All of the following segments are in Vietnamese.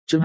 Chương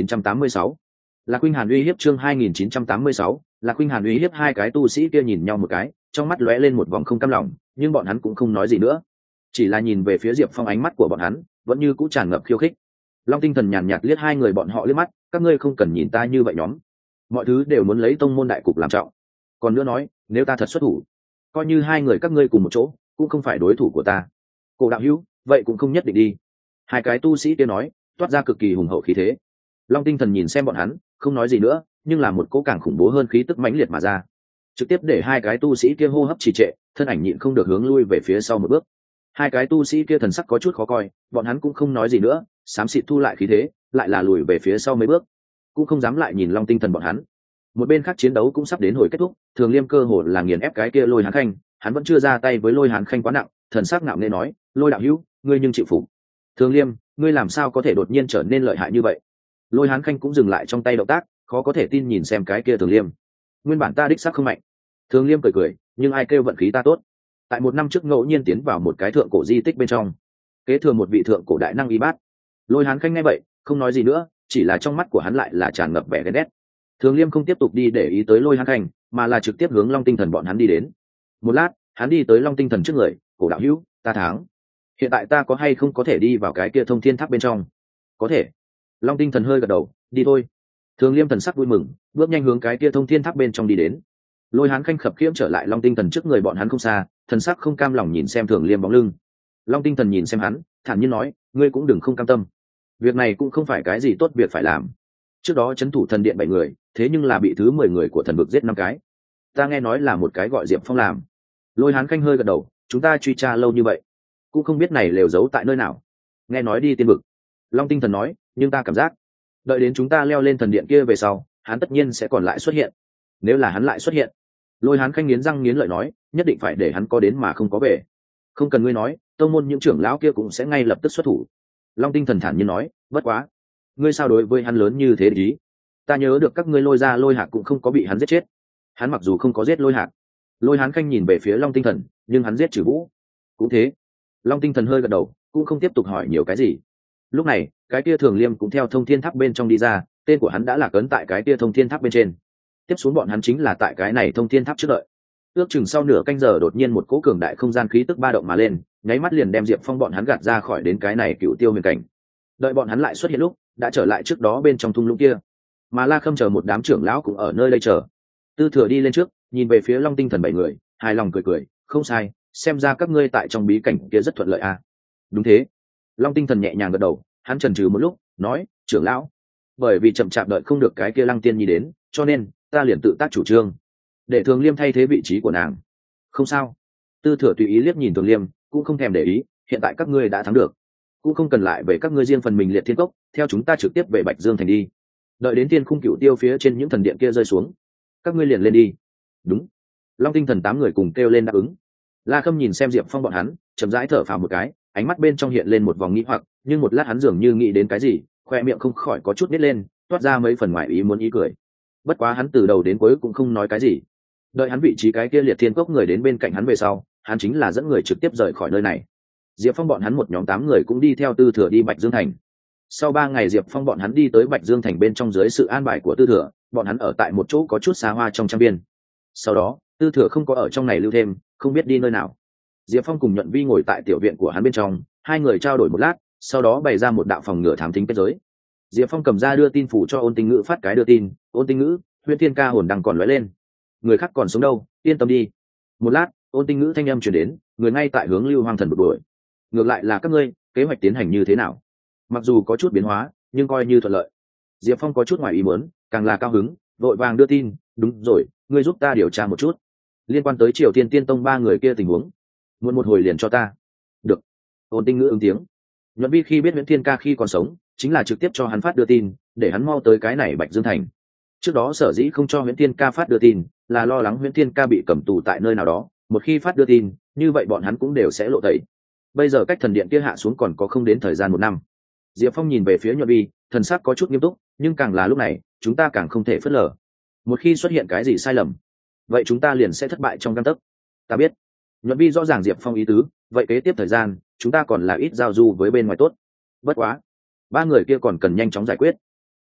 2986. Lạc Khuynh Hàn uy hiếp. Chương 2986. Lạc Khuynh Hàn uy hiếp. Hai cái tu sĩ kia nhìn nhau một cái, trong mắt lóe lên một vòng không cam lòng, nhưng bọn hắn cũng không nói gì nữa, chỉ là nhìn về phía Diệp Phong. Ánh mắt của bọn hắn vẫn như cũ tràn ngập khiêu khích. Long Tinh Thần nhàn nhạt liếc hai người bọn họ liếc mắt, các ngươi không cần nhìn ta như vậy nhóm, mọi thứ đều muốn lấy tông môn đại cục làm trọng. Còn nữa nói, nếu ta thật xuất thủ, coi như hai người các ngươi cùng một chỗ cũng không phải đối thủ của ta. Cổ đạo hữu, vậy cũng không nhất định đi. Hai cái tu sĩ kia nói, toát ra cực kỳ hùng hậu khí thế. Long Tinh Thần nhìn xem bọn hắn, không nói gì nữa, nhưng là một cỗ càng khủng bố hơn khí tức mãnh liệt mà ra, trực tiếp để hai cái tu sĩ kia hô hấp trì trệ, thân ảnh nhịn không được hướng lui về phía sau một bước. Hai cái tu sĩ kia thần sắc có chút khó coi, bọn hắn cũng không nói gì nữa, xám xịt thu lại khí thế, lại là lùi về phía sau mấy bước, cũng không dám lại nhìn Long Tinh Thần bọn hắn. Một bên khác chiến đấu cũng sắp đến hồi kết thúc, Thường Liêm cơ hồ là nghiền ép cái kia Lôi Hán Khanh, hắn vẫn chưa ra tay với Lôi Hán Khanh quá nặng, thần sắc ngạo nghễ nói, Lôi đạo hữu, ngươi nhưng chịu phục. Thường Liêm, ngươi làm sao có thể đột nhiên trở nên lợi hại như vậy? Lôi Hán Khanh cũng dừng lại trong tay động tác, khó có thể tin nhìn xem cái kia Thường Liêm. Nguyên bản ta đích xác không mạnh. Thường Liêm cười cười, nhưng ai kêu vận khí ta tốt. Tại một năm trước ngẫu nhiên tiến vào một cái thượng cổ di tích bên trong, kế thừa một vị thượng cổ đại năng y bát. Lôi Hán Khanh nghe vậy, không nói gì nữa, chỉ là trong mắt của hắn lại là tràn ngập vẻ ghen ghét. Thường Liêm không tiếp tục đi để ý tới Lôi Hán Khanh, mà là trực tiếp hướng Long Tinh Thần bọn hắn đi đến. Một lát, hắn đi tới Long Tinh Thần trước người, cổ đạo hữu, ta thắng. Hiện tại ta có hay không có thể đi vào cái kia thông thiên tháp bên trong? Có thể. Long Tinh Thần hơi gật đầu, đi thôi. Thường Liêm thần sắc vui mừng, bước nhanh hướng cái kia thông thiên tháp bên trong đi đến. Lôi Hán Khanh khập khiễng trở lại Long Tinh Thần trước người bọn hắn không xa, thần sắc không cam lòng nhìn xem Thường Liêm bóng lưng. Long Tinh Thần nhìn xem hắn, thản nhiên nói, ngươi cũng đừng không cam tâm. Việc này cũng không phải cái gì tốt việc phải làm. Trước đó trấn thủ thần điện 7 người, thế nhưng là bị thứ 10 người của thần vực giết 5 cái. Ta nghe nói là một cái gọi Diệp Phong làm. Lôi Hán Khanh hơi gật đầu, chúng ta truy tra lâu như vậy, cũng không biết này lều giấu tại nơi nào. Nghe nói đi tiên vực. Long Tinh Thần nói, nhưng ta cảm giác, đợi đến chúng ta leo lên thần điện kia về sau, hắn tất nhiên sẽ còn lại xuất hiện. Nếu là hắn lại xuất hiện, Lôi Hán Khanh nghiến răng nghiến lợi nói, nhất định phải để hắn có đến mà không có về. Không cần ngươi nói, tông môn những trưởng lão kia cũng sẽ ngay lập tức xuất thủ. Long Tinh Thần thản nhiên nói, bất quá, ngươi sao đối với hắn lớn như thế ý? Ta nhớ được các ngươi Lôi ra Lôi Hạc cũng không có bị hắn giết chết. Hắn mặc dù không có giết Lôi Hạc. Lôi Hán Khanh nhìn về phía Long Tinh Thần, nhưng hắn giết Trừ Vũ. Cũng thế. Long Tinh Thần hơi gật đầu, cũng không tiếp tục hỏi nhiều cái gì. Lúc này, cái kia Thường Liêm cũng theo thông thiên tháp bên trong đi ra, tên của hắn đã lạc ấn tại cái kia thông thiên tháp bên trên. Tiếp xuống bọn hắn chính là tại cái này thông thiên tháp trước đợi. Ước chừng sau nửa canh giờ đột nhiên một cỗ cường đại không gian khí tức ba động mà lên, nháy mắt liền đem Diệp Phong bọn hắn gạt ra khỏi đến cái này Cựu Tiêu huyền cảnh. Đợi bọn hắn lại xuất hiện lúc, đã trở lại trước đó bên trong thung lũng kia. Mà La Khâm chờ một đám trưởng lão cũng ở nơi đây chờ. Tư Thừa đi lên trước, nhìn về phía Long Tinh Thần 7 người, hài lòng cười cười, không sai, xem ra các ngươi tại trong bí cảnh kia rất thuận lợi à. Đúng thế. Long Tinh Thần nhẹ nhàng gật đầu, hắn chần chừ một lúc, nói, trưởng lão, bởi vì chậm chạp đợi không được cái kia Lăng Tiên Nhi đến, cho nên ta liền tự tác chủ trương, để Thường Liêm thay thế vị trí của nàng. Không sao. Tư Thừa tùy ý liếc nhìn Thường Liêm, cũng không thèm để ý, hiện tại các ngươi đã thắng được, cũng không cần lại về các ngươi riêng phần mình liệt thiên cốc, theo chúng ta trực tiếp về Bạch Dương thành đi. Đợi đến Thiên Khung Cửu Tiêu phía trên những thần điện kia rơi xuống, các ngươi liền lên đi. Đúng. Long Tinh Thần 8 người cùng kêu lên đáp ứng. La Khâm nhìn xem Diệp Phong bọn hắn, chậm rãi thở phào một cái, ánh mắt bên trong hiện lên một vòng nghĩ hoặc, nhưng một lát hắn dường như nghĩ đến cái gì, khoe miệng không khỏi có chút nít lên, toát ra mấy phần ngoài ý muốn ý cười. Bất quá hắn từ đầu đến cuối cũng không nói cái gì. Đợi hắn vị trí cái kia liệt thiên cốc người đến bên cạnh hắn về sau, hắn chính là dẫn người trực tiếp rời khỏi nơi này. Diệp Phong bọn hắn một nhóm 8 người cũng đi theo Tư Thừa đi Bạch Dương thành. Sau 3 ngày Diệp Phong bọn hắn đi tới Bạch Dương thành bên trong dưới sự an bài của Tư Thừa, bọn hắn ở tại một chỗ có chút xa hoa trong trang viên. Sau đó, Tư Thừa không có ở trong này lưu thêm, không biết đi nơi nào. Diệp Phong cùng Nhuận Vi ngồi tại tiểu viện của hắn bên trong, hai người trao đổi một lát, sau đó bày ra một đạo phòng ngựa thám thính kết giới. Diệp Phong cầm ra đưa tin phủ cho Ôn Tinh Ngữ phát cái đưa tin, Ôn Tinh Ngữ, Huyễn Thiên Ca hồn đang còn lóe lên. Người khác còn sống đâu, yên tâm đi. Một lát, Ôn Tinh Ngữ thanh âm truyền đến, người ngay tại hướng Lưu Hoang Thần bực đuổi. Ngược lại là các ngươi, kế hoạch tiến hành như thế nào? Mặc dù có chút biến hóa, nhưng coi như thuận lợi. Diệp Phong có chút ngoài ý muốn, càng là cao hứng, vội vàng đưa tin, đúng rồi, ngươi giúp ta điều tra một chút liên quan tới Triều Tiên Tiên Tông 3 người kia tình huống. Muộn một hồi liền cho ta. Được. Ôn Tinh Ngữ ứng tiếng. Nhuận Vi khi biết Huyễn Thiên Ca khi còn sống, chính là trực tiếp cho hắn phát đưa tin, để hắn mau tới cái này Bạch Dương thành. Trước đó sở dĩ không cho Huyễn Thiên Ca phát đưa tin, là lo lắng Huyễn Thiên Ca bị cầm tù tại nơi nào đó, một khi phát đưa tin, như vậy bọn hắn cũng đều sẽ lộ tẩy. Bây giờ cách thần điện kia hạ xuống còn có không đến thời gian 1 năm. Diệp Phong nhìn về phía Nhuận Vi, thần sắc có chút nghiêm túc, nhưng càng là lúc này, chúng ta càng không thể phớt lờ. Một khi xuất hiện cái gì sai lầm, vậy chúng ta liền sẽ thất bại trong gang tấc. Ta biết. Nhuận Vi rõ ràng Diệp Phong ý tứ, vậy kế tiếp thời gian chúng ta còn là ít giao du với bên ngoài tốt. Bất quá 3 người kia còn cần nhanh chóng giải quyết.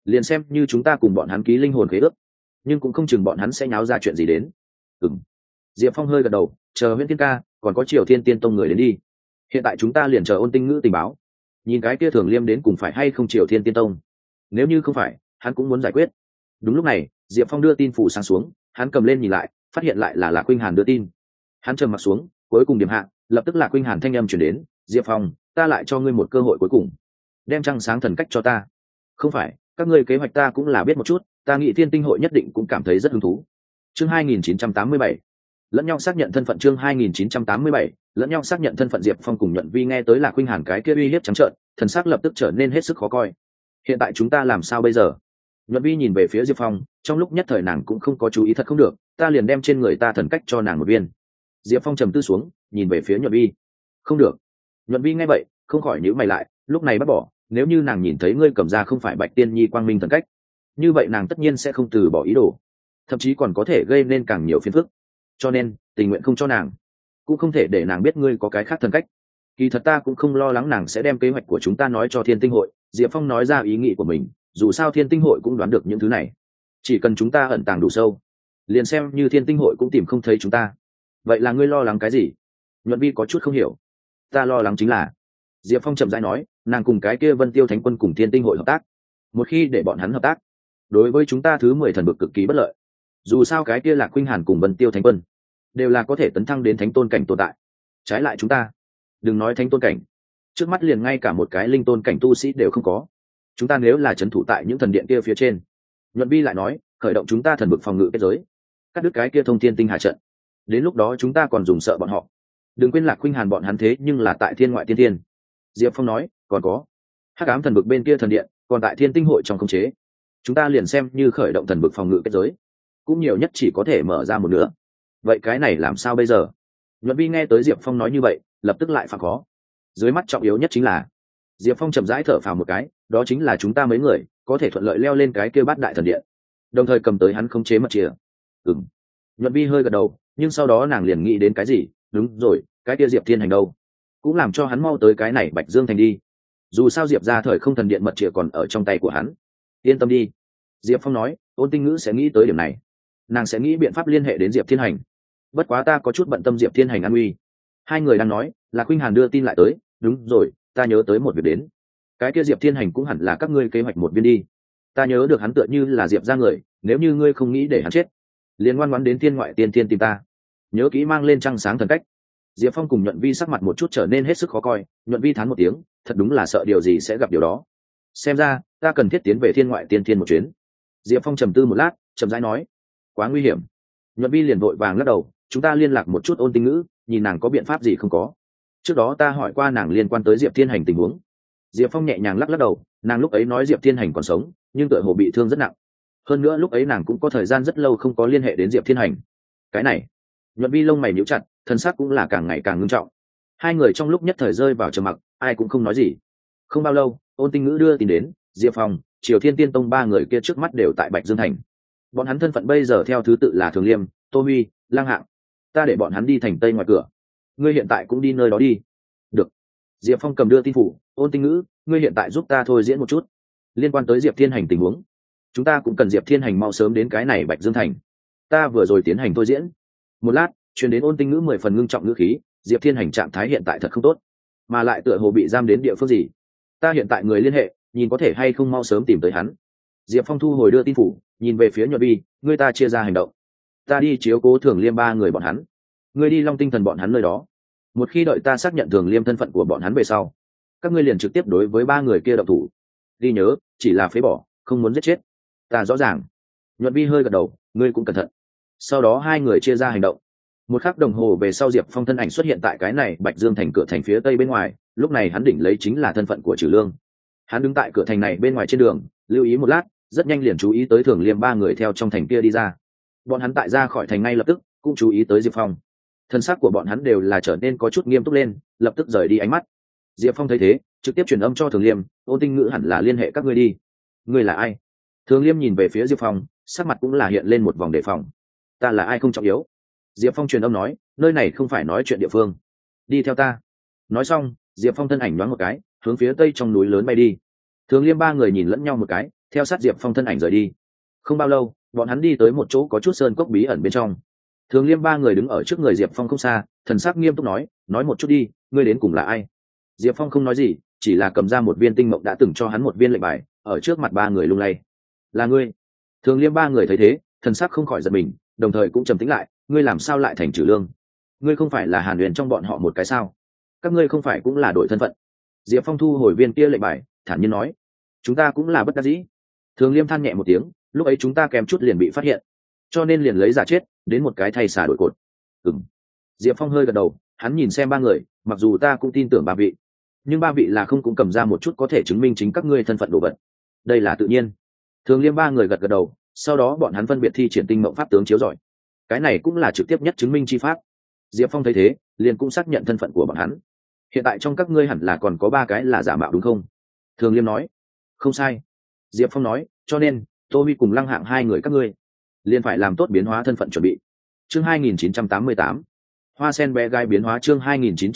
liền xem như chúng ta cùng bọn hắn ký linh hồn khế ước, nhưng cũng không chừng bọn hắn sẽ nháo ra chuyện gì đến. Diệp Phong hơi gật đầu, chờ Huyễn Tiên ca, còn có Triều Thiên Tiên Tông người đến đi. Hiện tại chúng ta liền chờ Ôn Tinh Ngữ tình báo, nhìn cái kia Thường Liêm đến cùng phải hay không Triều Thiên Tiên Tông. Nếu như không phải, hắn cũng muốn giải quyết. Đúng lúc này, Diệp Phong đưa tin phủ sang xuống, hắn cầm lên nhìn lại, phát hiện lại là Lạc Khuynh Hàn đưa tin. Hắn trầm mặt xuống, cuối cùng điểm hạ, lập tức Lạc Khuynh Hàn thanh âm truyền đến, "Diệp Phong, ta lại cho ngươi một cơ hội cuối cùng, đem trăng sáng thần cách cho ta." "Không phải, các ngươi kế hoạch ta cũng là biết một chút, ta nghĩ Thiên Tinh hội nhất định cũng cảm thấy rất hứng thú." Chương 2987, lẫn nhau xác nhận thân phận. Chương 2987, lẫn nhau xác nhận thân phận. Diệp Phong cùng Nhuận Vi nghe tới Lạc Khuynh Hàn cái kia uy hiếp trắng trợn, thần sắc lập tức trở nên hết sức khó coi. Hiện tại chúng ta làm sao bây giờ? Nhuận Vi nhìn về phía Diệp Phong, trong lúc nhất thời nàng cũng không có chú ý, thật không được, ta liền đem trên người ta thần cách cho nàng một viên. Diệp Phong trầm tư xuống, nhìn về phía Nhuận Vi. Không được. Nhuận Vi nghe vậy, không khỏi nhíu mày lại, lúc này bắt bỏ, nếu như nàng nhìn thấy ngươi cầm ra không phải Bạch Tiên Nhi quang minh thần cách, như vậy nàng tất nhiên sẽ không từ bỏ ý đồ, thậm chí còn có thể gây nên càng nhiều phiền phức. Cho nên, tình nguyện không cho nàng, cũng không thể để nàng biết ngươi có cái khác thần cách. Kỳ thật ta cũng không lo lắng nàng sẽ đem kế hoạch của chúng ta nói cho Thiên Tinh hội. Diệp Phong nói ra ý nghĩ của mình, dù sao Thiên Tinh hội cũng đoán được những thứ này, chỉ cần chúng ta ẩn tàng đủ sâu, liền xem như Thiên Tinh hội cũng tìm không thấy chúng ta. Vậy là ngươi lo lắng cái gì? Nhuận Vi có chút không hiểu. Ta lo lắng chính là, Diệp Phong chậm rãi nói, nàng cùng cái kia Vân Tiêu Thánh Quân cùng Thiên Tinh hội hợp tác, một khi để bọn hắn hợp tác, đối với chúng ta thứ 10 thần vực cực kỳ bất lợi. Dù sao cái kia Lạc Khuynh Hàn cùng Vân Tiêu Thánh Quân đều là có thể tấn thăng đến thánh tôn cảnh tồn tại, trái lại chúng ta, đừng nói thánh tôn cảnh, trước mắt liền ngay cả một cái linh tôn cảnh tu sĩ đều không có. Chúng ta nếu là trấn thủ tại những thần điện kia phía trên, Nhuận Vi lại nói, khởi động chúng ta thần vực phòng ngự kết giới, cắt đứt cái kia thông thiên tinh hà trận, đến lúc đó chúng ta còn dùng sợ bọn họ. Đừng quên Lạc Khuynh Hàn bọn hắn thế nhưng là tại thiên ngoại tiên thiên. Diệp Phong nói, còn có hắc ám thần vực bên kia thần điện còn tại Thiên Tinh hội trong khống chế, chúng ta liền xem như khởi động thần vực phòng ngự kết giới, cũng nhiều nhất chỉ có thể mở ra một nửa. Vậy cái này làm sao bây giờ? Nhuận Vi nghe tới Diệp Phong nói như vậy, lập tức lại phản khó. Dưới mắt trọng yếu nhất chính là, Diệp Phong chậm rãi thở phào một cái, đó chính là chúng ta mấy người có thể thuận lợi leo lên cái kia bát đại thần điện, đồng thời cầm tới hắn khống chế mật chìa. Nhuận Vi hơi gật đầu, nhưng sau đó nàng liền nghĩ đến cái gì, đúng rồi, cái kia Diệp Thiên Hành đâu, cũng làm cho hắn mau tới cái này Bạch Dương thành đi. Dù sao Diệp ra thời không thần điện mật chìa còn ở trong tay của hắn. Yên tâm đi, Diệp Phong nói, Ôn Tinh Ngữ sẽ nghĩ tới điểm này, nàng sẽ nghĩ biện pháp liên hệ đến Diệp Thiên Hành. Bất quá ta có chút bận tâm Diệp Thiên Hành an nguy. Hai người đang nói, là Khuynh Hàn đưa tin lại tới, đúng rồi, ta nhớ tới một việc đến, cái kia Diệp Thiên Hành cũng hẳn là các ngươi kế hoạch một viên đi. Ta nhớ được hắn tựa như là Diệp ra người, nếu như ngươi không nghĩ để hắn chết, liền ngoan ngoãn đến thiên ngoại tiên thiên tìm ta, nhớ kỹ mang lên trăng sáng thần cách. Diệp Phong cùng Nhuận Vi sắc mặt một chút trở nên hết sức khó coi. Nhuận Vi thán một tiếng, thật đúng là sợ điều gì sẽ gặp điều đó. Xem ra ta cần thiết tiến về thiên ngoại tiên thiên một chuyến. Diệp Phong trầm tư một lát, chậm rãi nói, quá nguy hiểm. Nhuận Vi liền vội vàng lắc đầu, chúng ta liên lạc một chút Ôn Tinh Ngữ, nhìn nàng có biện pháp gì không có. Trước đó ta hỏi qua nàng liên quan tới Diệp Thiên Hành tình huống. Diệp Phong nhẹ nhàng lắc lắc đầu, nàng lúc ấy nói Diệp Thiên Hành còn sống, nhưng tựa hồ bị thương rất nặng. Hơn nữa lúc ấy nàng cũng có thời gian rất lâu không có liên hệ đến Diệp Thiên Hành. Cái này, Nhuận Vi lông mày nhíu chặt, thân xác cũng là càng ngày càng ngưng trọng. Hai người trong lúc nhất thời rơi vào trầm mặc, ai cũng không nói gì. Không bao lâu, Ôn Tinh Ngữ đưa tin đến, Diệp Phong, Triều Thiên Tiên Tông ba người kia trước mắt đều tại Bạch Dương thành. Bọn hắn thân phận bây giờ theo thứ tự là Thường Liêm, Tô Huy, Lang Hạng. Ta để bọn hắn đi thành tây ngoài cửa, ngươi hiện tại cũng đi nơi đó đi. Được. Diệp Phong cầm đưa tin phủ, Ôn Tinh Ngữ, ngươi hiện tại giúp ta thôi diễn một chút liên quan tới Diệp Thiên Hành tình huống. Chúng ta cũng cần Diệp Thiên Hành mau sớm đến cái này Bạch Dương thành. Ta vừa rồi tiến hành thôi diễn. Một lát, truyền đến Ôn Tinh Ngữ 10 phần ngưng trọng ngữ khí, Diệp Thiên Hành trạng thái hiện tại thật không tốt, mà lại tựa hồ bị giam đến địa phương gì. Ta hiện tại người liên hệ, nhìn có thể hay không mau sớm tìm tới hắn. Diệp Phong thu hồi đưa tin phủ, nhìn về phía Nhuận Vi, ngươi ta chia ra hành động. Ta đi chiếu cố Thường Liêm ba người bọn hắn, ngươi đi Long Tinh Thần bọn hắn nơi đó. Một khi đợi ta xác nhận Thường Liêm thân phận của bọn hắn về sau, các ngươi liền trực tiếp đối với ba người kia động thủ. Ghi nhớ, chỉ là phế bỏ, không muốn giết chết. Ta rõ ràng. Nhuận Vi hơi gật đầu, ngươi cũng cẩn thận. Sau đó hai người chia ra hành động. Một khắc đồng hồ về sau, Diệp Phong thân ảnh xuất hiện tại cái này Bạch Dương thành cửa thành phía tây bên ngoài. Lúc này hắn đỉnh lấy chính là thân phận của Trừ Lương. Hắn đứng tại cửa thành này bên ngoài trên đường, lưu ý một lát, rất nhanh liền chú ý tới Thường Liêm ba người theo trong thành kia đi ra. Bọn hắn tại ra khỏi thành ngay lập tức cũng chú ý tới Diệp Phong. Thân xác của bọn hắn đều là trở nên có chút nghiêm túc lên, lập tức rời đi ánh mắt. Diệp Phong thấy thế, trực tiếp truyền âm cho Thường Liêm, Ôn Tinh Ngữ hẳn là liên hệ các ngươi đi. Ngươi là ai? Thường Liêm nhìn về phía Diệp Phong, sắc mặt cũng là hiện lên một vòng đề phòng. Ta là ai không trọng yếu. Diệp Phong truyền âm nói, nơi này không phải nói chuyện địa phương, đi theo ta. Nói xong, Diệp Phong thân ảnh nhoáng một cái, hướng phía tây trong núi lớn bay đi. Thường Liêm ba người nhìn lẫn nhau một cái, theo sát Diệp Phong thân ảnh rời đi. Không bao lâu, bọn hắn đi tới một chỗ có chút sơn cốc bí ẩn bên trong. Thường Liêm ba người đứng ở trước người Diệp Phong không xa, thần sắc nghiêm túc nói một chút đi, ngươi đến cùng là ai? Diệp Phong không nói gì, chỉ là cầm ra một viên tinh mộng đã từng cho hắn một viên lệnh bài, ở trước mặt ba người lung lay. Là ngươi? Thường Liêm ba người thấy thế, thần sắc không khỏi giật mình, đồng thời cũng trầm tĩnh lại. Ngươi làm sao lại thành Trừ Lương? Ngươi không phải là Hàn Huyền trong bọn họ một cái sao? Các ngươi không phải cũng là đội thân phận? Diệp Phong thu hồi viên kia lệnh bài, thản nhiên nói, chúng ta cũng là bất đắc dĩ. Thường Liêm than nhẹ một tiếng, lúc ấy chúng ta kém chút liền bị phát hiện, cho nên liền lấy giả chết đến một cái thay xả đổi cột. Diệp Phong hơi gật đầu, hắn nhìn xem ba người, mặc dù ta cũng tin tưởng ba vị, nhưng ba vị là không cũng cầm ra một chút có thể chứng minh chính các ngươi thân phận đồ vật. Đây là tự nhiên. Thường Liêm ba người gật gật đầu, sau đó bọn hắn phân biệt thi triển tinh mộng pháp tướng chiếu giỏi. Cái này cũng là trực tiếp nhất chứng minh chi pháp. Diệp Phong thấy thế, liền cũng xác nhận thân phận của bọn hắn. Hiện tại trong các ngươi hẳn là còn có ba cái là giả mạo đúng không? Thường Liêm nói. Không sai. Diệp Phong nói, cho nên Tô Huy cùng Lăng Hạng hai người các ngươi liền phải làm tốt biến hóa thân phận chuẩn bị. Chương 2988. Hoa sen bé gái biến hóa. Chương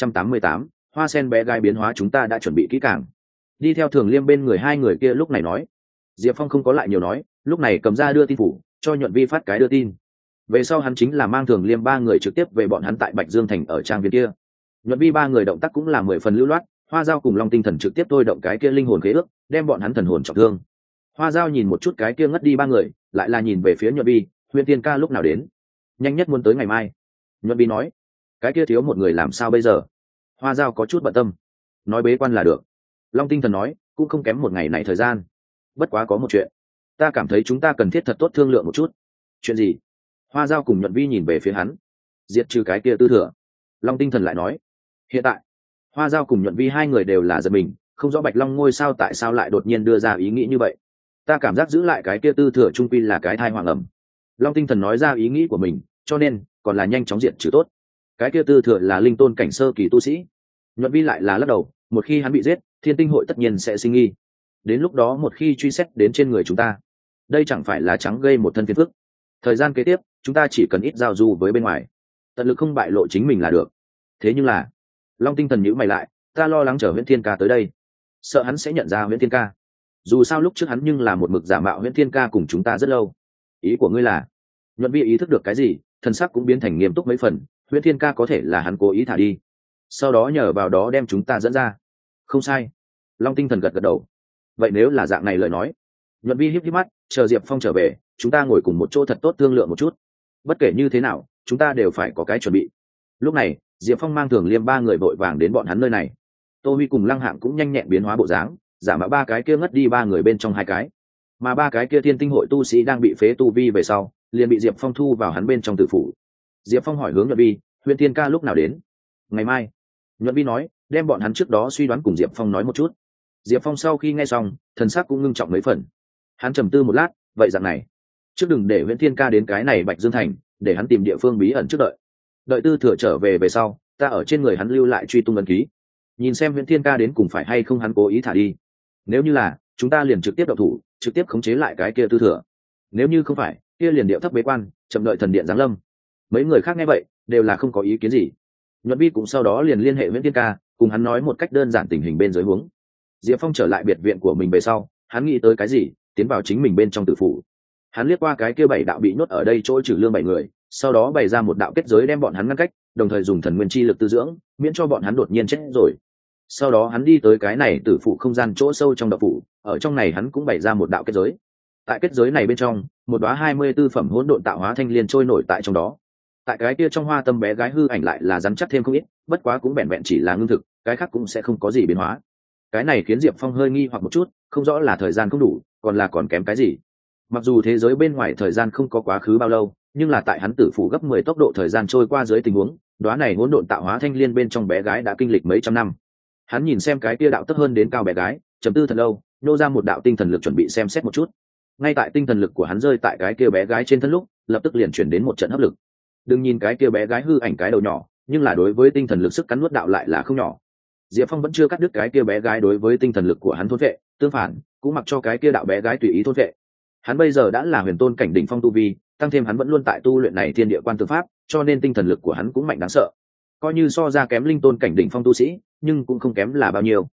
2988. Hoa sen bé gái biến hóa. Chúng ta đã chuẩn bị kỹ càng. Đi theo Thường Liêm bên người hai người kia lúc này nói. Diệp Phong không có lại nhiều nói, lúc này cầm ra đưa tin phủ, cho Nhuận Vi phát cái đưa tin. Về sau hắn chính là mang Thường Liêm ba người trực tiếp về bọn hắn tại Bạch Dương Thành ở trang viên kia. Nhuận Vi ba người động tác cũng là 10 phần lưu loát, Hoa Dao cùng Long Tinh Thần trực tiếp thôi động cái kia linh hồn khế ước, đem bọn hắn thần hồn trọng thương. Hoa Dao nhìn một chút cái kia ngất đi ba người, lại là nhìn về phía Nhuận Vi, Huyền Tiên ca lúc nào đến? Nhanh nhất muốn tới ngày mai. Nhuận Vi nói. Cái kia thiếu một người làm sao bây giờ? Hoa Dao có chút bận tâm. Nói bế quan là được. Long Tinh Thần nói, cũng không kém một ngày này thời gian. Bất quá có một chuyện, ta cảm thấy chúng ta cần thiết thật tốt thương lượng một chút. Chuyện gì? Hoa Dao cùng Nhuận Vi nhìn về phía hắn. Diệt trừ cái kia tư thừa. Long Tinh Thần lại nói. Hiện tại, Hoa Dao cùng Nhuận Vi hai người đều là giật mình, không rõ Bạch Long ngôi sao tại sao lại đột nhiên đưa ra ý nghĩ như vậy. Ta cảm giác giữ lại cái kia tư thừa trung quy là cái thai hoàng ẩm. Long Tinh Thần nói ra ý nghĩ của mình, cho nên còn là nhanh chóng diệt trừ tốt. Cái kia tư thừa là linh tôn cảnh sơ kỳ tu sĩ. Nhuận Vi lại là lắc đầu, một khi hắn bị giết, Thiên Tinh hội tất nhiên sẽ sinh nghi. Đến lúc đó một khi truy xét đến trên người chúng ta, đây chẳng phải là trắng gây một thân phiền phức. Thời gian kế tiếp, chúng ta chỉ cần ít giao du với bên ngoài, tận lực không bại lộ chính mình là được. Thế nhưng là, Long Tinh Thần nhíu mày lại, ta lo lắng chờ Huyễn Thiên ca tới đây, sợ hắn sẽ nhận ra Huyễn Thiên ca. Dù sao lúc trước hắn nhưng là một mực giả mạo Huyễn Thiên ca cùng chúng ta rất lâu. Ý của ngươi là? Nhuận Vi ý thức được cái gì, thần sắc cũng biến thành nghiêm túc mấy phần. Huyễn Thiên ca có thể là hắn cố ý thả đi, sau đó nhờ vào đó đem chúng ta dẫn ra. Không sai. Long Tinh Thần gật gật đầu. Vậy nếu là dạng này lời nói, Nhuận Vi híp híp mắt, chờ Diệp Phong trở về, chúng ta ngồi cùng một chỗ thật tốt thương lượng một chút. Bất kể như thế nào, chúng ta đều phải có cái chuẩn bị. Lúc này, Diệp Phong mang Thường Liêm ba người vội vàng đến bọn hắn nơi này. Tô Huy cùng Lăng Hạng cũng nhanh nhẹn biến hóa bộ dáng, giả mạo ba cái kia ngất đi ba người bên trong hai cái, mà ba cái kia Thiên Tinh hội tu sĩ đang bị phế tu vi về sau, liền bị Diệp Phong thu vào hắn bên trong tử phủ. Diệp Phong hỏi hướng Nhuận Vi, Huyền Thiên ca lúc nào đến? Ngày mai. Nhuận Vi nói, đem bọn hắn trước đó suy đoán cùng Diệp Phong nói một chút. Diệp Phong sau khi nghe xong, thần sắc cũng ngưng trọng mấy phần. Hắn trầm tư một lát, vậy dạng này, trước đừng để Huyền Thiên ca đến cái này Bạch Dương Thành, để hắn tìm địa phương bí ẩn trước đợi tư thừa trở về sau, ta ở trên người hắn lưu lại truy tung ấn ký, nhìn xem Huyền Thiên ca đến cùng phải hay không hắn cố ý thả đi. Nếu như là, chúng ta liền trực tiếp động thủ, trực tiếp khống chế lại cái kia tư thừa. Nếu như không phải, kia liền điệu thấp bế quan, chậm đợi thần điện giáng lâm. Mấy người khác nghe vậy, đều là không có ý kiến gì. Nhuận Vi cũng sau đó liền liên hệ Huyền Thiên ca, cùng hắn nói một cách đơn giản tình hình bên dưới huống. Diệp Phong trở lại biệt viện của mình về sau, hắn nghĩ tới cái gì, tiến vào chính mình bên trong tử phủ. Hắn liếc qua cái kia 7 đạo bị nhốt ở đây chỗ Trừ Lương 7 người, sau đó bày ra một đạo kết giới đem bọn hắn ngăn cách, đồng thời dùng thần nguyên chi lực tư dưỡng, miễn cho bọn hắn đột nhiên chết rồi. Sau đó hắn đi tới cái này tử phủ không gian chỗ sâu trong đạo phủ, ở trong này hắn cũng bày ra một đạo kết giới. Tại kết giới này bên trong, một đóa 24 phẩm hỗn độn tạo hóa thanh liên trôi nổi tại trong đó. Tại cái kia trong hoa tâm bé gái hư ảnh lại là rắn chắc thêm không ít, bất quá cũng vẹn vẹn chỉ là ngưng thực, cái khác cũng sẽ không có gì biến hóa. Cái này khiến Diệp Phong hơi nghi hoặc một chút, không rõ là thời gian không đủ, còn là còn kém cái gì. Mặc dù thế giới bên ngoài thời gian không có quá khứ bao lâu, nhưng là tại hắn tử phủ gấp 10 tốc độ thời gian trôi qua dưới tình huống, đóa này hỗn độn tạo hóa thanh liên bên trong bé gái đã kinh lịch mấy trăm năm. Hắn nhìn xem cái kia đạo tấp hơn đến cao bé gái, trầm tư thật lâu, nô ra một đạo tinh thần lực chuẩn bị xem xét một chút. Ngay tại tinh thần lực của hắn rơi tại cái kia bé gái trên thân lúc, lập tức liền chuyển đến một trận hấp lực. Đừng nhìn cái kia bé gái hư ảnh cái đầu nhỏ, nhưng là đối với tinh thần lực sức cắn nuốt đạo lại là không nhỏ. Diệp Phong vẫn chưa cắt đứt cái kia bé gái đối với tinh thần lực của hắn thôn vệ, tương phản, cũng mặc cho cái kia đạo bé gái tùy ý thôn vệ. Hắn bây giờ đã là huyền tôn cảnh đỉnh phong tu vi, tăng thêm hắn vẫn luôn tại tu luyện này thiên địa quan tư pháp, cho nên tinh thần lực của hắn cũng mạnh đáng sợ. Coi như so ra kém linh tôn cảnh đỉnh phong tu sĩ, nhưng cũng không kém là bao nhiêu.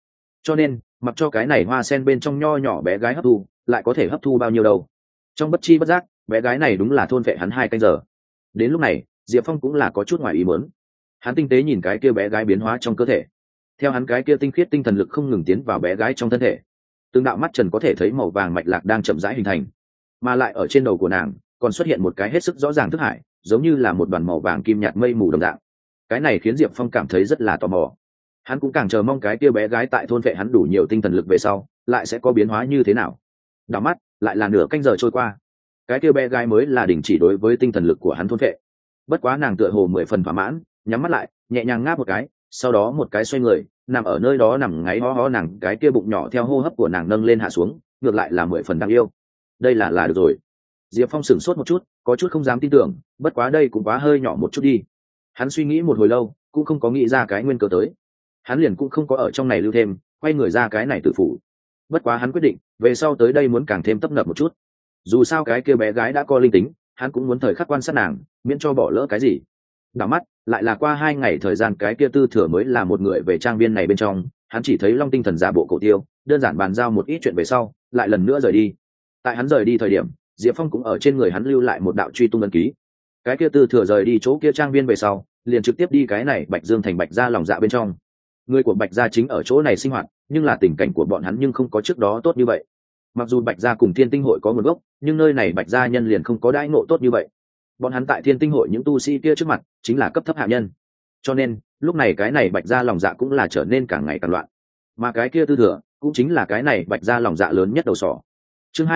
cho nên mặc cho cái này hoa sen bên trong nho nhỏ bé gái hấp thu lại có thể hấp thu bao nhiêu đâu. Trong bất chi bất giác bé gái này đúng là thôn vệ hắn 2 canh giờ. Đến lúc này Diệp Phong cũng là có chút ngoài ý muốn. Hắn tinh tế nhìn cái kia bé gái biến hóa trong cơ thể, theo hắn cái kia tinh khiết tinh thần lực không ngừng tiến vào bé gái trong thân thể, từng đạo mắt trần có thể thấy màu vàng mạch lạc đang chậm rãi hình thành, mà lại ở trên đầu của nàng còn xuất hiện một cái hết sức rõ ràng thức hải, giống như là một đoàn màu vàng kim nhạt mây mù đồng dạng. Cái này khiến Diệp Phong cảm thấy rất là tò mò. Hắn cũng càng chờ mong cái kia bé gái tại thôn vệ hắn đủ nhiều tinh thần lực về sau lại sẽ có biến hóa như thế nào. Đảo mắt lại là nửa canh giờ trôi qua, cái kia bé gái mới là đình chỉ đối với tinh thần lực của hắn thôn vệ. Bất quá nàng tựa hồ 10 phần thỏa mãn, nhắm mắt lại nhẹ nhàng ngáp một cái, sau đó một cái xoay người nằm ở nơi đó nằm ngáy ho ho. Nàng cái kia bụng nhỏ theo hô hấp của nàng nâng lên hạ xuống, ngược lại là 10 phần đáng yêu. Đây là được rồi. Diệp Phong sửng sốt một chút, có chút không dám tin tưởng, bất quá đây cũng quá hơi nhỏ một chút đi. Hắn suy nghĩ một hồi lâu cũng không có nghĩ ra cái nguyên cớ tới, hắn liền cũng không có ở trong này lưu thêm, quay người ra cái này tự phủ. Bất quá hắn quyết định về sau tới đây muốn càng thêm tấp nập một chút. Dù sao cái kia bé gái đã có linh tính, hắn cũng muốn thời khắc quan sát nàng, miễn cho bỏ lỡ cái gì. Đảo mắt lại là qua 2 ngày thời gian, cái kia Tư Thừa mới là một người về trang viên này bên trong. Hắn chỉ thấy Long Tinh Thần giả bộ Cổ Tiêu, đơn giản bàn giao một ít chuyện về sau lại lần nữa rời đi. Tại hắn rời đi thời điểm, Diệp Phong cũng ở trên người hắn lưu lại một đạo truy tung ấn ký. Cái kia Tư Thừa rời đi chỗ kia trang viên về sau liền trực tiếp đi cái này Bạch Dương thành Bạch gia lòng dạ bên trong. Người của Bạch gia chính ở chỗ này sinh hoạt, nhưng là tình cảnh của bọn hắn nhưng không có trước đó tốt như vậy. Mặc dù Bạch gia cùng Thiên Tinh hội có nguồn gốc, nhưng nơi này Bạch gia nhân liền không có đãi ngộ tốt như vậy. Bọn hắn tại Thiên Tinh hội những tu sĩ kia trước mặt chính là cấp thấp hạ nhân, cho nên lúc này cái này Bạch gia lòng dạ cũng là trở nên càng ngày càng loạn. Mà cái kia Tư Thừa cũng chính là cái này Bạch gia lòng dạ lớn nhất đầu sỏ. Chương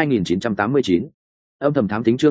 2989 âm thầm thám thính. Chương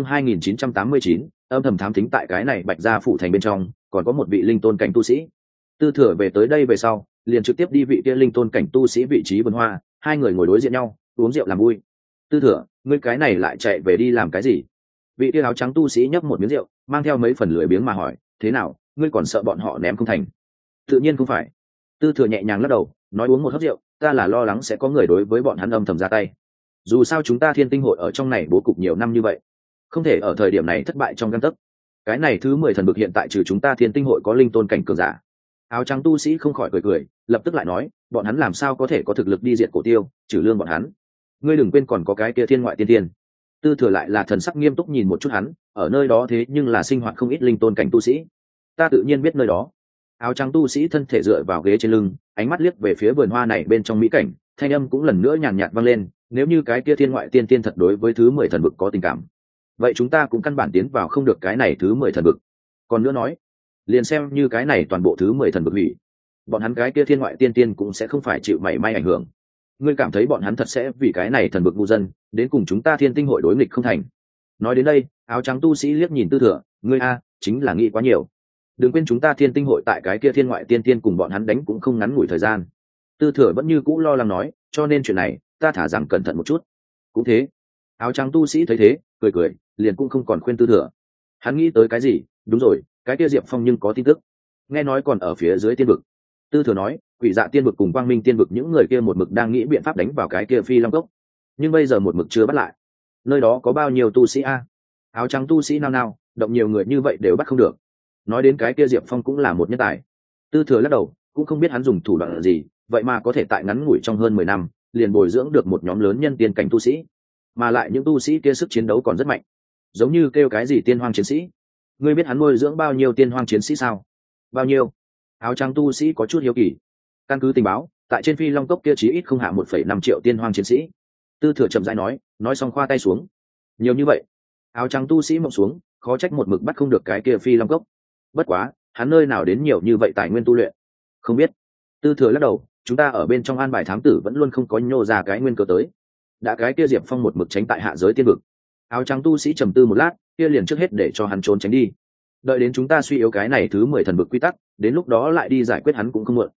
2989 âm thầm thám thính. Tại cái này Bạch gia phủ thành bên trong còn có một vị linh tôn cảnh tu sĩ. Tư Thừa về tới đây về sau liền trực tiếp đi vị kia linh tôn cảnh tu sĩ vị trí vườn hoa, 2 người ngồi đối diện nhau uống rượu làm vui. Tư Thừa, ngươi cái này lại chạy về đi làm cái gì? Vị kia áo trắng tu sĩ nhấp một miếng rượu, mang theo mấy phần lười biếng mà hỏi, thế nào, ngươi còn sợ bọn họ ném không thành? Tự nhiên không phải. Tư Thừa nhẹ nhàng lắc đầu, nói uống một hớp rượu, ta là lo lắng sẽ có người đối với bọn hắn âm thầm ra tay. Dù sao chúng ta Thiên Tinh hội ở trong này bố cục nhiều năm như vậy, không thể ở thời điểm này thất bại trong gang tấc. Cái này thứ 10 thần bực hiện tại trừ chúng ta Thiên Tinh hội có linh tôn cảnh cường giả. Áo trắng tu sĩ không khỏi cười, lập tức lại nói, bọn hắn làm sao có thể có thực lực đi diệt Cổ Tiêu, trừ lương bọn hắn. Ngươi đừng quên còn có cái kia Thiên ngoại tiên tiên. Tư Thừa lại là thần sắc nghiêm túc nhìn một chút hắn, ở nơi đó thế nhưng là sinh hoạt không ít linh tôn cảnh tu sĩ. Ta tự nhiên biết nơi đó. Áo trắng tu sĩ thân thể dựa vào ghế trên lưng, ánh mắt liếc về phía vườn hoa này bên trong mỹ cảnh, thanh âm cũng lần nữa nhàn nhạt vang lên, nếu như cái kia Thiên ngoại tiên tiên thật đối với thứ 10 thần vực có tình cảm, vậy chúng ta cũng căn bản tiến vào không được cái này thứ 10 thần vực. Còn nữa nói, liền xem như cái này toàn bộ thứ 10 thần vực hủy, bọn hắn cái kia Thiên ngoại tiên tiên cũng sẽ không phải chịu mảy may ảnh hưởng. Ngươi cảm thấy bọn hắn thật sẽ vì cái này thần vực ngu dân đến cùng chúng ta Thiên Tinh hội đối nghịch không thành? Nói đến đây, áo trắng tu sĩ liếc nhìn Tư Thừa, ngươi a, chính là nghĩ quá nhiều. Đừng quên chúng ta Thiên Tinh hội tại cái kia Thiên ngoại tiên tiên cùng bọn hắn đánh cũng không ngắn ngủi thời gian. Tư Thừa vẫn như cũ lo lắng nói, cho nên chuyện này ta thả rằng cẩn thận một chút. Cũng thế. Áo trắng tu sĩ thấy thế, cười, liền cũng không còn khuyên Tư Thừa. Hắn nghĩ tới cái gì, đúng rồi, cái kia Diệp Phong nhưng có tin tức, nghe nói còn ở phía dưới tiên vực. Tư Thừa nói, Quỷ Dạ tiên vực cùng Quang Minh tiên vực những người kia một mực đang nghĩ biện pháp đánh vào cái kia Phi Long cốc, nhưng bây giờ một mực chưa bắt lại. Nơi đó có bao nhiêu tu sĩ a? Áo trắng tu sĩ nao, động nhiều người như vậy đều bắt không được. Nói đến cái kia Diệp Phong cũng là một nhân tài. Tư Thừa lắc đầu, cũng không biết hắn dùng thủ đoạn gì, vậy mà có thể tại ngắn ngủi trong hơn 10 năm liền bồi dưỡng được một nhóm lớn nhân tiên cảnh tu sĩ, mà lại những tu sĩ kia sức chiến đấu còn rất mạnh, giống như kêu cái gì tiên hoang chiến sĩ. Ngươi biết hắn nuôi dưỡng bao nhiêu tiên hoang chiến sĩ sao? Bao nhiêu? Áo trắng tu sĩ có chút hiếu kỳ. Căn cứ tình báo, tại trên Phi Long cốc kia chí ít không hạ 1,5 triệu tiên hoang chiến sĩ. Tư Thừa chậm rãi nói xong khoa tay xuống. Nhiều như vậy? Áo trắng tu sĩ mộng xuống, khó trách một mực bắt không được cái kia Phi Long cốc. Bất quá, hắn nơi nào đến nhiều như vậy tài nguyên tu luyện? Không biết. Tư Thừa lắc đầu, chúng ta ở bên trong an bài thám tử vẫn luôn không có nhô ra cái nguyên cớ tới. Đã cái kia Diệp Phong một mực tránh tại hạ giới tiên vực. Áo trắng tu sĩ trầm tư một lát, kia liền trước hết để cho hắn trốn tránh đi. Đợi đến chúng ta suy yếu cái này thứ 10 thần vực quy tắc, đến lúc đó lại đi giải quyết hắn cũng không muộn.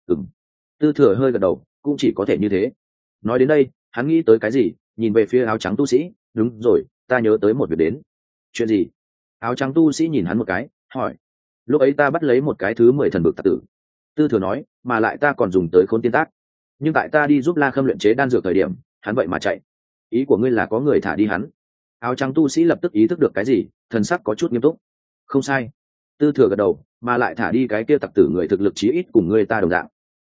Tư Thừa hơi gật đầu, cũng chỉ có thể như thế. Nói đến đây, hắn nghĩ tới cái gì, nhìn về phía áo trắng tu sĩ, đúng rồi, ta nhớ tới một việc đến. Chuyện gì? Áo trắng tu sĩ nhìn hắn một cái, hỏi. Lúc ấy ta bắt lấy một cái thứ 10 thần vực tặc tử. Tư Thừa nói, mà lại ta còn dùng tới Khôn Tiên Tác. Nhưng tại ta đi giúp La Khâm luyện chế đan dược thời điểm, hắn vậy mà chạy. Ý của ngươi là có người thả đi hắn? Áo trắng tu sĩ lập tức ý thức được cái gì, thần sắc có chút nghiêm túc. Không sai. Tư Thừa gật đầu, mà lại thả đi cái kia tặc tử người thực lực chí ít cùng ngươi ta đồng dạng.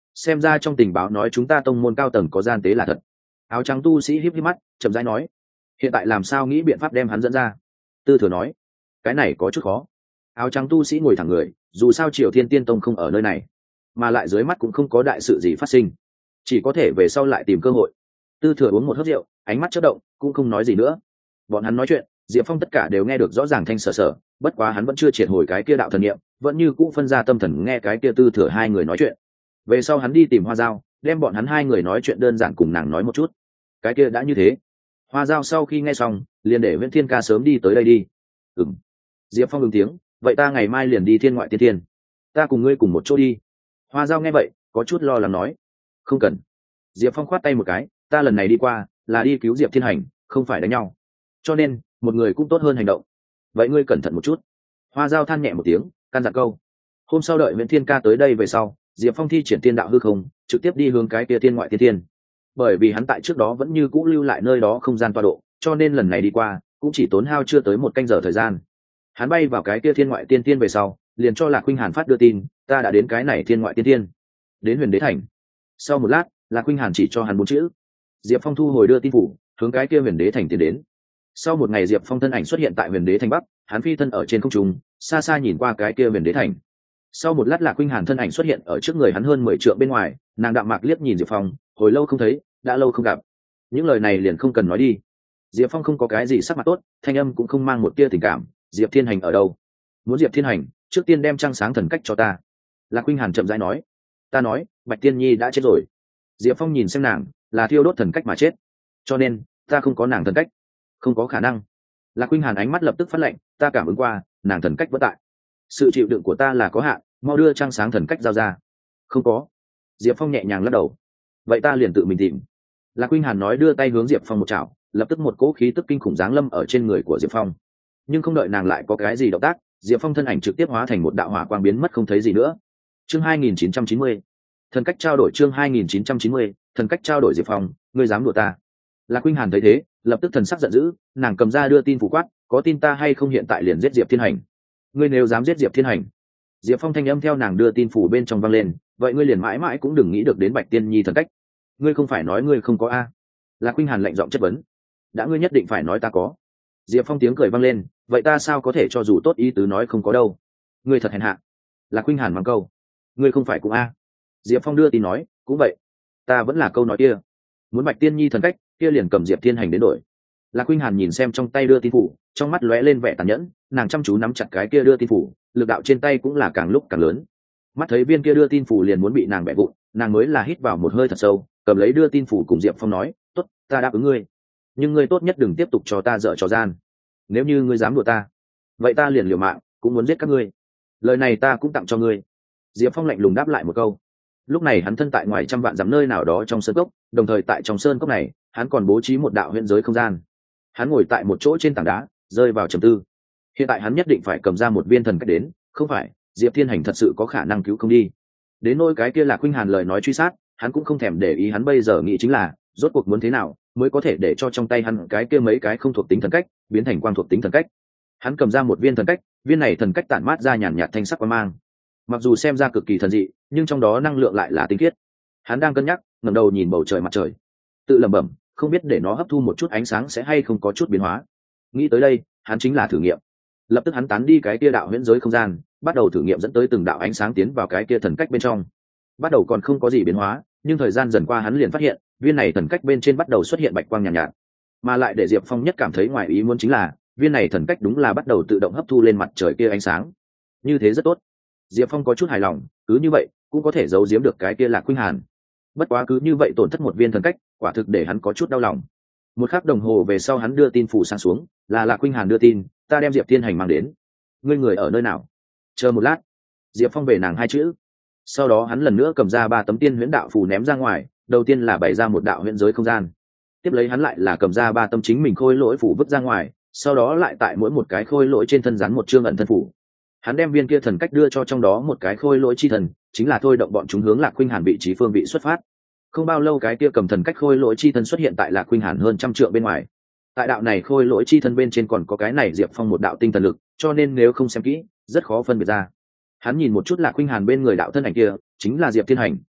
xem ra trong tình báo nói chúng ta tông môn cao tầng có gian tế là thật. Áo trắng tu sĩ híp híp mắt chậm rãi nói, hiện tại làm sao nghĩ biện pháp đem hắn dẫn ra? Tư Thừa nói, cái này có chút khó. Áo trắng tu sĩ ngồi thẳng người, dù sao Triều Thiên Tiên Tông không ở nơi này, mà lại dưới mắt cũng không có đại sự gì phát sinh, chỉ có thể về sau lại tìm cơ hội. Tư Thừa uống một hớp rượu, ánh mắt chớp động, cũng không nói gì nữa. Bọn hắn nói chuyện, Diệp Phong tất cả đều nghe được rõ ràng thanh sở sở, bất quá hắn vẫn chưa triệt hồi cái kia đạo thần niệm, vẫn như cũ phân ra tâm thần nghe cái kia Tư Thừa hai người nói chuyện. Về sau hắn đi tìm Hoa Dao, đem bọn hắn hai người nói chuyện đơn giản cùng nàng nói một chút. Cái kia đã như thế. Hoa Dao sau khi nghe xong, liền để Viễn Thiên Ca sớm đi tới đây đi. Ừm. Diệp Phong ứng tiếng, vậy ta ngày mai liền đi Thiên Ngoại Tiên Thiên. Ta cùng ngươi cùng một chỗ đi. Hoa Dao nghe vậy, có chút lo lắng nói, không cần. Diệp Phong khoát tay một cái, ta lần này đi qua là đi cứu Diệp Thiên Hành, không phải đánh nhau, cho nên một người cũng tốt hơn hành động. Vậy ngươi cẩn thận một chút. Hoa Dao than nhẹ một tiếng, căn dặn câu. Hôm sau đợi Viễn Thiên Ca tới đây về sau, Diệp Phong thi triển tiên đạo hư không, trực tiếp đi hướng cái kia Thiên Ngoại Tiên Thiên. Bởi vì hắn tại trước đó vẫn như cũ lưu lại nơi đó không gian tọa độ, cho nên lần này đi qua cũng chỉ tốn hao chưa tới 1 canh giờ thời gian. Hắn bay vào cái kia Thiên Ngoại Tiên Thiên về sau, liền cho Lạc Khuynh Hàn phát đưa tin, ta đã đến cái này Thiên Ngoại Tiên Thiên, đến Huyền Đế Thành. Sau một lát, Lạc Khuynh Hàn chỉ cho hắn 4 chữ. Diệp Phong thu hồi đưa tin phủ, hướng cái kia Huyền Đế Thành tiến đến. Sau một ngày, Diệp Phong thân ảnh xuất hiện tại Huyền Đế Thành Bắc, hắn phi thân ở trên không trung, xa xa nhìn qua cái kia Huyền Đế Thành. Sau một lát, Lạc Khuynh Hàn thân ảnh xuất hiện ở trước người hắn hơn 10 trượng bên ngoài, nàng đạm mạc liếc nhìn Diệp Phong, hồi lâu không thấy, đã lâu không gặp. Những lời này liền không cần nói đi. Diệp Phong không có cái gì sắc mặt tốt, thanh âm cũng không mang một tia tình cảm. Diệp Thiên Hành ở đâu? Muốn Diệp Thiên Hành, trước tiên đem trăng sáng thần cách cho ta. Lạc Khuynh Hàn chậm rãi nói. Ta nói, Bạch Tiên Nhi đã chết rồi. Diệp Phong nhìn xem nàng, là thiêu đốt thần cách mà chết, cho nên ta không có nàng thần cách. Không có khả năng. Lạc Khuynh Hàn ánh mắt lập tức phát lạnh, ta cảm ứng qua, nàng thần cách vẫn tại. Sự chịu đựng của ta là có hạn, mau đưa trăng sáng thần cách giao ra. Không có. Diệp Phong nhẹ nhàng lắc đầu. Vậy ta liền tự mình tìm. Lạc Khuynh Hàn nói, đưa tay hướng Diệp Phong một chảo, lập tức một cỗ khí tức kinh khủng giáng lâm ở trên người của Diệp Phong. Nhưng không đợi nàng lại có cái gì động tác, Diệp Phong thân ảnh trực tiếp hóa thành một đạo hỏa quang biến mất không thấy gì nữa. Chương 2990. Thần cách trao đổi. Chương 2990. Thần cách trao đổi. Diệp Phong, ngươi dám đùa ta? Lạc Khuynh Hàn thấy thế, lập tức thần sắc giận dữ, nàng cầm ra đưa tin phủ quát, có tin ta hay không hiện tại liền giết Diệp Thiên Hành. Ngươi nếu dám giết Diệp Thiên Hành. Diệp Phong thanh âm theo nàng đưa tin phủ bên trong vang lên, vậy ngươi liền mãi mãi cũng đừng nghĩ được đến Bạch Tiên Nhi thần cách. Ngươi không phải nói ngươi không có a? Lạc Khuynh Hàn lạnh giọng chất vấn. Đã ngươi nhất định phải nói ta có. Diệp Phong tiếng cười vang lên, vậy ta sao có thể cho dù tốt ý tứ nói không có đâu? Ngươi thật hèn hạ. Lạc Khuynh Hàn mắng câu. Ngươi không phải cũng a? Diệp Phong đưa tin nói, cũng vậy. Ta vẫn là câu nói kia. Muốn Bạch Tiên Nhi thần cách, kia liền cầm Diệp Thiên Hành đến đổi. Lạc Khuynh Hàn nhìn xem trong tay đưa tin phủ, trong mắt lóe lên vẻ tàn nhẫn, nàng chăm chú nắm chặt cái kia đưa tin phủ, lực đạo trên tay cũng là càng lúc càng lớn. Mắt thấy viên kia đưa tin phủ liền muốn bị nàng bẻ vụn, nàng mới là hít vào một hơi thật sâu, cầm lấy đưa tin phủ cùng Diệp Phong nói, tốt, ta đáp ứng ngươi, nhưng ngươi tốt nhất đừng tiếp tục cho ta dở trò gian. Nếu như ngươi dám đùa ta, vậy ta liền liều mạng, cũng muốn giết các ngươi. Lời này ta cũng tặng cho ngươi. Diệp Phong lạnh lùng đáp lại một câu. Lúc này hắn thân tại ngoài trăm vạn dặm nơi nào đó trong sơn cốc, đồng thời tại trong sơn cốc này, hắn còn bố trí một đạo huyễn giới không gian. Hắn ngồi tại một chỗ trên tảng đá, rơi vào trầm tư. Hiện tại hắn nhất định phải cầm ra một viên thần cách đến, không phải Diệp Thiên Hành thật sự có khả năng cứu không đi. Đến nỗi cái kia là Khuynh Hàn lời nói truy sát, hắn cũng không thèm để ý, hắn bây giờ nghĩ chính là rốt cuộc muốn thế nào mới có thể để cho trong tay hắn cái kia mấy cái không thuộc tính thần cách biến thành quang thuộc tính thần cách. Hắn cầm ra một viên thần cách, viên này thần cách tản mát ra nhàn nhạt thanh sắc quang mang, mặc dù xem ra cực kỳ thần dị, nhưng trong đó năng lượng lại là tinh khiết. Hắn đang cân nhắc, ngẩng đầu nhìn bầu trời mặt trời, tự lẩm bẩm, không biết để nó hấp thu một chút ánh sáng sẽ hay không có chút biến hóa. Nghĩ tới đây, hắn chính là thử nghiệm. Lập tức hắn tán đi cái kia đạo huyễn giới không gian, bắt đầu thử nghiệm dẫn tới từng đạo ánh sáng tiến vào cái kia thần cách bên trong. Bắt đầu còn không có gì biến hóa, nhưng thời gian dần qua hắn liền phát hiện, viên này thần cách bên trên bắt đầu xuất hiện bạch quang nhàn nhạt. Mà lại để Diệp Phong nhất cảm thấy ngoài ý muốn chính là, viên này thần cách đúng là bắt đầu tự động hấp thu lên mặt trời kia ánh sáng. Như thế rất tốt. Diệp Phong có chút hài lòng, cứ như vậy cũng có thể giấu giếm được cái kia Lạc Khuynh Hàn. Bất quá cứ như vậy tổn thất một viên thần cách, quả thực để hắn có chút đau lòng. Một khắc đồng hồ về sau, hắn đưa tin phủ sang xuống, là Lạc Khuynh Hàn đưa tin, ta đem Diệp Thiên Hành mang đến. Ngươi người ở nơi nào? Chờ một lát. Diệp Phong về nàng 2 chữ. Sau đó hắn lần nữa cầm ra 3 tấm tiên huyễn đạo phù ném ra ngoài, đầu tiên là bày ra một đạo huyễn giới không gian. Tiếp lấy hắn lại là cầm ra 3 tấm chính mình khôi lỗi phù vứt ra ngoài, sau đó lại tại mỗi một cái khôi lỗi trên thân dán một chương ẩn thân phù. Hắn đem viên kia thần cách đưa cho trong đó một cái khôi lỗi chi thần, chính là thôi động bọn chúng hướng Lạc Khuynh Hàn vị trí phương vị xuất phát. Không bao lâu, cái kia cầm thần cách khôi lỗi chi thân xuất hiện tại Lạc Khuynh Hàn hơn 100 trượng bên ngoài. Tại đạo này khôi lỗi chi thân bên trên còn có cái này Diệp Phong một đạo tinh thần lực, cho nên nếu không xem kỹ, rất khó phân biệt ra. Hắn nhìn một chút Lạc Khuynh Hàn bên người đạo thân ảnh kia, chính là Diệp Thiên Hành,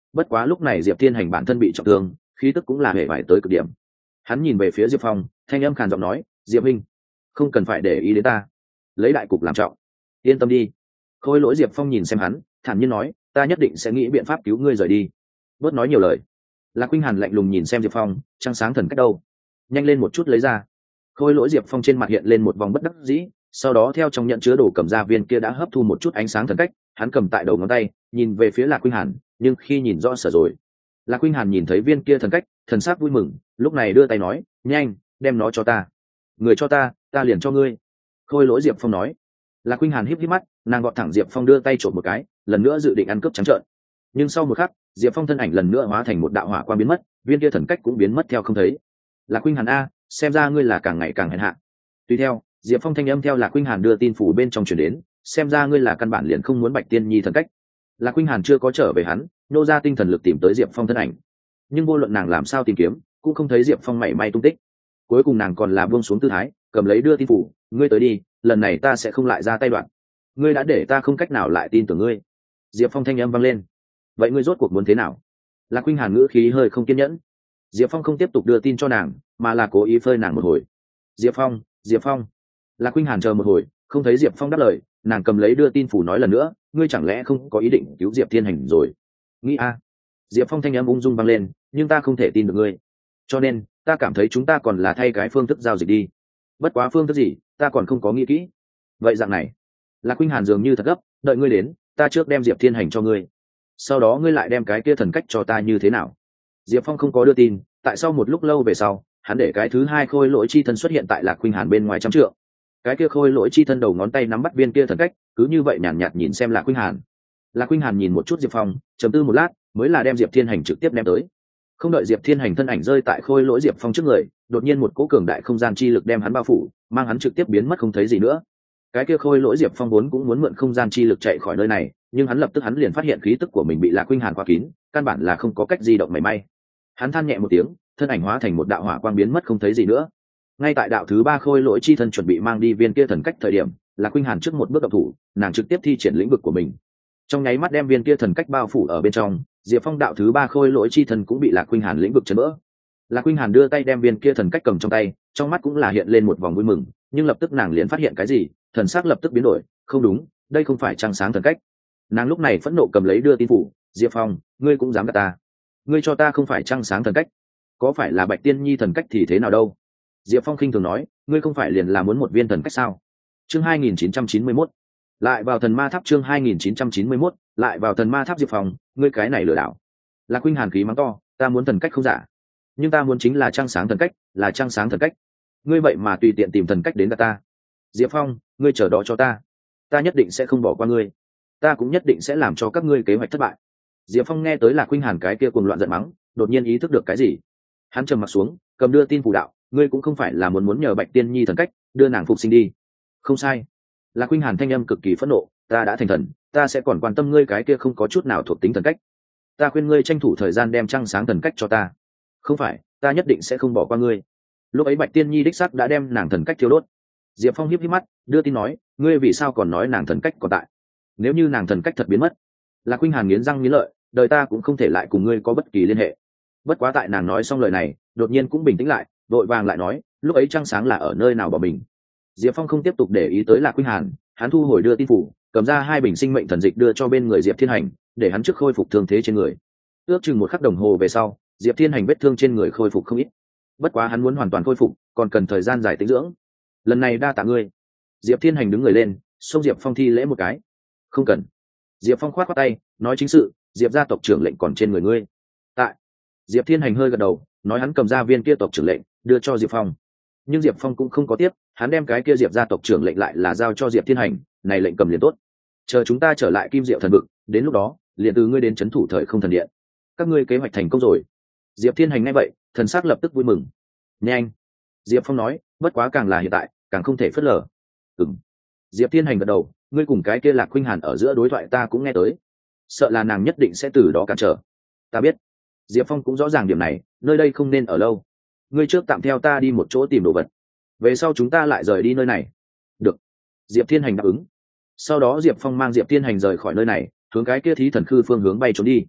bất quá lúc này diệp thiên hành bản thân bị trọng thương, khí tức cũng là hề vải tới cực điểm. Hắn nhìn về phía diệp phong, thanh âm khàn giọng nói, diệp minh, không cần phải để ý đến ta, lấy đại cục làm trọng, yên tâm đi. Khôi lỗi diệp phong nhìn xem hắn, thản nhiên nói, ta nhất định sẽ nghĩ biện pháp cứu ngươi rời đi, bớt nói nhiều lời. Lạc Khuynh Hàn lạnh lùng nhìn xem diệp phong, trăng sáng thần cách đâu, nhanh lên một chút lấy ra. Khôi lỗi diệp phong trên mặt hiện lên một vòng bất đắc dĩ, sau đó theo trong nhận chứa đồ cầm ra viên kia đã hấp thu một chút ánh sáng thần cách, hắn cầm tại đầu ngón tay, nhìn về phía Lạc Khuynh Hàn, nhưng khi nhìn rõ sở rồi, Lạc Khuynh Hàn nhìn thấy viên kia thần cách, thần sắc vui mừng, lúc này đưa tay nói, nhanh, đem nó cho ta. Người cho ta, ta liền cho ngươi. Khôi lỗi diệp phong nói. Lạc Khuynh Hàn híp híp mắt, nàng gọt thẳng diệp phong đưa tay trộm một cái, lần nữa dự định ăn cướp trắng trợn. Nhưng sau một khắc, diệp phong thân ảnh lần nữa hóa thành một đạo hỏa quang biến mất, viên kia thần cách cũng biến mất theo không thấy. Lạc Khuynh Hàn a, xem ra ngươi là càng ngày càng hèn hạ. Tùy theo, diệp phong thanh âm theo Lạc Khuynh Hàn đưa tin phủ bên trong truyền đến, xem ra ngươi là căn bản liền không muốn Bạch Tiên Nhi thần cách. Lạc Khuynh Hàn chưa có trở về hắn, nô ra tinh thần lực tìm tới diệp phong thân ảnh, nhưng vô luận nàng làm sao tìm kiếm cũng không thấy diệp phong mảy may tung tích. Cuối cùng nàng còn là buông xuống tư thái, cầm lấy đưa tin phủ, ngươi tới đi, lần này ta sẽ không lại ra tay đoạn, ngươi đã để ta không cách nào lại tin tưởng ngươi. Diệp phong thanh âm vang lên. Vậy ngươi rốt cuộc muốn thế nào? Lạc Khuynh Hàn ngữ khí hơi không kiên nhẫn. Diệp phong không tiếp tục đưa tin cho nàng, mà là cố ý phơi nàng một hồi. Diệp phong, Diệp phong. Lạc Khuynh Hàn chờ một hồi, không thấy diệp phong đáp lời, nàng cầm lấy đưa tin phủ nói lần nữa, ngươi chẳng lẽ không có ý định cứu diệp thiên hành rồi? Nghĩ a. Diệp phong thanh âm ung dung vang lên, nhưng ta không thể tin được ngươi, cho nên ta cảm thấy chúng ta còn là thay cái phương thức giao dịch đi. Bất quá phương thức gì ta còn không có nghĩ kỹ. Vậy dạng này. Lạc Khuynh Hàn dường như thật gấp, đợi ngươi đến, ta trước đem diệp thiên hành cho ngươi, sau đó ngươi lại đem cái kia thần cách cho ta như thế nào? Diệp phong không có đưa tin, tại sau một lúc lâu về sau, hắn để cái thứ hai khôi lỗi chi thân xuất hiện tại Lạc Khuynh Hàn bên ngoài trăm trượng. Cái kia khôi lỗi chi thân đầu ngón tay nắm bắt viên kia thần cách, cứ như vậy nhàn nhạt nhìn xem Lạc Khuynh Hàn. Lạc Khuynh Hàn nhìn một chút diệp phong, trầm tư một lát, mới là đem diệp thiên hành trực tiếp đem tới. Không đợi diệp thiên hành thân ảnh rơi tại khôi lỗi diệp phong trước người, đột nhiên một cỗ cường đại không gian chi lực đem hắn bao phủ, mang hắn trực tiếp biến mất không thấy gì nữa. Cái kia khôi lỗi diệp phong vốn cũng muốn mượn không gian chi lực chạy khỏi nơi này, nhưng hắn lập tức hắn liền phát hiện khí tức của mình bị Lạc Khuynh Hàn khóa kín, căn bản là không có cách di động mảy may. Hắn than nhẹ một tiếng, thân ảnh hóa thành một đạo hỏa quang biến mất không thấy gì nữa. Ngay tại đạo thứ ba khôi lỗi chi thân chuẩn bị mang đi viên kia thần cách thời điểm, Lạc Khuynh Hàn trước một bước động thủ, nàng trực tiếp thi triển lĩnh vực của mình, trong nháy mắt đem viên kia thần cách bao phủ ở bên trong. Diệp phong đạo thứ ba khôi lỗi chi thân cũng bị Lạc Khuynh Hàn lĩnh vực chấn vỡ. Lạc Khuynh Hàn đưa tay đem viên kia thần cách cầm trong tay, trong mắt cũng là hiện lên một vòng vui mừng, nhưng lập tức nàng liền phát hiện cái gì, thần sắc lập tức biến đổi, không đúng, đây không phải trăng sáng thần cách. Nàng lúc này phẫn nộ cầm lấy đưa tin phủ, Diệp phong, ngươi cũng dám gạt ta? Ngươi cho ta không phải trăng sáng thần cách, có phải là Bạch Tiên Nhi thần cách thì thế nào đâu? Diệp phong khinh thường nói, ngươi không phải liền là muốn một viên thần cách sao? Chương 2991, lại vào thần ma tháp. Chương 2991, lại vào thần ma tháp. Diệp phong, ngươi cái này lừa đảo. Lạc Khuynh Hàn khí mắng to, ta muốn thần cách không giả, nhưng ta muốn chính là trăng sáng thần cách, là trăng sáng thần cách, ngươi vậy mà tùy tiện tìm thần cách đến gạt ta. Diệp phong, ngươi chờ đó cho ta, ta nhất định sẽ không bỏ qua ngươi, ta cũng nhất định sẽ làm cho các ngươi kế hoạch thất bại. Diệp phong nghe tới Lạc Khuynh Hàn cái kia cuồng loạn giận mắng, đột nhiên ý thức được cái gì, hắn trầm mặt xuống, cầm đưa tin phù đạo, ngươi cũng không phải là muốn nhờ Bạch Tiên Nhi thần cách đưa nàng phục sinh đi. Không sai. Lạc Khuynh Hàn thanh âm cực kỳ phẫn nộ, ta đã thành thần, ta sẽ còn quan tâm ngươi cái kia không có chút nào thuộc tính thần cách. Ta khuyên ngươi tranh thủ thời gian đem trăng sáng thần cách cho ta, không phải ta nhất định sẽ không bỏ qua ngươi. Lúc ấy Bạch Tiên Nhi đích xác đã đem nàng thần cách thiêu đốt. Diệp phong hiếp hiếp mắt, đưa tin nói, ngươi vì sao còn nói nàng thần cách còn tại? Nếu như nàng thần cách thật biến mất, Lạc Khuynh Hàn nghiến răng nghiến lợi, đời ta cũng không thể lại cùng ngươi có bất kỳ liên hệ. Bất quá tại nàng nói xong lời này, đột nhiên cũng bình tĩnh lại, vội vàng lại nói, lúc ấy trăng sáng là ở nơi nào bỏ mình? Diệp phong không tiếp tục để ý tới Lạc Khuynh Hàn, hắn thu hồi đưa tin phủ, cầm ra 2 bình sinh mệnh thần dịch đưa cho bên người Diệp Thiên Hành, để hắn trước khôi phục thương thế trên người. Ước chừng 1 khắc đồng hồ về sau, Diệp Thiên Hành vết thương trên người khôi phục không ít. Bất quá hắn muốn hoàn toàn khôi phục, còn cần thời gian dài tĩnh dưỡng. Lần này đa tạ ngươi. Diệp Thiên Hành đứng người lên, xông Diệp Phong thi lễ một cái. Không cần. Diệp Phong khoát khoát tay, nói chính sự, Diệp gia tộc trưởng lệnh còn trên người ngươi. Tại. Diệp Thiên Hành hơi gật đầu, nói hắn cầm ra viên kia tộc trưởng lệnh, đưa cho Diệp Phong. Nhưng Diệp Phong cũng không có tiếp, hắn đem cái kia Diệp gia tộc trưởng lệnh lại là giao cho Diệp Thiên Hành, này lệnh cầm liền tốt. Chờ chúng ta trở lại Kim Diệu thần vực, đến lúc đó, liền từ ngươi đến trấn thủ thời không thần điện. Các ngươi kế hoạch thành công rồi. Diệp Thiên Hành nghe vậy, thần sắc lập tức vui mừng. Nhanh. Diệp Phong nói, bất quá càng là hiện tại, càng không thể phớt lờ. Ừm. Diệp Thiên Hành gật đầu, ngươi cùng cái kia Lạc Khuynh Hàn ở giữa đối thoại ta cũng nghe tới, sợ là nàng nhất định sẽ từ đó cản trở. Ta biết. Diệp Phong cũng rõ ràng điểm này, nơi đây không nên ở lâu. Ngươi trước tạm theo ta đi một chỗ tìm đồ vật, về sau chúng ta lại rời đi nơi này. Được. Diệp Thiên Hành đáp ứng. Sau đó Diệp Phong mang Diệp Thiên Hành rời khỏi nơi này, hướng cái kia Thí Thần Khư phương hướng bay trốn đi.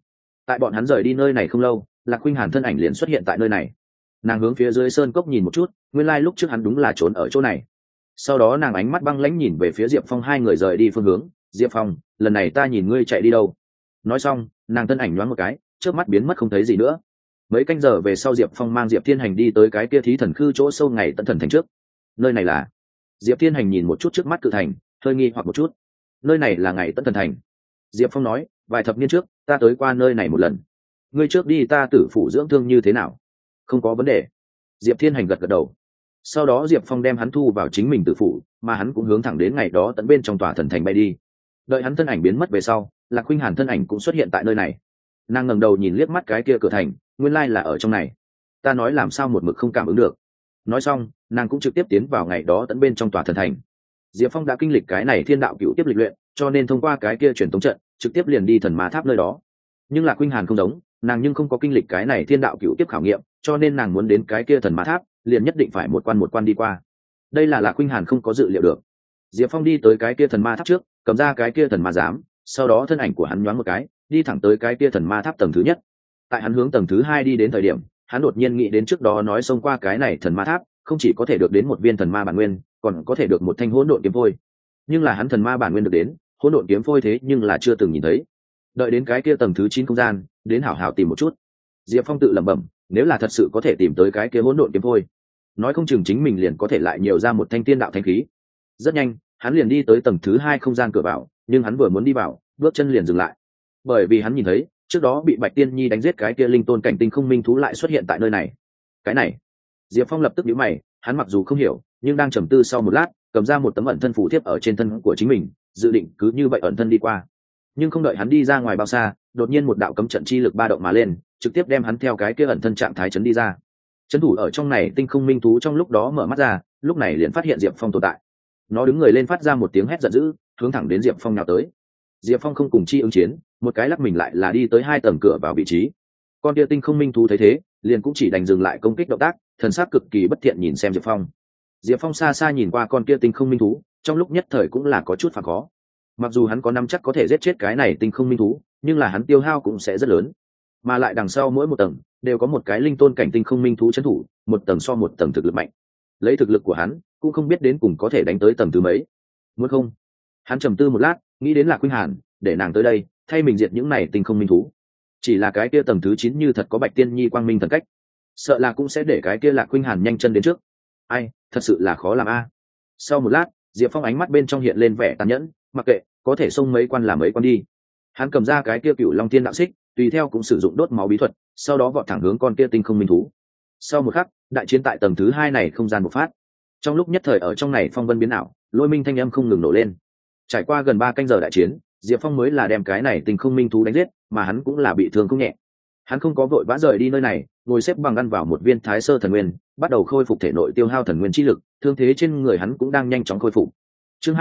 Tại bọn hắn rời đi nơi này không lâu, Lạc Khuynh Hàn thân ảnh liền xuất hiện tại nơi này. Nàng hướng phía dưới sơn cốc nhìn một chút, nguyên lai lúc trước hắn đúng là trốn ở chỗ này. Sau đó nàng ánh mắt băng lãnh nhìn về phía Diệp Phong, hai người rời đi phương hướng. Diệp Phong, lần này ta nhìn ngươi chạy đi đâu? Nói xong, nàng thân ảnh nhoáng một cái, trước mắt biến mất không thấy gì nữa. Mấy canh giờ về sau, Diệp Phong mang Diệp Thiên Hành đi tới cái kia thí thần khư chỗ sâu ngày tận thần thành trước. Nơi này là? Diệp Thiên Hành nhìn một chút trước mắt cự thành, hơi nghi hoặc một chút. Nơi này là ngày tận thần thành. Diệp Phong nói, vài thập niên trước ta tới qua nơi này một lần. Ngươi trước đi ta tử phủ dưỡng thương như thế nào? Không có vấn đề. Diệp Thiên Hành gật gật đầu. Sau đó Diệp Phong đem hắn thu vào chính mình tử phủ, mà hắn cũng hướng thẳng đến ngày đó tận bên trong tòa thần thành bay đi. Đợi hắn thân ảnh biến mất về sau, Lạc Khuynh Hàn thân ảnh cũng xuất hiện tại nơi này. Nàng ngẩng đầu nhìn liếc mắt cái kia cửa thành, nguyên lai là ở trong này. Ta nói làm sao một mực không cảm ứng được. Nói xong, nàng cũng trực tiếp tiến vào ngày đó tận bên trong tòa thần thành. Diệp Phong đã kinh lịch cái này thiên đạo cựu tiếp lịch luyện, cho nên thông qua cái kia truyền tống trận, trực tiếp liền đi thần ma tháp nơi đó. Nhưng Lạc Khuynh Hàn không giống, nàng nhưng không có kinh lịch cái này thiên đạo cựu tiếp khảo nghiệm, cho nên nàng muốn đến cái kia thần ma tháp, liền nhất định phải một quan đi qua. Đây là Lạc Khuynh Hàn không có dự liệu được. Diệp Phong đi tới cái kia thần ma tháp trước, cầm ra cái kia thần ma giám, sau đó thân ảnh của hắn nhoáng một cái, đi thẳng tới cái kia thần ma tháp tầng thứ nhất. Tại hắn hướng tầng thứ hai đi đến thời điểm, hắn đột nhiên nghĩ đến trước đó nói xông qua cái này thần ma tháp, không chỉ có thể được đến một viên thần ma bản nguyên, còn có thể được một thanh hỗn độn kiếm phôi. Nhưng là hắn thần ma bản nguyên được đến, hỗn độn kiếm phôi thế nhưng là chưa từng nhìn thấy. Đợi đến cái kia tầng thứ 9 không gian, đến hảo hảo tìm một chút. Diệp Phong tự lẩm bẩm, nếu là thật sự có thể tìm tới cái kia hỗn độn kiếm phôi, nói không chừng chính mình liền có thể lại nhiều ra một thanh tiên đạo thanh khí. Rất nhanh, hắn liền đi tới tầng thứ 2 không gian cửa vào, nhưng hắn vừa muốn đi vào, bước chân liền dừng lại. Bởi vì hắn nhìn thấy, trước đó bị Bạch Tiên Nhi đánh giết cái kia linh tôn cảnh tinh không minh thú lại xuất hiện tại nơi này. Cái này, Diệp Phong lập tức nhíu mày, hắn mặc dù không hiểu, nhưng đang trầm tư sau một lát, cầm ra một tấm ẩn thân phù thiếp ở trên thân của chính mình, dự định cứ như vậy ẩn thân đi qua. Nhưng không đợi hắn đi ra ngoài bao xa, đột nhiên một đạo cấm trận chi lực ba động mà lên, trực tiếp đem hắn theo cái kia ẩn thân trạng thái chấn đi ra. Chấn thủ ở trong này tinh không minh thú trong lúc đó mở mắt ra, lúc này liền phát hiện Diệp Phong tồn tại. Nó đứng người lên phát ra một tiếng hét giận dữ, hướng thẳng đến Diệp Phong nào tới. Diệp Phong không cùng chi ứng chiến, một cái lắc mình lại là đi tới 2 tầng cửa vào vị trí. Con kia tinh không minh thú thấy thế, liền cũng chỉ đành dừng lại công kích động tác, thần sắc cực kỳ bất thiện nhìn xem Diệp Phong. Diệp Phong xa xa nhìn qua con kia tinh không minh thú, trong lúc nhất thời cũng là có chút phản khó. Mặc dù hắn có nắm chắc có thể giết chết cái này tinh không minh thú, nhưng là hắn tiêu hao cũng sẽ rất lớn. Mà lại đằng sau mỗi một tầng đều có một cái linh tôn cảnh tinh không minh thú trấn thủ, một tầng so một tầng thực lực mạnh. Lấy thực lực của hắn, cũng không biết đến cùng có thể đánh tới tầng thứ mấy. Muốn không? Hắn trầm tư một lát, nghĩ đến Lạc Khuynh Hàn, để nàng tới đây, thay mình diệt những này tinh không minh thú. Chỉ là cái kia tầng thứ 9 như thật có Bạch Tiên Nhi quang minh thần cách, sợ là cũng sẽ để cái kia Lạc Khuynh Hàn nhanh chân đến trước. Ai, thật sự là khó làm a. Sau một lát, Diệp Phong ánh mắt bên trong hiện lên vẻ tàn nhẫn, mặc kệ, có thể xông mấy quan là mấy quan đi. Hắn cầm ra cái kia Cửu Long Thiên đạo xích, tùy theo cũng sử dụng đốt máu bí thuật, sau đó vọt thẳng hướng con kia tinh không minh thú. Sau một khắc, đại chiến tại tầng thứ 2 này không gian bộc phát. Trong lúc nhất thời ở trong này phong vân biến ảo, lôi minh thanh âm không ngừng nổ lên. Trải qua gần 3 canh giờ đại chiến, Diệp Phong mới là đem cái này tinh không minh thú đánh giết, mà hắn cũng là bị thương không nhẹ. Hắn không có vội vã rời đi nơi này, ngồi xếp bằng ăn vào một viên Thái Sơ thần nguyên, bắt đầu khôi phục thể nội tiêu hao thần nguyên chi lực, thương thế trên người hắn cũng đang nhanh chóng khôi phục. Chương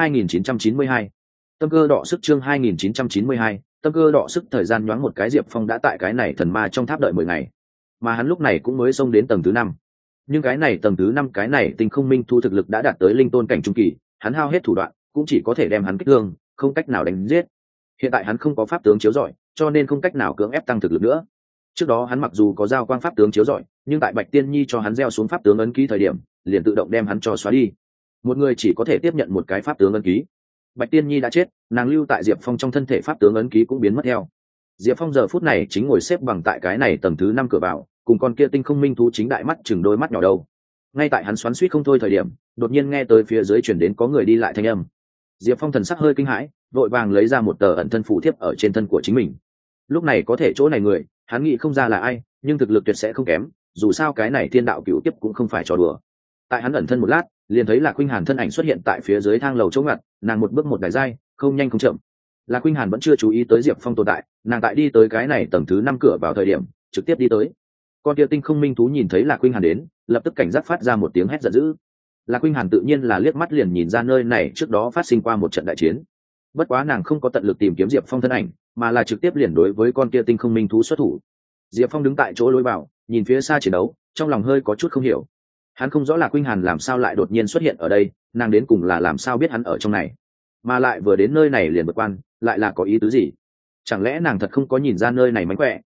2992, tâm cơ đọ sức. Chương 2992, tâm cơ đọ sức. Thời gian nhoáng một cái, Diệp Phong đã tại cái này thần ma trong tháp đợi 10 ngày, mà hắn lúc này cũng mới xông đến tầng thứ 5. Nhưng cái này tầng thứ 5 cái này tinh không minh thu thực lực đã đạt tới linh tôn cảnh trung kỳ, hắn hao hết thủ đoạn, cũng chỉ có thể đem hắn kích thương, không cách nào đánh giết. Hiện tại hắn không có pháp tướng chiếu rọi, cho nên không cách nào cưỡng ép tăng thực lực nữa. Trước đó hắn mặc dù có giao quang pháp tướng chiếu rọi, nhưng tại Bạch Tiên Nhi cho hắn gieo xuống pháp tướng ấn ký thời điểm, liền tự động đem hắn cho xóa đi. Một người chỉ có thể tiếp nhận một cái pháp tướng ấn ký. Bạch Tiên Nhi đã chết, nàng lưu tại Diệp Phong trong thân thể pháp tướng ấn ký cũng biến mất theo. Diệp Phong giờ phút này chính ngồi xếp bằng tại cái này tầng thứ 5 cửa vào, cùng con kia tinh không minh thú chính đại mắt chừng đôi mắt nhỏ đầu. Ngay tại hắn xoắn xuýt không thôi thời điểm, đột nhiên nghe tới phía dưới truyền đến có người đi lại thanh âm. Diệp Phong thần sắc hơi kinh hãi, vội vàng lấy ra một tờ ẩn thân phù thiếp ở trên thân của chính mình. Lúc này có thể chỗ này người, hắn nghĩ không ra là ai, nhưng thực lực tuyệt sẽ không kém, dù sao cái này thiên đạo cửu tiếp cũng không phải trò đùa. Tại hắn ẩn thân một lát, liền thấy Lạc Khuynh Hàn thân ảnh xuất hiện tại phía dưới thang lầu chỗ ngặt, nàng một bước một đài giai, không nhanh không chậm. Lạc Khuynh Hàn vẫn chưa chú ý tới Diệp Phong tồn tại, nàng tại đi tới cái này tầng thứ 5 cửa vào thời điểm, trực tiếp đi tới. Con kia tinh không minh thú nhìn thấy Lạc Khuynh Hàn đến, lập tức cảnh giác phát ra một tiếng hét giận dữ. Lạc Khuynh Hàn tự nhiên là liếc mắt liền nhìn ra nơi này trước đó phát sinh qua một trận đại chiến. Bất quá nàng không có tận lực tìm kiếm Diệp Phong thân ảnh, mà là trực tiếp liền đối với con kia tinh không minh thú xuất thủ. Diệp Phong đứng tại chỗ lối vào, nhìn phía xa chiến đấu, trong lòng hơi có chút không hiểu. Hắn không rõ Lạc Khuynh Hàn làm sao lại đột nhiên xuất hiện ở đây, nàng đến cùng là làm sao biết hắn ở trong này, mà lại vừa đến nơi này liền vượt quan, lại là có ý tứ gì? Chẳng lẽ nàng thật không có nhìn ra nơi này mánh khỏe?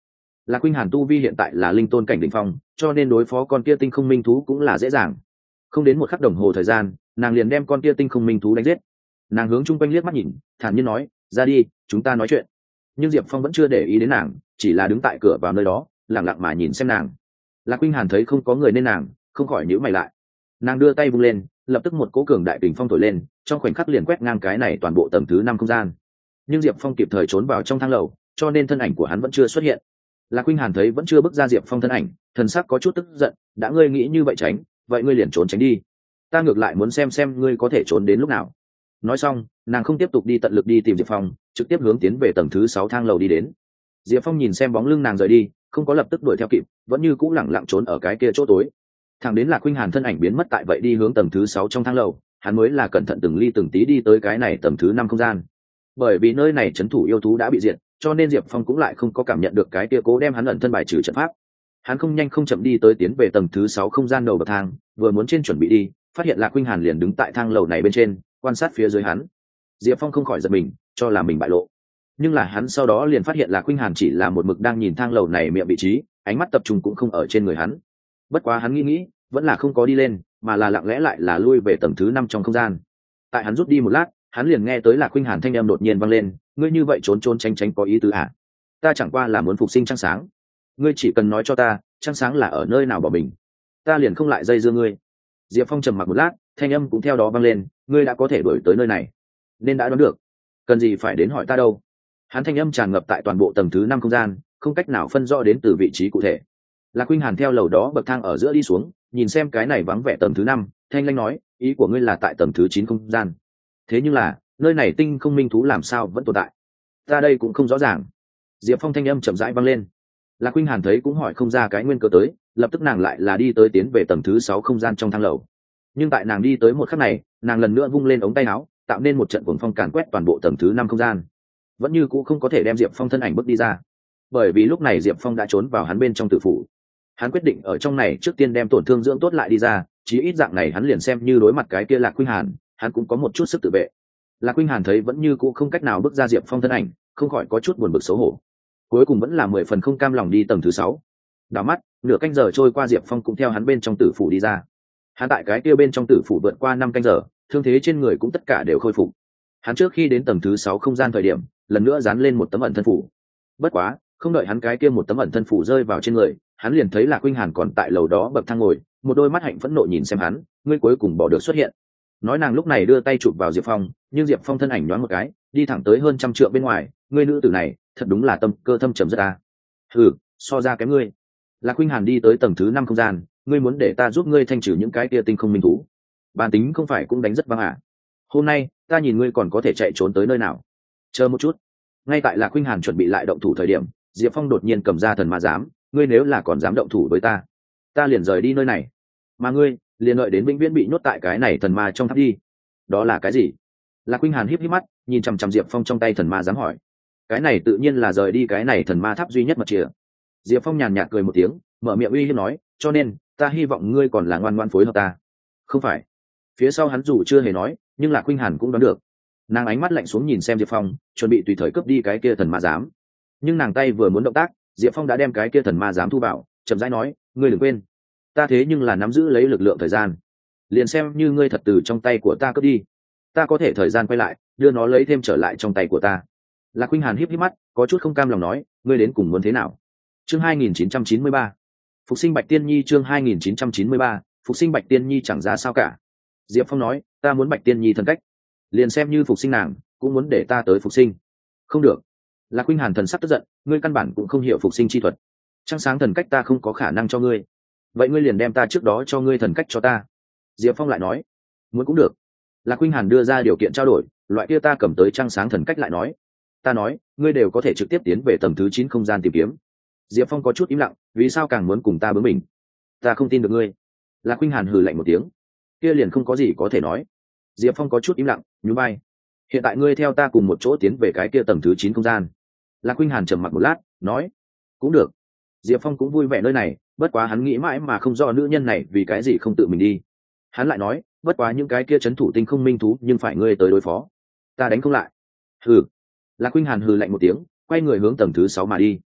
Lạc Khuynh Hàn tu vi hiện tại là linh tôn cảnh đỉnh phong, cho nên đối phó con kia tinh không minh thú cũng là dễ dàng. Không đến một khắc đồng hồ thời gian, nàng liền đem con kia tinh không minh thú đánh giết. Nàng hướng chung quanh liếc mắt nhìn, thản nhiên nói, ra đi, chúng ta nói chuyện. Nhưng Diệp Phong vẫn chưa để ý đến nàng, chỉ là đứng tại cửa vào nơi đó, lặng lặng mà nhìn xem nàng. Lạc Khuynh Hàn thấy không có người nên nàng, không khỏi nhíu mày lại. Nàng đưa tay vung lên, lập tức một cỗ cường đại kình phong thổi lên, trong khoảnh khắc liền quét ngang cái này toàn bộ tầng thứ 5 không gian. Nhưng Diệp Phong kịp thời trốn vào trong thang lầu, cho nên thân ảnh của hắn vẫn chưa xuất hiện. Lạc Khuynh Hàn thấy vẫn chưa bước ra Diệp Phong thân ảnh, thần sắc có chút tức giận, đã ngươi nghĩ như vậy tránh, vậy ngươi liền trốn tránh đi. Ta ngược lại muốn xem ngươi có thể trốn đến lúc nào. Nói xong, nàng không tiếp tục đi tận lực đi tìm Diệp Phong, trực tiếp hướng tiến về tầng thứ 6 thang lầu đi đến. Diệp Phong nhìn xem bóng lưng nàng rời đi, không có lập tức đuổi theo kịp, vẫn như cũ lẳng lặng trốn ở cái kia chỗ tối. Thẳng đến Lạc Khuynh Hàn thân ảnh biến mất tại vậy đi hướng tầng thứ 6 trong thang lầu, hắn mới là cẩn thận từng ly từng tí đi tới cái này tầng thứ 5 không gian. Bởi vì nơi này trấn thủ yêu thú đã bị diệt, cho nên Diệp Phong cũng lại không có cảm nhận được cái kia cố đem hắn ẩn thân bài trừ trận pháp. Hắn không nhanh không chậm đi tới tiến về tầng thứ 6 không gian đầu bậc thang, vừa muốn trên chuẩn bị đi, phát hiện Lạc Khuynh Hàn liền đứng tại thang lầu này bên trên, quan sát phía dưới hắn. Diệp Phong không khỏi giật mình, cho là mình bại lộ. Nhưng là hắn sau đó liền phát hiện Lạc Khuynh Hàn chỉ là một mực đang nhìn thang lầu này miệng vị trí, ánh mắt tập trung cũng không ở trên người hắn. Bất quá hắn nghĩ, vẫn là không có đi lên, mà là lặng lẽ lại là lui về tầng thứ 5 trong không gian. Tại hắn rút đi một lát, hắn liền nghe tới Lạc Khuynh Hàn thanh âm đột nhiên vang lên, ngươi như vậy trốn trốn tránh tránh có ý tứ à? Ta chẳng qua là muốn phục sinh trăng sáng, ngươi chỉ cần nói cho ta, trăng sáng là ở nơi nào bỏ mình, ta liền không lại dây dưa ngươi. Diệp Phong trầm mặc một lát, thanh âm cũng theo đó vang lên, ngươi đã có thể đuổi tới nơi này, nên đã đoán được, cần gì phải đến hỏi ta đâu. Hắn thanh âm tràn ngập tại toàn bộ tầng thứ 5 không gian, không cách nào phân rõ đến từ vị trí cụ thể. Lạc Khuynh Hàn theo lầu đó bậc thang ở giữa đi xuống, nhìn xem cái này vắng vẻ tầng thứ 5, thanh lãnh nói, ý của ngươi là tại tầng thứ 9 không gian. Thế nhưng là, nơi này tinh không minh thú làm sao vẫn tồn tại? Ta đây cũng không rõ ràng. Diệp Phong thanh âm chậm rãi vang lên. Lạc Khuynh Hàn thấy cũng hỏi không ra cái nguyên cớ tới, lập tức nàng lại là đi tới tiến về tầng thứ 6 không gian trong thang lầu. Nhưng tại nàng đi tới một khắc này, nàng lần nữa vung lên ống tay áo, tạo nên một trận cuồng phong càn quét toàn bộ tầng thứ 5 không gian. Vẫn như cũ không có thể đem Diệp Phong thân ảnh bước đi ra, bởi vì lúc này Diệp Phong đã trốn vào hắn bên trong tử phủ. Hắn quyết định ở trong này trước tiên đem tổn thương dưỡng tốt lại đi ra, chí ít dạng này hắn liền xem như đối mặt cái kia Lạc Khuynh Hàn, hắn cũng có một chút sức tự vệ. Lạc Khuynh Hàn thấy vẫn như cũ không cách nào bước ra Diệp Phong thân ảnh, không khỏi có chút buồn bực xấu hổ. Cuối cùng vẫn là 10 phần không cam lòng đi tầng thứ 6. Đảo mắt, nửa canh giờ trôi qua, Diệp Phong cũng theo hắn bên trong tử phủ đi ra. Hắn tại cái kia bên trong tử phủ vượt qua 5 canh giờ, thương thế trên người cũng tất cả đều khôi phục. Hắn trước khi đến tầng thứ 6 không gian thời điểm, lần nữa dán lên một tấm ẩn thân phủ. Bất quá, không đợi hắn cái kia một tấm ẩn thân phủ rơi vào trên người, hắn liền thấy Lạc Khuynh Hàn còn tại lầu đó bậc thang ngồi, một đôi mắt hạnh phẫn nộ nhìn xem hắn, ngươi cuối cùng bỏ được xuất hiện. Nói nàng lúc này đưa tay chụp vào Diệp Phong, nhưng Diệp Phong thân ảnh nhoáng một cái, đi thẳng tới hơn trăm trượng bên ngoài, ngươi nữ tử này, thật đúng là tâm cơ thâm trầm rất ta. Hừ, so ra kém ngươi. Lạc Khuynh Hàn đi tới tầng thứ 5 không gian, ngươi muốn để ta giúp ngươi thanh trừ những cái kia tinh không minh thú. Bản tính không phải cũng đánh rất vang à? Hôm nay, ta nhìn ngươi còn có thể chạy trốn tới nơi nào. Chờ một chút. Ngay tại Lạc Khuynh Hàn chuẩn bị lại động thủ thời điểm, Diệp Phong đột nhiên cầm ra thần ma giám, ngươi nếu là còn dám động thủ với ta, ta liền rời đi nơi này. Mà ngươi, liền đợi đến vĩnh viễn bị nhốt tại cái này thần ma trong tháp đi. Đó là cái gì? Lạc Khuynh Hàn híp híp mắt, nhìn chằm chằm Diệp Phong trong tay thần ma giám hỏi. Cái này tự nhiên là rời đi cái này thần ma tháp duy nhất mật chìa. Diệp Phong nhàn nhạt cười một tiếng, mở miệng uy hiếp nói, cho nên ta hy vọng ngươi còn là ngoan ngoãn phối hợp ta. Không phải. Phía sau hắn dù chưa hề nói, nhưng Lạc Khuynh Hàn cũng đoán được. Nàng ánh mắt lạnh xuống nhìn xem Diệp Phong, chuẩn bị tùy thời cướp đi cái kia thần ma giám. Nhưng nàng tay vừa muốn động tác, Diệp Phong đã đem cái kia thần ma giám thu vào, chậm rãi nói, ngươi đừng quên, ta thế nhưng là nắm giữ lấy lực lượng thời gian, liền xem như ngươi thật từ trong tay của ta cướp đi, ta có thể thời gian quay lại, đưa nó lấy thêm trở lại trong tay của ta. Lạc Khuynh Hàn híp híp mắt, có chút không cam lòng nói, ngươi đến cùng muốn thế nào? Chương 2993, Phục sinh Bạch Tiên Nhi. Chương 2993, Phục sinh Bạch Tiên Nhi chẳng ra sao cả. Diệp Phong nói, ta muốn Bạch Tiên Nhi thân cách, liền xem như phục sinh nàng, cũng muốn để ta tới phục sinh. Không được. Lạc Khuynh Hàn thần sắc tức giận, ngươi căn bản cũng không hiểu phục sinh chi thuật, trăng sáng thần cách ta không có khả năng cho ngươi, vậy ngươi liền đem ta trước đó cho ngươi thần cách cho ta. Diệp Phong lại nói, muốn cũng được. Lạc Khuynh Hàn đưa ra điều kiện trao đổi, loại kia ta cầm tới trăng sáng thần cách lại nói, ta nói, ngươi đều có thể trực tiếp tiến về tầng thứ 9 không gian tìm kiếm. Diệp Phong có chút im lặng, vì sao càng muốn cùng ta bướng mình? Ta không tin được ngươi. Lạc Khuynh Hàn hừ lạnh một tiếng, kia liền không có gì có thể nói. Diệp Phong có chút im lặng, nhún vai. Hiện tại ngươi theo ta cùng một chỗ tiến về cái kia tầng thứ 9 không gian. Lạc Khuynh Hàn trầm mặc một lát, nói, cũng được. Diệp Phong cũng vui vẻ nơi này, bất quá hắn nghĩ mãi mà không rõ nữ nhân này vì cái gì không tự mình đi. Hắn lại nói, bất quá những cái kia trấn thủ tinh không minh thú, nhưng phải ngươi tới đối phó, ta đánh không lại. Hừ. Lạc Khuynh Hàn hừ lạnh một tiếng, quay người hướng tầng thứ 6 mà đi.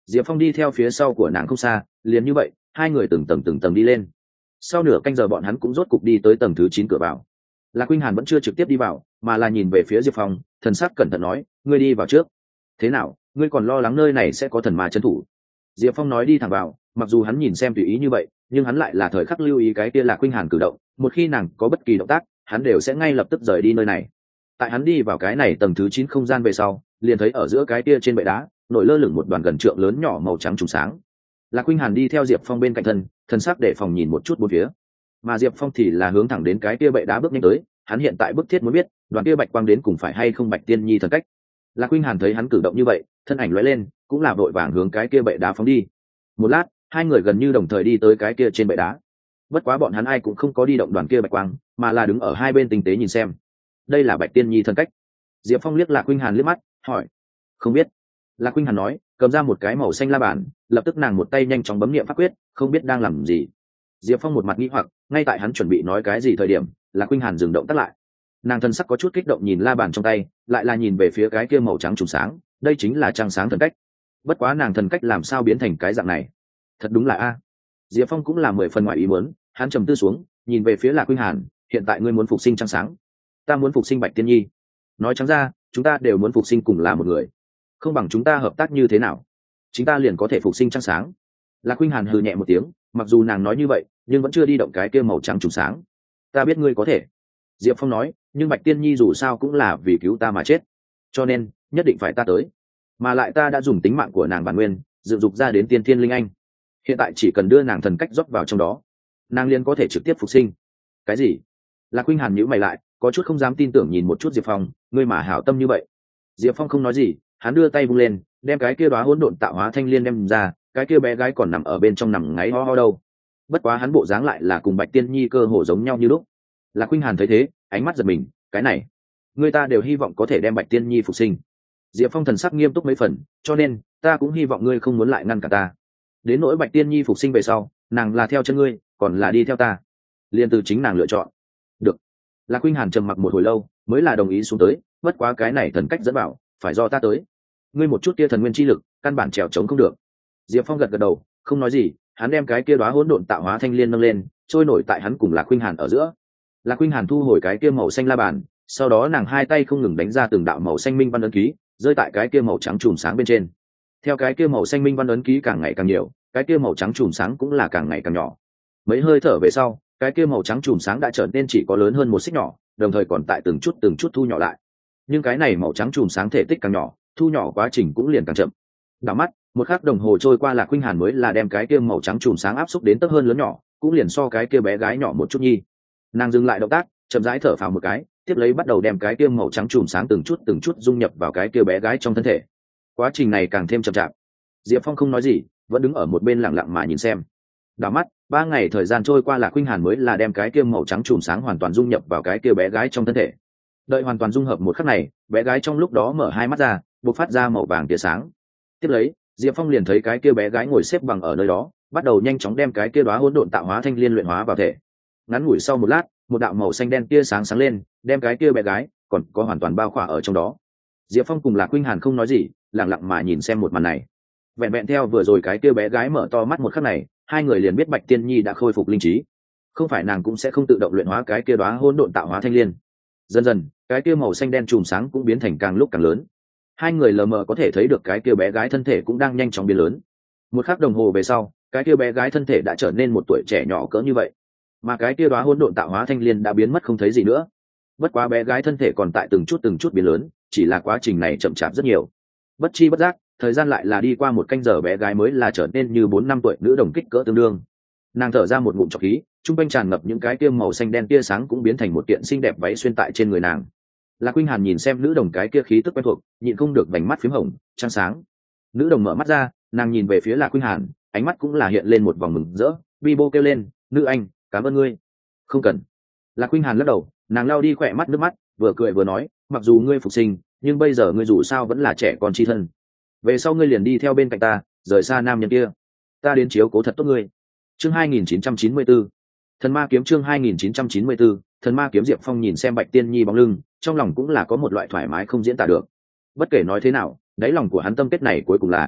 Diệp Phong đi theo phía sau của nàng không xa, liền như vậy hai người từng tầng đi lên. Sau nửa canh giờ bọn hắn cũng rốt cục đi tới tầng thứ 9 cửa vào. Lạc Khuynh Hàn vẫn chưa trực tiếp đi vào, mà là nhìn về phía Diệp Phong, thần sắc cẩn thận nói, ngươi đi vào trước. Thế nào, ngươi còn lo lắng nơi này sẽ có thần ma trấn thủ? Diệp Phong nói đi thẳng vào, mặc dù hắn nhìn xem tùy ý như vậy, nhưng hắn lại là thời khắc lưu ý cái kia Lạc Khuynh Hàn cử động, một khi nàng có bất kỳ động tác, hắn đều sẽ ngay lập tức rời đi nơi này. Tại hắn đi vào cái này tầng thứ 9 không gian về sau, liền thấy ở giữa cái kia trên bệ đá, nổi lơ lửng một đoàn gần trượng lớn nhỏ màu trắng trùng sáng. Lạc Khuynh Hàn đi theo Diệp Phong bên cạnh thân sắc để phòng nhìn một chút bốn phía, mà Diệp Phong thì là hướng thẳng đến cái kia bệ đá bước nhanh tới. Hắn hiện tại bức thiết muốn biết đoàn kia bạch quang đến cùng phải hay không Bạch Tiên Nhi thần cách. Lạc Khuynh Hàn thấy hắn cử động như vậy, thân ảnh lóe lên, cũng là vội vàng hướng cái kia bệ đá phóng đi. Một lát, hai người gần như đồng thời đi tới cái kia trên bệ đá. Bất quá bọn hắn ai cũng không có đi động đoàn kia bạch quang, mà là đứng ở hai bên tinh tế nhìn xem. Đây là Bạch Tiên Nhi thần cách. Diệp Phong liếc Lạc Khuynh Hàn liếc mắt, hỏi: không biết. Lạc Khuynh Hàn nói, cầm ra một cái màu xanh la bàn, lập tức nàng một tay nhanh chóng bấm niệm pháp quyết, không biết đang làm gì. Diệp Phong một mặt nghi hoặc, ngay tại hắn chuẩn bị nói cái gì thời điểm, Lạc Khuynh Hàn dừng động tác lại. Nàng thân sắc có chút kích động nhìn la bàn trong tay, lại là nhìn về phía cái kia màu trắng trùng sáng, đây chính là trăng sáng thần cách. Bất quá nàng thần cách làm sao biến thành cái dạng này? Thật đúng là a. Diệp Phong cũng là 10 phần ngoài ý muốn, hắn trầm tư xuống, nhìn về phía Lạc Khuynh Hàn, hiện tại ngươi muốn phục sinh trăng sáng, ta muốn phục sinh Bạch Tiên Nhi. Nói trắng ra, chúng ta đều muốn phục sinh cùng là một người, không bằng chúng ta hợp tác như thế nào? Chúng ta liền có thể phục sinh trăng sáng. Lạc Khuynh Hàn hừ nhẹ một tiếng, mặc dù nàng nói như vậy, nhưng vẫn chưa đi động cái kia màu trắng trùng sáng. Ta biết ngươi có thể. Diệp Phong nói, nhưng Bạch Tiên Nhi dù sao cũng là vì cứu ta mà chết, cho nên nhất định phải ta tới. Mà lại ta đã dùng tính mạng của nàng bản nguyên dựng dục ra đến tiên thiên linh anh, hiện tại chỉ cần đưa nàng thần cách rót vào trong đó, nàng liền có thể trực tiếp phục sinh. Cái gì? Lạc Khuynh Hàn nhíu mày lại, có chút không dám tin tưởng nhìn một chút Diệp Phong, ngươi mà hảo tâm như vậy. Diệp Phong không nói gì, hắn đưa tay vung lên, đem cái kia đóa hỗn độn tạo hóa thanh liên đem ra, cái kia bé gái còn nằm ở bên trong nằm ngáy ho ho đâu. Bất quá hắn bộ dáng lại là cùng Bạch Tiên Nhi cơ hồ giống nhau như lúc. Lạc Khuynh Hàn thấy thế, ánh mắt giật mình, cái này, người ta đều hy vọng có thể đem Bạch Tiên Nhi phục sinh. Diệp Phong thần sắc nghiêm túc mấy phần, cho nên ta cũng hy vọng ngươi không muốn lại ngăn cả ta. Đến nỗi Bạch Tiên Nhi phục sinh về sau, nàng là theo chân ngươi, còn là đi theo ta, liền từ chính nàng lựa chọn. Được. Lạc Khuynh Hàn trầm mặc một hồi lâu, mới là đồng ý xuống tới, bất quá cái này thần cách dẫn bảo, phải do ta tới. Ngươi một chút kia thần nguyên chi lực, căn bản trèo trống không được. Diệp Phong gật gật đầu, không nói gì, hắn đem cái kia đóa hỗn độn tạo hóa thanh liên nâng lên, trôi nổi tại hắn cùng Lạc Khuynh Hàn ở giữa. Lạc Khuynh Hàn thu hồi cái kia màu xanh la bàn, sau đó nàng hai tay không ngừng đánh ra từng đạo màu xanh minh văn ấn ký, rơi tại cái kia màu trắng chùm sáng bên trên. Theo cái kia màu xanh minh văn ấn ký càng ngày càng nhiều, cái kia màu trắng chùm sáng cũng là càng ngày càng nhỏ. Mấy hơi thở về sau, cái kia màu trắng chùm sáng đã trở nên chỉ có lớn hơn một xích nhỏ, đồng thời còn tại từng chút thu nhỏ lại. Nhưng cái này màu trắng chùm sáng thể tích càng nhỏ, thu nhỏ quá trình cũng liền càng chậm. Đảo mắt, một khắc đồng hồ trôi qua, Lạc Khuynh Hàn mới là đem cái kia màu trắng chùm sáng áp xúc đến tấc hơn lớn nhỏ, cũng liền so cái kia bé gái nhỏ một chút nhi. Nàng dừng lại động tác, chậm rãi thở phào một cái, tiếp lấy bắt đầu đem cái kia màu trắng chùm sáng từng chút dung nhập vào cái kia bé gái trong thân thể. Quá trình này càng thêm chậm chạp. Diệp Phong không nói gì, vẫn đứng ở một bên lặng lặng mà nhìn xem. Đảo mắt, 3 ngày thời gian trôi qua, Lạc Khuynh Hàn mới là đem cái kia màu trắng chùm sáng hoàn toàn dung nhập vào cái kia bé gái trong thân thể. Đợi hoàn toàn dung hợp một khắc này, bé gái trong lúc đó mở hai mắt ra, bộc phát ra màu vàng tia sáng. Tiếp lấy, Diệp Phong liền thấy cái kia bé gái ngồi xếp bằng ở nơi đó, bắt đầu nhanh chóng đem cái kia đóa hỗn độn tạo hóa thanh liên luyện hóa vào thể. Ngắn ngủi sau một lát, một đạo màu xanh đen tia sáng sáng lên, đem cái kia bé gái còn có hoàn toàn bao khỏa ở trong đó. Diệp Phong cùng Lạc Khuynh Hàn không nói gì, lặng lặng mà nhìn xem một màn này. Vẹn vẹn theo vừa rồi cái kia bé gái mở to mắt một khắc này, hai người liền biết Bạch Tiên Nhi đã khôi phục linh trí. Không phải nàng cũng sẽ không tự động luyện hóa cái kia đóa hỗn độn tạo hóa thanh liên. Dần dần, cái kia màu xanh đen chùm sáng cũng biến thành càng lúc càng lớn. Hai người lờ mờ có thể thấy được cái kia bé gái thân thể cũng đang nhanh chóng biến lớn. Một khắc đồng hồ về sau, cái kia bé gái thân thể đã trở nên một tuổi trẻ nhỏ cỡ như vậy, mà cái kia đóa hỗn độn tạo hóa thanh liên đã biến mất không thấy gì nữa. Bất quá bé gái thân thể còn tại từng chút biến lớn, chỉ là quá trình này chậm chạp rất nhiều. Bất chi bất giác, thời gian lại là đi qua 1 canh giờ, bé gái mới là trở nên như 4-5 tuổi nữ đồng kích cỡ tương đương. Nàng thở ra một ngụm trọc khí, trung quanh tràn ngập những cái kia màu xanh đen tia sáng cũng biến thành một kiện xinh đẹp váy xuyên tại trên người nàng. Lạc Khuynh Hàn nhìn xem nữ đồng cái kia khí tức quen thuộc, nhịn không được vành mắt phím hồng, trăng sáng. Nữ đồng mở mắt ra, nàng nhìn về phía Lạc Khuynh Hàn, ánh mắt cũng là hiện lên một vòng mừng rỡ. Bibo kêu lên, nữ anh, cảm ơn ngươi. Không cần. Lạc Khuynh Hàn lắc đầu, nàng lau đi khỏe mắt nước mắt, vừa cười vừa nói, mặc dù ngươi phục sinh, nhưng bây giờ ngươi dù sao vẫn là trẻ con chi thân. Về sau ngươi liền đi theo bên cạnh ta, rời xa nam nhân kia, ta đến chiếu cố thật tốt ngươi. Chương 2994, Thần Ma Kiếm. Chương 2994, Thần Ma Kiếm. Diệp Phong nhìn xem Bạch Tiên Nhi bóng lưng, trong lòng cũng là có một loại thoải mái không diễn tả được. Bất kể nói thế nào, đáy lòng của hắn tâm kết này cuối cùng là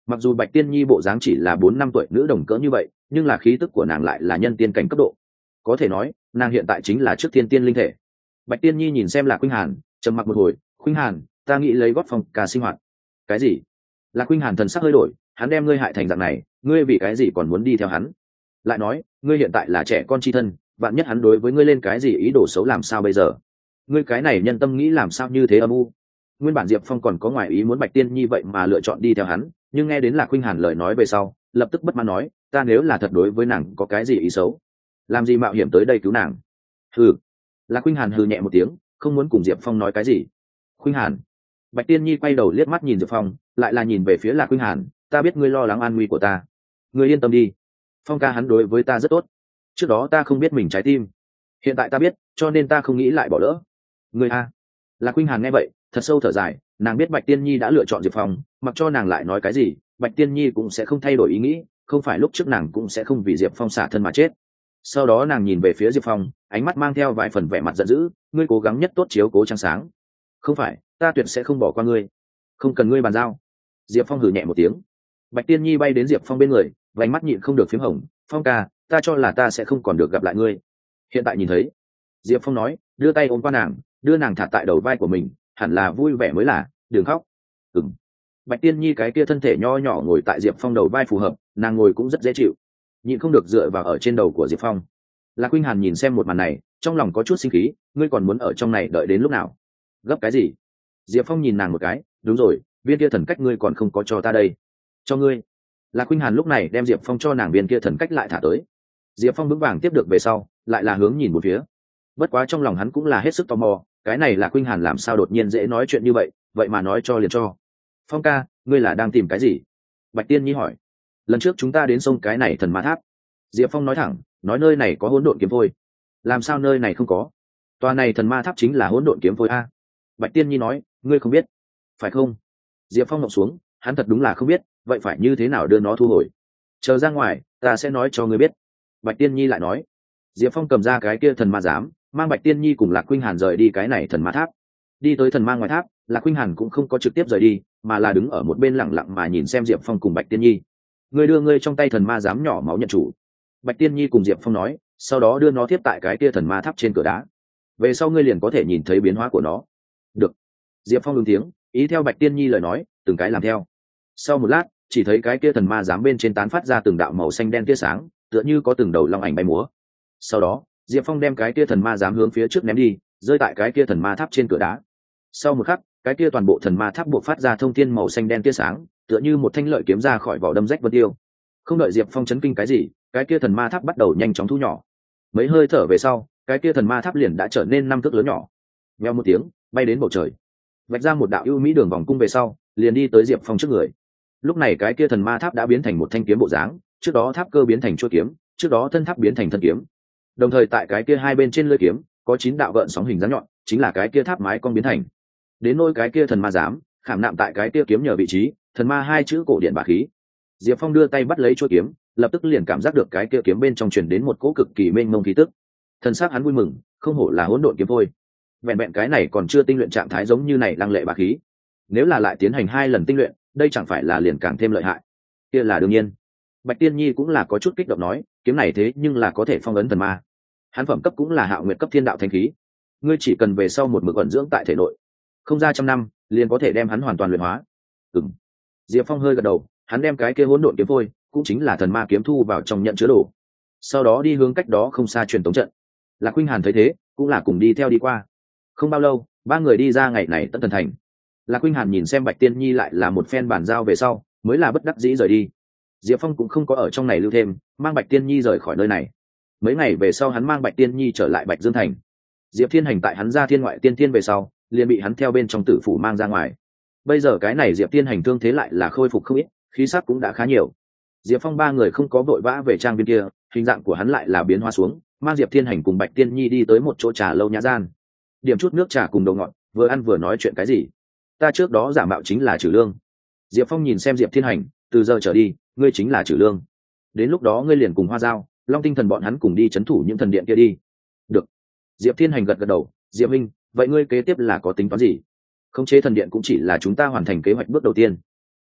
Mặc dù Bạch Tiên Nhi bộ dáng chỉ là 4-5 tuổi nữ đồng cỡ như vậy, nhưng là khí tức của nàng lại là nhân tiên cảnh cấp độ, có thể nói nàng hiện tại chính là trước thiên tiên linh thể. Bạch Tiên Nhi nhìn xem Lạc Khuynh Hàn, trầm mặc một hồi. Khuynh Hàn, ta nghĩ lấy gót phong ca sinh hoạt. Cái gì? Lạc Khuynh Hàn thần sắc hơi đổi, hắn đem ngươi hại thành dạng này, ngươi vì cái gì còn muốn đi theo hắn? Lại nói, ngươi hiện tại là trẻ con chi thân, vạn nhất hắn đối với ngươi lên cái gì ý đồ xấu làm sao bây giờ? Ngươi cái này nhân tâm nghĩ làm sao như thế âm u? Nguyên bản Diệp Phong còn có ngoài ý muốn Bạch Tiên Nhi vậy mà lựa chọn đi theo hắn, nhưng nghe đến Lạc Khuynh Hàn lời nói về sau, lập tức bất mãn nói, ta nếu là thật đối với nàng có cái gì ý xấu, làm gì mạo hiểm tới đây cứu nàng? Hừ. Lạc Khuynh Hàn hừ nhẹ một tiếng, không muốn cùng Diệp Phong nói cái gì. Khuynh Hàn. Bạch Tiên Nhi quay đầu liếc mắt nhìn Diệp Phong, lại là nhìn về phía Lạc Khuynh Hàn, ta biết ngươi lo lắng an nguy của ta, ngươi yên tâm đi. Phong ca hắn đối với ta rất tốt, trước đó ta không biết mình trái tim, hiện tại ta biết, cho nên ta không nghĩ lại bỏ lỡ ngươi a. Lạc Khuynh Hàn nghe vậy thật sâu thở dài, nàng biết Bạch Tiên Nhi đã lựa chọn Diệp Phong, mặc cho nàng lại nói cái gì Bạch Tiên Nhi cũng sẽ không thay đổi ý nghĩ, không phải lúc trước nàng cũng sẽ không vì Diệp Phong xả thân mà chết. Sau đó nàng nhìn về phía Diệp Phong, ánh mắt mang theo vài phần vẻ mặt giận dữ, ngươi cố gắng nhất tốt chiếu cố trăng sáng, không phải ta tuyệt sẽ không bỏ qua ngươi, không cần ngươi bàn giao. Diệp Phong hừ nhẹ một tiếng. Bạch Tiên Nhi bay đến Diệp Phong bên người, vành mắt nhịn không được phím hồng, Phong ca, ta cho là ta sẽ không còn được gặp lại ngươi, hiện tại nhìn thấy. Diệp Phong nói, đưa tay ôm qua nàng, đưa nàng thả tại đầu vai của mình, hẳn là vui vẻ mới là, đừng khóc. Ừm. Bạch Tiên Nhi cái kia thân thể nho nhỏ ngồi tại Diệp Phong đầu vai phù hợp, nàng ngồi cũng rất dễ chịu, nhịn không được dựa vào ở trên đầu của Diệp Phong. Lạc Khuynh Hàn nhìn xem một màn này, trong lòng có chút sinh khí, ngươi còn muốn ở trong này đợi đến lúc nào? Gấp cái gì? Diệp Phong nhìn nàng một cái, đúng rồi, viên kia thần cách ngươi còn không có cho ta đây. Cho ngươi. Lạc Khuynh Hàn lúc này đem Diệp Phong cho nàng viên kia thần cách lại thả tới. Diệp Phong vững vàng tiếp được về sau, lại là hướng nhìn một phía. Bất quá trong lòng hắn cũng là hết sức tò mò, cái này là Khuynh Hàn làm sao đột nhiên dễ nói chuyện như vậy, vậy mà nói cho liền cho. Phong ca, ngươi là đang tìm cái gì? Bạch Tiên Nhi hỏi. Lần trước chúng ta đến sông cái này thần ma tháp. Diệp Phong nói thẳng, nói nơi này có hỗn độn kiếm phôi. Làm sao nơi này không có? Tòa này thần ma tháp chính là hỗn độn kiếm phôi a. Bạch Tiên Nhi nói, ngươi không biết, phải không? Diệp Phong ngậm xuống, hắn thật đúng là không biết, vậy phải như thế nào đưa nó thu hồi? Chờ ra ngoài, ta sẽ nói cho ngươi biết. Bạch Tiên Nhi lại nói. Diệp Phong cầm ra cái kia thần ma giám, mang Bạch Tiên Nhi cùng Lạc Khuynh Hàn rời đi cái này thần ma tháp. Đi tới thần ma ngoài tháp, Lạc Khuynh Hàn cũng không có trực tiếp rời đi, mà là đứng ở một bên lặng lặng mà nhìn xem Diệp Phong cùng Bạch Tiên Nhi. Ngươi đưa ngươi trong tay thần ma giám nhỏ máu nhận chủ. Bạch Tiên Nhi cùng Diệp Phong nói, sau đó đưa nó tiếp tại cái kia thần ma tháp trên cửa đá. Về sau ngươi liền có thể nhìn thấy biến hóa của nó. Được. Diệp Phong ứng tiếng, ý theo Bạch Tiên Nhi lời nói, từng cái làm theo. Sau một lát, chỉ thấy cái kia thần ma giám bên trên tán phát ra từng đạo màu xanh đen tia sáng, tựa như có từng đầu long ảnh bay múa. Sau đó, Diệp Phong đem cái kia thần ma giám hướng phía trước ném đi, rơi tại cái kia thần ma tháp trên cửa đá. Sau một khắc, cái kia toàn bộ thần ma tháp buộc phát ra thông thiên màu xanh đen tia sáng, tựa như một thanh lợi kiếm ra khỏi vỏ đâm rách vân tiêu. Không đợi Diệp Phong chấn kinh cái gì, cái kia thần ma tháp bắt đầu nhanh chóng thu nhỏ. Mấy hơi thở về sau, cái kia thần ma tháp liền đã trở nên 5 thước lớn nhỏ. Vèo một tiếng, bay đến bầu trời, vạch ra một đạo ưu mỹ đường vòng cung về sau, liền đi tới Diệp Phong trước người. Lúc này cái kia thần ma tháp đã biến thành một thanh kiếm bộ dáng, trước đó tháp cơ biến thành chuôi kiếm, trước đó thân tháp biến thành thân kiếm. Đồng thời tại cái kia hai bên trên lưỡi kiếm có 9 đạo gợn sóng hình dáng nhọn, chính là cái kia tháp mái cong biến thành. Đến nôi cái kia thần ma giám, khảm nạm tại cái kia kiếm nhờ vị trí, thần ma hai chữ cổ điện bá khí. Diệp Phong đưa tay bắt lấy chuôi kiếm, lập tức liền cảm giác được cái kia kiếm bên trong truyền đến một cỗ cực kỳ mênh mông khí tức. Thần sắc hắn vui mừng, không hổ là hỗn độn kiếm thôi. Vẹn vẹn cái này còn chưa tinh luyện trạng thái giống như này lăng lệ bá khí. Nếu là lại tiến hành 2 lần tinh luyện, đây chẳng phải là liền càng thêm lợi hại. Kia là đương nhiên. Bạch Tiên Nhi cũng là có chút kích động nói, kiếm này thế nhưng là có thể phong ấn thần ma. Hắn phẩm cấp cũng là Hạo Nguyệt cấp thiên đạo thánh khí. Ngươi chỉ cần về sau một mực ẩn dưỡng tại thể nội, không ra trăm năm, liền có thể đem hắn hoàn toàn luyện hóa. Ừm. Diệp Phong hơi gật đầu, hắn đem cái kia hỗn độn kiếm phôi, cũng chính là thần ma kiếm thu vào trong nhận chứa đồ. Sau đó đi hướng cách đó không xa truyền tống trận. Lạc Khuynh Hàn thấy thế, cũng là cùng đi theo đi qua. Không bao lâu, 3 người đi ra ngày này Tận Thần Thành. Lạc Khuynh Hàn nhìn xem Bạch Tiên Nhi lại là một phen bàn giao về sau, mới là bất đắc dĩ rời đi. Diệp Phong cũng không có ở trong này lưu thêm, mang Bạch Tiên Nhi rời khỏi nơi này. Mấy ngày về sau hắn mang Bạch Tiên Nhi trở lại Bạch Dương Thành. Diệp Thiên Hành tại hắn ra thiên ngoại tiên thiên về sau, liền bị hắn theo bên trong tử phủ mang ra ngoài. Bây giờ cái này Diệp Thiên Hành thương thế lại là khôi phục không ít, khí sắc cũng đã khá nhiều. Diệp Phong 3 người không có vội vã về trang viên kia, hình dạng của hắn lại là biến hóa xuống, mang Diệp Thiên Hành cùng Bạch Tiên Nhi đi tới một chỗ trà lâu nhã gian. Điểm chút nước trà cùng đồ ngọt, vừa ăn vừa nói chuyện cái gì. Ta trước đó giả mạo chính là Trử Lương. Diệp Phong nhìn xem Diệp Thiên Hành, từ giờ trở đi, ngươi chính là Trử Lương. Đến lúc đó ngươi liền cùng Hoa Giao, Long Tinh Thần bọn hắn cùng đi trấn thủ những thần điện kia đi. Được. Diệp Thiên Hành gật gật đầu, Diệp Minh, vậy ngươi kế tiếp là có tính toán gì? Khống chế thần điện cũng chỉ là chúng ta hoàn thành kế hoạch bước đầu tiên.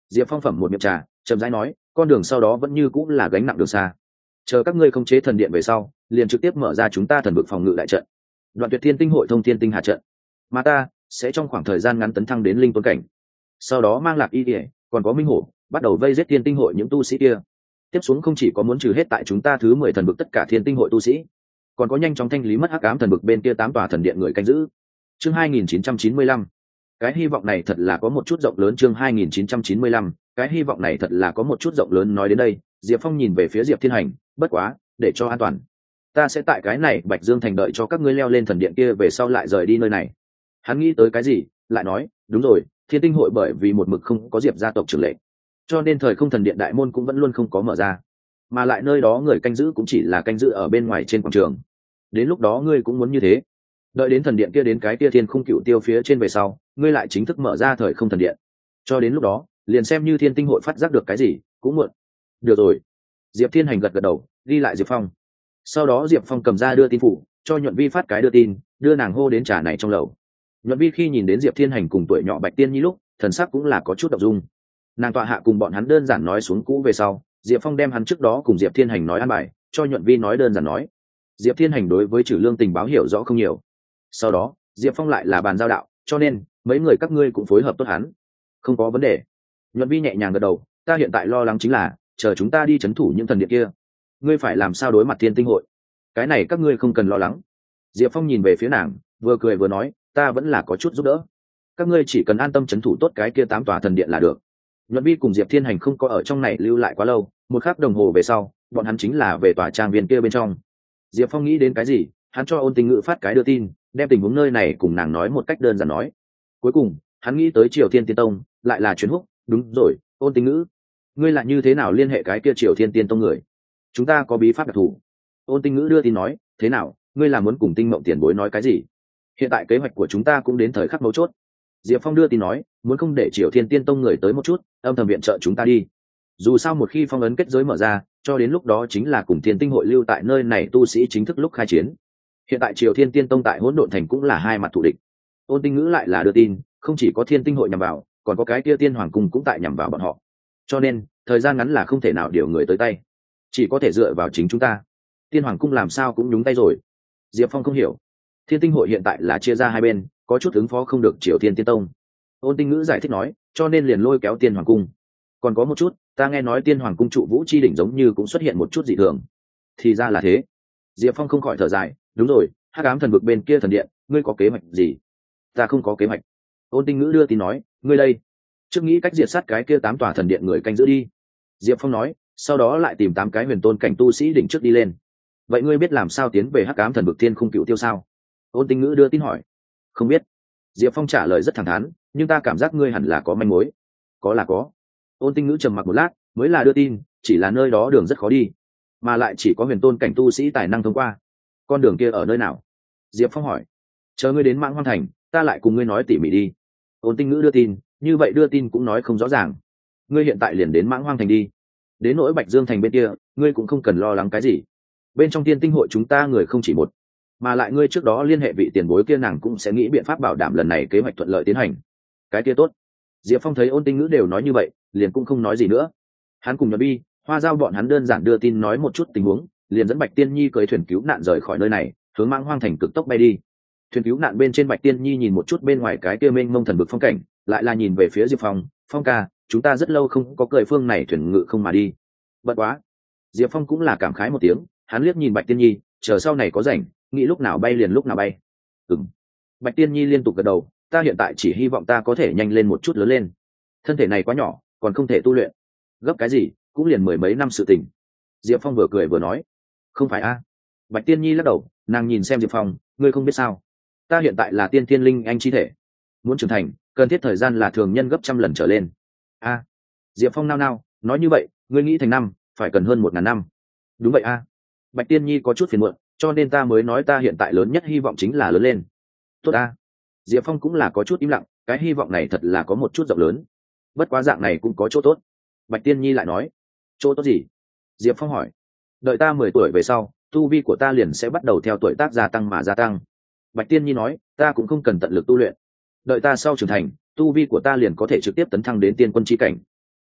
Diệp Phong phẩm một miệng trà, chậm rãi nói, con đường sau đó vẫn như cũng là gánh nặng đường xa. Chờ các ngươi khống chế thần điện về sau, liền trực tiếp mở ra chúng ta thần vực phòng ngự đại trận. Đoạn Tuyệt Thiên Tinh hội thông thiên tinh hà trận, mà ta sẽ trong khoảng thời gian ngắn tấn thăng đến linh tôn cảnh. Sau đó mang Lạc Y Điệp, còn có Minh Hổ, bắt đầu vây giết Thiên Tinh hội những tu sĩ kia. Tiếp xuống không chỉ có muốn trừ hết tại chúng ta thứ 10 thần vực tất cả Thiên Tinh hội tu sĩ, còn có nhanh chóng thanh lý mất hắc ám thần vực bên kia 8 tòa thần điện người canh giữ. Chương 2995. Cái hy vọng này thật là có một chút rộng lớn. Chương 2995. Cái hy vọng này thật là có một chút rộng lớn. Nói đến đây, Diệp Phong nhìn về phía Diệp Thiên Hành, bất quá, để cho an toàn, ta sẽ tại cái này Bạch Dương thành đợi cho các ngươi leo lên thần điện kia về sau lại rời đi nơi này. Hắn nghĩ tới cái gì, lại nói, đúng rồi, Thiên Tinh hội bởi vì một mực không có Diệp gia tộc trưởng lệ, cho nên thời không thần điện đại môn cũng vẫn luôn không có mở ra, mà lại nơi đó người canh giữ cũng chỉ là canh giữ ở bên ngoài trên quảng trường. Đến lúc đó ngươi cũng muốn như thế, đợi đến thần điện kia đến cái kia thiên khung cựu tiêu phía trên về sau, ngươi lại chính thức mở ra thời không thần điện, cho đến lúc đó liền xem như Thiên Tinh hội phát giác được cái gì cũng muộn. Được rồi. Diệp Thiên Hành gật gật đầu, ghi lại Diệp Phong. Sau đó Diệp Phong cầm ra đưa tin phủ, cho Nhuận Vi phát cái đưa tin, đưa nàng hô đến trà này trong lầu. Nhuận Vi khi nhìn đến Diệp Thiên Hành cùng tuổi nhỏ Bạch Tiên Nhi lúc, thần sắc cũng là có chút động dung. Nàng tọa hạ cùng bọn hắn đơn giản nói xuống cũ về sau, Diệp Phong đem hắn trước đó cùng Diệp Thiên Hành nói an bài, cho Nhuận Vi nói đơn giản nói. Diệp Thiên Hành đối với Trừ Lương tình báo hiểu rõ không nhiều. Sau đó, Diệp Phong lại là bàn giao đạo, cho nên mấy người các ngươi cũng phối hợp tốt hắn. Không có vấn đề. Nhuận Vi nhẹ nhàng gật đầu, ta hiện tại lo lắng chính là, chờ chúng ta đi trấn thủ những thần điện kia, ngươi phải làm sao đối mặt Thiên Tinh hội. Cái này các ngươi không cần lo lắng. Diệp Phong nhìn về phía nàng, vừa cười vừa nói, ta vẫn là có chút giúp đỡ. Các ngươi chỉ cần an tâm trấn thủ tốt cái kia 8 tòa thần điện là được. Nhuận Vi cùng Diệp Thiên Hành không có ở trong này lưu lại quá lâu, một khắc đồng hồ về sau, bọn hắn chính là về tòa trang viên kia bên trong. Diệp Phong nghĩ đến cái gì, hắn cho Ôn Tình Ngữ phát cái đưa tin, đem tình huống nơi này cùng nàng nói một cách đơn giản nói. Cuối cùng, hắn nghĩ tới Triều Thiên Tiên Tông, lại là Truyền Húc, đúng rồi, Ôn Tình Ngữ, ngươi lại như thế nào liên hệ cái kia Triều Thiên Tiên Tông người? Chúng ta có bí pháp đặc thù. Ôn Tinh Ngữ đưa tin nói, thế nào, ngươi là muốn cùng Tinh Mộng tiền bối nói cái gì? Hiện tại kế hoạch của chúng ta cũng đến thời khắc mấu chốt. Diệp Phong đưa tin nói, muốn không để Triều Thiên Tiên Tông người tới một chút, âm thầm viện trợ chúng ta đi. Dù sao một khi phong ấn kết giới mở ra, cho đến lúc đó chính là cùng Thiên Tinh hội lưu tại nơi này tu sĩ chính thức lúc khai chiến. Hiện tại Triều Thiên Tiên Tông tại Hỗn Độn Thành cũng là hai mặt thù địch. Ôn Tinh Ngữ lại là đưa tin, không chỉ có Thiên Tinh hội nhằm vào, còn có cái kia Tiên Hoàng cung cũng tại nhằm vào bọn họ. Cho nên, thời gian ngắn là không thể nào điều người tới tay, chỉ có thể dựa vào chính chúng ta. Tiên Hoàng cung làm sao cũng nhúng tay rồi. Diệp Phong không hiểu. Thiên Tinh hội hiện tại là chia ra hai bên, có chút ứng phó không được Triều Thiên Tiên Tông. Ôn Tinh Ngữ giải thích nói, cho nên liền lôi kéo Tiên Hoàng cung. Còn có một chút, ta nghe nói Tiên Hoàng cung trụ vũ chi đỉnh giống như cũng xuất hiện một chút dị thường. Thì ra là thế. Diệp Phong không khỏi thở dài, đúng rồi, hắc ám thần vực bên kia thần điện, ngươi có kế hoạch gì? Ta không có kế hoạch. Ôn Tinh Ngữ đưa tin nói, ngươi đây, trước nghĩ cách diệt sát cái kia 8 tòa thần điện người canh giữ đi. Diệp Phong nói, sau đó lại tìm 8 cái huyền tôn cảnh tu sĩ đỉnh trước đi lên. Vậy ngươi biết làm sao tiến về hắc ám thần vực thiên khung cựu tiêu sao? Ôn Tinh Ngữ đưa tin hỏi. Không biết. Diệp Phong trả lời rất thẳng thắn, nhưng ta cảm giác ngươi hẳn là có manh mối. Có là có. Ôn Tinh Ngữ trầm mặc một lát, mới là đưa tin, chỉ là nơi đó đường rất khó đi, mà lại chỉ có huyền tôn cảnh tu sĩ tài năng thông qua. Con đường kia ở nơi nào? Diệp Phong hỏi. Chờ ngươi đến Mãng Hoang Thành, ta lại cùng ngươi nói tỉ mỉ đi. Ôn Tinh Ngữ đưa tin, như vậy đưa tin cũng nói không rõ ràng. Ngươi hiện tại liền đến Mãng Hoang Thành đi. Đến nỗi Bạch Dương Thành bên kia, ngươi cũng không cần lo lắng cái gì. Bên trong Thiên Tinh hội chúng ta người không chỉ một, mà lại ngươi trước đó liên hệ vị tiền bối kia, nàng cũng sẽ nghĩ biện pháp bảo đảm lần này kế hoạch thuận lợi tiến hành. Cái kia tốt. Diệp Phong thấy Ôn Tinh Ngữ đều nói như vậy, liền cũng không nói gì nữa. Hắn cùng Nhuận Vi, Hoa Giao bọn hắn đơn giản đưa tin nói một chút tình huống, liền dẫn Bạch Tiên Nhi cưỡi thuyền cứu nạn rời khỏi nơi này, hướng Mãng Hoang Thành cực tốc bay đi. Thuyền cứu nạn bên trên Bạch Tiên Nhi nhìn một chút bên ngoài cái kia mênh mông thần vực phong cảnh, lại là nhìn về phía Diệp Phong, Phong ca, chúng ta rất lâu không có cười phương này thuyền ngự không mà đi. Bận quá. Diệp Phong cũng là cảm khái một tiếng, hắn liếc nhìn Bạch Tiên Nhi, chờ sau này có rảnh, nghĩ lúc nào bay liền lúc nào bay. Ừm. Bạch Tiên Nhi liên tục gật đầu, ta hiện tại chỉ hy vọng ta có thể nhanh lên một chút lớn lên. Thân thể này quá nhỏ, còn không thể tu luyện. Gấp cái gì, cũng liền 10 mấy năm sự tình. Diệp Phong vừa cười vừa nói, không phải a? Bạch Tiên Nhi lắc đầu, nàng nhìn xem Diệp Phong, ngươi không biết sao? Ta hiện tại là tiên thiên linh anh chi thể, muốn trưởng thành, cần thiết thời gian là thường nhân gấp trăm lần trở lên. A. Diệp Phong nao nao, nói như vậy, ngươi nghĩ thành năm, phải cần hơn 1000 năm. Đúng vậy a. Bạch Tiên Nhi có chút phiền muộn, cho nên ta mới nói ta hiện tại lớn nhất hy vọng chính là lớn lên. Tốt a. Diệp Phong cũng là có chút im lặng, cái hy vọng này thật là có một chút rộng lớn. Bất quá dạng này cũng có chỗ tốt. Bạch Tiên Nhi lại nói, chỗ tốt gì? Diệp Phong hỏi. Đợi ta 10 tuổi về sau, tu vi của ta liền sẽ bắt đầu theo tuổi tác gia tăng mà gia tăng. Bạch Tiên Nhi nói, ta cũng không cần tận lực tu luyện. Đợi ta sau trưởng thành, tu vi của ta liền có thể trực tiếp tấn thăng đến tiên quân chi cảnh.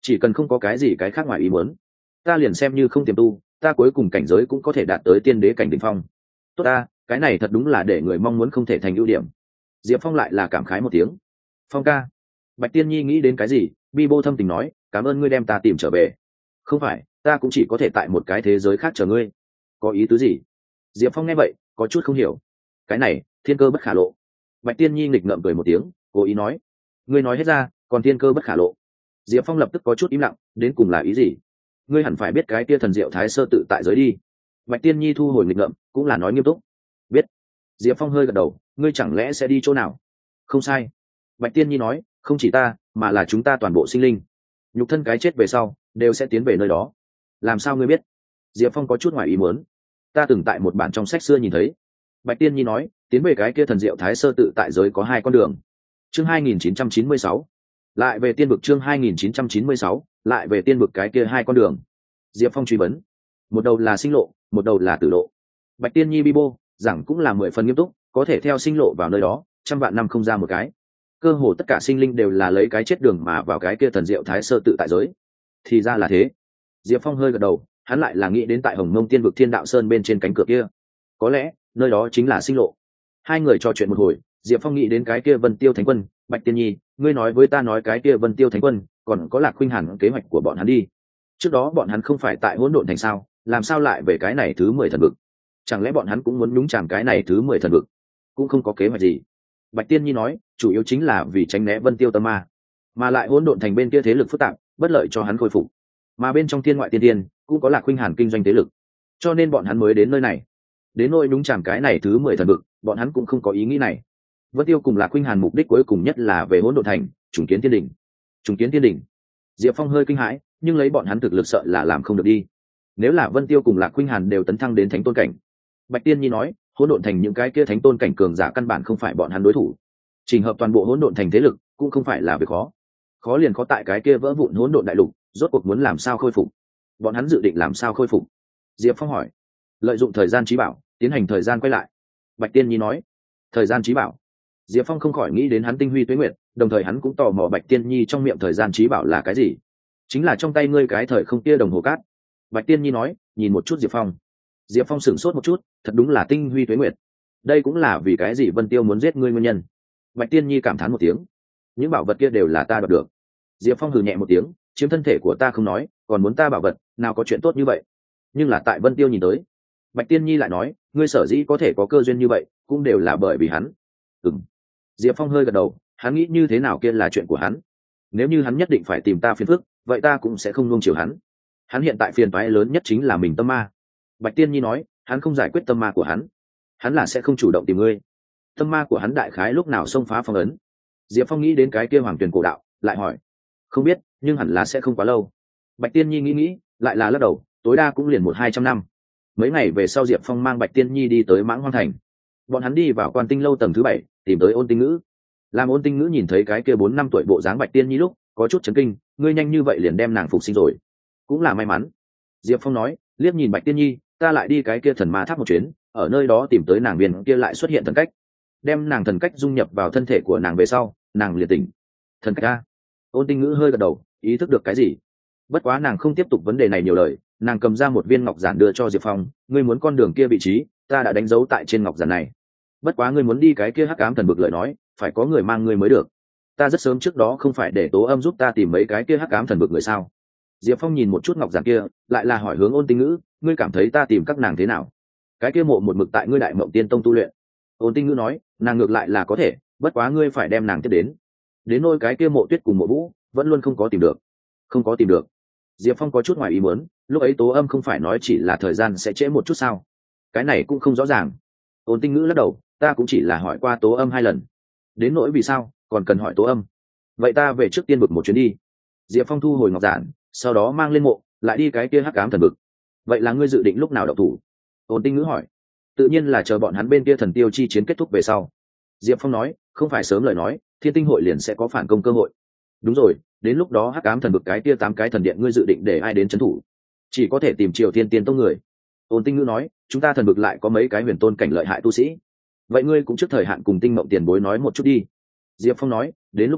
chỉ cần không có cái gì cái khác ngoài ý muốn, ta liền xem như không tiềm tu, ta cuối cùng cảnh giới cũng có thể đạt tới tiên đế cảnh đỉnh phong. Tốt ta, cái này thật đúng là để người mong muốn không thể thành ưu điểm. Diệp Phong lại là cảm khái một tiếng. Phong ca. Bạch Tiên Nhi nghĩ đến cái gì, bi bô thâm tình nói, cảm ơn ngươi đem ta tìm trở về. Không phải, ta cũng chỉ có thể tại một cái thế giới khác chờ ngươi. Có ý tứ gì? Diệp Phong nghe vậy có chút không hiểu. Cái này thiên cơ bất khả lộ. Bạch Tiên Nhi nghịch ngợm cười một tiếng, cố ý nói, ngươi nói hết ra, còn thiên cơ bất khả lộ. Diệp Phong lập tức có chút im lặng, đến cùng là ý gì? Ngươi hẳn phải biết cái kia thần diệu thái sơ tự tại giới đi. Bạch Tiên Nhi thu hồi nghịch ngợm, cũng là nói nghiêm túc. Biết. Diệp Phong hơi gật đầu, ngươi chẳng lẽ sẽ đi chỗ nào? Không sai. Bạch Tiên Nhi nói, không chỉ ta, mà là chúng ta toàn bộ sinh linh, nhục thân cái chết về sau đều sẽ tiến về nơi đó. Làm sao ngươi biết? Diệp Phong có chút ngoài ý muốn. Ta từng tại một bản trong sách xưa nhìn thấy. Bạch Tiên Nhi nói, tiến về cái kia thần diệu thái sơ tự tại giới có hai con đường. Chương 2996. Lại về tiên vực. Chương 2996. Lại về tiên vực, cái kia hai con đường. Diệp Phong truy vấn. Một đầu là sinh lộ, một đầu là tử lộ. Bạch Tiên Nhi bi bô giảng cũng là 10 phần nghiêm túc, có thể theo sinh lộ vào nơi đó, trăm vạn năm không ra một cái. Cơ hồ tất cả sinh linh đều là lấy cái chết đường mà vào cái kia thần diệu thái sơ tự tại giới. Thì ra là thế. Diệp Phong hơi gật đầu, hắn lại là nghĩ đến tại Hồng Mông Tiên vực Thiên Đạo Sơn bên trên cánh cửa kia, có lẽ nơi đó chính là sinh lộ. Hai người trò chuyện một hồi, Diệp Phong nghĩ đến cái kia Vân Tiêu Thánh Quân. Bạch Tiên Nhi, ngươi nói với ta nói cái kia Vân Tiêu Thánh Quân còn có Lạc Khuynh Hàn kế hoạch của bọn hắn đi. Trước đó bọn hắn không phải tại Hỗn Độn Thành sao, làm sao lại về cái này thứ 10 thần vực? Chẳng lẽ bọn hắn cũng muốn nhúng chàm cái này thứ 10 thần vực? Cũng không có kế hoạch gì. Bạch Tiên Nhi nói, chủ yếu chính là vì tránh né Vân Tiêu tâm ma, mà lại Hỗn Độn Thành bên kia thế lực phức tạp, bất lợi cho hắn khôi phục. Mà bên trong Thiên Ngoại Tiên Tiên cũng có Lạc Khuynh Hàn kinh doanh thế lực, cho nên bọn hắn mới đến nơi này. Đến nỗi đúng chàm cái này thứ 10 thần vực, bọn hắn cũng không có ý nghĩ này. Vân Tiêu cùng Lạc Khuynh Hàn mục đích cuối cùng nhất là về Hỗn Độn Thành, trùng kiến thiên đỉnh. Trùng kiến thiên đỉnh. Diệp Phong hơi kinh hãi, nhưng lấy bọn hắn thực lực sợ là làm không được đi. Nếu là Vân Tiêu cùng Lạc Khuynh Hàn đều tấn thăng đến thánh tôn cảnh. Bạch Tiên Nhi nói, Hỗn Độn Thành những cái kia thánh tôn cảnh cường giả căn bản không phải bọn hắn đối thủ. Chỉnh hợp toàn bộ Hỗn Độn Thành thế lực cũng không phải là việc khó. Khó liền khó tại cái kia vỡ vụn Hỗn Độn đại lục, rốt cuộc muốn làm sao khôi phục? Bọn hắn dự định làm sao khôi phục? Diệp Phong hỏi. Lợi dụng thời gian trí bảo, tiến hành thời gian quay lại. Bạch Tiên Nhi nói. Thời gian trí bảo. Diệp Phong không khỏi nghĩ đến hắn tinh huy tuế nguyệt, đồng thời hắn cũng tò mò Bạch Tiên Nhi trong miệng thời gian trí bảo là cái gì. Chính là trong tay ngươi cái thời không kia đồng hồ cát. Bạch Tiên Nhi nói, nhìn một chút Diệp Phong. Diệp Phong sửng sốt một chút, thật đúng là tinh huy tuế nguyệt. Đây cũng là vì cái gì Vân Tiêu muốn giết ngươi nguyên nhân. Bạch Tiên Nhi cảm thán một tiếng. Những bảo vật kia đều là ta đoạt được. Diệp Phong hừ nhẹ một tiếng, chiếm thân thể của ta không nói, còn muốn ta bảo vật, nào có chuyện tốt như vậy. Nhưng là tại Vân Tiêu nhìn tới. Bạch Tiên Nhi lại nói, ngươi sở dĩ có thể có cơ duyên như vậy, cũng đều là bởi vì hắn. Ừm. Diệp Phong hơi gật đầu, hắn nghĩ như thế nào kia là chuyện của hắn. Nếu như hắn nhất định phải tìm ta phiền phức, vậy ta cũng sẽ không nuông chiều hắn. Hắn hiện tại phiền toái lớn nhất chính là mình tâm ma. Bạch Tiên Nhi nói, hắn không giải quyết tâm ma của hắn là sẽ không chủ động tìm ngươi. Tâm ma của hắn đại khái lúc nào xông phá phong ấn? Diệp Phong nghĩ đến cái kia Hoàng Tuyền cổ đạo, lại hỏi, không biết, nhưng hẳn là sẽ không quá lâu. Bạch Tiên Nhi nghĩ, lại là lắc đầu, tối đa cũng liền 100-200 năm. Mấy ngày về sau, Diệp Phong mang Bạch Tiên Nhi đi tới Mãng Hoang Thành. Bọn hắn đi vào Quan Tinh lâu tầng thứ 7, tìm tới Ôn Tinh Ngữ. Làm Ôn Tinh Ngữ nhìn thấy cái kia 4-5 tuổi bộ dáng Bạch Tiên Nhi lúc, có chút chấn kinh, ngươi nhanh như vậy liền đem nàng phục sinh rồi. Cũng là may mắn. Diệp Phong nói, liếc nhìn Bạch Tiên Nhi, ta lại đi cái kia thần ma tháp một chuyến, ở nơi đó tìm tới nàng viên kia lại xuất hiện thần cách. Đem nàng thần cách dung nhập vào thân thể của nàng về sau, nàng liền tỉnh. Thần cách a? Ôn Tinh Ngữ hơi gật đầu, ý thức được cái gì. Bất quá nàng không tiếp tục vấn đề này nhiều lời, nàng cầm ra một viên ngọc giản đưa cho Diệp Phong, ngươi muốn con đường kia vị trí, ta đã đánh dấu tại trên ngọc giản này. Bất quá ngươi muốn đi cái kia Hắc Ám thần vực lời nói, phải có người mang ngươi mới được. Ta rất sớm trước đó không phải để Tố Âm giúp ta tìm mấy cái kia Hắc Ám thần vực người sao? Diệp Phong nhìn một chút ngọc giản kia, lại là hỏi hướng Ôn Tinh Ngữ, ngươi cảm thấy ta tìm các nàng thế nào? Cái kia mộ một mực tại ngươi Đại Mộng Tiên Tông tu luyện. Ôn Tinh Ngữ nói, nàng ngược lại là có thể, bất quá ngươi phải đem nàng tiếp đến. Đến nôi cái kia Mộ Tuyết cùng Mộ Vũ, vẫn luôn không có tìm được. Không có tìm được. Diệp Phong có chút ngoài ý muốn, lúc ấy Tố Âm không phải nói chỉ là thời gian sẽ trễ một chút sao? Cái này cũng không rõ ràng. Ôn Tinh Ngữ lắc đầu, ta cũng chỉ là hỏi qua Tố Âm 2 lần. Đến nỗi vì sao, còn cần hỏi Tố Âm. Vậy ta về trước tiên vực một chuyến đi. Diệp Phong thu hồi ngọc giản, sau đó mang lên mộ, lại đi cái kia Hắc Ám thần vực. Vậy là ngươi dự định lúc nào động thủ? Ôn Tinh Ngữ hỏi. Tự nhiên là chờ bọn hắn bên kia thần tiêu chi chiến kết thúc về sau. Diệp Phong nói, không phải sớm lời nói, Thiên Tinh hội liền sẽ có phản công cơ hội. Đúng rồi, đến lúc đó Hắc Ám thần vực cái kia 8 cái thần điện ngươi dự định để ai đến trấn thủ? Chỉ có thể tìm Triều Thiên Tiên Tông người. Ôn Tinh Ngữ nói, chúng ta thần vực lại có mấy cái huyền tôn cảnh lợi hại tu sĩ. Vậy ngươi cũng trước thời hạn cùng Tinh Mộng tiền bối nói một chút đi. Diệp Phong nói, đến lúc đó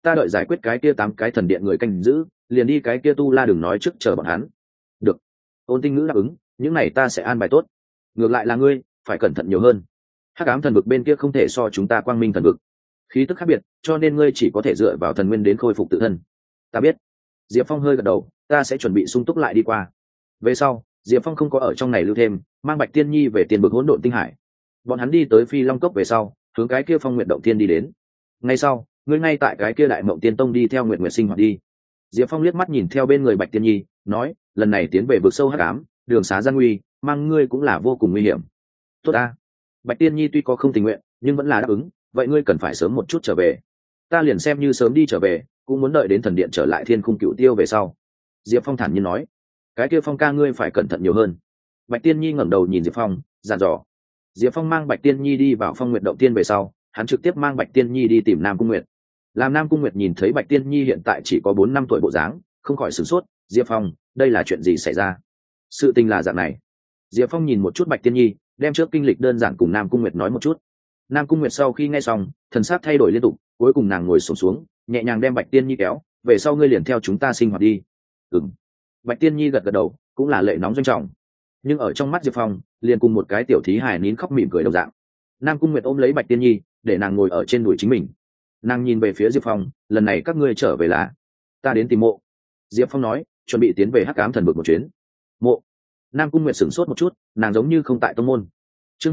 ta đợi giải quyết cái kia 8 cái thần điện người canh giữ, liền đi cái kia tu la đừng nói trước chờ bọn hắn. Được. Ôn Tinh Ngữ đáp ứng, những này ta sẽ an bài tốt. Ngược lại là ngươi phải cẩn thận nhiều hơn, hắc ám thần vực bên kia không thể so chúng ta quang minh thần vực, khí tức khác biệt, cho nên ngươi chỉ có thể dựa vào thần nguyên đến khôi phục tự thân. Ta biết. Diệp Phong hơi gật đầu, ta sẽ chuẩn bị sung túc lại đi qua. Về sau Diệp Phong không có ở trong này lưu thêm, mang Bạch Tiên Nhi về tiền vực hỗn độn tinh hải. Bọn hắn đi tới Phi Long Cốc về sau, hướng cái kia Phong Nguyệt động tiên đi đến. Ngay sau, ngươi ngay tại cái kia Đại Mộng Tiên Tông đi theo Nguyệt Nguyệt sinh hoạt đi. Diệp Phong liếc mắt nhìn theo bên người Bạch Tiên Nhi, nói, lần này tiến về vực sâu hắc ám, đường xá gian nguy, mang ngươi cũng là vô cùng nguy hiểm. Tốt a. Bạch Tiên Nhi tuy có không tình nguyện, nhưng vẫn là đáp ứng, vậy ngươi cần phải sớm một chút trở về. Ta liền xem như sớm đi trở về, cũng muốn đợi đến thần điện trở lại Thiên Khung Cựu Tiêu về sau. Diệp Phong thản nhiên nói, cái kia Phong ca ngươi phải cẩn thận nhiều hơn. Bạch Tiên Nhi ngẩng đầu nhìn Diệp Phong, dặn dò. Diệp Phong mang Bạch Tiên Nhi đi vào Phong Nguyệt động tiên về sau, hắn trực tiếp mang Bạch Tiên Nhi đi tìm Nam Cung Nguyệt. Làm Nam Cung Nguyệt nhìn thấy Bạch Tiên Nhi hiện tại chỉ có 4-5 tuổi bộ dáng, không khỏi sửng sốt. Diệp Phong, đây là chuyện gì xảy ra? Sự tình là dạng này. Diệp Phong nhìn một chút Bạch Tiên Nhi, đem trước kinh lịch đơn giản cùng Nam Cung Nguyệt nói một chút. Nam Cung Nguyệt sau khi nghe xong, thần sắc thay đổi liên tục, cuối cùng nàng ngồi xổm xuống, nhẹ nhàng đem Bạch Tiên Nhi kéo, về sau ngươi liền theo chúng ta sinh hoạt đi. Ừm. Bạch Tiên Nhi gật gật đầu, cũng là lệ nóng doanh trọng. Nhưng ở trong mắt Diệp Phong, liền cùng một cái tiểu thí hài nín khóc mỉm cười đồng dạng. Nam Cung Nguyệt ôm lấy Bạch Tiên Nhi, để nàng ngồi ở trên đùi chính mình. Nàng nhìn về phía Diệp Phong, lần này các ngươi trở về là? Ta đến tìm mộ. Diệp Phong nói, chuẩn bị tiến về Hắc Ám Thần Vực một chuyến. Mộ. Nam Cung Nguyệt sửng sốt một chút, nàng giống như không tại tông môn. Chương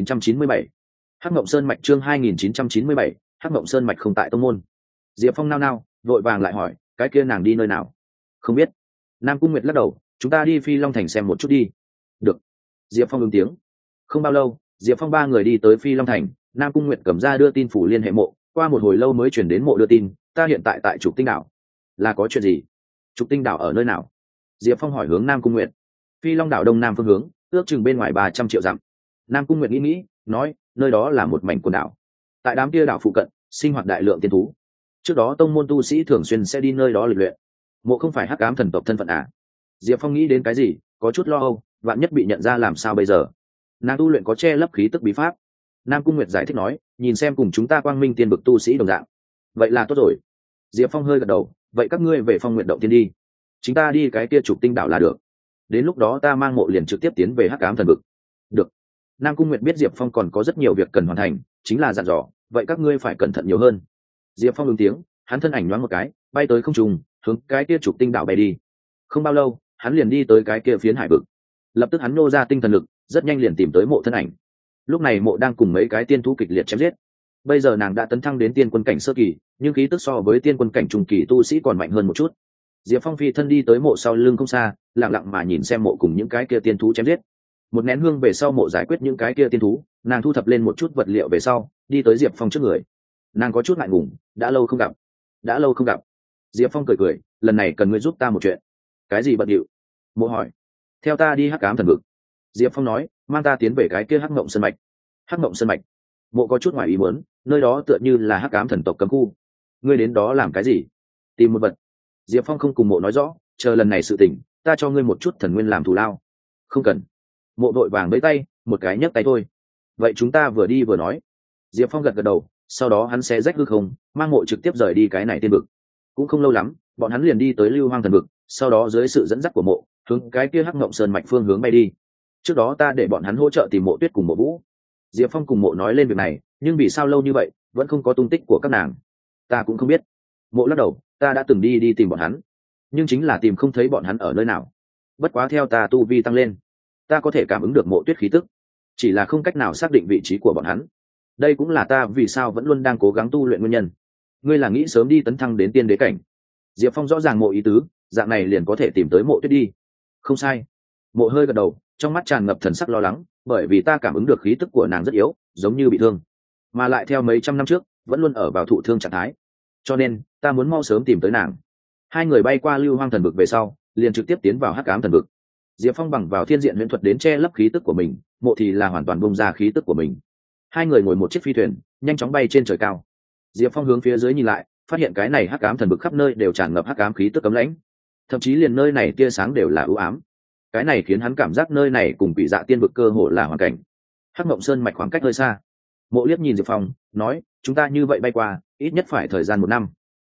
2997. Hắc Mộng Sơn mạch, chương 2997, Hắc Mộng Sơn mạch không tại tông môn. Diệp Phong nao nao, vội vàng lại hỏi, cái kia nàng đi nơi nào? Không biết. Nam Cung Nguyệt lắc đầu, chúng ta đi Phi Long Thành xem một chút đi. Được. Diệp Phong ứng tiếng. Không bao lâu, Diệp Phong 3 người đi tới Phi Long Thành, Nam Cung Nguyệt cầm ra đưa tin phủ liên hệ mộ, qua một hồi lâu mới chuyển đến mộ đưa tin, ta hiện tại tại Trục Tinh đảo. Là có chuyện gì? Trục Tinh đảo ở nơi nào? Diệp Phong hỏi hướng Nam Cung Nguyệt. Phi Long đảo đông nam phương hướng, ước chừng bên ngoài 300 triệu dặm. Nam Cung Nguyệt nghĩ, nói, nơi đó là một mảnh quần đảo. Tại đám kia đảo phụ cận, sinh hoạt đại lượng tiên thú. Trước đó tông môn tu sĩ thường xuyên sẽ đi nơi đó lịch luyện. Mộ không phải Hắc Ám thần tộc thân phận à? Diệp Phong nghĩ đến cái gì, có chút lo âu, vạn nhất bị nhận ra làm sao bây giờ? Nàng tu luyện có che lấp khí tức bí pháp. Nam Cung Nguyệt giải thích nói, nhìn xem cùng chúng ta Quang Minh tiên vực tu sĩ đồng dạng. Vậy là tốt rồi. Diệp Phong hơi gật đầu, vậy các ngươi về Phong Nguyệt động tiên đi. Chúng ta đi cái kia Trục Tinh đảo là được. Đến lúc đó ta mang mộ liền trực tiếp tiến về Hắc Ám thần vực. Được. Nam Cung Nguyệt biết Diệp Phong còn có rất nhiều việc cần hoàn thành, chính là dặn dò, vậy các ngươi phải cẩn thận nhiều hơn. Diệp Phong ứng tiếng, hắn thân ảnh nhoáng một cái, bay tới không trung, hướng cái kia Trục Tinh đảo bay đi. Không bao lâu, hắn liền đi tới cái kia phiến hải vực. Lập tức hắn nô ra tinh thần lực, rất nhanh liền tìm tới mộ thân ảnh. Lúc này mộ đang cùng mấy cái tiên thú kịch liệt chém giết. Bây giờ nàng đã tấn thăng đến tiên quân cảnh sơ kỳ, nhưng khí tức so với tiên quân cảnh trung kỳ tu sĩ còn mạnh hơn một chút. Diệp Phong phi thân đi tới mộ sau lưng không xa, lặng lặng mà nhìn xem mộ cùng những cái kia tiên thú chém giết. Một nén hương về sau mộ giải quyết những cái kia tiên thú, nàng thu thập lên một chút vật liệu về sau, đi tới Diệp Phong trước người. Nàng có chút ngại ngùng, đã lâu không gặp. Đã lâu không gặp. Diệp Phong cười cười, lần này cần ngươi giúp ta một chuyện. Cái gì bận điệu? Mộ hỏi. Theo ta đi Hắc Ám thần vực. Diệp Phong nói, mang ta tiến về cái kia Hắc Mộng Sơn mạch. Hắc Mộng Sơn mạch. Mộ có chút ngoài ý muốn, nơi đó tựa như là Hắc Ám thần tộc cấm khu. Ngươi đến đó làm cái gì? Tìm một vật. Diệp Phong không cùng mộ nói rõ, chờ lần này sự tình, ta cho ngươi một chút thần nguyên làm thù lao. Không cần. Mộ đội vàng với tay, một cái nhấc tay thôi. Vậy chúng ta vừa đi vừa nói. Diệp Phong gật gật đầu, sau đó hắn sẽ rách hư không, mang mộ trực tiếp rời đi cái này tiên vực. Cũng không lâu lắm, bọn hắn liền đi tới Lưu Hoang thần vực, sau đó dưới sự dẫn dắt của mộ, hướng cái kia Hắc Mộng Sơn mạch phương hướng bay đi. Trước đó ta để bọn hắn hỗ trợ tìm Mộ Tuyết cùng Mộ Vũ. Diệp Phong cùng mộ nói lên việc này, nhưng vì sao lâu như vậy vẫn không có tung tích của các nàng? Ta cũng không biết. Mộ lắc đầu, ta đã từng đi tìm bọn hắn, nhưng chính là tìm không thấy bọn hắn ở nơi nào. Bất quá theo ta tu vi tăng lên, ta có thể cảm ứng được Mộ Tuyết khí tức, chỉ là không cách nào xác định vị trí của bọn hắn. Đây cũng là ta vì sao vẫn luôn đang cố gắng tu luyện nguyên nhân. Ngươi là nghĩ sớm đi tấn thăng đến tiên đế cảnh? Diệp Phong rõ ràng mộ ý tứ, dạng này liền có thể tìm tới Mộ Tuyết đi. Không sai. Mộ hơi gật đầu, trong mắt tràn ngập thần sắc lo lắng, bởi vì ta cảm ứng được khí tức của nàng rất yếu, giống như bị thương, mà lại theo mấy trăm năm trước vẫn luôn ở vào thụ thương trạng thái, cho nên ta muốn mau sớm tìm tới nàng. Hai người bay qua Lưu Hoang thần vực về sau, liền trực tiếp tiến vào Hắc Ám thần vực. Diệp Phong bằng vào thiên diện huyễn thuật đến che lấp khí tức của mình, mộ thì là hoàn toàn bung ra khí tức của mình. Hai người ngồi một chiếc phi thuyền, nhanh chóng bay trên trời cao. Diệp Phong hướng phía dưới nhìn lại, phát hiện cái này Hắc Ám thần vực khắp nơi đều tràn ngập hắc ám khí tức cấm lãnh, thậm chí liền nơi này tia sáng đều là ưu ám. Cái này khiến hắn cảm giác nơi này cùng Quỷ Dạ tiên vực cơ hồ là hoàn cảnh. Hắc Mộng Sơn mạch khoảng cách hơi xa. Mộ liếc nhìn Diệp Phong, nói, chúng ta như vậy bay qua, ít nhất phải thời gian 1 năm.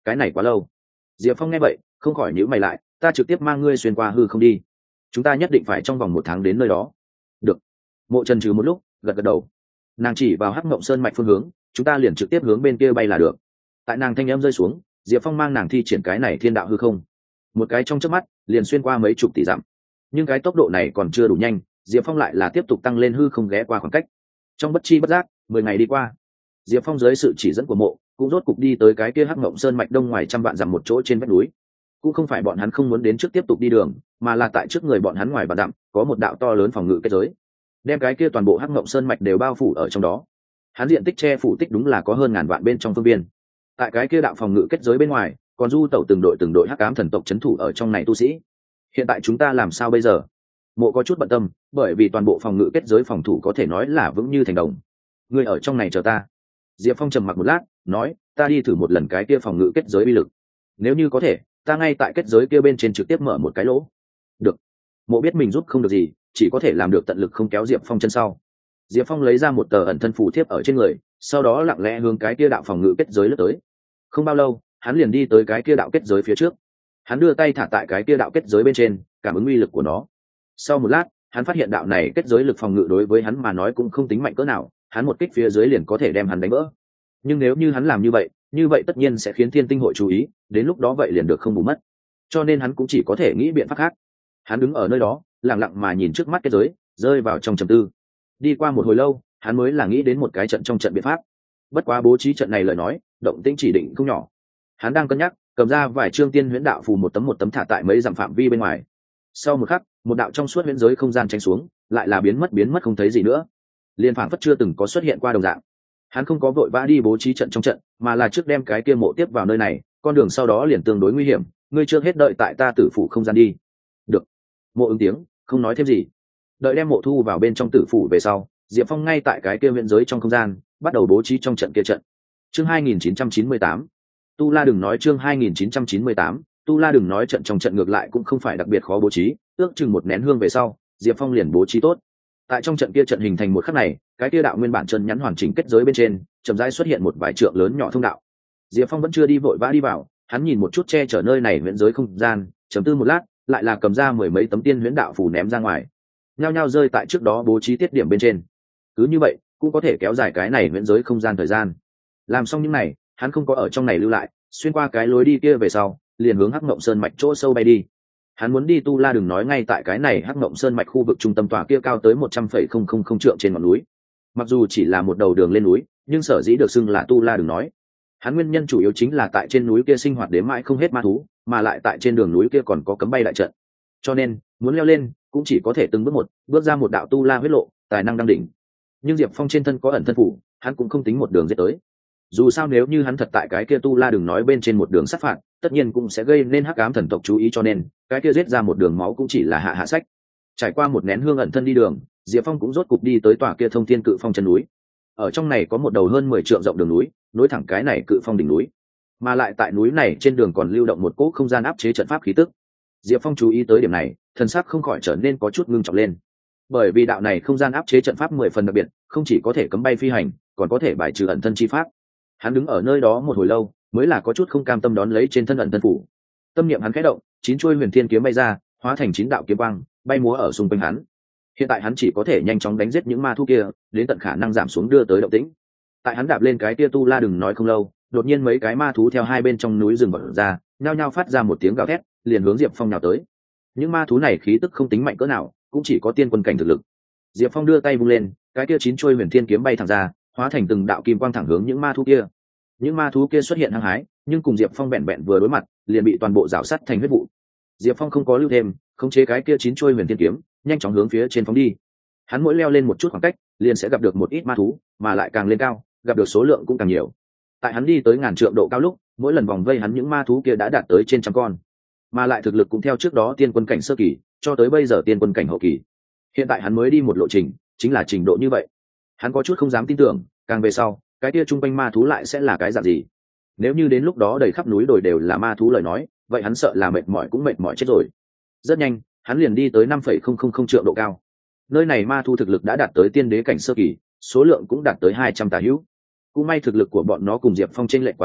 cái này quá lâu. Diệp Phong nghe vậy không khỏi nhíu mày lại, ta trực tiếp mang ngươi xuyên qua hư không đi, chúng ta nhất định phải trong vòng 1 tháng đến nơi đó. Được. Mộ Trần trừ một lúc gật gật đầu, nàng chỉ vào Hắc Ngộng Sơn mạch phương hướng, chúng ta liền trực tiếp hướng bên kia bay là được. Tại nàng thanh âm rơi xuống, Diệp Phong mang nàng thi triển cái này thiên đạo hư không, một cái trong chớp mắt liền xuyên qua mấy chục tỷ dặm. Nhưng cái tốc độ này còn chưa đủ nhanh, Diệp Phong lại là tiếp tục tăng lên hư không ghé qua khoảng cách. Trong bất chi bất giác 10 ngày đi qua, Diệp Phong dưới sự chỉ dẫn của Mộ cũng rốt cục đi tới cái kia Hắc Ngộng Sơn mạch đông ngoài trăm vạn dặm một chỗ trên vách núi. Cũng không phải bọn hắn không muốn đến trước tiếp tục đi đường, mà là tại trước người bọn hắn ngoài vạn dặm có một đạo to lớn phòng ngự kết giới, đem cái kia toàn bộ Hắc Ngộng Sơn mạch đều bao phủ ở trong đó. Hắn diện tích che phủ tích đúng là có hơn ngàn vạn bên trong phương viên. Tại cái kia đạo phòng ngự kết giới bên ngoài, còn du tẩu từng đội Hắc Ám thần tộc trấn thủ ở trong này tu sĩ. Hiện tại chúng ta làm sao bây giờ? Mộ có chút bận tâm, bởi vì toàn bộ phòng ngự kết giới phòng thủ có thể nói là vững như thành đồng. Ngươi ở trong này chờ ta. Diệp Phong trầm mặc một lát, nói, ta đi thử một lần cái kia phòng ngự kết giới uy lực. Nếu như có thể, ta ngay tại kết giới kia bên trên trực tiếp mở một cái lỗ. Được. Mộ biết mình giúp không được gì, chỉ có thể làm được tận lực không kéo Diệp Phong chân sau. Diệp Phong lấy ra một tờ ẩn thân phù thiếp ở trên người, sau đó lặng lẽ hướng cái kia đạo phòng ngự kết giới lướt tới. Không bao lâu, hắn liền đi tới cái kia đạo kết giới phía trước. Hắn đưa tay thả tại cái kia đạo kết giới bên trên, cảm ứng uy lực của nó. Sau một lát, hắn phát hiện đạo này kết giới lực phòng ngự đối với hắn mà nói cũng không tính mạnh cỡ nào, hắn một kích phía dưới liền có thể đem hắn đánh vỡ. Nhưng nếu như hắn làm như vậy tất nhiên sẽ khiến Thiên Tinh hội chú ý, đến lúc đó vậy liền được không bù mất. Cho nên hắn cũng chỉ có thể nghĩ biện pháp khác. Hắn đứng ở nơi đó, lặng lặng mà nhìn trước mắt kết giới, rơi vào trong trầm tư. Đi qua một hồi lâu, hắn mới là nghĩ đến một cái trận trong trận biện pháp. Bất quá bố trí trận này lời nói, động tĩnh chỉ định không nhỏ. Hắn đang cân nhắc, cầm ra vài chương tiên huyễn đạo phù một tấm thả tại mấy dặm phạm vi bên ngoài. Sau một khắc, một đạo trong suốt huyễn giới không gian tránh xuống, lại là biến mất không thấy gì nữa. Liên phảng phất chưa từng có xuất hiện qua đồng dạng. Hắn không có vội vã đi bố trí trận trong trận, mà là trước đem cái kia mộ tiếp vào nơi này, con đường sau đó liền tương đối nguy hiểm, ngươi trước hết đợi tại ta tử phủ không gian đi. Được. Mộ ứng tiếng, không nói thêm gì. Đợi đem mộ thu vào bên trong tử phủ về sau, Diệp Phong ngay tại cái kia huyễn giới trong không gian, bắt đầu bố trí trong trận kia trận. Chương 2998. Tu La đừng nói chương 2998, Tu La đừng nói trận trong trận ngược lại cũng không phải đặc biệt khó bố trí, ước chừng một nén hương về sau, Diệp Phong liền bố trí tốt. Tại trong trận kia trận hình thành một khắc này, cái kia đạo nguyên bản chân nhắn hoàn chỉnh kết giới bên trên, chậm rãi xuất hiện một vài trượng lớn nhỏ thông đạo. Diệp Phong vẫn chưa đi vội vã đi vào, hắn nhìn một chút che chở nơi này huyễn giới không gian, chấm tư một lát, lại là cầm ra 10 mấy tấm tiên huyễn đạo phù ném ra ngoài, nhao nhao rơi tại trước đó bố trí tiết điểm bên trên. Cứ như vậy, cũng có thể kéo dài cái này huyễn giới không gian thời gian. Làm xong những này, hắn không có ở trong này lưu lại, xuyên qua cái lối đi kia về sau, liền hướng Hắc Ngộng Sơn mạch chỗ sâu bay đi. Hắn muốn đi Tu La đừng nói ngay tại cái này Hắc Ngộng Sơn mạch khu vực trung tâm tòa kia cao tới 100,000 trượng trên ngọn núi. Mặc dù chỉ là một đầu đường lên núi, nhưng sở dĩ được xưng là Tu La đừng nói. Hắn nguyên nhân chủ yếu chính là tại trên núi kia sinh hoạt đến mãi không hết ma thú, mà lại tại trên đường núi kia còn có cấm bay đại trận. Cho nên, muốn leo lên, cũng chỉ có thể từng bước ra một đạo Tu La huyết lộ, tài năng đăng đỉnh. Nhưng Diệp Phong trên thân có ẩn thân phủ, hắn cũng không tính một đường giết tới. Dù sao nếu như hắn thật tại cái kia Tu La đừng nói bên trên một đường sát phạt, tất nhiên cũng sẽ gây nên Hắc Ám thần tộc chú ý, cho nên cái kia giết ra một đường máu cũng chỉ là hạ sách. Trải qua một nén hương ẩn thân đi đường, Diệp Phong cũng rốt cục đi tới tòa kia Thông Thiên Cự Phong chân núi. Ở trong này có một đầu hơn 10 trượng rộng đường núi, nối thẳng cái này Cự Phong đỉnh núi, mà lại tại núi này trên đường còn lưu động một cỗ không gian áp chế trận pháp khí tức. Diệp Phong chú ý tới điểm này, thần sắc không khỏi trở nên có chút ngưng trọng lên. Bởi vì đạo này không gian áp chế trận pháp 10 phần đặc biệt, không chỉ có thể cấm bay phi hành, còn có thể bài trừ ẩn thân chi pháp. Hắn đứng ở nơi đó một hồi lâu, mới là có chút không cam tâm đón lấy trên thân ẩn thân phủ. Tâm niệm hắn khẽ động, 9 chuôi huyền thiên kiếm bay ra, hóa thành 9 đạo kiếm quang, bay múa ở xung quanh hắn. Hiện tại hắn chỉ có thể nhanh chóng đánh giết những ma thú kia, đến tận khả năng giảm xuống đưa tới động tĩnh. Tại hắn đạp lên cái kia Tu La đừng nói không lâu, đột nhiên mấy cái ma thú theo hai bên trong núi rừng bật ra, nhao nhao phát ra một tiếng gào thét, liền hướng Diệp Phong nhào tới. Những ma thú này khí tức không tính mạnh cỡ nào, cũng chỉ có tiên quân cảnh thực lực. Diệp Phong đưa tay vung lên, cái kia 9 chuôi huyền thiên kiếm bay thẳng ra, hóa thành từng đạo kim quang thẳng hướng những ma thú kia. Những ma thú kia xuất hiện hăng hái, nhưng cùng Diệp Phong bẹn vừa đối mặt, liền bị toàn bộ rào sắt thành huyết vụ. Diệp Phong không có lưu thêm, khống chế cái kia 9 chuôi huyền thiên kiếm, nhanh chóng hướng phía trên phóng đi. Hắn mỗi leo lên một chút khoảng cách, liền sẽ gặp được một ít ma thú, mà lại càng lên cao, gặp được số lượng cũng càng nhiều. Tại hắn đi tới ngàn trượng độ cao lúc, mỗi lần vòng vây hắn những ma thú kia đã đạt tới trên trăm con, mà lại thực lực cũng theo trước đó tiên quân cảnh sơ kỳ, cho tới bây giờ tiên quân cảnh hậu kỳ. Hiện tại hắn mới đi một lộ trình, chính là trình độ như vậy. Hắn có chút không dám tin tưởng, càng về sau, cái kia trung quanh ma thú lại sẽ là cái dạng gì. Nếu như đến lúc đó đầy khắp núi đồi đều là ma thú lời nói, vậy hắn sợ là mệt mỏi cũng mệt mỏi chết rồi. Rất nhanh, hắn liền đi tới 5,000 trượng độ cao. Nơi này ma thú thực lực đã đạt tới tiên đế cảnh sơ kỳ, số lượng cũng đạt tới 200 tà hữu. Cũng may thực lực của bọn nó cùng Diệp Phong chênh lệch quá lớn,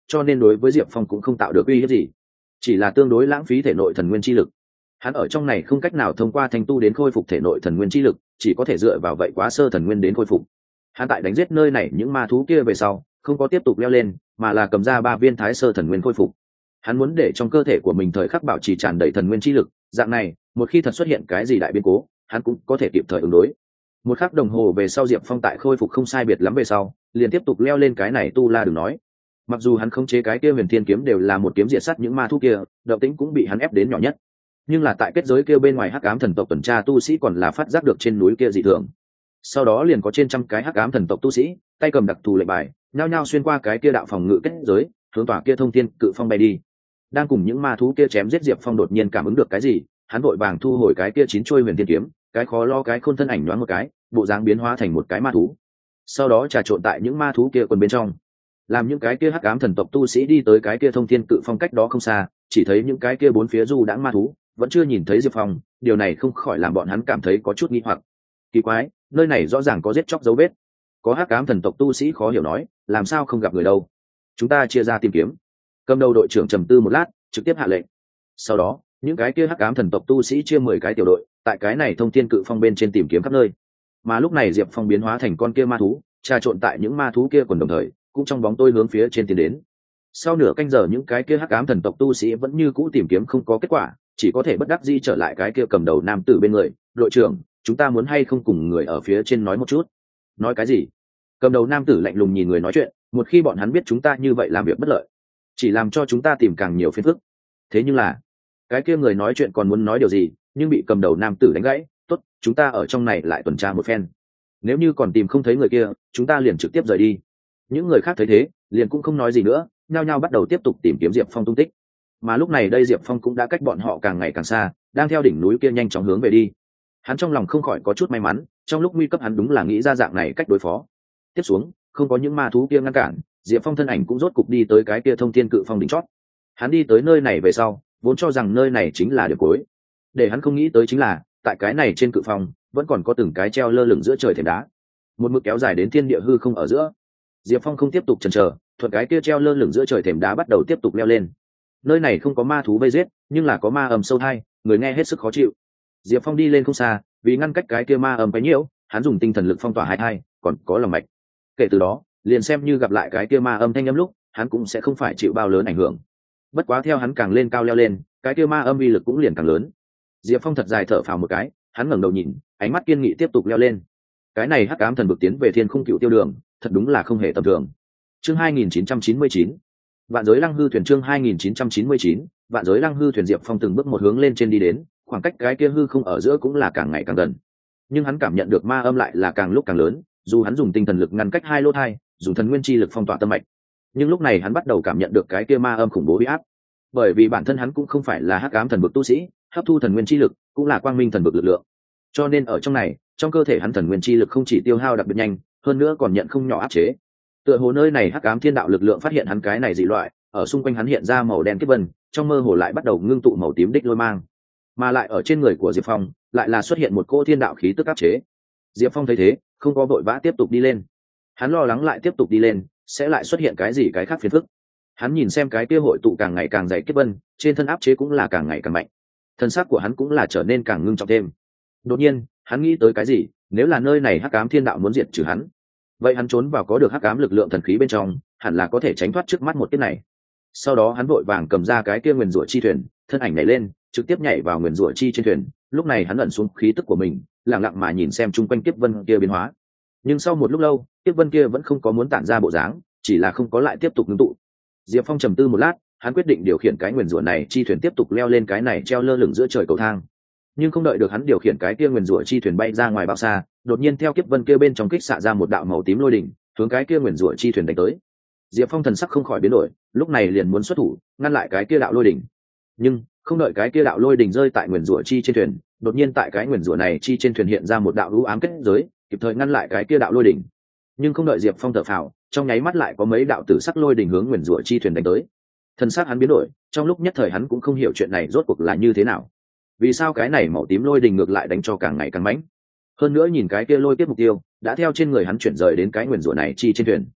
cho nên đối với diệp phong cũng không tạo được uy hiếp gì, chỉ là tương đối lãng phí thể nội thần nguyên chi lực. Hắn ở trong này không cách nào thông qua thanh tu đến khôi phục thể nội thần nguyên chi lực, chỉ có thể dựa vào vậy quá sơ thần nguyên đến khôi phục. Hắn tại đánh giết nơi này những ma thú kia về sau không có tiếp tục leo lên, mà là cầm ra 3 viên thái sơ thần nguyên khôi phục. Hắn muốn để trong cơ thể của mình thời khắc bảo trì tràn đầy thần nguyên chi lực, dạng này một khi thật xuất hiện cái gì đại biến cố, hắn cũng có thể kịp thời ứng đối. Một khắc đồng hồ về sau, Diệp Phong tại khôi phục không sai biệt lắm về sau liền tiếp tục leo lên cái này tu la đừng nói. Mặc dù hắn khống chế cái kia huyền thiên kiếm đều là một kiếm diệt sát những ma thú kia, động tĩnh cũng bị hắn ép đến nhỏ nhất, nhưng là tại kết giới kia bên ngoài hắc ám thần tộc tuần tra tu sĩ còn là phát giác được trên núi kia dị thường. Sau đó liền có trên trăm cái hắc ám thần tộc tu sĩ tay cầm đặc thù lệnh bài nhao nhao xuyên qua cái kia đạo phòng ngự kết giới, hướng tòa kia thông thiên cự phong bay đi. Đang cùng những ma thú kia chém giết, Diệp Phong đột nhiên cảm ứng được cái gì, hắn vội vàng thu hồi cái kia 9 chuôi huyền thiên kiếm, cái khó lo cái khôn thân ảnh nhoáng một cái, bộ dáng biến hóa thành một cái ma thú, sau đó trà trộn tại những ma thú kia quần bên trong. Làm những cái kia hắc ám thần tộc tu sĩ đi tới cái kia thông thiên cự phong cách đó không xa, chỉ thấy những cái kia bốn phía du đãng ma thú vẫn chưa nhìn thấy Diệp Phong, điều này không khỏi làm bọn hắn cảm thấy có chút nghi hoặc. Kỳ quái, nơi này rõ ràng có giết chóc dấu vết. Có hắc ám thần tộc tu sĩ khó hiểu nói, làm sao không gặp người đâu? Chúng ta chia ra tìm kiếm. Cầm đầu đội trưởng trầm tư một lát, trực tiếp hạ lệnh. Sau đó, những cái kia hắc ám thần tộc tu sĩ chia 10 cái tiểu đội, tại cái này thông thiên cự phong bên trên tìm kiếm khắp nơi. Mà lúc này Diệp Phong biến hóa thành con kia ma thú, trà trộn tại những ma thú kia quần đồng thời, cũng trong bóng tối hướng phía trên tiến đến. Sau nửa canh giờ, những cái kia hắc ám thần tộc tu sĩ vẫn như cũ tìm kiếm không có kết quả, chỉ có thể bất đắc dĩ trở lại cái kia cầm đầu nam tử bên người. Đội trưởng, chúng ta muốn hay không cùng người ở phía trên nói một chút? Nói cái gì? Cầm đầu nam tử lạnh lùng nhìn người nói chuyện, một khi bọn hắn biết chúng ta như vậy làm việc bất lợi, chỉ làm cho chúng ta tìm càng nhiều phiền phức. Thế nhưng là, cái kia người nói chuyện còn muốn nói điều gì, nhưng bị cầm đầu nam tử đánh gãy. Tốt, chúng ta ở trong này lại tuần tra một phen, nếu như còn tìm không thấy người kia, chúng ta liền trực tiếp rời đi. Những người khác thấy thế liền cũng không nói gì nữa, nhao nhao bắt đầu tiếp tục tìm kiếm Diệp Phong tung tích. Mà lúc này đây Diệp Phong cũng đã cách bọn họ càng ngày càng xa, đang theo đỉnh núi kia nhanh chóng hướng về đi. Hắn trong lòng không khỏi có chút may mắn, trong lúc nguy cấp hắn đúng là nghĩ ra dạng này cách đối phó. Tiếp xuống, không có những ma thú kia ngăn cản, Diệp Phong thân ảnh cũng rốt cục đi tới cái kia thông thiên cự phong đỉnh chót. Hắn đi tới nơi này về sau vốn cho rằng nơi này chính là điểm cuối, để hắn không nghĩ tới chính là tại cái này trên cự phong vẫn còn có từng cái treo lơ lửng giữa trời thềm đá, một mực kéo dài đến thiên địa hư không ở giữa. Diệp Phong không tiếp tục chần chờ, thuận cái kia treo lơ lửng giữa trời thềm đá bắt đầu tiếp tục leo lên. Nơi này không có ma thú vây giết, nhưng là có ma ầm sâu thai, người nghe hết sức khó chịu. Diệp Phong đi lên không xa, vì ngăn cách cái kia ma ầm quấy nhiễu, hắn dùng tinh thần lực phong tỏa hai thai, còn có lòng mạch. Kể từ đó, liền xem như gặp lại cái kia ma âm thanh âm lúc, hắn cũng sẽ không phải chịu bao lớn ảnh hưởng. Bất quá theo hắn càng lên cao leo lên, cái kia ma âm uy lực cũng liền càng lớn. Diệp Phong thật dài thở phào một cái, hắn ngẩng đầu nhìn, ánh mắt kiên nghị tiếp tục leo lên. Cái này hắc ám thần vực tiến về thiên khung cựu tiêu đường, thật đúng là không hề tầm thường. Chương 2999, vạn giới lăng hư thuyền. Chương 2999, vạn giới lăng hư thuyền. Diệp Phong từng bước một hướng lên trên đi đến, khoảng cách cái kia hư không ở giữa cũng là càng ngày càng gần. Nhưng hắn cảm nhận được ma âm lại là càng lúc càng lớn, dù hắn dùng tinh thần lực ngăn cách hai lỗ tai, dùng thần nguyên chi lực phong tỏa tâm mạch, nhưng lúc này hắn bắt đầu cảm nhận được cái kia ma âm khủng bố uy áp. Bởi vì bản thân hắn cũng không phải là hắc ám thần vực tu sĩ, hấp thu thần nguyên chi lực cũng là quang minh thần vực lực lượng, cho nên ở trong này, trong cơ thể hắn thần nguyên chi lực không chỉ tiêu hao đặc biệt nhanh, hơn nữa còn nhận không nhỏ áp chế. Tựa hồ nơi này hắc ám thiên đạo lực lượng phát hiện hắn cái này dị loại, ở xung quanh hắn hiện ra màu đen kiếp vân, trong mơ hồ lại bắt đầu ngưng tụ màu tím đích lôi mang, mà lại ở trên người của Diệp Phong lại là xuất hiện một cỗ thiên đạo khí tức áp chế. Diệp Phong thấy thế, không có vội vã tiếp tục đi lên, hắn lo lắng lại tiếp tục đi lên sẽ lại xuất hiện cái gì cái khác phiền phức. Hắn nhìn xem cái kia hội tụ càng ngày càng dày kiếp vân, trên thân áp chế cũng là càng ngày càng mạnh, thân xác của hắn cũng là trở nên càng ngưng trọng thêm. Đột nhiên hắn nghĩ tới cái gì, nếu là nơi này hắc ám thiên đạo muốn diệt trừ hắn, vậy hắn trốn vào có được hắc ám lực lượng thần khí bên trong, hẳn là có thể tránh thoát trước mắt một kiếp này. Sau đó hắn vội vàng cầm ra cái kia nguyền rủa chi thuyền, thân ảnh nhảy lên trực tiếp nhảy vào nguyền rủa chi trên thuyền. Lúc này hắn ẩn xuống khí tức của mình, lặng lặng mà nhìn xem chung quanh kiếp vân kia biến hóa. Nhưng sau một lúc lâu, kiếp vân kia vẫn không có muốn tản ra bộ dáng, chỉ là không có lại tiếp tục ngưng tụ. Diệp Phong trầm tư một lát, hắn quyết định điều khiển cái nguyền rủa này chi thuyền tiếp tục leo lên cái này treo lơ lửng giữa trời cầu thang. Nhưng không đợi được hắn điều khiển cái kia nguyền rủa chi thuyền bay ra ngoài bao xa, đột nhiên theo kiếp vân kia bên trong kích xạ ra một đạo màu tím lôi đỉnh, hướng cái kia nguyền rủa chi thuyền đánh tới. Diệp Phong thần sắc không khỏi biến đổi, lúc này liền muốn xuất thủ ngăn lại cái kia đạo lôi đỉnh. Nhưng không đợi cái kia đạo lôi đỉnh rơi tại nguyền rủa chi trên thuyền, đột nhiên tại cái nguyền rủa này chi trên thuyền hiện ra một đạo u ám kết giới, kịp thời ngăn lại cái kia đạo lôi đỉnh. Nhưng không đợi Diệp Phong thở phào, trong nháy mắt lại có mấy đạo tử sắc lôi đỉnh hướng nguyền rủa chi thuyền đánh tới. Thần sắc hắn biến đổi, trong lúc nhất thời hắn cũng không hiểu chuyện này rốt cuộc là như thế nào. Vì sao cái này màu tím lôi đỉnh ngược lại đánh cho càng ngày càng mãnh? Hơn nữa nhìn cái kia lôi tiếp mục tiêu đã theo trên người hắn chuyển rời đến cái nguyền rủa này chi trên thuyền.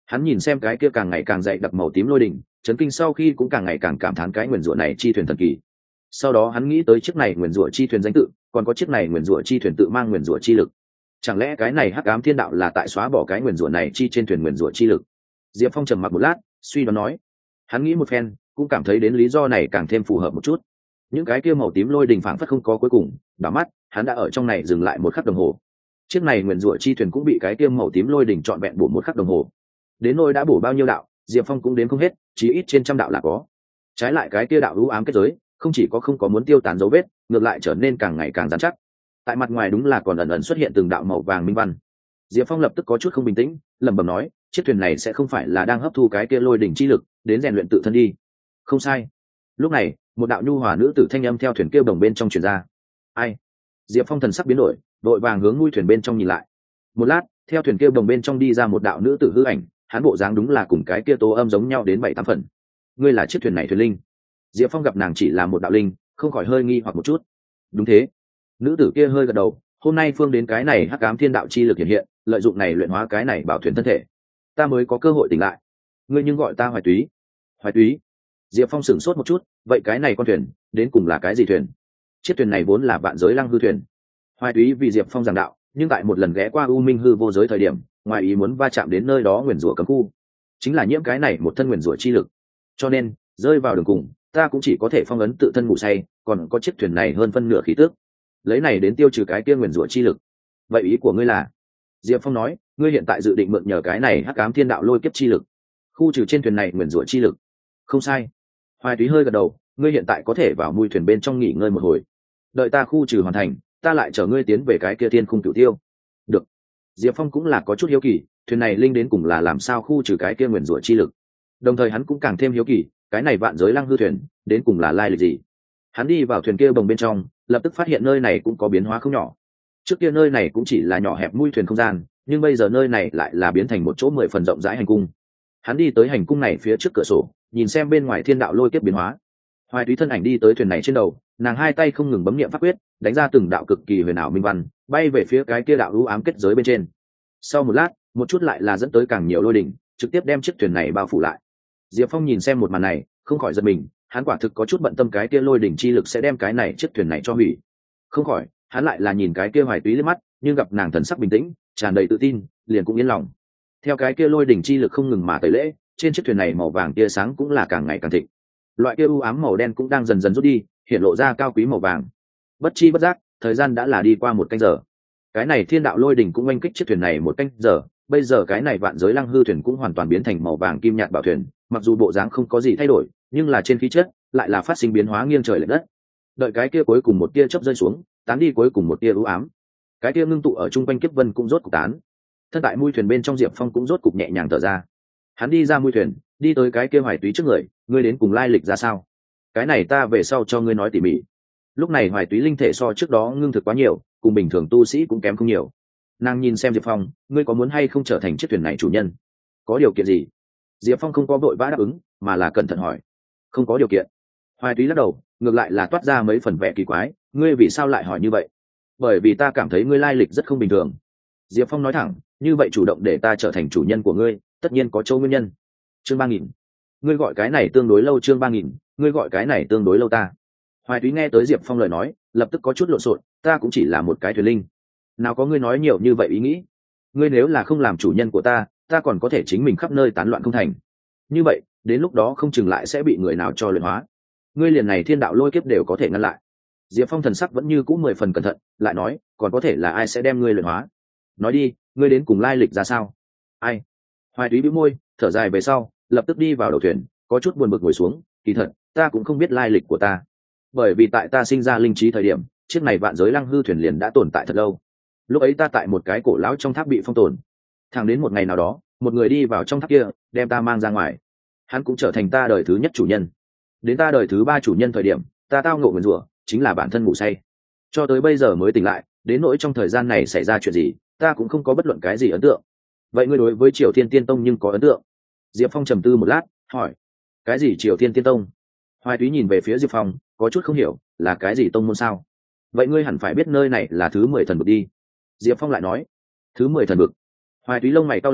Hắn nhìn xem cái kia càng ngày càng dậy đặc màu tím lôi đỉnh, chấn kinh sau khi cũng càng ngày càng cảm thán cái nguyền rủa này chi thuyền thần kỳ. Sau đó hắn nghĩ tới chiếc này nguyền rủa chi thuyền danh tự, còn có chiếc này nguyền rủa chi thuyền tự mang nguyền rủa chi lực. Chẳng lẽ cái này hắc ám thiên đạo là tại xóa bỏ cái nguyền rủa này chi trên thuyền nguyền rủa chi lực? Diệp Phong trầm mặc một lát, suy đoán nói. Hắn nghĩ một phen, cũng cảm thấy đến lý do này càng thêm phù hợp một chút. Những cái kia màu tím lôi đình phảng phất không có cuối cùng, đảo mắt, hắn đã ở trong này dừng lại một khắc đồng hồ. Chiếc này nguyền rủa chi thuyền cũng bị cái kia màu tím lôi đỉnh trọn vẹn bổ một khắc đồng hồ. Đến nôi đã bổ bao nhiêu đạo, Diệp Phong cũng đếm không hết, chí ít trên trăm đạo là có. Trái lại cái kia đạo u ám kết giới, không chỉ có không có muốn tiêu tán dấu vết, ngược lại trở nên càng ngày càng rắn chắc. Tại mặt ngoài đúng là còn ẩn ẩn xuất hiện từng đạo màu vàng minh văn. Diệp Phong lập tức có chút không bình tĩnh, lẩm bẩm nói, chiếc thuyền này sẽ không phải là đang hấp thu cái kia lôi đỉnh chi lực, đến rèn luyện tự thân đi. Không sai. Lúc này, một đạo nhu hòa nữ tử thanh âm theo thuyền kia đồng bên trong truyền ra. Ai? Diệp Phong thần sắc biến đổi, đội vàng hướng nuôi thuyền bên trong nhìn lại. Một lát, theo thuyền kia đồng bên trong đi ra một đạo nữ tử hư ảnh, hắn bộ dáng đúng là cùng cái kia tố âm giống nhau đến 7-8 phần. Ngươi là chiếc thuyền này thuyền linh? Diệp Phong gặp nàng chỉ là một đạo linh, không khỏi hơi nghi hoặc một chút. Đúng thế. Nữ tử kia hơi gật đầu, hôm nay phương đến cái này hắc ám thiên đạo chi lực hiện hiện, lợi dụng này luyện hóa cái này bảo thuyền thân thể, ta mới có cơ hội tỉnh lại. Ngươi nhưng gọi ta Hoài Túy. Hoài Túy? Diệp Phong sửng sốt một chút, vậy cái này con thuyền đến cùng là cái gì thuyền? Chiếc thuyền này vốn là vạn giới lăng hư thuyền. Hoài Túy vì Diệp Phong giảng đạo, nhưng tại một lần ghé qua u minh hư vô giới thời điểm, ngoài ý muốn va chạm đến nơi đó nguyền rủa cấm khu, chính là nhiễm cái này một thân nguyền rủa chi lực, cho nên rơi vào đường cùng, ta cũng chỉ có thể phong ấn tự thân ngủ say, còn có chiếc thuyền này hơn phân nửa khí tước, lấy này đến tiêu trừ cái kia nguyền rủa chi lực. Vậy ý của ngươi là? Diệp Phong nói, ngươi hiện tại dự định mượn nhờ cái này hắc ám thiên đạo lôi kiếp chi lực, khu trừ trên thuyền này nguyền rủa chi lực. Không sai. Hoài Túy hơi gật đầu, ngươi hiện tại có thể vào mui thuyền bên trong nghỉ ngơi một hồi, đợi ta khu trừ hoàn thành, ta lại chở ngươi tiến về cái kia thiên khung cửu tiêu. Được. Diệp Phong cũng là có chút hiếu kỳ, thuyền này linh đến cùng là làm sao khu trừ cái kia nguyền rủa chi lực. Đồng thời hắn cũng càng thêm hiếu kỳ, cái này vạn giới lăng hư thuyền đến cùng là lai lịch gì. Hắn đi vào thuyền kia bồng bên trong, lập tức phát hiện nơi này cũng có biến hóa không nhỏ. Trước kia nơi này cũng chỉ là nhỏ hẹp mui thuyền không gian, nhưng bây giờ nơi này lại là biến thành một chỗ 10 phần rộng rãi hành cung. Hắn đi tới hành cung này phía trước cửa sổ, nhìn xem bên ngoài thiên đạo lôi kiếp biến hóa. Hoài Túy thân ảnh đi tới thuyền này trên đầu, nàng hai tay không ngừng bấm niệm pháp quyết, đánh ra từng đạo cực kỳ huyền ảo minh văn, bay về phía cái kia đạo u ám kết giới bên trên. Sau một lát, một chút lại là dẫn tới càng nhiều lôi đỉnh, trực tiếp đem chiếc thuyền này bao phủ lại. Diệp Phong nhìn xem một màn này, không khỏi giật mình, hắn quả thực có chút bận tâm cái kia lôi đỉnh chi lực sẽ đem cái này chiếc thuyền này cho hủy. Không khỏi, hắn lại là nhìn cái kia Hoài Túy liếc mắt, nhưng gặp nàng thần sắc bình tĩnh, tràn đầy tự tin, liền cũng yên lòng. Theo cái kia lôi đỉnh chi lực không ngừng mà tẩy lễ, trên chiếc thuyền này màu vàng tia sáng cũng là càng ngày càng thịnh. Loại kia u ám màu đen cũng đang dần dần rút đi, hiện lộ ra cao quý màu vàng. Bất chi bất giác, thời gian đã là đi qua 1 canh giờ. Cái này thiên đạo lôi đỉnh cũng oanh kích chiếc thuyền này 1 canh giờ, bây giờ cái này vạn giới lăng hư thuyền cũng hoàn toàn biến thành màu vàng kim nhạt bảo thuyền, mặc dù bộ dáng không có gì thay đổi, nhưng là trên khí chất lại là phát sinh biến hóa nghiêng trời lệch đất. Đợi cái kia cuối cùng một tia chớp rơi xuống, tán đi cuối cùng một tia u ám. Cái tia ngưng tụ ở trung quanh kiếp vân cũng rốt cục tán. Thân tại mui thuyền bên trong, Diệp Phong cũng rốt cục nhẹ nhàng thở ra. Hắn đi ra mui thuyền, đi tới cái kia Hoài Túy trước người, ngươi đến cùng lai lịch ra sao? Cái này ta về sau cho ngươi nói tỉ mỉ. Lúc này Hoài Túy linh thể so trước đó ngưng thực quá nhiều, cùng bình thường tu sĩ cũng kém không nhiều. Nàng nhìn xem Diệp Phong, ngươi có muốn hay không trở thành chiếc thuyền này chủ nhân? Có điều kiện gì? Diệp Phong không có vội vã đáp ứng, mà là cẩn thận hỏi. Không có điều kiện. Hoài Túy lắc đầu, ngược lại là toát ra mấy phần vẻ kỳ quái, ngươi vì sao lại hỏi như vậy? Bởi vì ta cảm thấy ngươi lai lịch rất không bình thường. Diệp Phong nói thẳng, như vậy chủ động để ta trở thành chủ nhân của ngươi, tất nhiên có chỗ nguyên nhân. Chương 3000. Ngươi gọi cái này tương đối lâu. Chương 3000. Ngươi gọi cái này tương đối lâu ta. Hoài Túy nghe tới Diệp Phong lời nói, lập tức có chút lộn xộn, ta cũng chỉ là một cái thuyền linh. Nào có ngươi nói nhiều như vậy ý nghĩ. Ngươi nếu là không làm chủ nhân của ta, ta còn có thể chính mình khắp nơi tán loạn không thành. Như vậy, đến lúc đó không chừng lại sẽ bị người nào cho luyện hóa. Ngươi liền này thiên đạo lôi kiếp đều có thể ngăn lại. Diệp Phong thần sắc vẫn như cũ 10 phần cẩn thận, lại nói, còn có thể là ai sẽ đem ngươi luyện hóa? Nói đi, ngươi đến cùng lai lịch ra sao? Ai? Hoài Túy bĩu môi, thở dài về sau, lập tức đi vào đầu thuyền, có chút buồn bực ngồi xuống, kỳ thật, ta cũng không biết lai lịch của ta. Bởi vì tại ta sinh ra linh trí thời điểm, chiếc này vạn giới lăng hư thuyền liền đã tồn tại thật lâu. Lúc ấy ta tại một cái cổ lão trong tháp bị phong tồn. Thẳng đến một ngày nào đó, một người đi vào trong tháp kia, đem ta mang ra ngoài. Hắn cũng trở thành ta đời thứ nhất chủ nhân. Đến ta đời thứ 3 chủ nhân thời điểm, ta tao ngộ nguyền rủa, chính là bản thân ngủ say. Cho tới bây giờ mới tỉnh lại, đến nỗi trong thời gian này xảy ra chuyện gì, ta cũng không có bất luận cái gì ấn tượng. Vậy ngươi đối với Triều Thiên Tiên Tông nhưng có ấn tượng? Diệp Phong trầm tư một lát, hỏi. Cái gì Triều Thiên Tiên Tông? Hoài Túy nhìn về phía Diệp Phong, có chút không hiểu, là cái gì tông môn sao? Vậy ngươi hẳn phải biết nơi này là thứ 10 thần vực đi. Diệp Phong lại nói. Thứ 10 thần vực. Hoài Túy lông mày cau lại,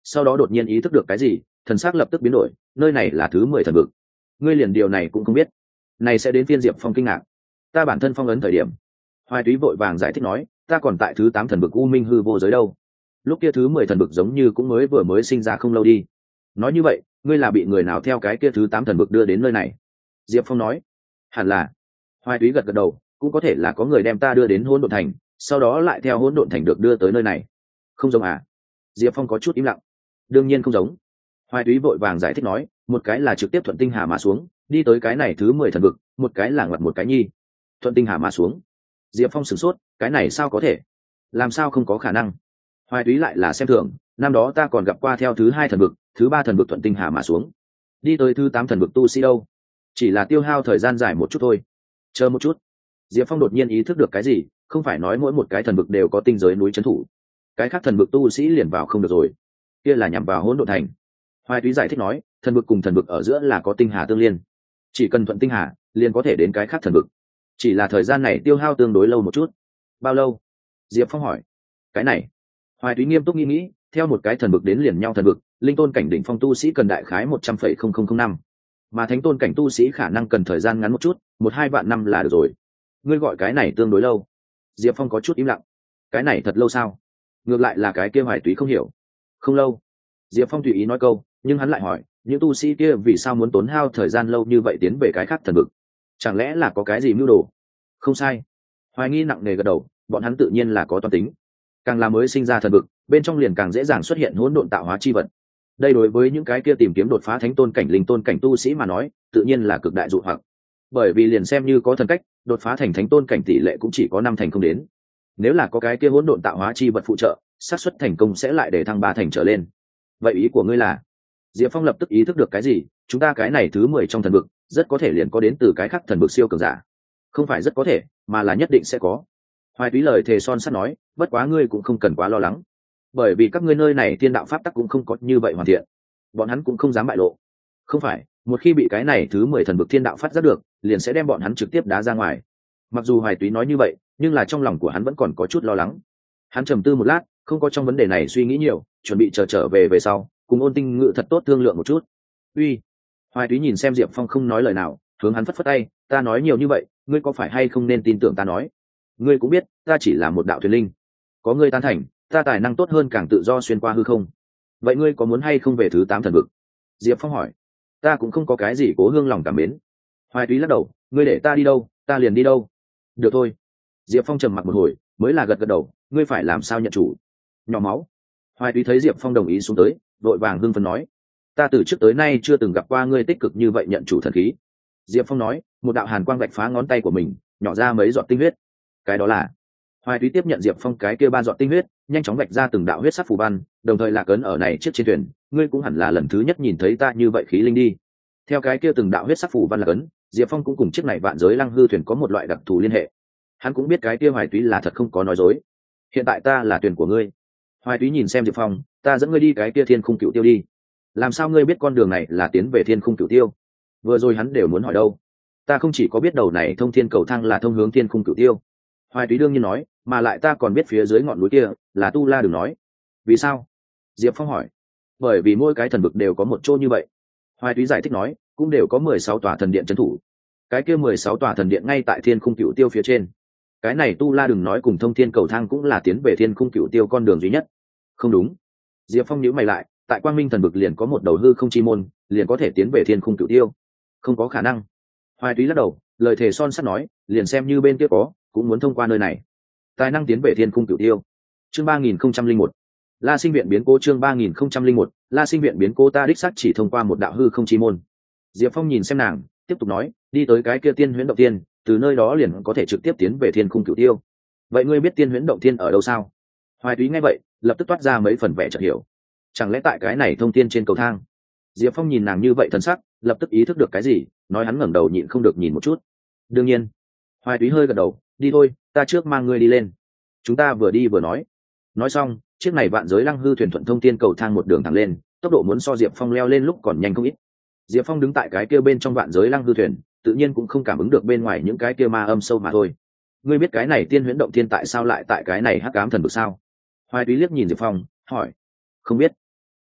sau đó đột nhiên ý thức được cái gì, thần sắc lập tức biến đổi. Nơi này là thứ 10 thần vực, ngươi liền điều này cũng không biết? Này sẽ đến phiên Diệp Phong kinh ngạc. Ta bản thân phong ấn thời điểm, Hoài Túy vội vàng giải thích nói, ta còn tại thứ 8 thần vực U Minh hư vô giới đâu. Lúc kia thứ 10 thần vực giống như cũng mới sinh ra không lâu đi. Nói như vậy, ngươi là bị người nào theo cái kia thứ 8 thần vực đưa đến nơi này? Diệp Phong nói. Hẳn là. Hoài Túy gật gật đầu, cũng có thể là có người đem ta đưa đến Hỗn Độn Thành, sau đó lại theo Hỗn Độn Thành được đưa tới nơi này. Không giống à? Diệp Phong có chút im lặng. Đương nhiên không giống. Hoài Túy vội vàng giải thích nói, một cái là trực tiếp thuận tinh hà mà xuống, đi tới cái này thứ 10 thần vực, một cái là ngoặt một cái nhi. Thuận tinh hà mà xuống. Diệp Phong sửng sốt, cái này sao có thể? Làm sao không có khả năng? Hoài Túy lại là xem thường, năm đó ta còn gặp qua theo thứ 2 thần vực, thứ 3 thần vực thuận tinh hà mà xuống, đi tới thứ 8 thần vực tu sĩ đâu, chỉ là tiêu hao thời gian dài một chút thôi. Chờ một chút. Diệp Phong đột nhiên ý thức được cái gì, không phải nói mỗi một cái thần vực đều có tinh giới núi trấn thủ, cái khác thần vực tu sĩ liền vào không được rồi, kia là nhằm vào Hỗn Độn Thành. Hoài Túy giải thích nói, thần vực cùng thần vực ở giữa là có tinh hà tương liên, chỉ cần thuận tinh hà liền có thể đến cái khác thần vực, chỉ là thời gian này tiêu hao tương đối lâu một chút. Bao lâu? Diệp Phong hỏi. Cái này, Hoài Túy nghiêm túc nghĩ, theo một cái thần vực đến liền nhau thần vực, linh tôn cảnh đỉnh phong tu sĩ cần đại khái 100,0005 năm, mà thánh tôn cảnh tu sĩ khả năng cần thời gian ngắn một chút, 1-2 vạn năm là được rồi. Ngươi gọi cái này tương đối lâu? Diệp Phong có chút im lặng. Cái này thật lâu sao? Ngược lại là cái kia Hoài Túy không hiểu. Không lâu. Diệp Phong tùy ý nói câu, nhưng hắn lại hỏi, những tu sĩ kia vì sao muốn tốn hao thời gian lâu như vậy tiến về cái khác thần vực? Chẳng lẽ là có cái gì mưu đồ? Không sai. Hoài nghi nặng nề gật đầu, bọn hắn tự nhiên là có toán tính. Càng là mới sinh ra thần vực, bên trong liền càng dễ dàng xuất hiện hỗn độn tạo hóa chi vật. Đây đối với những cái kia tìm kiếm đột phá thánh tôn cảnh linh tôn cảnh tu sĩ mà nói, tự nhiên là cực đại dụ hoặc. Bởi vì liền xem như có thần cách, đột phá thành thánh tôn cảnh tỷ lệ cũng chỉ có 5 thành không đến. Nếu là có cái kia hỗn độn tạo hóa chi vật phụ trợ, xác suất thành công sẽ lại để thăng 3 thành trở lên. Vậy ý của ngươi là? Diệp Phong lập tức ý thức được cái gì, chúng ta cái này thứ 10 trong thần vực, rất có thể liền có đến từ cái khác thần vực siêu cường giả. Không phải rất có thể, mà là nhất định sẽ có. Hoài Túy lời thề son sắt nói, bất quá ngươi cũng không cần quá lo lắng, bởi vì các ngươi nơi này thiên đạo pháp tắc cũng không có như vậy hoàn thiện, bọn hắn cũng không dám bại lộ. Không phải, một khi bị cái này thứ 10 thần vực thiên đạo phát giác được, liền sẽ đem bọn hắn trực tiếp đá ra ngoài. Mặc dù Hoài Túy nói như vậy, nhưng là trong lòng của hắn vẫn còn có chút lo lắng. Hắn trầm tư một lát, không có trong vấn đề này suy nghĩ nhiều, chuẩn bị trở về sau, cùng Ôn Tinh Ngự thật tốt thương lượng một chút. Uy. Hoài Túy nhìn xem Diệp Phong không nói lời nào, hướng hắn phất phất tay, ta nói nhiều như vậy, ngươi có phải hay không nên tin tưởng ta nói? Ngươi cũng biết, ta chỉ là một đạo thuyền linh, có ngươi tán thành, ta tài năng tốt hơn càng tự do xuyên qua hư không. Vậy ngươi có muốn hay không về thứ 8 thần vực? Diệp Phong hỏi. Ta cũng không có cái gì cố hương lòng cảm mến. Hoài Túy lắc đầu, ngươi để ta đi đâu, ta liền đi đâu. Được thôi. Diệp Phong trầm mặc một hồi, mới là gật đầu, ngươi phải làm sao nhận chủ? Nhỏ máu. Hoài Túy thấy Diệp Phong đồng ý xuống tới, vội vàng hưng phấn nói, ta từ trước tới nay chưa từng gặp qua ngươi tích cực như vậy nhận chủ thần khí. Diệp Phong nói, một đạo hàn quang vạch phá ngón tay của mình, nhỏ ra mấy giọt tinh huyết. Cái đó là? Hoài Túy tiếp nhận Diệp Phong cái kia 3 giọt tinh huyết, nhanh chóng vạch ra từng đạo huyết sắc phù văn, đồng thời lạc ấn ở này chiếc trên thuyền, ngươi cũng hẳn là lần thứ nhất nhìn thấy ta như vậy khí linh đi. Theo cái kia từng đạo huyết sắc phù văn lạc ấn, Diệp Phong cũng cùng chiếc này vạn giới lăng hư thuyền có một loại đặc thù liên hệ. Hắn cũng biết cái kia Hoài Túy là thật không có nói dối. Hiện tại ta là thuyền của ngươi. Hoài Túy nhìn xem Diệp Phong, ta dẫn ngươi đi cái kia Thiên Khung Cửu Tiêu đi. Làm sao ngươi biết con đường này là tiến về Thiên Khung Cửu Tiêu? Vừa rồi hắn đều muốn hỏi đâu. Ta không chỉ có biết đầu này thông thiên cầu thang là thông hướng Thiên Khung Cửu Tiêu. Hoài Túy đương nhiên nói, mà lại ta còn biết phía dưới ngọn núi kia là Tu La Đường nói. Vì sao? Diệp Phong hỏi. Bởi vì mỗi cái thần vực đều có một chỗ như vậy. Hoài Túy giải thích nói, cũng đều có 16 tòa thần điện trấn thủ. Cái kia 16 tòa thần điện ngay tại Thiên Khung Cửu Tiêu phía trên. Cái này Tu La Đường nói cùng thông thiên cầu thang cũng là tiến về Thiên Khung Cửu Tiêu con đường duy nhất. Không đúng. Diệp Phong nhíu mày lại, tại Quang Minh thần vực liền có một đầu hư không chi môn, liền có thể tiến về Thiên Khung Cửu Tiêu. Không có khả năng. Hoài Túy lắc đầu, lời thề son sắt nói, liền xem như bên kia có, cũng muốn thông qua nơi này. Tài năng tiến về Thiên Khung Cửu Tiêu. Chương 3001. La Sinh viện biến cố, chương 3001. La Sinh viện biến cố, ta đích xác chỉ thông qua một đạo hư không chi môn. Diệp Phong nhìn xem nàng, tiếp tục nói, đi tới cái kia Tiên Huyễn Động Tiên, từ nơi đó liền có thể trực tiếp tiến về Thiên Khung Cửu Tiêu. Vậy ngươi biết Tiên Huyễn Động Tiên ở đâu sao? Hoài Túy nghe vậy, lập tức toát ra mấy phần vẻ chợt hiểu. Chẳng lẽ tại cái này thông tiên trên cầu thang? Diệp Phong nhìn nàng như vậy thần sắc, lập tức ý thức được cái gì, nói hắn ngẩng đầu nhịn không được nhìn một chút. Đương nhiên. Hoài Túy hơi gật đầu, đi thôi, ta trước mang ngươi đi lên. Chúng ta vừa đi vừa nói. Nói xong, chiếc này vạn giới lăng hư thuyền thuận thông tiên cầu thang một đường thẳng lên, tốc độ muốn so Diệp Phong leo lên lúc còn nhanh không ít. Diệp Phong đứng tại cái kia bên trong vạn giới lăng hư thuyền, tự nhiên cũng không cảm ứng được bên ngoài những cái kia ma âm sâu mà thôi. Ngươi biết cái này Tiên Huyễn Động Thiên tại sao lại tại cái này hắc ám thần vực sao? Hoài Túy liếc nhìn Diệp Phong, hỏi. Không biết.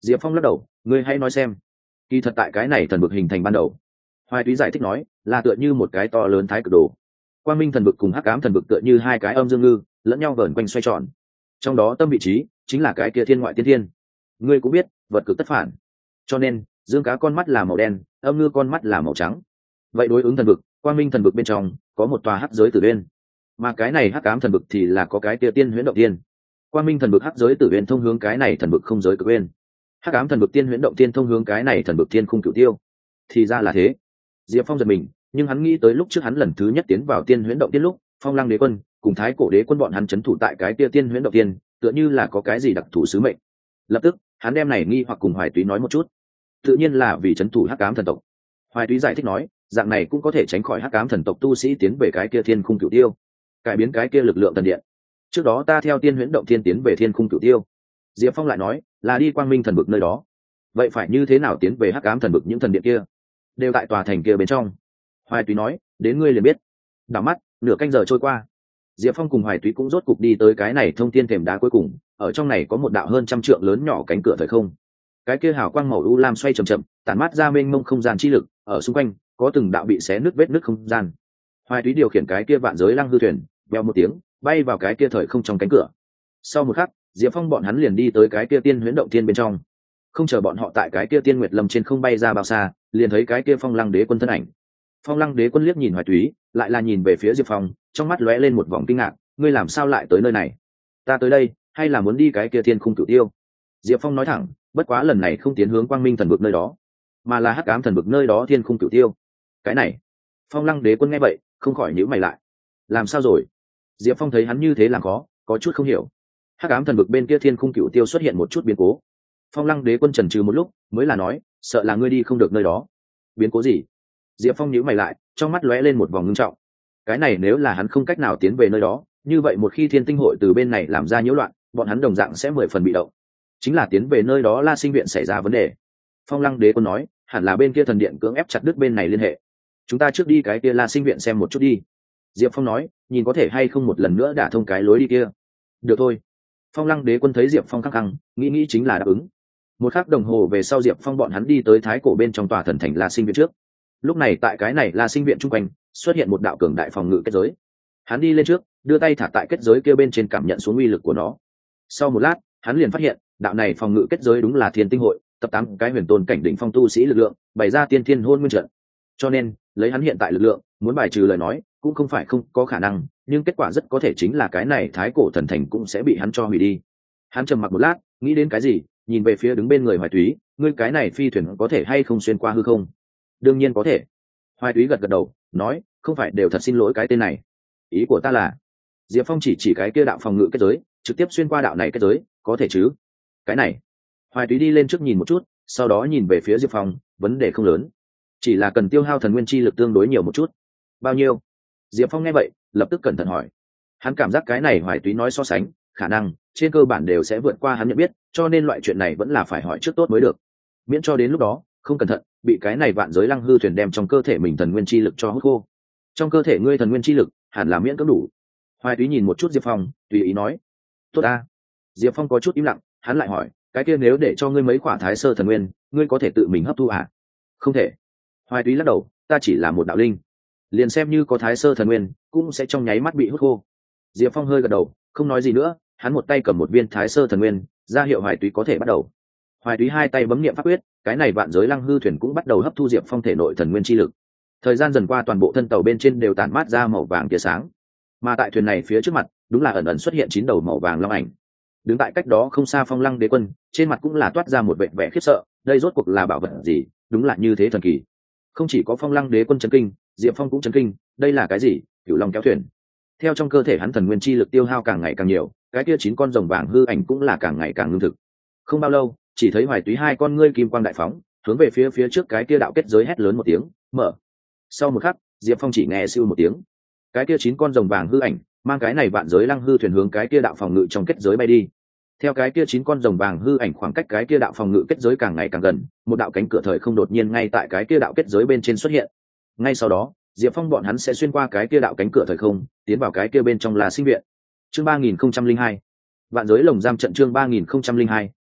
Diệp Phong lắc đầu, ngươi hãy nói xem. Kỳ thật tại cái này thần vực hình thành ban đầu, Hoài Túy giải thích nói, là tựa như một cái to lớn thái cực đồ. Quang minh thần vực cùng hắc ám thần vực tựa như hai cái âm dương ngư, lẫn nhau vờn quanh xoay tròn. Trong đó tâm vị trí chính là cái kia thiên ngoại tiên thiên. Ngươi cũng biết, vật cực tất phản. Cho nên, dương cá con mắt là màu đen, âm ngư con mắt là màu trắng. Vậy đối ứng thần vực, quang minh thần vực bên trong có một tòa hắc giới tử uyên, mà cái này hắc ám thần vực thì là có cái kia tiên huyễn động tiên. Quang minh thần vực hắc giới tử uyên thông hướng cái này thần vực không giới cực uyên. Hắc ám thần vực tiên huyễn động tiên thông hướng cái này thần vực tiên khung cửu tiêu. Thì ra là thế. Diệp Phong giật mình, nhưng hắn nghĩ tới lúc trước hắn lần thứ nhất tiến vào tiên huyễn động tiên lúc, Phong Lăng Đế quân cùng Thái Cổ Đế quân bọn hắn trấn thủ tại cái kia tiên huyễn động tiên, tựa như là có cái gì đặc thù sứ mệnh. Lập tức, hắn đem này nghi hoặc cùng Hoài Túy nói một chút. Tự nhiên là vì trấn thủ hắc ám thần tộc. Hoài Túy giải thích nói, dạng này cũng có thể tránh khỏi hắc ám thần tộc tu sĩ tiến về cái kia thiên khung cửu tiêu, cải biến cái kia lực lượng thần điện. Trước đó ta theo tiên huyễn động thiên tiến về thiên khung cửu tiêu. Diệp Phong lại nói, là đi quang minh thần vực nơi đó. Vậy phải như thế nào tiến về hắc ám thần vực những thần điện kia? Đều tại tòa thành kia bên trong. Hoài Túy nói, đến ngươi liền biết. Đảo mắt, nửa canh giờ trôi qua. Diệp Phong cùng Hoài Túy cũng rốt cục đi tới cái này thông thiên thềm đá cuối cùng, ở trong này có một đạo hơn 100 trượng lớn nhỏ cánh cửa thời không. Cái kia hào quang màu u lam xoay chậm chậm, tản mát ra mênh mông không gian chi lực, ở xung quanh có từng đạo bị xé nứt vết nứt không gian. Hoài Túy điều khiển cái kia vạn giới lăng hư thuyền, vèo một tiếng, bay vào cái kia thời không trong cánh cửa. Sau một khắc, Diệp Phong bọn hắn liền đi tới cái kia tiên huyễn động thiên bên trong. Không chờ bọn họ tại cái kia tiên nguyệt lâm trên không bay ra bao xa, liền thấy cái kia Phong Lăng Đế quân thân ảnh. Phong Lăng Đế quân liếc nhìn Hoài Túy, lại là nhìn về phía Diệp Phong, trong mắt lóe lên một vòng kinh ngạc, ngươi làm sao lại tới nơi này? Ta tới đây, hay là muốn đi cái kia thiên khung cửu tiêu? Diệp Phong nói thẳng, bất quá lần này không tiến hướng quang minh thần vực nơi đó, mà là hắc ám thần vực nơi đó thiên khung cửu tiêu. Cái này, Phong Lăng Đế quân nghe vậy, không khỏi nhíu mày lại. Làm sao rồi? Diệp Phong thấy hắn như thế làm khó, có chút không hiểu. Hắc ám thần vực bên kia thiên khung cửu tiêu xuất hiện một chút biến cố. Phong Lăng Đế quân chần chừ một lúc, mới là nói, sợ là ngươi đi không được nơi đó. Biến cố gì? Diệp Phong nhíu mày lại, trong mắt lóe lên một vòng ngưng trọng. Cái này nếu là hắn không cách nào tiến về nơi đó, như vậy một khi Thiên Tinh hội từ bên này làm ra nhiễu loạn, bọn hắn đồng dạng sẽ 10 phần bị động. Chính là tiến về nơi đó La Sinh viện xảy ra vấn đề. Phong Lăng Đế quân nói, hẳn là bên kia thần điện cưỡng ép chặt đứt bên này liên hệ. Chúng ta trước đi cái kia La Sinh viện xem một chút đi. Diệp Phong nói, nhìn có thể hay không một lần nữa đả thông cái lối đi kia. Được thôi. Phong Lăng Đế quân thấy Diệp Phong khăng khăng, nghĩ chính là đáp ứng. Một khắc đồng hồ về sau, Diệp Phong bọn hắn đi tới thái cổ bên trong tòa thần thành La Sinh viện trước. Lúc này tại cái này La Sinh viện chung quanh xuất hiện một đạo cường đại phòng ngự kết giới. Hắn đi lên trước, đưa tay thả tại kết giới kia bên trên, cảm nhận xuống uy lực của nó. Sau một lát, hắn liền phát hiện đạo này phòng ngự kết giới đúng là Thiên Tinh hội tập 8 cái huyền tôn cảnh đỉnh phong tu sĩ lực lượng bày ra tiên thiên hôn nguyên trận. Cho nên lấy hắn hiện tại lực lượng, muốn bài trừ lời nói cũng không phải không có khả năng, nhưng kết quả rất có thể chính là cái này thái cổ thần thành cũng sẽ bị hắn cho hủy đi. Hắn trầm mặc một lát, nghĩ đến cái gì, nhìn về phía đứng bên người Hoài Túy, ngươi cái này phi thuyền có thể hay không xuyên qua hư không? Đương nhiên có thể. Hoài Túy gật gật đầu, nói, không phải đều thật xin lỗi cái tên này. Ý của ta là, Diệp Phong chỉ cái kia đạo phòng ngự kết giới, trực tiếp xuyên qua đạo này kết giới, có thể chứ? Cái này. Hoài Túy đi lên trước nhìn một chút, sau đó nhìn về phía Diệp Phong, vấn đề không lớn, chỉ là cần tiêu hao thần nguyên chi lực tương đối nhiều một chút. Bao nhiêu? Diệp Phong nghe vậy, lập tức cẩn thận hỏi. Hắn cảm giác cái này Hoài Túy nói so sánh, khả năng trên cơ bản đều sẽ vượt qua hắn nhận biết, cho nên loại chuyện này vẫn là phải hỏi trước tốt mới được. Miễn cho đến lúc đó không cẩn thận bị cái này vạn giới lăng hư thuyền đem trong cơ thể mình thần nguyên chi lực cho hút khô. Trong cơ thể ngươi thần nguyên chi lực hẳn là miễn cưỡng đủ. Hoài Túy nhìn một chút Diệp Phong, tùy ý nói. Tốt ta. Diệp Phong có chút im lặng, hắn lại hỏi, cái kia nếu để cho ngươi mấy quả thái sơ thần nguyên, ngươi có thể tự mình hấp thu à? Không thể. Hoài Túy lắc đầu, ta chỉ là một đạo linh, liền xem như có thái sơ thần nguyên cũng sẽ trong nháy mắt bị hút khô. Diệp Phong hơi gật đầu, không nói gì nữa, hắn một tay cầm một viên thái sơ thần nguyên, ra hiệu Hoài Túy có thể bắt đầu. Hoài Túy hai tay bấm niệm pháp quyết, cái này vạn giới lăng hư thuyền cũng bắt đầu hấp thu Diệp Phong thể nội thần nguyên chi lực. Thời gian dần qua, toàn bộ thân tàu bên trên đều tản mát ra màu vàng tia sáng, mà tại thuyền này phía trước mặt đúng là ẩn ẩn xuất hiện 9 đầu màu vàng long ảnh. Đứng tại cách đó không xa Phong Lăng Đế quân, trên mặt cũng là toát ra một vẻ vẻ khiếp sợ, đây rốt cuộc là bảo vật gì, đúng là như thế thần kỳ. Không chỉ có Phong Lăng Đế quân chấn kinh, Diệp Phong cũng chấn kinh, đây là cái gì? Cửu Long kéo thuyền. Theo trong cơ thể hắn thần nguyên chi lực tiêu hao càng ngày càng nhiều, cái kia 9 con rồng vàng hư ảnh cũng là càng ngày càng ngưng thực. Không bao lâu, chỉ thấy Hoài Túy hai con ngươi kim quang đại phóng, hướng về phía trước cái kia đạo kết giới hét lớn một tiếng, mở. Sau một khắc, Diệp Phong chỉ nghe siêu một tiếng, cái kia 9 con rồng vàng hư ảnh mang cái này vạn giới lăng hư thuyền hướng cái kia đạo phòng ngự trong kết giới bay đi. Theo cái kia 9 con rồng vàng hư ảnh khoảng cách cái kia đạo phòng ngự kết giới càng ngày càng gần, một đạo cánh cửa thời không đột nhiên ngay tại cái kia đạo kết giới bên trên xuất hiện. Ngay sau đó, Diệp Phong bọn hắn sẽ xuyên qua cái kia đạo cánh cửa thời không, tiến vào cái kia bên trong là sinh viện. Chương 3002. Vạn giới lồng giam trận, chương 3002.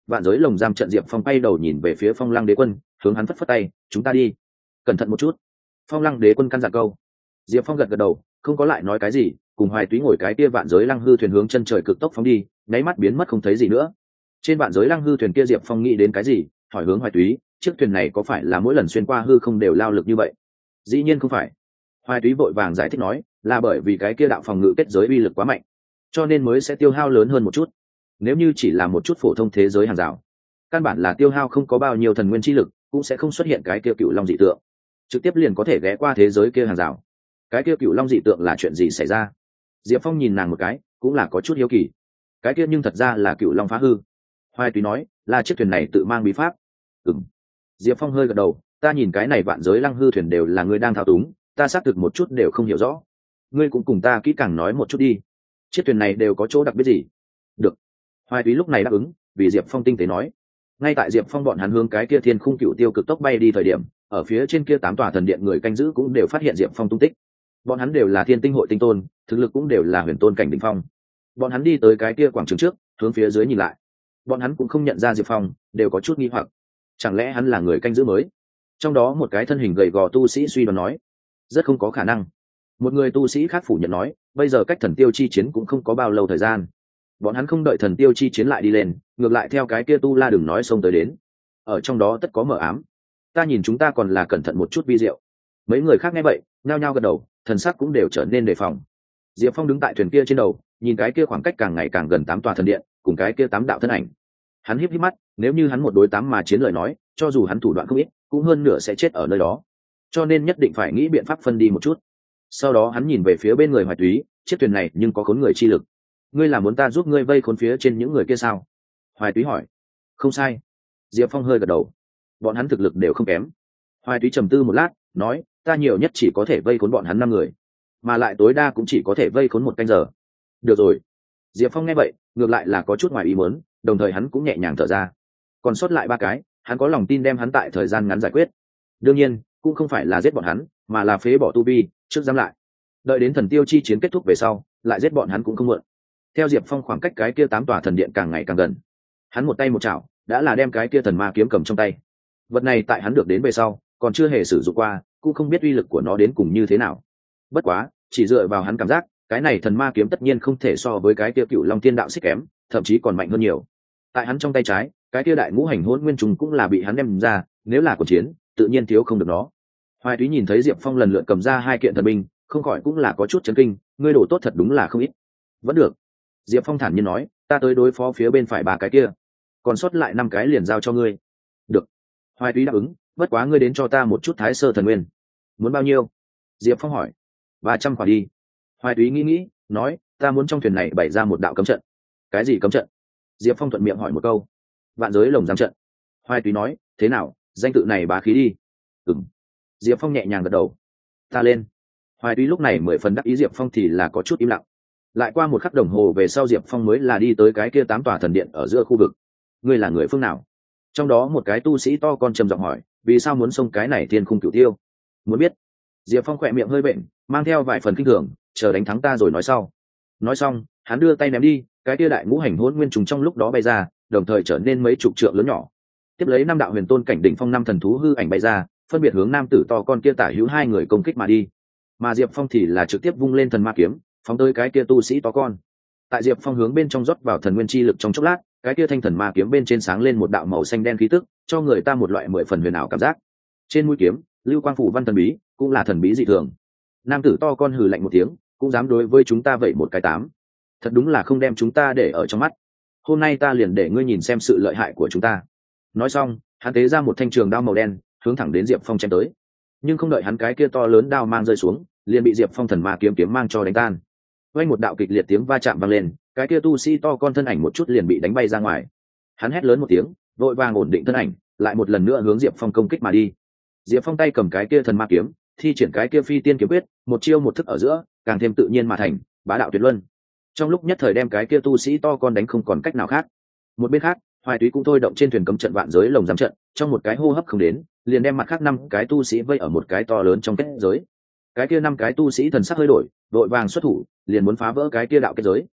Vạn giới lồng giam trận, Diệp Phong quay đầu nhìn về phía Phong Lăng Đế Quân, hướng hắn phất phất tay, chúng ta đi, cẩn thận một chút. Phong Lăng Đế Quân căn dặn câu. Diệp Phong gật gật đầu, không có lại nói cái gì, cùng Hoài Túy ngồi cái kia vạn giới lăng hư thuyền hướng chân trời cực tốc phóng đi, nháy mắt biến mất không thấy gì nữa. Trên vạn giới lăng hư thuyền kia, Diệp Phong nghĩ đến cái gì, hỏi hướng Hoài Túy, chiếc thuyền này có phải là mỗi lần xuyên qua hư không đều lao lực như vậy? Dĩ nhiên không phải. Hoài Túy vội vàng giải thích nói, là bởi vì cái kia đạo phòng ngự kết giới uy lực quá mạnh, cho nên mới sẽ tiêu hao lớn hơn một chút. Nếu như chỉ là một chút phổ thông thế giới hàng rào, căn bản là tiêu hao không có bao nhiêu thần nguyên chi lực, cũng sẽ không xuất hiện cái kia cựu long dị tượng, trực tiếp liền có thể ghé qua thế giới kia hàng rào. Cái kia cựu long dị tượng là chuyện gì xảy ra? Diệp Phong nhìn nàng một cái, cũng là có chút hiếu kỳ. Cái kia nhưng thật ra là cựu long phá hư. Hoài Túy nói, là chiếc thuyền này tự mang bí pháp. Ừm. Diệp Phong hơi gật đầu, ta nhìn cái này vạn giới lăng hư thuyền đều là ngươi đang thao túng, ta xác thực một chút đều không hiểu rõ. Ngươi cũng cùng ta kỹ càng nói một chút đi. Chiếc thuyền này đều có chỗ đặc biệt gì? Được. Hoài Túy lúc này đáp ứng, vì Diệp Phong tinh tế nói. Ngay tại Diệp Phong bọn hắn hướng cái kia thiên khung cựu tiêu cực tốc bay đi thời điểm, ở phía trên kia 8 tòa thần điện người canh giữ cũng đều phát hiện Diệp Phong tung tích. Bọn hắn đều là thiên tinh hội tinh tôn, thực lực cũng đều là huyền tôn cảnh đỉnh phong. Bọn hắn đi tới cái kia quảng trường trước, hướng phía dưới nhìn lại. Bọn hắn cũng không nhận ra Diệp Phong, đều có chút nghi hoặc. Chẳng lẽ hắn là người canh giữ mới? Trong đó một cái thân hình gầy gò tu sĩ suy đoán nói, rất không có khả năng. Một người tu sĩ khác phủ nhận nói, bây giờ cách thần tiêu chi chiến cũng không có bao lâu thời gian. Bọn hắn không đợi thần tiêu chi chiến lại đi lên, ngược lại theo cái kia tu la đừng nói xông tới đến. Ở trong đó tất có mờ ám. Ta nhìn chúng ta còn là cẩn thận một chút vi diệu. Mấy người khác nghe vậy, nhao nhao gật đầu, thần sắc cũng đều trở nên đề phòng. Diệp Phong đứng tại thuyền kia trên đầu, nhìn cái kia khoảng cách càng ngày càng gần 8 tòa thần điện, cùng cái kia 8 đạo thân ảnh. Hắn híp híp mắt, nếu như hắn một đối 8 mà chiến lời nói, cho dù hắn thủ đoạn không ít, cũng hơn nửa sẽ chết ở nơi đó. Cho nên nhất định phải nghĩ biện pháp phân đi một chút. Sau đó hắn nhìn về phía bên người Hoài Túy, chiếc thuyền này nhưng có khốn người chi lực. Ngươi là muốn ta giúp ngươi vây khốn phía trên những người kia sao? Hoài Túy hỏi. Không sai. Diệp Phong hơi gật đầu. Bọn hắn thực lực đều không kém. Hoài Túy trầm tư một lát, nói, ta nhiều nhất chỉ có thể vây khốn bọn hắn 5 người, mà lại tối đa cũng chỉ có thể vây khốn 1 canh giờ. Được rồi. Diệp Phong nghe vậy, ngược lại là có chút ngoài ý muốn, đồng thời hắn cũng nhẹ nhàng thở ra. Còn sót lại 3 cái, hắn có lòng tin đem hắn tại thời gian ngắn giải quyết. Đương nhiên, cũng không phải là giết bọn hắn, mà là phế bỏ tu vi, trước giam lại. Đợi đến thần tiêu chi chiến kết thúc về sau, lại giết bọn hắn cũng không muộn. Theo Diệp Phong khoảng cách cái kia 8 tòa thần điện càng ngày càng gần, hắn một tay một chảo, đã là đem cái kia thần ma kiếm cầm trong tay. Vật này tại hắn được đến về sau, còn chưa hề sử dụng qua, cũng không biết uy lực của nó đến cùng như thế nào. Bất quá, chỉ dựa vào hắn cảm giác, cái này thần ma kiếm tất nhiên không thể so với cái kia cựu long tiên đạo xích kém, thậm chí còn mạnh hơn nhiều. Tại hắn trong tay trái, cái kia đại ngũ hành hỗn nguyên trùng cũng là bị hắn đem ra, nếu là cuộc chiến, tự nhiên thiếu không được nó. Hoài Túy nhìn thấy Diệp Phong lần lượt cầm ra 2 kiện thần binh, không khỏi cũng là có chút chấn kinh, ngươi đổ tốt thật đúng là không ít. Vẫn được. Diệp Phong thản nhiên nói, ta tới đối phó phía bên phải 3 cái kia, còn sót lại 5 cái liền giao cho ngươi. Được. Hoài Túy đáp ứng, bất quá ngươi đến cho ta một chút thái sơ thần nguyên. Muốn bao nhiêu? Diệp Phong hỏi. 300 quả đi. Hoài Túy nghĩ, nói, ta muốn trong thuyền này bày ra một đạo cấm trận. Cái gì cấm trận? Diệp Phong thuận miệng hỏi một câu. Vạn giới lồng giam trận. Hoài Túy nói, thế nào, danh tự này bá khí đi. Ừm. Diệp Phong nhẹ nhàng gật đầu. Ta lên. Hoài Túy lúc này 10 phần đắc ý, Diệp Phong thì là có chút im lặng. Lại qua 1 khắc đồng hồ về sau, Diệp Phong mới là đi tới cái kia 8 tòa thần điện ở giữa khu vực. Ngươi là người phương nào? Trong đó một cái tu sĩ to con trầm giọng hỏi, vì sao muốn xông cái này thiên khung cửu tiêu? Muốn biết? Diệp Phong khỏe miệng hơi bệnh, mang theo vài phần kinh thường, chờ đánh thắng ta rồi nói sau. Nói xong, hắn đưa tay ném đi, cái kia đại ngũ hành hỗn nguyên trùng trong lúc đó bay ra, đồng thời trở nên mấy chục trượng lớn nhỏ. Tiếp lấy 5 đạo huyền tôn cảnh đỉnh phong 5 thần thú hư ảnh bay ra, phân biệt hướng nam tử to con kia tả hữu 2 người công kích mà đi. Mà Diệp Phong thì là trực tiếp vung lên thần ma kiếm, phóng tới cái kia tu sĩ to con. Tại Diệp Phong hướng bên trong rót vào thần nguyên chi lực trong chốc lát, cái kia thanh thần ma kiếm bên trên sáng lên một đạo màu xanh đen khí tức, cho người ta một loại 10 phần huyền ảo cảm giác. Trên mũi kiếm, lưu quang phủ văn thần bí, cũng là thần bí dị thường. Nam tử to con hừ lạnh một tiếng, cũng dám đối với chúng ta vậy một cái 8. Thật đúng là không đem chúng ta để ở trong mắt. Hôm nay ta liền để ngươi nhìn xem sự lợi hại của chúng ta. Nói xong, hắn tế ra một thanh trường đao màu đen, hướng thẳng đến Diệp Phong chém tới. Nhưng không đợi hắn cái kia to lớn đao mang rơi xuống, liền bị Diệp Phong thần ma kiếm mang cho đánh tan. Vang một đạo kịch liệt tiếng va chạm vang lên, cái kia tu sĩ to con thân ảnh một chút liền bị đánh bay ra ngoài. Hắn hét lớn một tiếng, vội vàng ổn định thân ảnh, lại một lần nữa hướng Diệp Phong công kích mà đi. Diệp Phong tay cầm cái kia thần ma kiếm, thi triển cái kia phi tiên kiếm quyết, một chiêu một thức ở giữa, càng thêm tự nhiên mà thành, bá đạo tuyệt luân. Trong lúc nhất thời đem cái kia tu sĩ to con đánh không còn cách nào khác. Một bên khác, Hoài Túy cũng thôi động trên thuyền cấm trận vạn giới lồng giam trận, trong một cái hô hấp không đến, liền đem mặt khác 5 cái tu sĩ vây ở một cái to lớn trong kết giới. Cái kia 5 cái tu sĩ thần sắc hơi đổi, đội vàng xuất thủ, liền muốn phá vỡ cái kia đạo kết giới.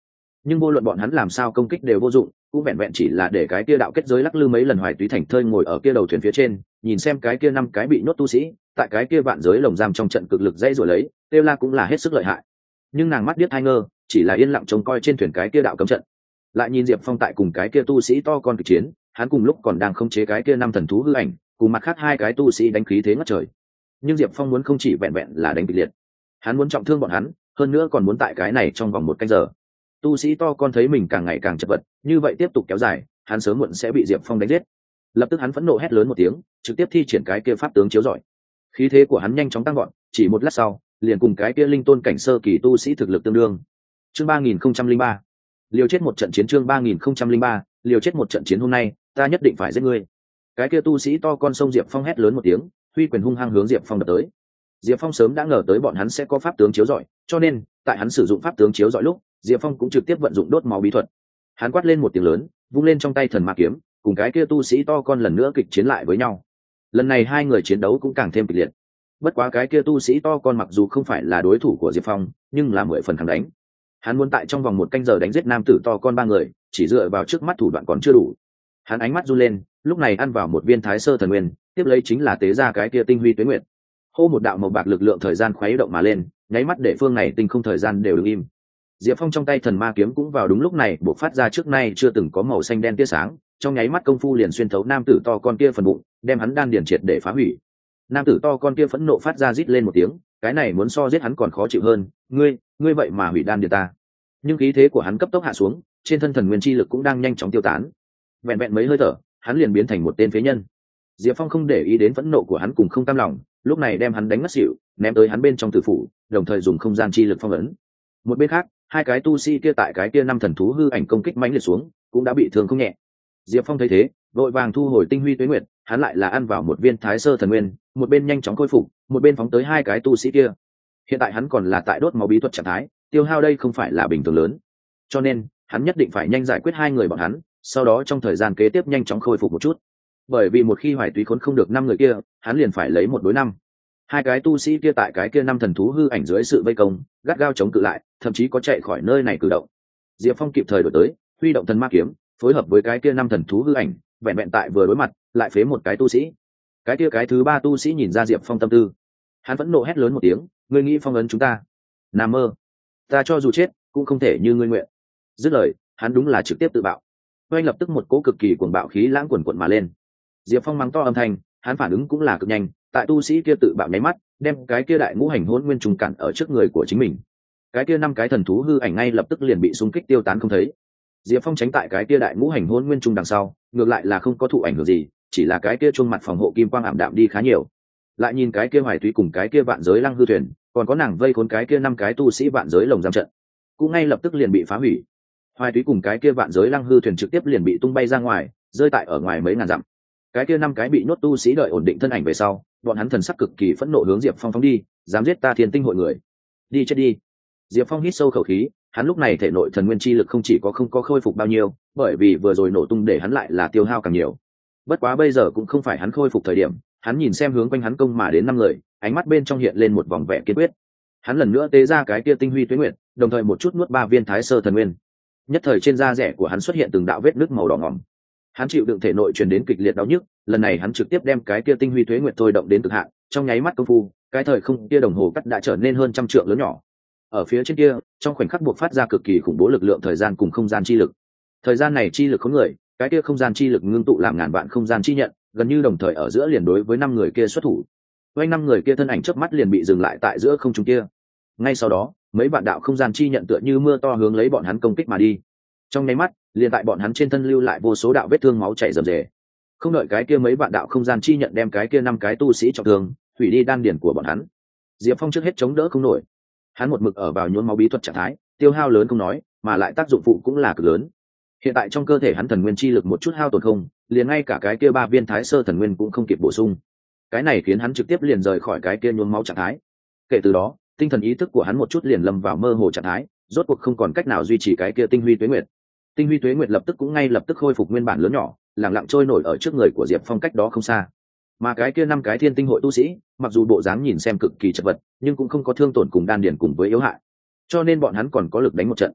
nhưng vô luận bọn hắn làm sao công kích đều vô dụng, cũng vẹn vẹn chỉ là để cái kia đạo kết giới lắc lư mấy lần. Hoài Túy thành thơi ngồi ở kia đầu thuyền phía trên, nhìn xem cái kia 5 cái bị nhốt tu sĩ tại cái kia vạn giới lồng giam trong trận cực lực dây rồi lấy, Têu La cũng là hết sức lợi hại, nhưng nàng mắt điếc hai ngơ, chỉ là yên lặng trông coi trên thuyền cái kia đạo cấm trận. Lại nhìn Diệp Phong tại cùng cái kia tu sĩ to con kịch chiến, hắn cùng lúc còn đang khống chế cái kia 5 thần thú hư ảnh, cùng mặt khác 2 cái tu sĩ đánh khí thế ngất trời. Nhưng Diệp Phong muốn không chỉ vẹn vẹn là đánh kịch liệt, hắn muốn trọng thương bọn hắn, hơn nữa còn muốn tại cái này trong vòng 1 canh giờ. Tu sĩ to con thấy mình càng ngày càng chật vật, như vậy tiếp tục kéo dài, hắn sớm muộn sẽ bị Diệp Phong đánh giết. Lập tức hắn phẫn nộ hét lớn một tiếng, trực tiếp thi triển cái kia pháp tướng chiếu rọi. Khí thế của hắn nhanh chóng tăng vọt, chỉ một lát sau, liền cùng cái kia linh tôn cảnh sơ kỳ tu sĩ thực lực tương đương. Chương 3003. Liều chết một trận chiến. Chương 3003. Liều chết một trận chiến. Hôm nay, ta nhất định phải giết ngươi. Cái kia tu sĩ to con sông Diệp Phong hét lớn một tiếng, huy quyền hung hăng hướng Diệp Phong đập tới. Diệp Phong sớm đã ngờ tới bọn hắn sẽ có pháp tướng chiếu rọi, cho nên, tại hắn sử dụng pháp tướng chiếu rọi lúc, Diệp Phong cũng trực tiếp vận dụng đốt máu bí thuật. Hắn quát lên một tiếng lớn, vung lên trong tay thần ma kiếm, cùng cái kia tu sĩ to con lần nữa kịch chiến lại với nhau. Lần này 2 người chiến đấu cũng càng thêm kịch liệt. Bất quá cái kia tu sĩ to con mặc dù không phải là đối thủ của Diệp Phong, nhưng là 10 phần kháng đánh. Hắn muốn tại trong vòng 1 canh giờ đánh giết nam tử to con 3 người, chỉ dựa vào trước mắt thủ đoạn còn chưa đủ. Hắn ánh mắt run lên, lúc này ăn vào một viên Thái Sơ thần nguyên, tiếp lấy chính là tế ra cái kia tinh huy tuế nguyệt. Hô một đạo màu bạc lực lượng thời gian khuấy động mà lên, nháy mắt để phương này tinh không thời gian đều đứng im. Diệp Phong trong tay thần ma kiếm cũng vào đúng lúc này bộc phát ra trước nay chưa từng có màu xanh đen tia sáng, trong nháy mắt công phu liền xuyên thấu nam tử to con kia phần bụng, đem hắn đan điền triệt để phá hủy. Nam tử to con kia phẫn nộ phát ra rít lên một tiếng, cái này muốn so giết hắn còn khó chịu hơn, ngươi vậy mà hủy đan điền ta. Nhưng khí thế của hắn cấp tốc hạ xuống, trên thân thần nguyên chi lực cũng đang nhanh chóng tiêu tán. Vẹn vẹn mấy hơi thở, hắn liền biến thành một tên phế nhân. Diệp Phong không để ý đến phẫn nộ của hắn cùng không cam lòng, lúc này đem hắn đánh ngất xỉu, ném tới hắn bên trong tử phủ, đồng thời dùng không gian chi lực phong ấn. Một bên khác, 2 cái tu sĩ kia tại cái kia 5 thần thú hư ảnh công kích mãnh liệt xuống, cũng đã bị thương không nhẹ. Diệp Phong thấy thế, vội vàng thu hồi tinh huy tuế nguyệt, hắn lại là ăn vào một viên Thái Sơ thần nguyên, một bên nhanh chóng khôi phục, một bên phóng tới 2 cái tu sĩ kia. Hiện tại hắn còn là tại đốt máu bí thuật trạng thái, tiêu hao đây không phải là bình thường lớn, cho nên hắn nhất định phải nhanh giải quyết 2 người bọn hắn, sau đó trong thời gian kế tiếp nhanh chóng khôi phục một chút. Bởi vì một khi Hoài Túy khốn không được 5 người kia, hắn liền phải lấy 1 đối 5. 2 cái tu sĩ kia tại cái kia 5 thần thú hư ảnh dưới sự vây công, gắt gao chống cự lại, thậm chí có chạy khỏi nơi này cử động. Diệp Phong kịp thời đổi tới, huy động thần ma kiếm, phối hợp với cái kia 5 thần thú hư ảnh, vẹn vẹn tại vừa đối mặt, lại phế một cái tu sĩ. Cái kia cái thứ 3 tu sĩ nhìn ra Diệp Phong tâm tư, hắn vẫn nộ hét lớn một tiếng, ngươi nghĩ phong ấn chúng ta? Nằm mơ, ta cho dù chết cũng không thể như ngươi nguyện. Dứt lời, hắn đúng là trực tiếp tự bạo. Oanh lập tức một cỗ cực kỳ cuồng bạo khí lãng quần quần mà lên. Diệp Phong mắng to âm thanh, hắn phản ứng cũng là cực nhanh, tại tu sĩ kia tự bạo nháy mắt, đem cái kia đại ngũ hành hỗn nguyên trùng cản ở trước người của chính mình. Cái kia 5 cái thần thú hư ảnh ngay lập tức liền bị xung kích tiêu tán không thấy. Diệp Phong tránh tại cái kia đại ngũ hành hỗn nguyên trùng đằng sau, ngược lại là không có thụ ảnh hưởng gì, chỉ là cái kia chuông mặt phòng hộ kim quang ảm đạm đi khá nhiều. Lại nhìn cái kia Hoài Túy cùng cái kia vạn giới lăng hư thuyền, còn có nàng vây khốn cái kia 5 cái tu sĩ vạn giới lồng giam trận, cũng ngay lập tức liền bị phá hủy. Hoài Túy cùng cái kia vạn giới lăng hư thuyền trực tiếp liền bị tung bay ra ngoài, rơi tại ở ngoài mấy ngàn dặm. Cái kia 5 cái bị nhốt tu sĩ đợi ổn định thân ảnh về sau, bọn hắn thần sắc cực kỳ phẫn nộ hướng Diệp Phong phóng đi, dám giết ta Thiên Tinh hội người, đi chết đi. Diệp Phong hít sâu khẩu khí, hắn lúc này thể nội thần nguyên chi lực không chỉ có không có khôi phục bao nhiêu, bởi vì vừa rồi nổ tung để hắn lại là tiêu hao càng nhiều. Bất quá bây giờ cũng không phải hắn khôi phục thời điểm, hắn nhìn xem hướng quanh hắn công mà đến 5 người, ánh mắt bên trong hiện lên một vòng vẻ kiên quyết. Hắn lần nữa tế ra cái kia tinh huy tuế nguyệt, đồng thời một chút nuốt 3 viên Thái Sơ thần nguyên. Nhất thời trên da rẻ của hắn xuất hiện từng đạo vết nứt màu đỏ ngòm. Hắn chịu đựng thể nội truyền đến kịch liệt đau nhức, lần này hắn trực tiếp đem cái kia tinh huy tuế nguyệt thôi động đến cực hạn, trong nháy mắt công phu, cái thời không kia đồng hồ cắt đã trở nên hơn trăm trượng lớn nhỏ. Ở phía trên kia, trong khoảnh khắc buộc phát ra cực kỳ khủng bố lực lượng thời gian cùng không gian chi lực. Thời gian này chi lực khốn người, cái kia không gian chi lực ngưng tụ làm ngàn vạn không gian chi nhận, gần như đồng thời ở giữa liền đối với 5 người kia xuất thủ. Quanh 5 người kia thân ảnh chớp mắt liền bị dừng lại tại giữa không trung kia. Ngay sau đó, mấy vạn đạo không gian chi nhận tựa như mưa to hướng lấy bọn hắn công kích mà đi. Trong nháy mắt, liền tại bọn hắn trên thân lưu lại vô số đạo vết thương máu chảy rầm rề. Không đợi cái kia mấy vạn đạo không gian chi nhận đem cái kia 5 cái tu sĩ trọng thương, hủy đi đan điển của bọn hắn. Diệp Phong trước hết chống đỡ không nổi. Hắn một mực ở vào nhuốm máu bí thuật trạng thái, tiêu hao lớn không nói, mà lại tác dụng phụ cũng là cực lớn. Hiện tại trong cơ thể hắn thần nguyên chi lực một chút hao tổn không, liền ngay cả cái kia 3 viên Thái Sơ thần nguyên cũng không kịp bổ sung. Cái này khiến hắn trực tiếp liền rời khỏi cái kia nhuốm máu trạng thái. Kể từ đó, tinh thần ý thức của hắn một chút liền lâm vào mơ hồ trạng thái, rốt cuộc không còn cách nào duy trì cái kia tinh huy tuế nguyệt. Tinh huy tuế nguyệt lập tức cũng ngay lập tức khôi phục nguyên bản lớn nhỏ, lặng lặng trôi nổi ở trước người của Diệp Phong cách đó không xa. Mà cái kia 5 cái thiên tinh hội tu sĩ, mặc dù bộ dáng nhìn xem cực kỳ chật vật, nhưng cũng không có thương tổn cùng đan điền cùng với yếu hại, cho nên bọn hắn còn có lực đánh một trận.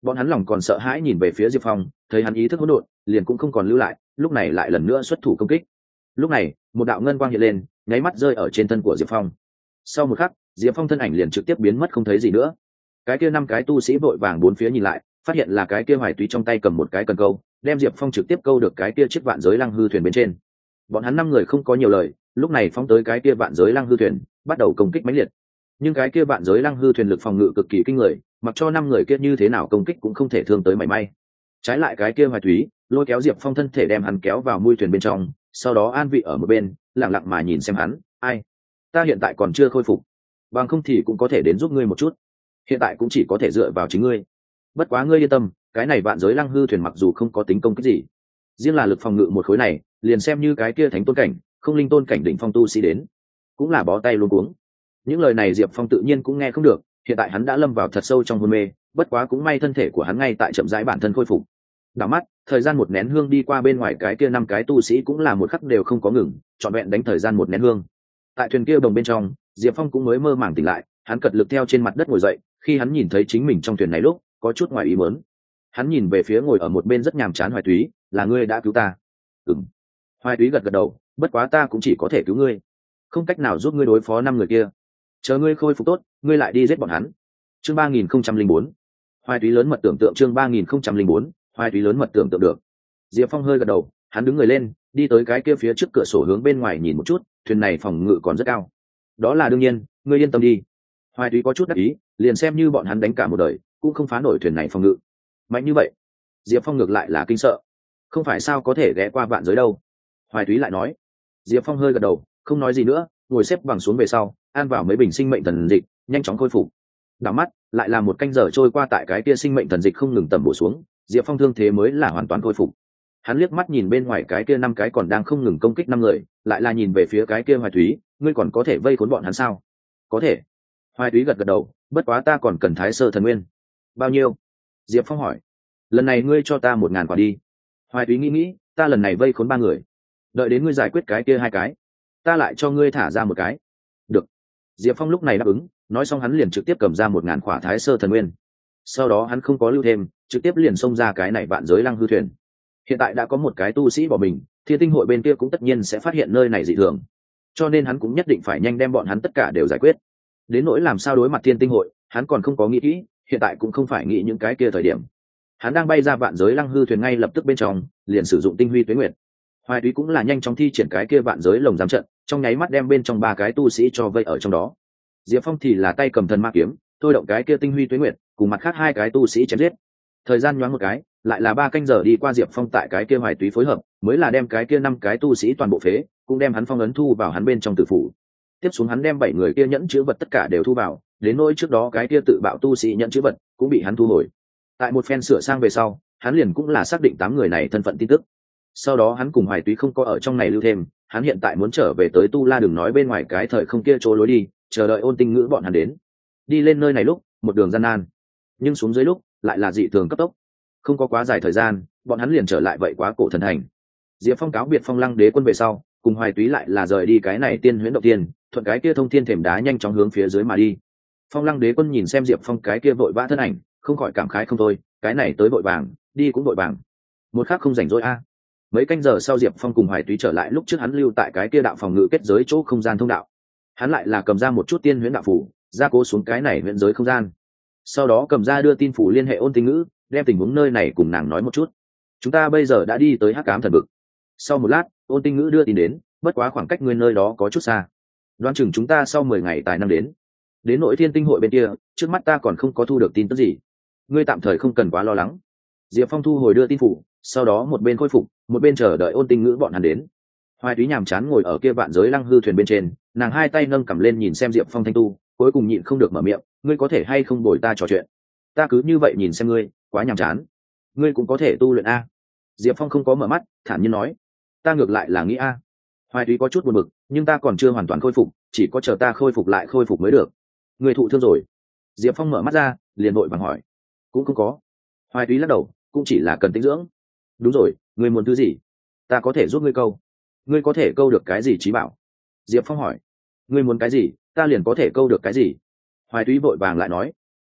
bọn hắn lòng còn sợ hãi nhìn về phía diệp phong, thấy hắn ý thức hỗn độn liền cũng không còn lưu lại, lúc này lại lần nữa xuất thủ công kích. Lúc này một đạo ngân quang hiện lên, nháy mắt rơi ở trên thân của diệp phong. Sau một khắc, diệp phong thân ảnh liền trực tiếp biến mất không thấy gì nữa. Cái kia 5 cái tu sĩ vội vàng bốn phía nhìn lại, phát hiện là cái kia Hoài Túy trong tay cầm một cái cần câu, đem diệp phong trực tiếp câu được cái kia chiếc vạn giới lăng hư thuyền bên trên. Bọn hắn 5 người không có nhiều lời, lúc này phóng tới cái kia vạn giới lăng hư thuyền, bắt đầu công kích mãnh liệt. Nhưng cái kia vạn giới lăng hư thuyền lực phòng ngự cực kỳ kinh người, mặc cho 5 người kia như thế nào công kích cũng không thể thương tới mảy may. Trái lại cái kia Hoài Túy lôi kéo diệp phong thân thể đem hắn kéo vào mui thuyền bên trong, sau đó an vị ở một bên, lặng lặng mà nhìn xem hắn. Ai, ta hiện tại còn chưa khôi phục, bằng không thì cũng có thể đến giúp ngươi một chút, hiện tại cũng chỉ có thể dựa vào chính ngươi. Bất quá ngươi yên tâm, cái này vạn giới lăng hư thuyền mặc dù không có tính công kích gì, riêng là lực phòng ngự một khối này liền xem như cái kia thánh tôn cảnh, không linh tôn cảnh đỉnh phong tu sĩ đến cũng là bó tay luôn cuống. Những lời này diệp phong tự nhiên cũng nghe không được, hiện tại hắn đã lâm vào thật sâu trong hôn mê, bất quá cũng may thân thể của hắn ngay tại chậm rãi bản thân khôi phục. Đảo mắt thời gian một nén hương đi qua, bên ngoài cái kia 5 cái tu sĩ cũng là một khắc đều không có ngừng, trọn vẹn đánh thời gian một nén hương. Tại thuyền kia đồng bên trong, diệp phong cũng mới mơ màng tỉnh lại, hắn cật lực theo trên mặt đất ngồi dậy. Khi hắn nhìn thấy chính mình trong thuyền này lúc có chút ngoài ý muốn, hắn nhìn về phía ngồi ở một bên rất nhàm chán Hoài Túy. Là ngươi đã cứu ta? Ừm. Hoài Túy gật gật đầu, bất quá ta cũng chỉ có thể cứu ngươi, không cách nào giúp ngươi đối phó 5 người kia. Chờ ngươi khôi phục tốt, ngươi lại đi giết bọn hắn. Chương 3004. Hoài Túy lớn mật tưởng tượng. Chương 3004. Hoài Túy lớn mật tưởng tượng được. Diệp Phong hơi gật đầu, hắn đứng người lên, đi tới cái kia phía trước cửa sổ hướng bên ngoài nhìn một chút, thuyền này phòng ngự còn rất cao. Đó là đương nhiên, ngươi yên tâm đi. Hoài Túy có chút đắc ý, liền xem như bọn hắn đánh cả một đời cũng không phá nổi thuyền này phòng ngự mạnh như vậy. Diệp Phong ngược lại là kinh sợ, không phải sao có thể ghé qua vạn giới đâu. Hoài Túy lại nói. Diệp Phong hơi gật đầu, không nói gì nữa, ngồi xếp bằng xuống về sau, ăn vào mấy bình sinh mệnh thần dịch, nhanh chóng khôi phục. Đảo mắt lại là một canh giờ trôi qua, tại cái kia sinh mệnh thần dịch không ngừng tầm bổ xuống, Diệp Phong thương thế mới là hoàn toàn khôi phục. Hắn liếc mắt nhìn bên ngoài cái kia 5 cái còn đang không ngừng công kích 5 người, lại là nhìn về phía cái kia Hoài Túy. Ngươi còn có thể vây khốn bọn hắn sao? Có thể. Hoài Túy gật gật đầu, bất quá ta còn cần Thái Sơ thần nguyên. Bao nhiêu? Diệp Phong hỏi. Lần này ngươi cho ta 1000 quả đi. Hoài Túy nghĩ, ta lần này vây khốn 3 người, đợi đến ngươi giải quyết cái kia 2 cái, ta lại cho ngươi thả ra 1 cái. Được. Diệp Phong lúc này đáp ứng, nói xong hắn liền trực tiếp cầm ra 1000 quả Thái Sơ thần nguyên. Sau đó hắn không có lưu thêm, trực tiếp liền xông ra cái này vạn giới lăng hư thuyền. Hiện tại đã có một cái tu sĩ bỏ mình, Thiên Tinh hội bên kia cũng tất nhiên sẽ phát hiện nơi này dị thường, cho nên hắn cũng nhất định phải nhanh đem bọn hắn tất cả đều giải quyết. Đến nỗi làm sao đối mặt Thiên Tinh hội, hắn còn không có nghĩ kỹ, hiện tại cũng không phải nghĩ những cái kia thời điểm. Hắn đang bay ra vạn giới lăng hư thuyền, ngay lập tức bên trong liền sử dụng tinh huy tuế nguyệt. Hoài Túy cũng là nhanh chóng thi triển cái kia vạn giới lồng giám trận, trong nháy mắt đem bên trong 3 cái tu sĩ cho vây ở trong đó. Diệp Phong thì là tay cầm thần ma kiếm, thôi động cái kia tinh huy tuế nguyệt, cùng mặt khác 2 cái tu sĩ chém giết. Thời gian nhoáng một cái, lại là 3 canh giờ đi qua, Diệp Phong tại cái kia Hoài Túy phối hợp, mới là đem cái kia 5 cái tu sĩ toàn bộ phế, cũng đem hắn phong ấn thu vào hắn bên trong tử phủ. Tiếp xuống hắn đem 7 người kia nhẫn chữ vật tất cả đều thu vào, đến nỗi trước đó cái kia tự bạo tu sĩ nhẫn chữ vật cũng bị hắn thu hồi. Tại một phen sửa sang về sau, hắn liền cũng là xác định 8 người này thân phận tin tức. Sau đó hắn cùng Hoài Túy không có ở trong này lưu thêm, hắn hiện tại muốn trở về tới Tu La, đừng nói bên ngoài cái thời không kia chỗ lối đi, chờ đợi Ôn Tinh Ngữ bọn hắn đến. Đi lên nơi này lúc, một đường gian nan, nhưng xuống dưới lúc lại là dị thường cấp tốc. Không có quá dài thời gian, bọn hắn liền trở lại vậy quá cổ thần thành. Diệp Phong cáo biệt Phong Lăng Đế quân về sau, cùng Hoài Túy lại là rời đi cái này Tiên Huyễn động tiên, thuận cái kia thông thiên thềm đá nhanh chóng hướng phía dưới mà đi. Phong Lăng Đế quân nhìn xem Diệp Phong cái kia vội vã thân ảnh, không khỏi cảm khái không thôi, cái này tới vội vàng, đi cũng vội vàng, một khắc không rảnh rỗi a. Mấy canh giờ sau, Diệp Phong cùng Hoài Túy trở lại lúc trước hắn lưu tại cái kia đạo phòng ngự kết giới chỗ không gian thông đạo. Hắn lại là cầm ra một chút tiên huyễn đạo phủ, gia cố xuống cái này huyễn giới không gian. Sau đó cầm ra đưa tin phủ liên hệ Ôn Tinh Ngữ, đem tình huống nơi này cùng nàng nói một chút. Chúng ta bây giờ đã đi tới Hắc Ám thần vực. Sau một lát, Ôn Tinh Ngữ đưa tin đến, bất quá khoảng cách ngươi nơi đó có chút xa, đoán chừng chúng ta sau 10 ngày tài năng đến. Đến nội Thiên Tinh hội bên kia, trước mắt ta còn không có thu được tin tức gì, ngươi tạm thời không cần quá lo lắng. Diệp Phong thu hồi đưa tin phủ, sau đó một bên khôi phục, một bên chờ đợi Ôn Tinh Ngữ bọn hắn đến. Hoài Túy nhàm chán ngồi ở kia vạn giới lăng hư thuyền bên trên, nàng 2 tay nâng cầm lên nhìn xem Diệp Phong thanh tu, cuối cùng nhịn không được mở miệng, ngươi có thể hay không bồi ta trò chuyện? Ta cứ như vậy nhìn xem ngươi, quá nhàm chán. Ngươi cũng có thể tu luyện a. Diệp Phong không có mở mắt, thản nhiên nói, ta ngược lại là nghĩ a. Hoài Túy có chút buồn bực, nhưng ta còn chưa hoàn toàn khôi phục, chỉ có chờ ta khôi phục lại khôi phục mới được. Ngươi thụ thương rồi? Diệp Phong mở mắt ra, liền vội vàng hỏi. Cũng không có. Hoài Túy lắc đầu, cũng chỉ là cần tĩnh dưỡng. Đúng rồi, ngươi muốn thứ gì? Ta có thể giúp ngươi câu. Ngươi có thể câu được cái gì trí bảo? Diệp Phong hỏi. Ngươi muốn cái gì, ta liền có thể câu được cái gì. Hoài Túy vội vàng lại nói.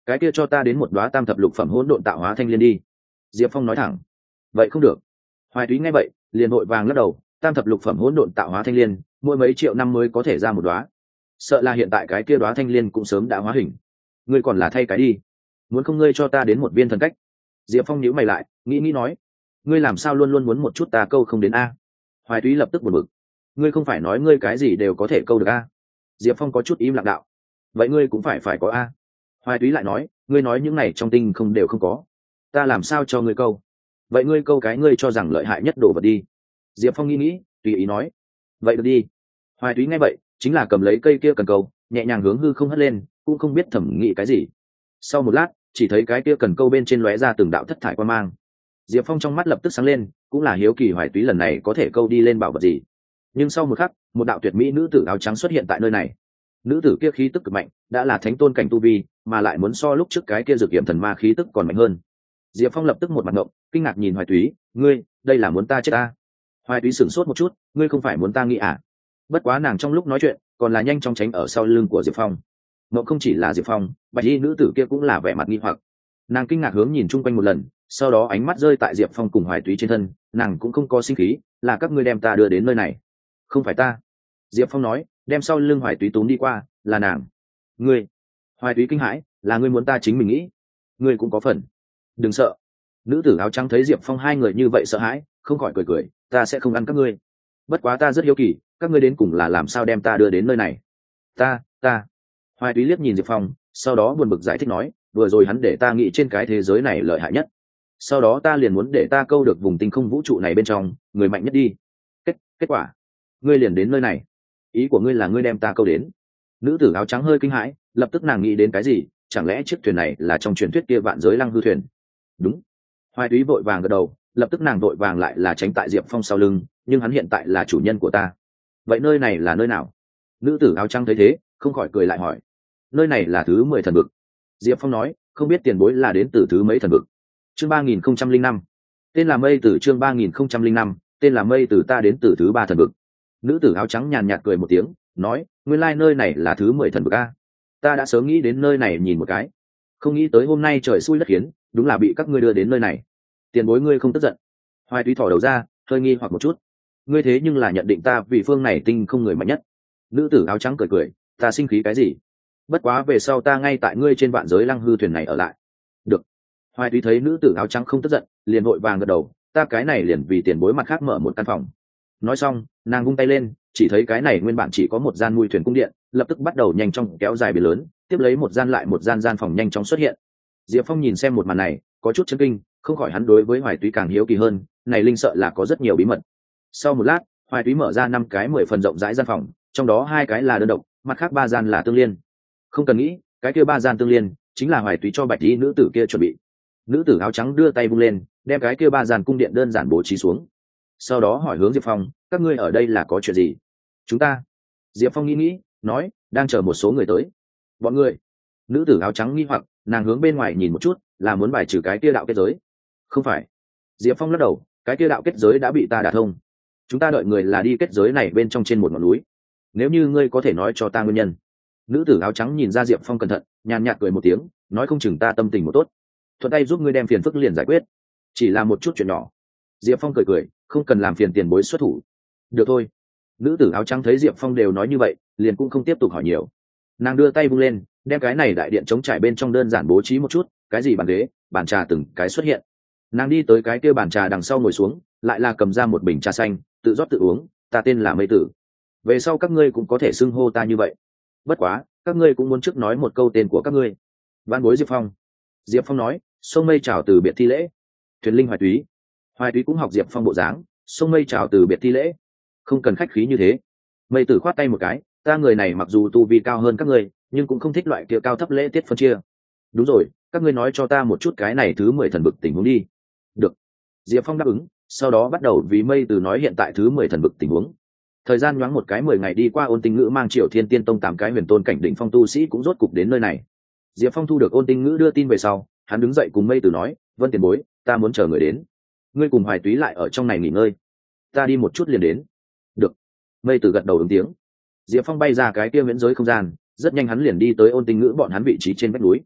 cái kia cho ta đến một đóa tam thập lục phẩm hỗn độn tạo hóa thanh liên đi. Diệp Phong nói thẳng. Vậy không được. Hoài Túy nghe vậy liền vội vàng lắc đầu, tam thập lục phẩm hỗn độn tạo hóa thanh liên mỗi mấy triệu năm mới có thể ra một đóa, sợ là hiện tại cái kia đóa thanh liên cũng sớm đã hóa hình. Ngươi còn là thay cái đi, muốn không ngươi cho ta đến một viên thần cách. Diệp Phong nhíu mày lại, nghĩ nói, ngươi làm sao luôn luôn muốn một chút ta câu không đến a? Hoài Túy lập tức buồn bực, ngươi không phải nói ngươi cái gì đều có thể câu được a? Diệp Phong có chút im lặng đạo, vậy ngươi cũng phải có a. Hoài Túy lại nói, ngươi nói những này trong tinh không đều không có, ta làm sao cho ngươi câu? Vậy ngươi câu cái ngươi cho rằng lợi hại nhất đồ vật đi. Diệp Phong nghĩ tùy ý nói, vậy được đi. Hoài Túy nghe vậy chính là cầm lấy cây kia cần câu, nhẹ nhàng hướng hư không hất lên, cũng không biết thẩm nghĩ cái gì. Sau một lát chỉ thấy cái kia cần câu bên trên lóe ra từng đạo thất thải quan mang. Diệp Phong trong mắt lập tức sáng lên, cũng là hiếu kỳ Hoài Túy lần này có thể câu đi lên bảo vật gì. Nhưng sau một khắc, một đạo tuyệt mỹ nữ tử áo trắng xuất hiện tại nơi này. Nữ tử kia khí tức cực mạnh, đã là thánh tôn cảnh tu vi, mà lại muốn so lúc trước cái kia dược kiểm thần ma khí tức còn mạnh hơn. Diệp Phong lập tức một mặt ngộng, kinh ngạc nhìn Hoài Túy, ngươi, đây là muốn ta chết ta? Hoài Túy sửng sốt một chút, ngươi không phải muốn ta nghĩ à? Bất quá nàng trong lúc nói chuyện, còn là nhanh chóng tránh ở sau lưng của Diệp Phong. Ngộng không chỉ là Diệp Phong, bạch y nữ tử kia cũng là vẻ mặt nghi hoặc. Nàng kinh ngạc hướng nhìn chung quanh một lần, sau đó ánh mắt rơi tại Diệp Phong cùng Hoài Túy trên thân, nàng cũng không có sinh khí, là các ngươi đem ta đưa đến nơi này. Không phải ta. Diệp Phong nói, đem sau lưng Hoài Túy túm đi qua, là nàng. Ngươi. Hoài Túy kinh hãi, là ngươi muốn ta chính mình nghĩ. Ngươi cũng có phần. Đừng sợ. Nữ tử áo trắng thấy Diệp Phong hai người như vậy sợ hãi, không khỏi cười, ta sẽ không ăn các ngươi. Bất quá ta rất hiếu kỳ, các ngươi đến cùng là làm sao đem ta đưa đến nơi này. Ta. Hoài Túy liếc nhìn Diệp Phong, sau đó buồn bực giải thích nói, vừa rồi hắn để ta nghĩ trên cái thế giới này lợi hại nhất, sau đó ta liền muốn để ta câu được vùng tinh không vũ trụ này bên trong người mạnh nhất đi. Kết quả ngươi liền đến nơi này. Ý của ngươi là ngươi đem ta câu đến? Nữ tử áo trắng hơi kinh hãi, lập tức nàng nghĩ đến cái gì, chẳng lẽ chiếc thuyền này là trong truyền thuyết kia vạn giới lăng hư thuyền? Đúng. Hoài Túy vội vàng gật đầu, lập tức nàng vội vàng lại là tránh tại Diệp Phong sau lưng, nhưng hắn hiện tại là chủ nhân của ta. Vậy nơi này là nơi nào? Nữ tử áo trắng thấy thế không khỏi cười lại hỏi, nơi này là thứ 10 thần vực. Diệp Phong nói, không biết tiền bối là đến từ thứ mấy thần vực. Chương 3005. Tên là Mây Tử. Chương 3005. Tên là Mây Tử, ta đến từ thứ 3 thần vực. Nữ tử áo trắng nhàn nhạt cười một tiếng, nói, nguyên lai nơi này là thứ 10 thần vực a. Ta đã sớm nghĩ đến nơi này nhìn một cái, không nghĩ tới hôm nay trời xui đất khiến, đúng là bị các ngươi đưa đến nơi này. Tiền bối ngươi không tức giận? Hoài Túy thỏ đầu ra, hơi nghi hoặc một chút. Ngươi thế nhưng là nhận định ta vì phương này tinh không người mạnh nhất. Nữ tử áo trắng cười, ta sinh khí cái gì? Bất quá về sau ta ngay tại ngươi trên vạn giới lăng hư thuyền này ở lại. Được. Hoài Túy thấy nữ tử áo trắng không tức giận, liền vội vàng gật đầu, ta cái này liền vì tiền bối mặt khác mở một căn phòng. Nói xong nàng vung tay lên, chỉ thấy cái này nguyên bản chỉ có một gian mui thuyền cung điện, lập tức bắt đầu nhanh chóng kéo dài biển lớn, tiếp lấy một gian lại một gian phòng nhanh chóng xuất hiện. Diệp Phong nhìn xem một màn này có chút chấn kinh, không khỏi hắn đối với Hoài Túy càng hiếu kỳ hơn, này linh sợ là có rất nhiều bí mật. Sau một lát Hoài Túy mở ra 5 cái 10 phần rộng rãi gian phòng, trong đó 2 cái là đơn độc, mặt khác 3 gian là tương liên. Không cần nghĩ, cái kia 3 gian tương liên chính là Hoài Túy cho bạch y nữ tử kia chuẩn bị. Nữ tử áo trắng đưa tay vung lên, đem cái kia 3 gian cung điện đơn giản bố trí xuống, sau đó hỏi hướng Diệp Phong, các ngươi ở đây là có chuyện gì? Chúng ta. Diệp Phong nghĩ nói, đang chờ một số người tới. Bọn người? Nữ tử áo trắng nghi hoặc, nàng hướng bên ngoài nhìn một chút, là muốn bài trừ cái kia đạo kết giới. Không phải. Diệp Phong lắc đầu, cái kia đạo kết giới đã bị ta đả thông, chúng ta đợi người là đi kết giới này bên trong trên một ngọn núi. Nếu như ngươi có thể nói cho ta nguyên nhân. Nữ tử áo trắng nhìn ra Diệp Phong cẩn thận, nhàn nhạt cười một tiếng, nói không chừng ta tâm tình một tốt, thuận tay giúp ngươi đem phiền phức liền giải quyết, chỉ là một chút chuyện nhỏ. Diệp Phong cười, không cần làm phiền tiền bối xuất thủ. Được thôi. Nữ tử áo trắng thấy Diệp Phong đều nói như vậy, liền cũng không tiếp tục hỏi nhiều. Nàng đưa tay vung lên, đem cái này đại điện chống trải bên trong đơn giản bố trí một chút, cái gì bàn ghế, bàn trà từng cái xuất hiện. Nàng đi tới cái kia bàn trà đằng sau ngồi xuống, lại là cầm ra một bình trà xanh, tự rót tự uống, ta tên là Mây Tử. Về sau các ngươi cũng có thể xưng hô ta như vậy. Bất quá, các ngươi cũng muốn trước nói một câu tên của các ngươi. Vạn bối Diệp Phong. Diệp Phong nói, sông Mây chào từ biệt thi lễ. Thuyền linh Hoài Túy. Hoài Túy cũng học Diệp Phong bộ dáng, sông Mây chào từ biệt thi lễ. Không cần khách khí như thế. Mây Tử khoát tay một cái, ta người này mặc dù tu vi cao hơn các ngươi, nhưng cũng không thích loại kia cao thấp lễ tiết phân chia. Đúng rồi, các ngươi nói cho ta một chút cái này thứ 10 thần vực tình huống đi. Được. Diệp Phong đáp ứng, sau đó bắt đầu vì Mây Tử nói hiện tại thứ 10 thần vực tình huống. Thời gian nhoáng một cái 10 ngày đi qua, Ôn Tinh Ngữ mang Triệu Thiên Tiên Tông 8 cái huyền tôn cảnh đỉnh phong tu sĩ cũng rốt cục đến nơi này. Diệp Phong thu được Ôn Tinh Ngữ đưa tin về sau, hắn đứng dậy cùng Mây Tử nói, vân tiền bối, ta muốn chờ người đến, ngươi cùng Hoài Túy lại ở trong này nghỉ ngơi, ta đi một chút liền đến. Được. Mây Tử gật đầu ứng tiếng. Diệp Phong bay ra cái kia viễn giới không gian, rất nhanh hắn liền đi tới Ôn Tinh Ngữ bọn hắn vị trí trên vách núi.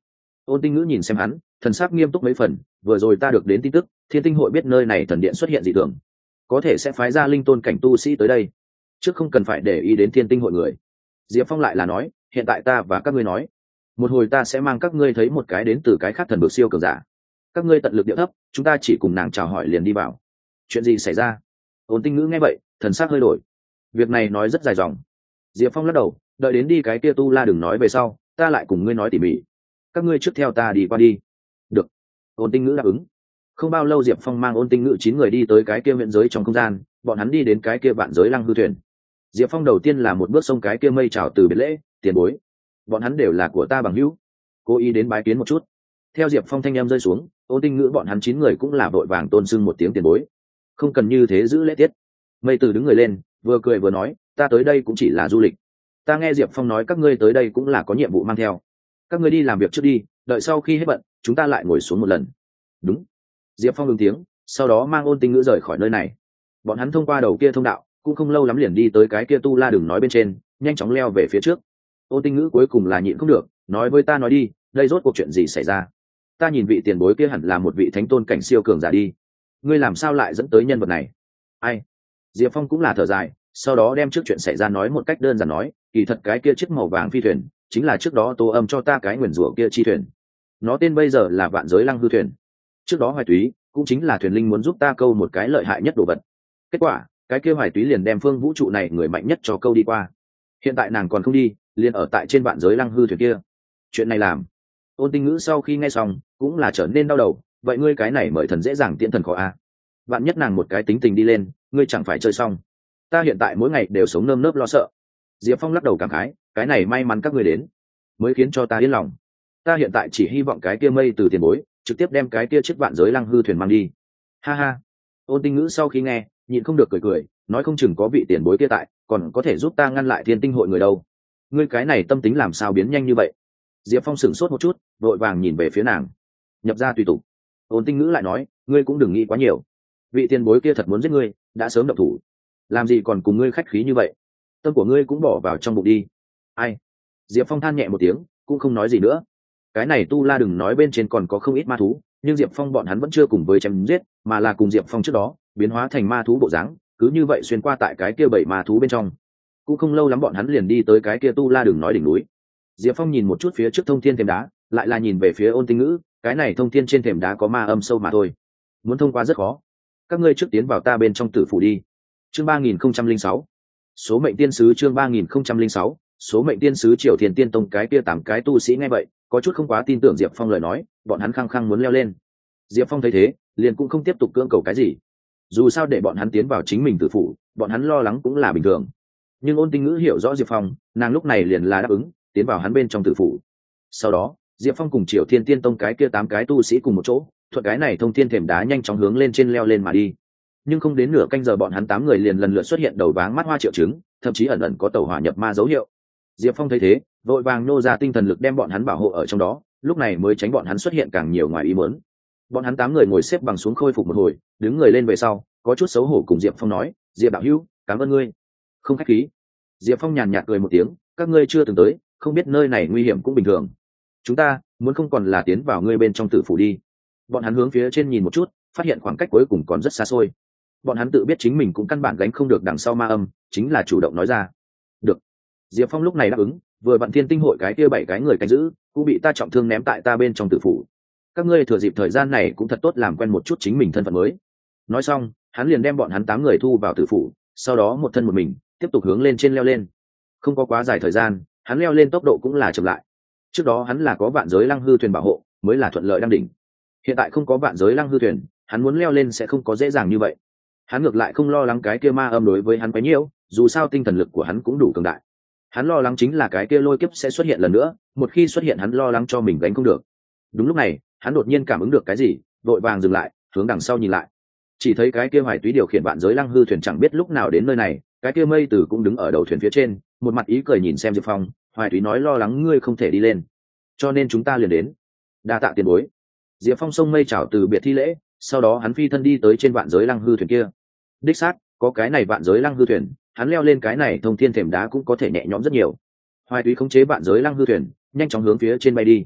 Ôn Tinh Ngữ nhìn xem hắn, thần sắc nghiêm túc mấy phần. Vừa rồi ta được đến tin tức, Thiên Tinh hội biết nơi này thần điện xuất hiện dị thường, có thể sẽ phái ra linh tôn cảnh tu sĩ tới đây, trước không cần phải để ý đến Thiên Tinh hội người. Diệp Phong lại là nói, hiện tại ta và các ngươi nói, một hồi ta sẽ mang các ngươi thấy một cái đến từ cái khác thần vực siêu cường giả, các ngươi tận lực điệu thấp, chúng ta chỉ cùng nàng chào hỏi liền đi vào. Chuyện gì xảy ra? Ôn Tinh Ngữ nghe vậy, thần sắc hơi đổi. Việc này nói rất dài dòng. Diệp Phong lắc đầu, đợi đến đi cái kia tu la đừng nói về sau, ta lại cùng ngươi nói tỉ mỉ. Các ngươi trước theo ta đi qua đi. Được. Ôn Tinh Ngữ đáp ứng. Không bao lâu Diệp Phong mang Ôn Tinh Ngữ 9 người đi tới cái kia huyện giới trong không gian, bọn hắn đi đến cái kia vạn giới lăng hư thuyền. Diệp Phong đầu tiên là một bước xông cái kia mây chào từ biệt lễ, tiền bối. Bọn hắn đều là của ta bằng hữu, cố ý đến bái kiến một chút. Theo Diệp Phong thanh em rơi xuống, Ôn Tinh Ngữ bọn hắn 9 người cũng là vội vàng tôn xưng một tiếng tiền bối. Không cần như thế giữ lễ tiết. Mây Từ đứng người lên, vừa cười vừa nói, ta tới đây cũng chỉ là du lịch. Ta nghe Diệp Phong nói các ngươi tới đây cũng là có nhiệm vụ mang theo. Các ngươi đi làm việc trước đi, đợi sau khi hết bận, chúng ta lại ngồi xuống một lần. Đúng. Diệp Phong ứng tiếng, sau đó mang Ôn Tinh Ngữ rời khỏi nơi này. Bọn hắn thông qua đầu kia thông đạo, cũng không lâu lắm liền đi tới cái kia tu la đường nói bên trên, nhanh chóng leo về phía trước. Ôn Tinh Ngữ cuối cùng là nhịn không được, nói với ta nói đi, đây rốt cuộc chuyện gì xảy ra? Ta nhìn vị tiền bối kia hẳn là một vị thánh tôn cảnh siêu cường giả đi, ngươi làm sao lại dẫn tới nhân vật này? Ai? Diệp Phong cũng là thở dài, sau đó đem trước chuyện xảy ra nói một cách đơn giản nói, kỳ thật cái kia chiếc màu vàng phi thuyền chính là trước đó Tô Âm cho ta cái nguyền rủa kia chi thuyền, nó tên bây giờ là vạn giới lăng hư thuyền. Trước đó Hoài Túy cũng chính là thuyền linh muốn giúp ta câu một cái lợi hại nhất đồ vật, kết quả cái kia Hoài Túy liền đem phương vũ trụ này người mạnh nhất cho câu đi qua, hiện tại nàng còn không đi, liền ở tại trên vạn giới lăng hư thuyền kia. Chuyện này làm Ôn Tinh Ngữ sau khi nghe xong cũng là trở nên đau đầu, vậy ngươi cái này mời thần dễ dàng tiễn thần khó a, vạn nhất nàng một cái tính tình đi lên, ngươi chẳng phải chơi xong. Ta hiện tại mỗi ngày đều sống nơm nớp lo sợ. Diệp Phong lắc đầu cảm khái, cái này may mắn các ngươi đến mới khiến cho ta yên lòng. Ta hiện tại chỉ hy vọng cái kia Mây Từ tiền bối trực tiếp đem cái kia chiếc vạn giới lăng hư thuyền mang đi. Ha ha. Ôn Tinh Ngữ sau khi nghe nhịn không được cười cười, nói không chừng có vị tiền bối kia tại, còn có thể giúp ta ngăn lại Thiên Tinh hội người đâu. Ngươi cái này tâm tính làm sao biến nhanh như vậy? Diệp Phong sửng sốt một chút, vội vàng nhìn về phía nàng. Nhập ra tùy tục. Ôn Tinh Ngữ lại nói, ngươi cũng đừng nghĩ quá nhiều, vị tiền bối kia thật muốn giết ngươi đã sớm động thủ, làm gì còn cùng ngươi khách khí như vậy, tâm của ngươi cũng bỏ vào trong bụng đi. Ai? Diệp Phong than nhẹ một tiếng, cũng không nói gì nữa. Cái này tu la đừng nói bên trên còn có không ít ma thú, nhưng Diệp Phong bọn hắn vẫn chưa cùng với chém giết, mà là cùng Diệp Phong trước đó biến hóa thành ma thú bộ dáng, cứ như vậy xuyên qua tại cái kia bảy ma thú bên trong. Cũng không lâu lắm bọn hắn liền đi tới cái kia tu la đừng nói đỉnh núi. Diệp Phong nhìn một chút phía trước thông thiên thềm đá, lại là nhìn về phía Ôn Tinh Ngữ, cái này thông thiên trên thềm đá có ma âm sâu mà thôi, muốn thông qua rất khó. Các ngươi trước tiến vào ta bên trong tử phủ đi. Chương 3006, số mệnh tiên sứ. Chương 3006, số mệnh tiên sứ. Triều Thiên Tiên Tông cái kia 8 cái tu sĩ nghe vậy có chút không quá tin tưởng Diệp Phong lời nói, bọn hắn khăng khăng muốn leo lên. Diệp Phong thấy thế liền cũng không tiếp tục cưỡng cầu cái gì, dù sao để bọn hắn tiến vào chính mình tử phủ, bọn hắn lo lắng cũng là bình thường. Nhưng Ôn Tinh Ngữ hiểu rõ Diệp Phong, nàng lúc này liền là đáp ứng tiến vào hắn bên trong tử phủ. Sau đó Diệp Phong cùng Triều Thiên Tiên Tông cái kia 8 cái tu sĩ cùng một chỗ thuận cái này thông thiên thềm đá nhanh chóng hướng lên trên leo lên mà đi. Nhưng không đến nửa canh giờ bọn hắn 8 người liền lần lượt xuất hiện đầu váng mắt hoa triệu chứng, thậm chí ẩn ẩn có tẩu hỏa nhập ma dấu hiệu. Diệp Phong thấy thế vội vàng nô ra tinh thần lực đem bọn hắn bảo hộ ở trong đó, lúc này mới tránh bọn hắn xuất hiện càng nhiều ngoài ý muốn. Bọn hắn 8 người ngồi xếp bằng xuống khôi phục một hồi, đứng người lên về sau có chút xấu hổ cùng Diệp Phong nói, Diệp đạo hữu, cảm ơn ngươi. Không khách khí. Diệp Phong nhàn nhạt cười một tiếng, các ngươi chưa từng tới, không biết nơi này nguy hiểm cũng bình thường. Chúng ta muốn không còn là tiến vào ngươi bên trong tử phủ đi. Bọn hắn hướng phía trên nhìn một chút, phát hiện khoảng cách cuối cùng còn rất xa xôi. Bọn hắn tự biết chính mình cũng căn bản gánh không được đằng sau ma âm, chính là chủ động nói ra. Được. Diệp Phong lúc này đáp ứng, vừa vặn Thiên Tinh hội cái kia 7 cái người canh giữ cũng bị ta trọng thương ném tại ta bên trong tử phủ. Các ngươi thừa dịp thời gian này cũng thật tốt làm quen một chút chính mình thân phận mới. Nói xong, hắn liền đem bọn hắn 8 người thu vào tử phủ, sau đó một thân một mình tiếp tục hướng lên trên leo lên. Không có quá dài thời gian, hắn leo lên tốc độ cũng là chậm lại. Trước đó hắn là có vạn giới lăng hư thuyền bảo hộ, mới là thuận lợi đang đỉnh. Hiện tại không có vạn giới lăng hư thuyền, hắn muốn leo lên sẽ không có dễ dàng như vậy. Hắn ngược lại không lo lắng cái kia ma âm đối với hắn quá nhiều, dù sao tinh thần lực của hắn cũng đủ cường đại. Hắn lo lắng chính là cái kia lôi kiếp sẽ xuất hiện lần nữa, một khi xuất hiện hắn lo lắng cho mình gánh không được. Đúng lúc này, hắn đột nhiên cảm ứng được cái gì, vội vàng dừng lại, hướng đằng sau nhìn lại. Chỉ thấy cái kia Hoài Túy điều khiển vạn giới lăng hư thuyền chẳng biết lúc nào đến nơi này, cái kia Mây Từ cũng đứng ở đầu thuyền phía trên, một mặt ý cười nhìn xem Diệp Phong. Hoài Túy nói lo lắng ngươi không thể đi lên, cho nên chúng ta liền đến. Đa tạ tiền bối. Diệp Phong xông mây chào từ biệt thi lễ, sau đó hắn phi thân đi tới trên vạn giới lăng hư thuyền kia. Đích xác, có cái này vạn giới lăng hư thuyền, hắn leo lên cái này thông thiên thềm đá cũng có thể nhẹ nhõm rất nhiều. Hoài Túy khống chế vạn giới lăng hư thuyền, nhanh chóng hướng phía trên bay đi.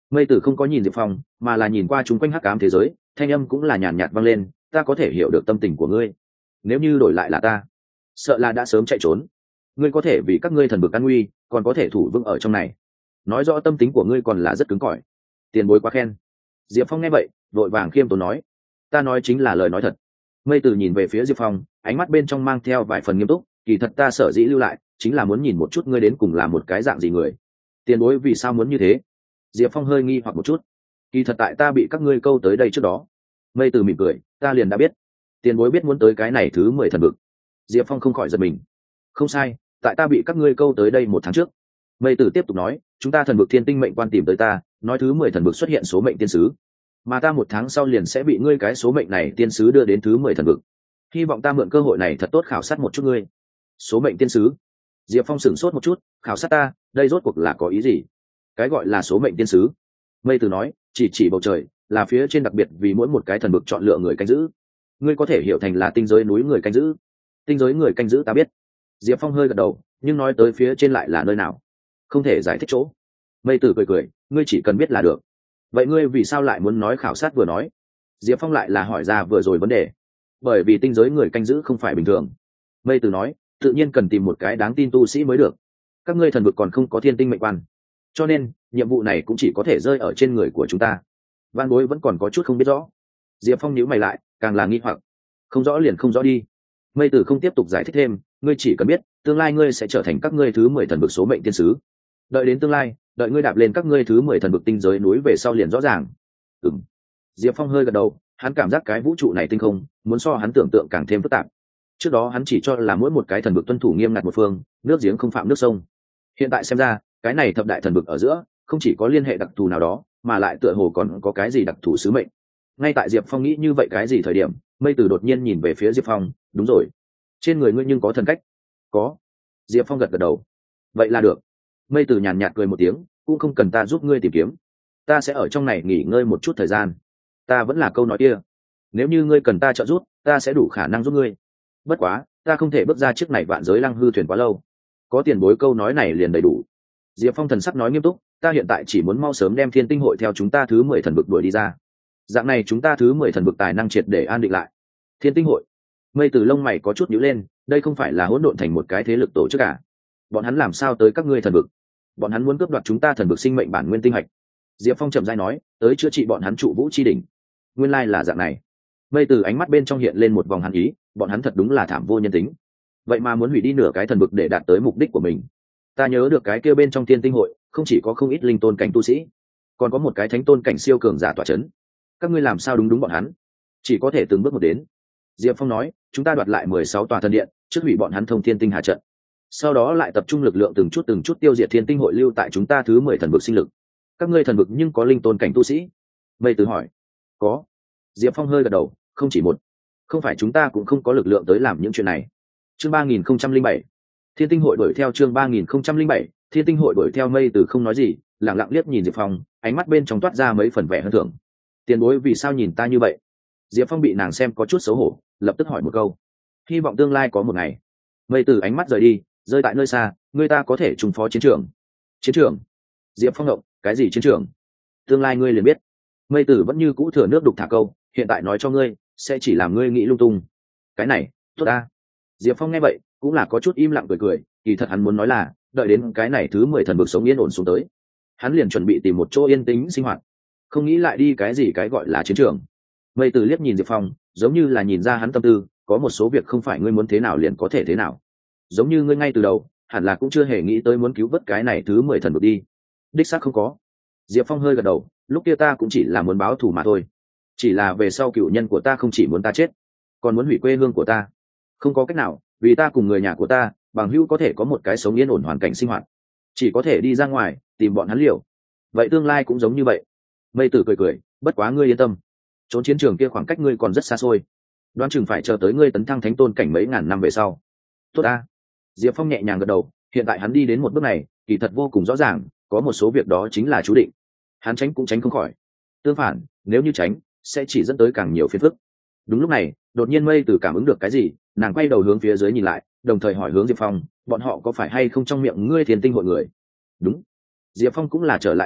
Mây Tử không có nhìn Diệp Phong, mà là nhìn qua chúng quanh hắc ám thế giới, thanh âm cũng là nhàn nhạt vang lên, ta có thể hiểu được tâm tình của ngươi. Nếu như đổi lại là ta, sợ là đã sớm chạy trốn. Ngươi có thể vì các ngươi thần vực an nguy, còn có thể thủ vững ở trong này. Nói rõ tâm tính của ngươi còn là rất cứng cỏi. Tiền bối quá khen. Diệp Phong nghe vậy, vội vàng khiêm tốn nói, ta nói chính là lời nói thật. Mây Tử nhìn về phía Diệp Phong, ánh mắt bên trong mang theo vài phần nghiêm túc, kỳ thật ta sở dĩ lưu lại, chính là muốn nhìn một chút ngươi đến cùng là một cái dạng gì người. Tiền bối vì sao muốn như thế? Diệp Phong hơi nghi hoặc một chút. Kỳ thật tại ta bị các ngươi câu tới đây trước đó. Mây Tử mỉm cười, ta liền đã biết. Tiền bối biết muốn tới cái này thứ 10 thần vực. Diệp Phong không khỏi giật mình. Không sai, tại ta bị các ngươi câu tới đây 1 tháng trước. Mây Tử tiếp tục nói, chúng ta thần vực thiên tinh mệnh quan tìm tới ta, nói thứ 10 thần vực xuất hiện số mệnh tiên sứ, mà ta 1 tháng sau liền sẽ bị ngươi cái số mệnh này tiên sứ đưa đến thứ 10 thần vực. Hy vọng ta mượn cơ hội này thật tốt khảo sát một chút ngươi. Số mệnh tiên sứ? Diệp Phong sửng sốt một chút, khảo sát ta, đây rốt cuộc là có ý gì? Cái gọi là số mệnh tiên sứ? Mây Tử nói, chỉ bầu trời, là phía trên đặc biệt vì mỗi một cái thần vực chọn lựa người canh giữ. Ngươi có thể hiểu thành là tinh giới núi người canh giữ. Tinh giới người canh giữ ta biết. Diệp Phong hơi gật đầu, nhưng nói tới phía trên lại là nơi nào? Không thể giải thích chỗ. Mây Tử cười, ngươi chỉ cần biết là được. Vậy ngươi vì sao lại muốn nói khảo sát vừa nói? Diệp Phong lại là hỏi ra vừa rồi vấn đề. Bởi vì tinh giới người canh giữ không phải bình thường. Mây Tử nói, tự nhiên cần tìm một cái đáng tin tu sĩ mới được. Các ngươi thần vực còn không có thiên tinh mệnh quan, cho nên nhiệm vụ này cũng chỉ có thể rơi ở trên người của chúng ta. Van Bối vẫn còn có chút không biết rõ. Diệp Phong nhíu mày lại, càng là nghi hoặc. Không rõ liền không rõ đi. Mây Tử không tiếp tục giải thích thêm, ngươi chỉ cần biết, tương lai ngươi sẽ trở thành các ngươi thứ 10 thần vực số mệnh tiên sứ. Đợi đến tương lai, đợi ngươi đạp lên các ngươi thứ 10 thần vực tinh giới núi về sau liền rõ ràng. Ừm. Diệp Phong hơi gật đầu, hắn cảm giác cái vũ trụ này tinh không, muốn so hắn tưởng tượng càng thêm phức tạp. Trước đó hắn chỉ cho là mỗi một cái thần vực tuân thủ nghiêm ngặt một phương, nước giếng không phạm nước sông. Hiện tại xem ra, cái này thập đại thần vực ở giữa, không chỉ có liên hệ đặc thù nào đó, mà lại tựa hồ còn có cái gì đặc thù sứ mệnh. Ngay tại Diệp Phong nghĩ như vậy cái gì thời điểm, Mây Tử đột nhiên nhìn về phía Diệp Phong, đúng rồi, trên người ngươi nhưng có thần cách? Có. Diệp Phong gật gật đầu. Vậy là được. Mây Tử nhàn nhạt cười một tiếng, cũng không cần ta giúp ngươi tìm kiếm, ta sẽ ở trong này nghỉ ngơi một chút thời gian. Ta vẫn là câu nói kia, nếu như ngươi cần ta trợ giúp, ta sẽ đủ khả năng giúp ngươi. Bất quá, ta không thể bước ra chiếc này vạn giới lăng hư thuyền quá lâu. Có tiền bối câu nói này liền đầy đủ. Diệp Phong thần sắc nói nghiêm túc, ta hiện tại chỉ muốn mau sớm đem thiên tinh hội theo chúng ta thứ 10 thần vực đuổi đi ra. Dạng này chúng ta thứ 10 thần vực tài năng triệt để an định lại. Thiên tinh hội? Mây Tử lông mày có chút nhíu lên, đây không phải là hỗn độn thành một cái thế lực tổ chức à? Bọn hắn làm sao tới các ngươi thần vực? Bọn hắn muốn cướp đoạt chúng ta thần vực sinh mệnh bản nguyên tinh hạch. Diệp Phong chậm rãi nói, tới chữa trị bọn hắn trụ vũ chi đỉnh. Nguyên lai là dạng này. Mây Tử ánh mắt bên trong hiện lên một vòng hàn ý, bọn hắn thật đúng là thảm vô nhân tính. Vậy mà muốn hủy đi nửa cái thần vực để đạt tới mục đích của mình. Ta nhớ được cái kia bên trong thiên tinh hội, không chỉ có không ít linh tôn cảnh tu sĩ, còn có một cái thánh tôn cảnh siêu cường giả tọa chấn. Các ngươi làm sao đúng bọn hắn? Chỉ có thể từng bước một đến. Diệp Phong nói, chúng ta đoạt lại 16 tòa thần điện, trước hủy bọn hắn thông thiên tinh hà trận. Sau đó lại tập trung lực lượng từng chút tiêu diệt thiên tinh hội lưu tại chúng ta thứ 10 thần vực sinh lực. Các ngươi thần vực nhưng có linh tôn cảnh tu sĩ? Mây Tử hỏi. Có. Diệp Phong hơi gật đầu, không chỉ một. Không phải chúng ta cũng không có lực lượng tới làm những chuyện này. Chương 3007. Thiên tinh hội đuổi theo chương 3007, Thiên tinh hội đuổi theo. Mây Tử không nói gì, lặng lặng liếc nhìn Diệp Phong, ánh mắt bên trong toát ra mấy phần vẻ hơn thưởng. Tiền bối vì sao nhìn ta như vậy? Diệp Phong bị nàng xem có chút xấu hổ, lập tức hỏi một câu. Hy vọng tương lai có một ngày. Mây Tử ánh mắt rời đi, rơi tại nơi xa, người ta có thể trùng phó chiến trường. Chiến trường? Diệp Phong ngộng, cái gì chiến trường? Tương lai ngươi liền biết. Mây Tử vẫn như cũ thừa nước đục thả câu, hiện tại nói cho ngươi, sẽ chỉ làm ngươi nghĩ lung tung. Cái này, tốt ta. Diệp Phong nghe vậy, cũng là có chút im lặng cười, kỳ thật hắn muốn nói là, đợi đến cái này thứ 10 thần vực sống yên ổn xuống tới, hắn liền chuẩn bị tìm một chỗ yên tĩnh sinh hoạt, không nghĩ lại đi cái gì cái gọi là chiến trường. Mây Tử liếc nhìn Diệp Phong, giống như là nhìn ra hắn tâm tư, có một số việc không phải ngươi muốn thế nào liền có thể thế nào. Giống như ngươi ngay từ đầu, hẳn là cũng chưa hề nghĩ tới muốn cứu vớt cái này thứ 10 thần vực đi. Đích xác không có. Diệp Phong hơi gật đầu, lúc kia ta cũng chỉ là muốn báo thù mà thôi. Chỉ là về sau cựu nhân của ta không chỉ muốn ta chết, còn muốn hủy quê hương của ta. Không có cách nào, vì ta cùng người nhà của ta, bằng hữu có thể có một cái sống yên ổn hoàn cảnh sinh hoạt, chỉ có thể đi ra ngoài tìm bọn hắn liều. Vậy tương lai cũng giống như vậy. Mây Tử cười, bất quá ngươi yên tâm, trốn chiến trường kia khoảng cách ngươi còn rất xa xôi, đoán chừng phải chờ tới ngươi tấn thăng thánh tôn cảnh mấy ngàn năm về sau. Tốt ta. Diệp Phong nhẹ nhàng gật đầu, hiện tại hắn đi đến một bước này, kỳ thật vô cùng rõ ràng, có một số việc đó chính là chú định. Hắn tránh cũng tránh không khỏi. Tương phản, nếu như tránh, sẽ chỉ dẫn tới càng nhiều phiền phức. Đúng lúc này, đột nhiên Mây Tử cảm ứng được cái gì, nàng quay đầu hướng phía dưới nhìn lại, đồng thời hỏi hướng Diệp Phong, bọn họ có phải hay không trong miệng ngươi Thiên tinh hội người? Đúng. Diệp Phong cũng là trở lại nhìn lại,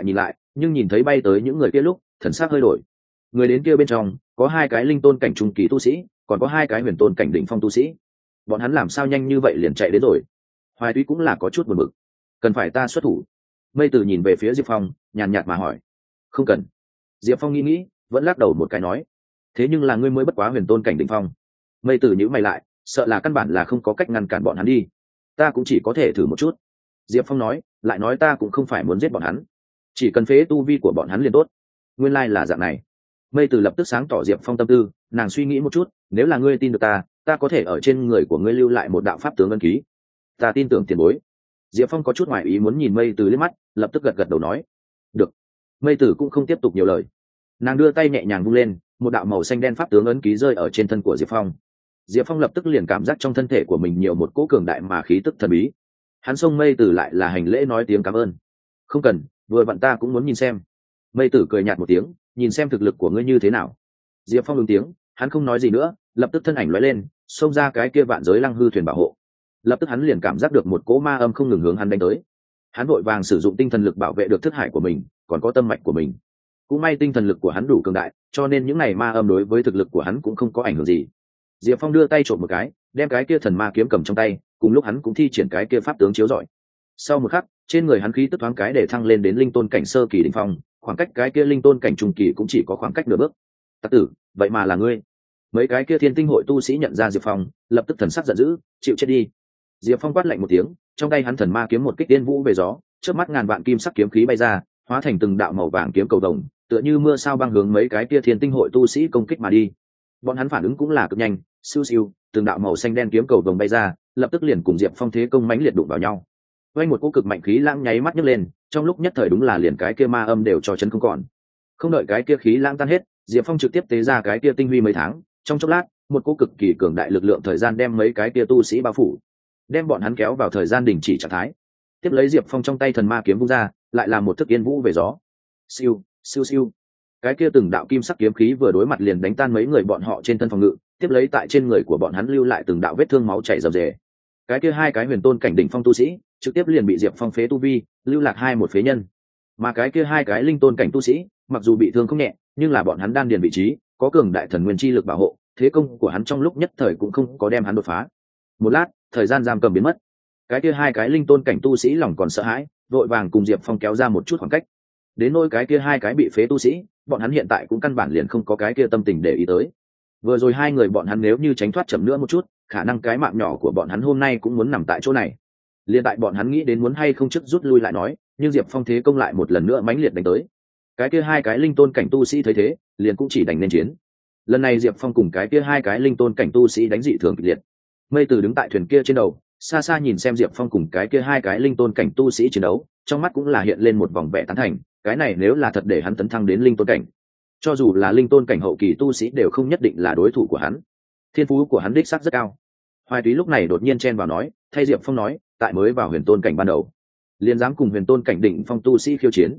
nhưng nhìn thấy bay tới những người kia lúc thần sắc hơi đổi. Người đến kia bên trong có 2 cái linh tôn cảnh trung kỳ tu sĩ, còn có 2 cái huyền tôn cảnh đỉnh phong tu sĩ. Bọn hắn làm sao nhanh như vậy liền chạy đến rồi? Hoài Túy cũng là có chút buồn bực. Cần phải ta xuất thủ? Mây Tử nhìn về phía Diệp Phong, nhàn nhạt mà hỏi. Không cần. Diệp Phong nghĩ vẫn lắc đầu một cái nói. Thế nhưng là ngươi mới bất quá huyền tôn cảnh đỉnh phong. Mây Tử nhíu mày lại, sợ là căn bản là không có cách ngăn cản bọn hắn đi. Ta cũng chỉ có thể thử một chút. Diệp Phong nói, lại nói ta cũng không phải muốn giết bọn hắn, chỉ cần phế tu vi của bọn hắn liền tốt. Nguyên lai là dạng này. Mây Tử lập tức sáng tỏ Diệp Phong tâm tư, nàng suy nghĩ một chút, nếu là ngươi tin được ta có thể ở trên người của ngươi lưu lại một đạo pháp tướng ân ký. Ta tin tưởng tiền bối. Diệp Phong có chút ngoài ý muốn nhìn Mây Tử liếc mắt, lập tức gật đầu nói, được. Mây Tử cũng không tiếp tục nhiều lời, nàng đưa tay nhẹ nhàng vung lên, một đạo màu xanh đen pháp tướng ấn ký rơi ở trên thân của Diệp Phong. Diệp Phong lập tức liền cảm giác trong thân thể của mình nhiều một cỗ cường đại mà khí tức thần bí. Hắn xông Mây Tử lại là hành lễ nói tiếng cảm ơn. Không cần, vừa vặn ta cũng muốn nhìn xem. Mây Tử cười nhạt một tiếng, nhìn xem thực lực của ngươi như thế nào. Diệp Phong ứng tiếng, hắn không nói gì nữa, lập tức thân ảnh lóe lên, xông ra cái kia vạn giới lăng hư thuyền bảo hộ. Lập tức hắn liền cảm giác được một cỗ ma âm không ngừng hướng hắn đánh tới. Hắn vội vàng sử dụng tinh thần lực bảo vệ được thức hải của mình, còn có tâm mạch của mình. Cũng may tinh thần lực của hắn đủ cường đại, cho nên những này ma âm đối với thực lực của hắn cũng không có ảnh hưởng gì. Diệp Phong đưa tay trộm một cái, đem cái kia thần ma kiếm cầm trong tay, cùng lúc hắn cũng thi triển cái kia pháp tướng chiếu rọi. Sau một khắc, trên người hắn khí tức thoáng cái để thăng lên đến linh tôn cảnh sơ kỳ đỉnh phong, khoảng cách cái kia linh tôn cảnh trung kỳ cũng chỉ có khoảng cách nửa bước. Tặc tử, vậy mà là ngươi? Mấy cái kia thiên tinh hội tu sĩ nhận ra Diệp Phong, lập tức thần sắc giận dữ, chịu chết đi. Diệp Phong quát lạnh một tiếng, trong tay hắn thần ma kiếm một kích tiên vũ về gió, chớp mắt ngàn vạn kim sắc kiếm khí bay ra, hóa thành từng đạo màu vàng kiếm cầu vồng, tựa như mưa sao băng hướng mấy cái kia thiên tinh hội tu sĩ công kích mà đi. Bọn hắn phản ứng cũng là cực nhanh, siêu siêu, từng đạo màu xanh đen kiếm cầu vồng bay ra, lập tức liền cùng Diệp Phong thế công mãnh liệt đụng vào nhau. Vây một cỗ cực mạnh khí lãng nháy mắt nhấc lên, trong lúc nhất thời đúng là liền cái kia ma âm đều cho chấn không còn. Không đợi cái kia khí lãng tan hết, Diệp Phong trực tiếp tế ra cái kia tinh huy mấy tháng, trong chốc lát, một cỗ cực kỳ cường đại lực lượng thời gian đem mấy cái kia tu sĩ bao phủ, đem bọn hắn kéo vào thời gian đình chỉ trạng thái. Tiếp lấy Diệp Phong trong tay thần ma kiếm vung ra, lại là một thức yên vũ về gió. Siêu, siêu siêu. Cái kia từng đạo kim sắc kiếm khí vừa đối mặt liền đánh tan mấy người bọn họ trên thân phòng ngự, tiếp lấy tại trên người của bọn hắn lưu lại từng đạo vết thương máu chảy rầm rề. Cái kia 2 cái huyền tôn cảnh đỉnh phong tu sĩ, trực tiếp liền bị Diệp Phong phế tu vi, lưu lạc một phế nhân. Mà cái kia 2 cái linh tôn cảnh tu sĩ, mặc dù bị thương không nhẹ, nhưng là bọn hắn đan điền vị trí, có cường đại thần nguyên chi lực bảo hộ, thế công của hắn trong lúc nhất thời cũng không có đem hắn đột phá. Một lát, thời gian giam cầm biến mất. Cái kia 2 cái linh tôn cảnh tu sĩ lòng còn sợ hãi, vội vàng cùng Diệp Phong kéo ra một chút khoảng cách. Đến nỗi cái kia 2 cái bị phế tu sĩ, bọn hắn hiện tại cũng căn bản liền không có cái kia tâm tình để ý tới. Vừa rồi 2 người bọn hắn nếu như tránh thoát chậm nữa một chút, khả năng cái mạng nhỏ của bọn hắn hôm nay cũng muốn nằm tại chỗ này. Liên tại bọn hắn nghĩ đến muốn hay không trước rút lui lại nói, nhưng Diệp Phong thế công lại một lần nữa mãnh liệt đánh tới. Cái kia 2 cái linh tôn cảnh tu sĩ thấy thế, liền cũng chỉ đành nên chiến. Lần này Diệp Phong cùng cái kia 2 cái linh tôn cảnh tu sĩ đánh dị thường kịch liệt. Mây Từ đứng tại thuyền kia trên đầu, xa xa nhìn xem Diệp Phong cùng cái kia 2 cái linh tôn cảnh tu sĩ chiến đấu, trong mắt cũng là hiện lên một vòng vẻ tán thành, cái này nếu là thật để hắn tấn thăng đến linh tôn cảnh, cho dù là linh tôn cảnh hậu kỳ tu sĩ đều không nhất định là đối thủ của hắn. Thiên phú của hắn đích xác rất cao. Hoài Túy lúc này đột nhiên chen vào nói, thay Diệp Phong nói, tại mới vào huyền tôn cảnh ban đầu, liền dám cùng huyền tôn cảnh đỉnh phong tu sĩ khiêu chiến.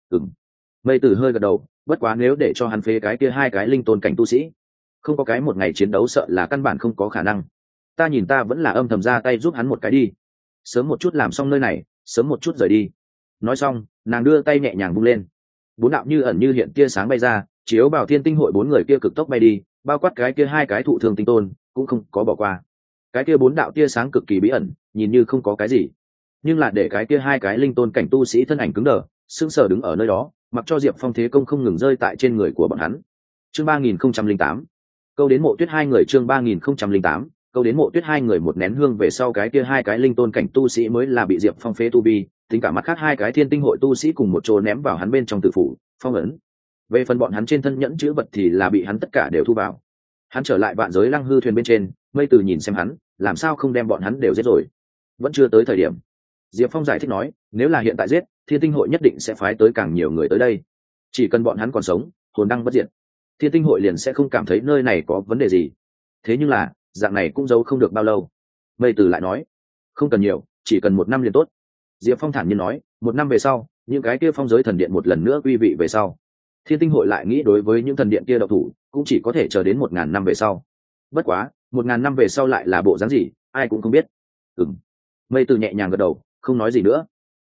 Mây Tử hơi gật đầu, bất quá nếu để cho hắn phế cái kia 2 cái linh tôn cảnh tu sĩ, không có cái một ngày chiến đấu sợ là căn bản không có khả năng. Ta nhìn ta vẫn là âm thầm ra tay giúp hắn một cái đi, sớm một chút làm xong nơi này, sớm một chút rời đi. Nói xong, nàng đưa tay nhẹ nhàng vung lên, 4 đạo như ẩn như hiện tia sáng bay ra, chiếu vào thiên tinh hội 4 người kia cực tốc bay đi, bao quát cái kia 2 cái thụ thương tinh tôn cũng không có bỏ qua. Cái kia 4 đạo tia sáng cực kỳ bí ẩn, nhìn như không có cái gì, nhưng là để cái kia 2 cái linh tôn cảnh tu sĩ thân ảnh cứng đờ, sững sờ đứng ở nơi đó, mặc cho Diệp Phong thế công không ngừng rơi tại trên người của bọn hắn. Chương 3008, câu đến Mộ Tuyết 2 người. Chương 3008, câu đến Mộ Tuyết 2 người. Một nén hương về sau, cái kia 2 cái linh tôn cảnh tu sĩ mới là bị Diệp Phong phế tu vi, tính cả mặt khác 2 cái thiên tinh hội tu sĩ cùng một chỗ ném vào hắn bên trong tử phủ phong ấn. Về phần bọn hắn trên thân nhẫn chữ vật thì là bị hắn tất cả đều thu vào. Hắn trở lại vạn giới lăng hư thuyền bên trên, Mây Từ nhìn xem hắn, làm sao không đem bọn hắn đều giết rồi? Vẫn chưa tới thời điểm. Diệp Phong giải thích nói, nếu là hiện tại giết, thiên tinh hội nhất định sẽ phái tới càng nhiều người tới đây. Chỉ cần bọn hắn còn sống, hồn đăng bất diệt, thiên tinh hội liền sẽ không cảm thấy nơi này có vấn đề gì. Thế nhưng là dạng này cũng giấu không được bao lâu. Mây Từ lại nói, không cần nhiều, chỉ cần 1 năm liền tốt. Diệp Phong thản nhiên nói, 1 năm về sau, những cái kia phong giới thần điện một lần nữa quy vị về sau, thiên tinh hội lại nghĩ đối với những thần điện kia độc thủ, cũng chỉ có thể chờ đến 1000 năm về sau. Bất quá 1000 năm về sau lại là bộ dáng gì, ai cũng không biết. Mây Từ nhẹ nhàng gật đầu, không nói gì nữa.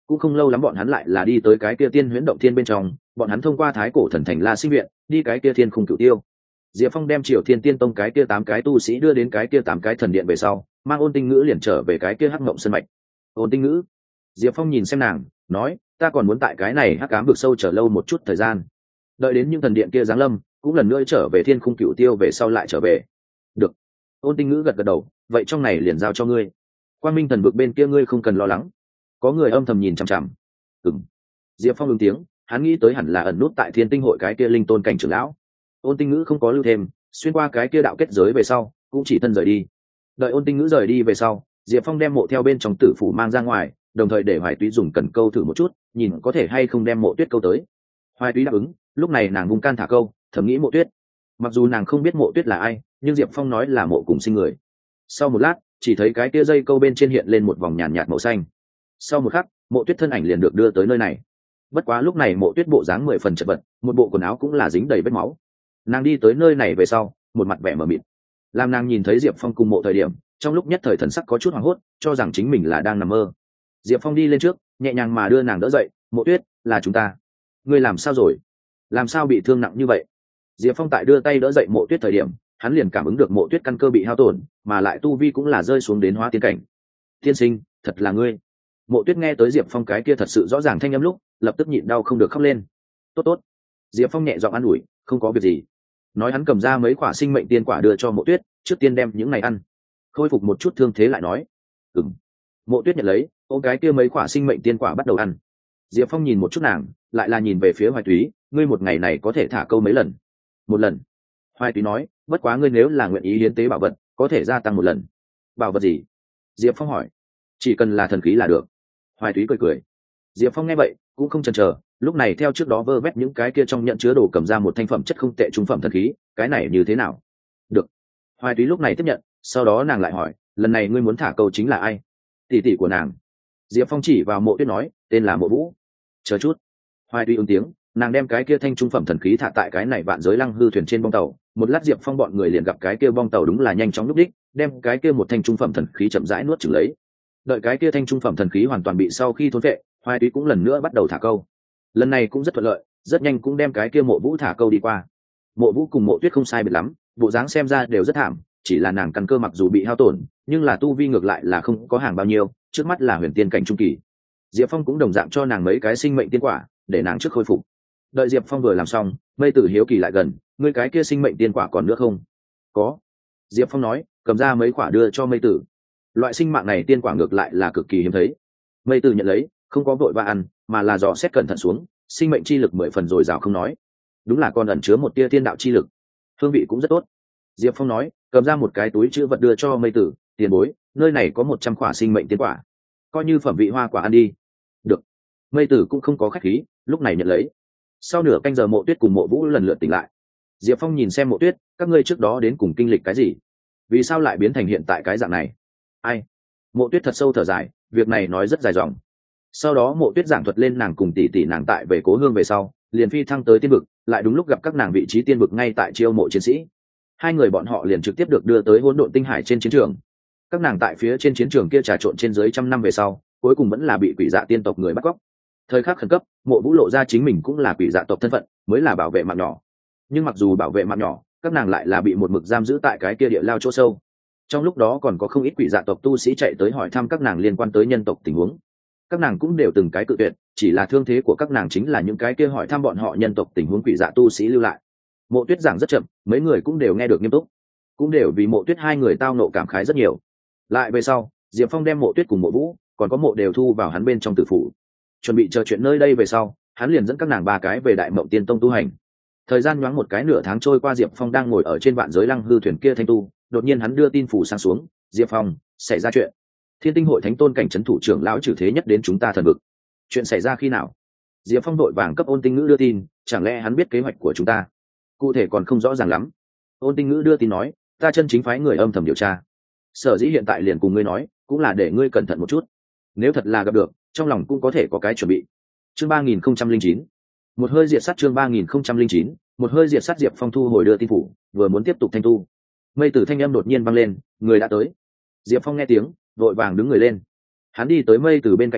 cũng không lâu lắm bọn hắn lại là đi tới cái kia tiên huyễn động thiên bên trong. Bọn hắn thông qua thái cổ thần thành La Sinh viện đi cái kia thiên khung cửu tiêu. Diệp Phong đem Triều Thiên Tiên Tông cái kia 8 cái tu sĩ đưa đến cái kia 8 cái thần điện về sau, mang Ôn Tinh Ngữ liền trở về cái kia Hắc Mộng Sơn mạch. Ôn Tinh Ngữ, Diệp Phong nhìn xem nàng, nói, ta còn muốn tại cái này Hắc Ám vực sâu chờ lâu một chút thời gian. Đợi đến những thần điện kia giáng lâm, cũng lần nữa trở về thiên khung cửu tiêu về sau lại trở về. Được. Ôn Tinh Ngữ gật gật đầu, vậy trong này liền giao cho ngươi. Quang Minh thần vực bên kia ngươi không cần lo lắng. Có người âm thầm nhìn chằm chằm. Ừm. Diệp Phong ứng tiếng, hắn nghĩ tới hẳn là ẩn nút tại Thiên Tinh hội cái kia linh tôn cảnh trưởng lão. Ôn Tinh Ngữ không có lưu thêm, xuyên qua cái kia đạo kết giới về sau, cũng chỉ thân rời đi. Đợi Ôn Tinh Ngữ rời đi về sau, Diệp Phong đem mộ theo bên trong tử phủ mang ra ngoài, đồng thời để Hoài Túy dùng cần câu thử một chút, nhìn có thể hay không đem Mộ Tuyết câu tới. Hoài Túy đáp ứng, lúc này nàng vung can thả câu, thầm nghĩ Mộ Tuyết. Mặc dù nàng không biết Mộ Tuyết là ai, nhưng Diệp Phong nói là mộ cùng sinh người. Sau một lát, chỉ thấy cái kia dây câu bên trên hiện lên một vòng nhàn nhạt màu xanh. Sau một khắc, Mộ Tuyết thân ảnh liền được đưa tới nơi này. Bất quá lúc này Mộ Tuyết bộ dáng 10 phần chật vật, một bộ quần áo cũng là dính đầy vết máu. Nàng đi tới nơi này về sau, một mặt vẻ mờ mịt. Làm nàng nhìn thấy Diệp Phong cùng mộ thời điểm, trong lúc nhất thời thần sắc có chút hoảng hốt, cho rằng chính mình là đang nằm mơ. Diệp Phong đi lên trước, nhẹ nhàng mà đưa nàng đỡ dậy. Mộ Tuyết, là chúng ta. Ngươi làm sao rồi? Làm sao bị thương nặng như vậy? Diệp Phong tại đưa tay đỡ dậy Mộ Tuyết thời điểm, hắn liền cảm ứng được Mộ Tuyết căn cơ bị hao tổn, mà lại tu vi cũng là rơi xuống đến hóa tiên cảnh. Tiên sinh, thật là ngươi. Mộ Tuyết nghe tới Diệp Phong cái kia thật sự rõ ràng thanh âm lúc, lập tức nhịn đau không được khóc lên. Tốt tốt. Diệp Phong nhẹ giọng an ủi, không có việc gì. Nói hắn cầm ra mấy quả sinh mệnh tiên quả đưa cho Mộ Tuyết, trước tiên đem những này ăn, khôi phục một chút thương thế lại nói. Ừm. Mộ Tuyết nhận lấy, ôm cái kia mấy quả sinh mệnh tiên quả bắt đầu ăn. Diệp Phong nhìn một chút nàng, lại là nhìn về phía Hoài Túy, ngươi một ngày này có thể thả câu mấy lần? Một lần. Hoài Túy nói, bất quá ngươi nếu là nguyện ý hiến tế bảo vật, có thể gia tăng một lần. Bảo vật gì? Diệp Phong hỏi. Chỉ cần là thần khí là được. Hoài Túy cười cười. Diệp Phong nghe vậy cũng không chần chờ, lúc này theo trước đó vơ vét những cái kia trong nhận chứa đồ cầm ra một thanh phẩm chất không tệ trung phẩm thần khí, cái này như thế nào? Được. Hoài Túy lúc này tiếp nhận, sau đó nàng lại hỏi, lần này ngươi muốn thả câu chính là ai? Tỷ tỷ của nàng. Diệp Phong chỉ vào Mộ Tuyết nói, tên là Mộ Vũ. Chờ chút. Hoài Túy ứng tiếng, nàng đem cái kia thanh trung phẩm thần khí thả tại cái này vạn giới lăng hư thuyền trên bong tàu. Một lát Diệp Phong bọn người liền gặp cái kia bong tàu đúng là nhanh chóng lúc đích, đem cái kia một thanh trung phẩm thần khí chậm rãi nuốt chửng lấy. Đợi cái kia thanh trung phẩm thần khí hoàn toàn bị sau khi thốn vệ, Hoài Túy cũng lần nữa bắt đầu thả câu. Lần này cũng rất thuận lợi, rất nhanh cũng đem cái kia Mộ Vũ thả câu đi qua. Mộ Vũ cùng Mộ Tuyết không sai biệt lắm, bộ dáng xem ra đều rất thảm, chỉ là nàng căn cơ mặc dù bị hao tổn, nhưng là tu vi ngược lại là không có hàng bao nhiêu, trước mắt là huyền tiên cảnh trung kỳ. Diệp Phong cũng đồng dạng cho nàng mấy cái sinh mệnh tiên quả, để nàng trước khôi phục. Đợi Diệp Phong vừa làm xong, Mây Tử hiếu kỳ lại gần, ngươi cái kia sinh mệnh tiên quả còn nữa không? Có. Diệp Phong nói, cầm ra mấy quả đưa cho Mây Tử. Loại sinh mạng này tiên quả ngược lại là cực kỳ hiếm thấy. Mây Tử nhận lấy, không có vội vã ăn, mà là dò xét cẩn thận xuống, sinh mệnh chi lực 10 phần dồi dào không nói, đúng là còn ẩn chứa một tia tiên đạo chi lực, hương vị cũng rất tốt. Diệp Phong nói, cầm ra một cái túi chữ vật đưa cho Mây Tử, tiền bối, nơi này có 100 quả sinh mệnh tiên quả, coi như phẩm vị hoa quả ăn đi. Được. Mây Tử cũng không có khách khí, lúc này nhận lấy. Sau nửa canh giờ Mộ Tuyết cùng Mộ Vũ lần lượt tỉnh lại. Diệp Phong nhìn xem Mộ Tuyết, các ngươi trước đó đến cùng kinh lịch cái gì? Vì sao lại biến thành hiện tại cái dạng này? Ai? Mộ Tuyết thật sâu thở dài, việc này nói rất dài dòng. Sau đó Mộ Tuyết giảng thuật lên nàng cùng tỷ tỷ nàng tại về cố hương về sau, liền phi thăng tới tiên vực, lại đúng lúc gặp các nàng vị trí tiên vực ngay tại chiêu mộ chiến sĩ. Hai người bọn họ liền trực tiếp được đưa tới hỗn độn tinh hải trên chiến trường. Các nàng tại phía trên chiến trường kia trà trộn trên dưới trăm năm về sau, cuối cùng vẫn là bị quỷ dạ tiên tộc người bắt cóc. Thời khắc khẩn cấp, Mộ Vũ lộ ra chính mình cũng là quỷ dạ tộc thân phận, mới là bảo vệ mạng nhỏ. Nhưng mặc dù bảo vệ mạng nhỏ, các nàng lại là bị một mực giam giữ tại cái kia địa lao chỗ sâu. Trong lúc đó còn có không ít quỷ dạ tộc tu sĩ chạy tới hỏi thăm các nàng liên quan tới nhân tộc tình huống. Các nàng cũng đều từng cái cự tuyệt, chỉ là thương thế của các nàng chính là những cái kia hỏi thăm bọn họ nhân tộc tình huống quỷ dạ tu sĩ lưu lại. Mộ Tuyết giảng rất chậm, mấy người cũng đều nghe được nghiêm túc, cũng đều vì Mộ Tuyết hai người tao nộ cảm khái rất nhiều. Lại về sau, Diệp Phong đem Mộ Tuyết cùng Mộ Vũ, còn có Mộ đều thu vào hắn bên trong tử phủ, chuẩn bị chờ chuyện nơi đây về sau, hắn liền dẫn các nàng ba cái về Đại Mộng Tiên Tông tu hành. Thời gian nhoáng một cái nửa tháng trôi qua, Diệp Phong đang ngồi ở trên vạn giới lăng hư thuyền kia thanh tu, đột nhiên hắn đưa tin phủ sang xuống, Diệp Phong, xảy ra chuyện. Thiên Tinh hội thánh tôn cảnh trấn thủ trưởng lão trừ thế nhất đến chúng ta thần vực. Chuyện xảy ra khi nào? Diệp Phong đội vàng cấp Ôn Tinh Ngữ đưa tin, chẳng lẽ hắn biết kế hoạch của chúng ta? Cụ thể còn không rõ ràng lắm. Ôn Tinh Ngữ đưa tin nói, ta chân chính phái người âm thầm điều tra. Sở dĩ hiện tại liền cùng ngươi nói, cũng là để ngươi cẩn thận một chút. Nếu thật là gặp được, trong lòng cũng có thể có cái chuẩn bị. Chương 3009. Một hơi diệt sát. Chương 3009. Một hơi diệt sát. Diệp Phong thu hồi đưa tin phủ, vừa muốn tiếp tục thanh tu. Mây Tử thanh âm đột nhiên vang lên, người đã tới. Diệp Phong nghe tiếng, vội vàng đứng người lên. Hắn đi tới Mây Tử bên cạnh thân,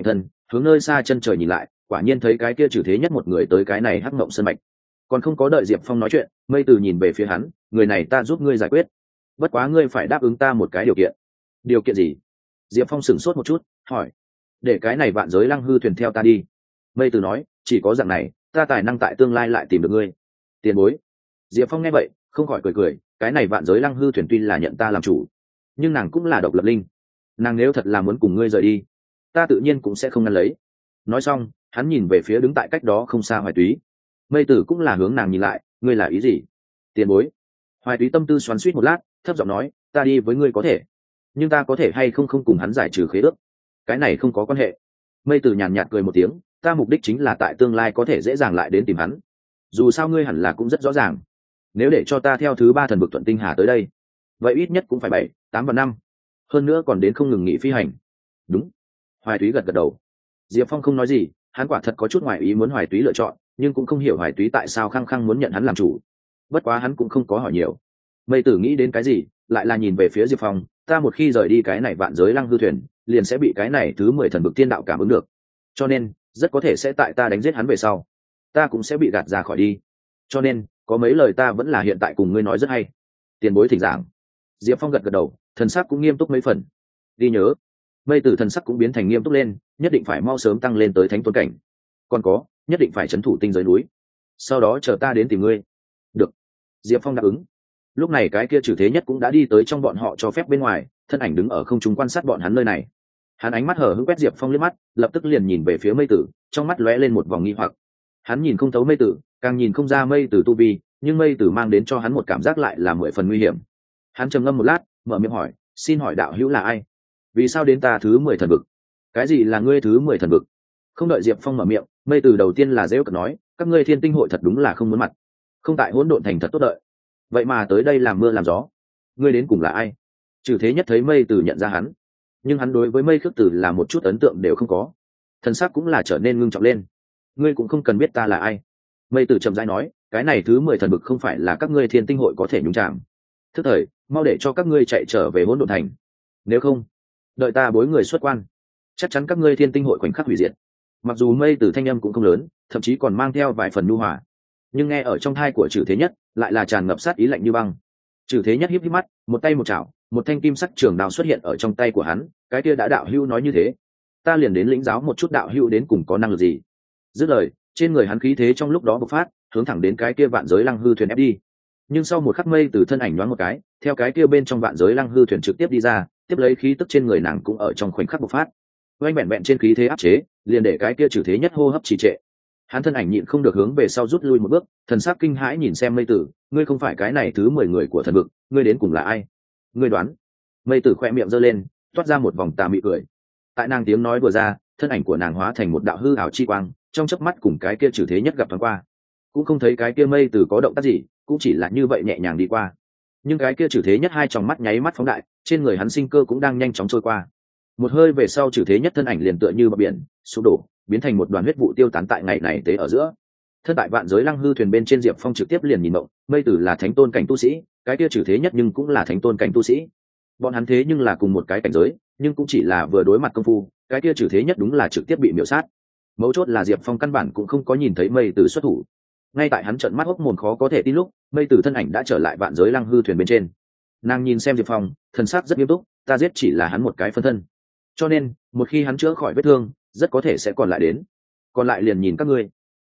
hướng nơi xa chân trời nhìn lại, quả nhiên thấy cái kia trừ thế nhất một người tới cái này hắc mộng sơn mạch. Còn không có đợi Diệp Phong nói chuyện, Mây Từ nhìn về phía hắn, người này ta giúp ngươi giải quyết, bất quá ngươi phải đáp ứng ta một cái điều kiện. Điều kiện gì? Diệp Phong sửng sốt một chút, hỏi. Để cái này vạn giới lăng hư thuyền theo ta đi. Mây Từ nói, chỉ có dạng này ta tài năng tại tương lai lại tìm được ngươi. Tiền bối. Diệp Phong nghe vậy không khỏi cười cười, cái này vạn giới lăng hư thuyền tuy là nhận ta làm chủ, nhưng nàng cũng là độc lập linh, nàng nếu thật là muốn cùng ngươi rời đi, ta tự nhiên cũng sẽ không ngăn lấy. Nói xong hắn nhìn về phía đứng tại cách đó không xa Hoài Túy. Mây Tử cũng là hướng nàng nhìn lại, ngươi là ý gì? Tiền bối. Hoài Túy tâm tư xoắn xuýt một lát, thấp giọng nói, ta đi với ngươi có thể, nhưng ta có thể hay không không cùng hắn giải trừ khế ước? Cái này không có quan hệ. Mây Tử nhàn nhạt cười một tiếng, ta mục đích chính là tại tương lai có thể dễ dàng lại đến tìm hắn. Dù sao ngươi hẳn là cũng rất rõ ràng, nếu để cho ta theo thứ 3 thần vực Thuận Tinh Hà tới đây, vậy ít nhất cũng phải 7, 8 và 5, hơn nữa còn đến không ngừng nghỉ phi hành. Đúng. Hoài Túy gật gật đầu. Diệp Phong không nói gì, hắn quả thật có chút ngoài ý muốn Hoài Túy lựa chọn, nhưng cũng không hiểu Hoài Túy tại sao khăng khăng muốn nhận hắn làm chủ. Bất quá hắn cũng không có hỏi nhiều. Mây Tử nghĩ đến cái gì, lại là nhìn về phía Diệp Phong, ta một khi rời đi cái này vạn giới lăng hư thuyền, liền sẽ bị cái này thứ 10 thần vực thiên đạo cảm ứng được. Cho nên, rất có thể sẽ tại ta đánh giết hắn về sau, ta cũng sẽ bị gạt ra khỏi đi. Cho nên, có mấy lời ta vẫn là hiện tại cùng ngươi nói rất hay. Tiền bối thỉnh giảng. Diệp Phong gật gật đầu, thần sắc cũng nghiêm túc mấy phần. Đi nhớ. Mây Tử thần sắc cũng biến thành nghiêm túc lên, nhất định phải mau sớm tăng lên tới thánh tôn cảnh. Còn có, nhất định phải trấn thủ tinh giới núi. Sau đó chờ ta đến tìm ngươi. Được. Diệp Phong đáp ứng. Lúc này cái kia trừ thế nhất cũng đã đi tới trong bọn họ cho phép bên ngoài, thân ảnh đứng ở không trung quan sát bọn hắn nơi này. Hắn ánh mắt hở hững quét Diệp Phong liếc mắt, lập tức liền nhìn về phía Mây Tử, trong mắt lóe lên một vòng nghi hoặc. Hắn nhìn không thấu Mây Tử, càng nhìn không ra Mây Tử tu vi, nhưng Mây Tử mang đến cho hắn một cảm giác lại là 10 phần nguy hiểm. Hắn trầm ngâm một lát, mở miệng hỏi, xin hỏi đạo hữu là ai? Vì sao đến ta thứ 10 thần vực? Cái gì là ngươi thứ 10 thần vực? Không đợi Diệp Phong mở miệng, Mây Tử đầu tiên là giễu cợt nói, các ngươi Thiên Tinh hội thật đúng là không muốn mặt, không tại hỗn độn thành thật tốt đợi, vậy mà tới đây làm mưa làm gió. Ngươi đến cùng là ai? Trừ thế nhất thấy Mây Tử nhận ra hắn, nhưng hắn đối với Mây Khước Tử là một chút ấn tượng đều không có, thân sắc cũng là trở nên ngưng trọng lên. Ngươi cũng không cần biết ta là ai. Mây Tử trầm rãi nói, cái này thứ 10 thần vực không phải là các ngươi Thiên Tinh hội có thể nhúng chạm. Thức thời, mau để cho các ngươi chạy trở về hỗn độn thành, nếu không, đợi ta bối người xuất quan, chắc chắn các ngươi Thiên Tinh hội khoảnh khắc hủy diệt. Mặc dù Mây Tử thanh âm cũng không lớn, thậm chí còn mang theo vài phần nhu hòa, nhưng nghe ở trong tai của Trừ Thế Nhất lại là tràn ngập sát ý lạnh như băng. Trừ Thế Nhất híp híp mắt, một tay một chảo, một thanh kim sắc trường đao xuất hiện ở trong tay của hắn. Cái kia đã đạo hữu nói như thế, ta liền đến lĩnh giáo một chút đạo hữu đến cùng có năng lực gì. Dứt lời, trên người hắn khí thế trong lúc đó bộc phát, hướng thẳng đến cái kia vạn giới lăng hư thuyền ép đi. Nhưng sau một khắc Mây Tử thân ảnh nhoáng một cái, theo cái kia bên trong vạn giới lăng hư thuyền trực tiếp đi ra, tiếp lấy khí tức trên người nàng cũng ở trong khoảnh khắc bộc phát. Oanh bẹn bẹn trên khí thế áp chế, liền để cái kia Trừ Thế Nhất hô hấp trì trệ. Hắn thân ảnh nhịn không được hướng về sau rút lui một bước, thần sắc kinh hãi nhìn xem Mây Tử, ngươi không phải cái này thứ 10 người của thần vực, ngươi đến cùng là ai? Ngươi đoán. Mây Tử khoe miệng giơ lên, toát ra một vòng tà mị cười. Tại nàng tiếng nói vừa ra, thân ảnh của nàng hóa thành một đạo hư ảo chi quang, trong chớp mắt cùng cái kia Trừ Thế Nhất gặp thoáng qua. Cũng không thấy cái kia Mây Tử có động tác gì, cũng chỉ là như vậy nhẹ nhàng đi qua. Nhưng cái kia Trừ Thế Nhất hai tròng mắt nháy mắt phóng đại, trên người hắn sinh cơ cũng đang nhanh chóng trôi qua. Một hơi về sau Trừ Thế Nhất thân ảnh liền tựa như bọt biển sụp đổ, biến thành một đoàn huyết vụ tiêu tán tại ngày này tế ở giữa. Thân tại vạn giới lăng hư thuyền bên trên, Diệp Phong trực tiếp liền nhìn mộng, Mây Tử là thánh tôn cảnh tu sĩ, cái kia Trừ Thế Nhất nhưng cũng là thánh tôn cảnh tu sĩ. Bọn hắn thế nhưng là cùng một cái cảnh giới, nhưng cũng chỉ là vừa đối mặt công phu, cái kia Trừ Thế Nhất đúng là trực tiếp bị miểu sát. Mấu chốt là Diệp Phong căn bản cũng không có nhìn thấy Mây Tử xuất thủ. Ngay tại hắn trợn mắt hốc mồm khó có thể tin lúc, Mây Tử thân ảnh đã trở lại vạn giới lăng hư thuyền bên trên. Nàng nhìn xem Diệp Phong, thần sắc rất nghiêm túc, ta giết chỉ là hắn một cái phân thân, cho nên một khi hắn chữa khỏi vết thương, rất có thể sẽ còn lại đến, còn lại liền nhìn các ngươi.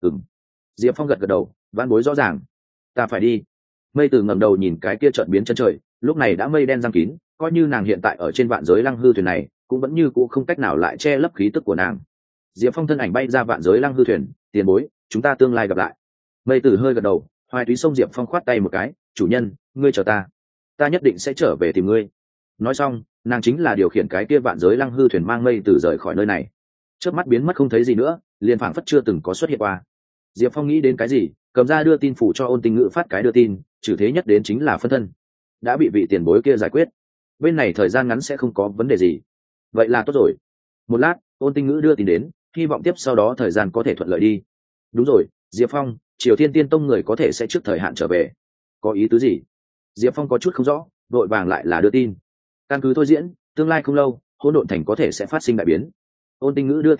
Diệp Phong gật gật đầu, vãn bối rõ ràng, ta phải đi. Mây Tử ngẩng đầu nhìn cái kia chợt biến chân trời, lúc này đã mây đen giăng kín, coi như nàng hiện tại ở trên vạn giới lăng hư thuyền này, cũng vẫn như cũ không cách nào lại che lấp khí tức của nàng. Diệp Phong thân ảnh bay ra vạn giới lăng hư thuyền, tiền bối, chúng ta tương lai gặp lại. Mây Tử hơi gật đầu, Hoài Túy xông Diệp Phong khoát tay một cái, chủ nhân, ngươi chờ ta, ta nhất định sẽ trở về tìm ngươi. Nói xong, nàng chính là điều khiển cái kia vạn giới lăng hư thuyền mang Mây Tử rời khỏi nơi này. Chớp mắt biến mất không thấy gì nữa, liền phảng phất chưa từng có xuất hiện qua. Diệp Phong nghĩ đến cái gì, cầm ra đưa tin phủ cho Ôn Tinh Ngữ phát cái đưa tin, Trừ Thế Nhất đến chính là phân thân, đã bị vị tiền bối kia giải quyết, bên này thời gian ngắn sẽ không có vấn đề gì. Vậy là tốt rồi. Một lát, Ôn Tinh Ngữ đưa tin đến, hy vọng tiếp sau đó thời gian có thể thuận lợi đi. Đúng rồi, Diệp Phong, Triều Thiên Tiên Tông người có thể sẽ trước thời hạn trở về. Có ý tứ gì? Diệp Phong có chút không rõ, vội vàng lại là đưa tin. Căn cứ thôi diễn, tương lai không lâu, hỗn độn thành có thể sẽ phát sinh đại biến. Ôn Tinh Ngữ đưa tin nói,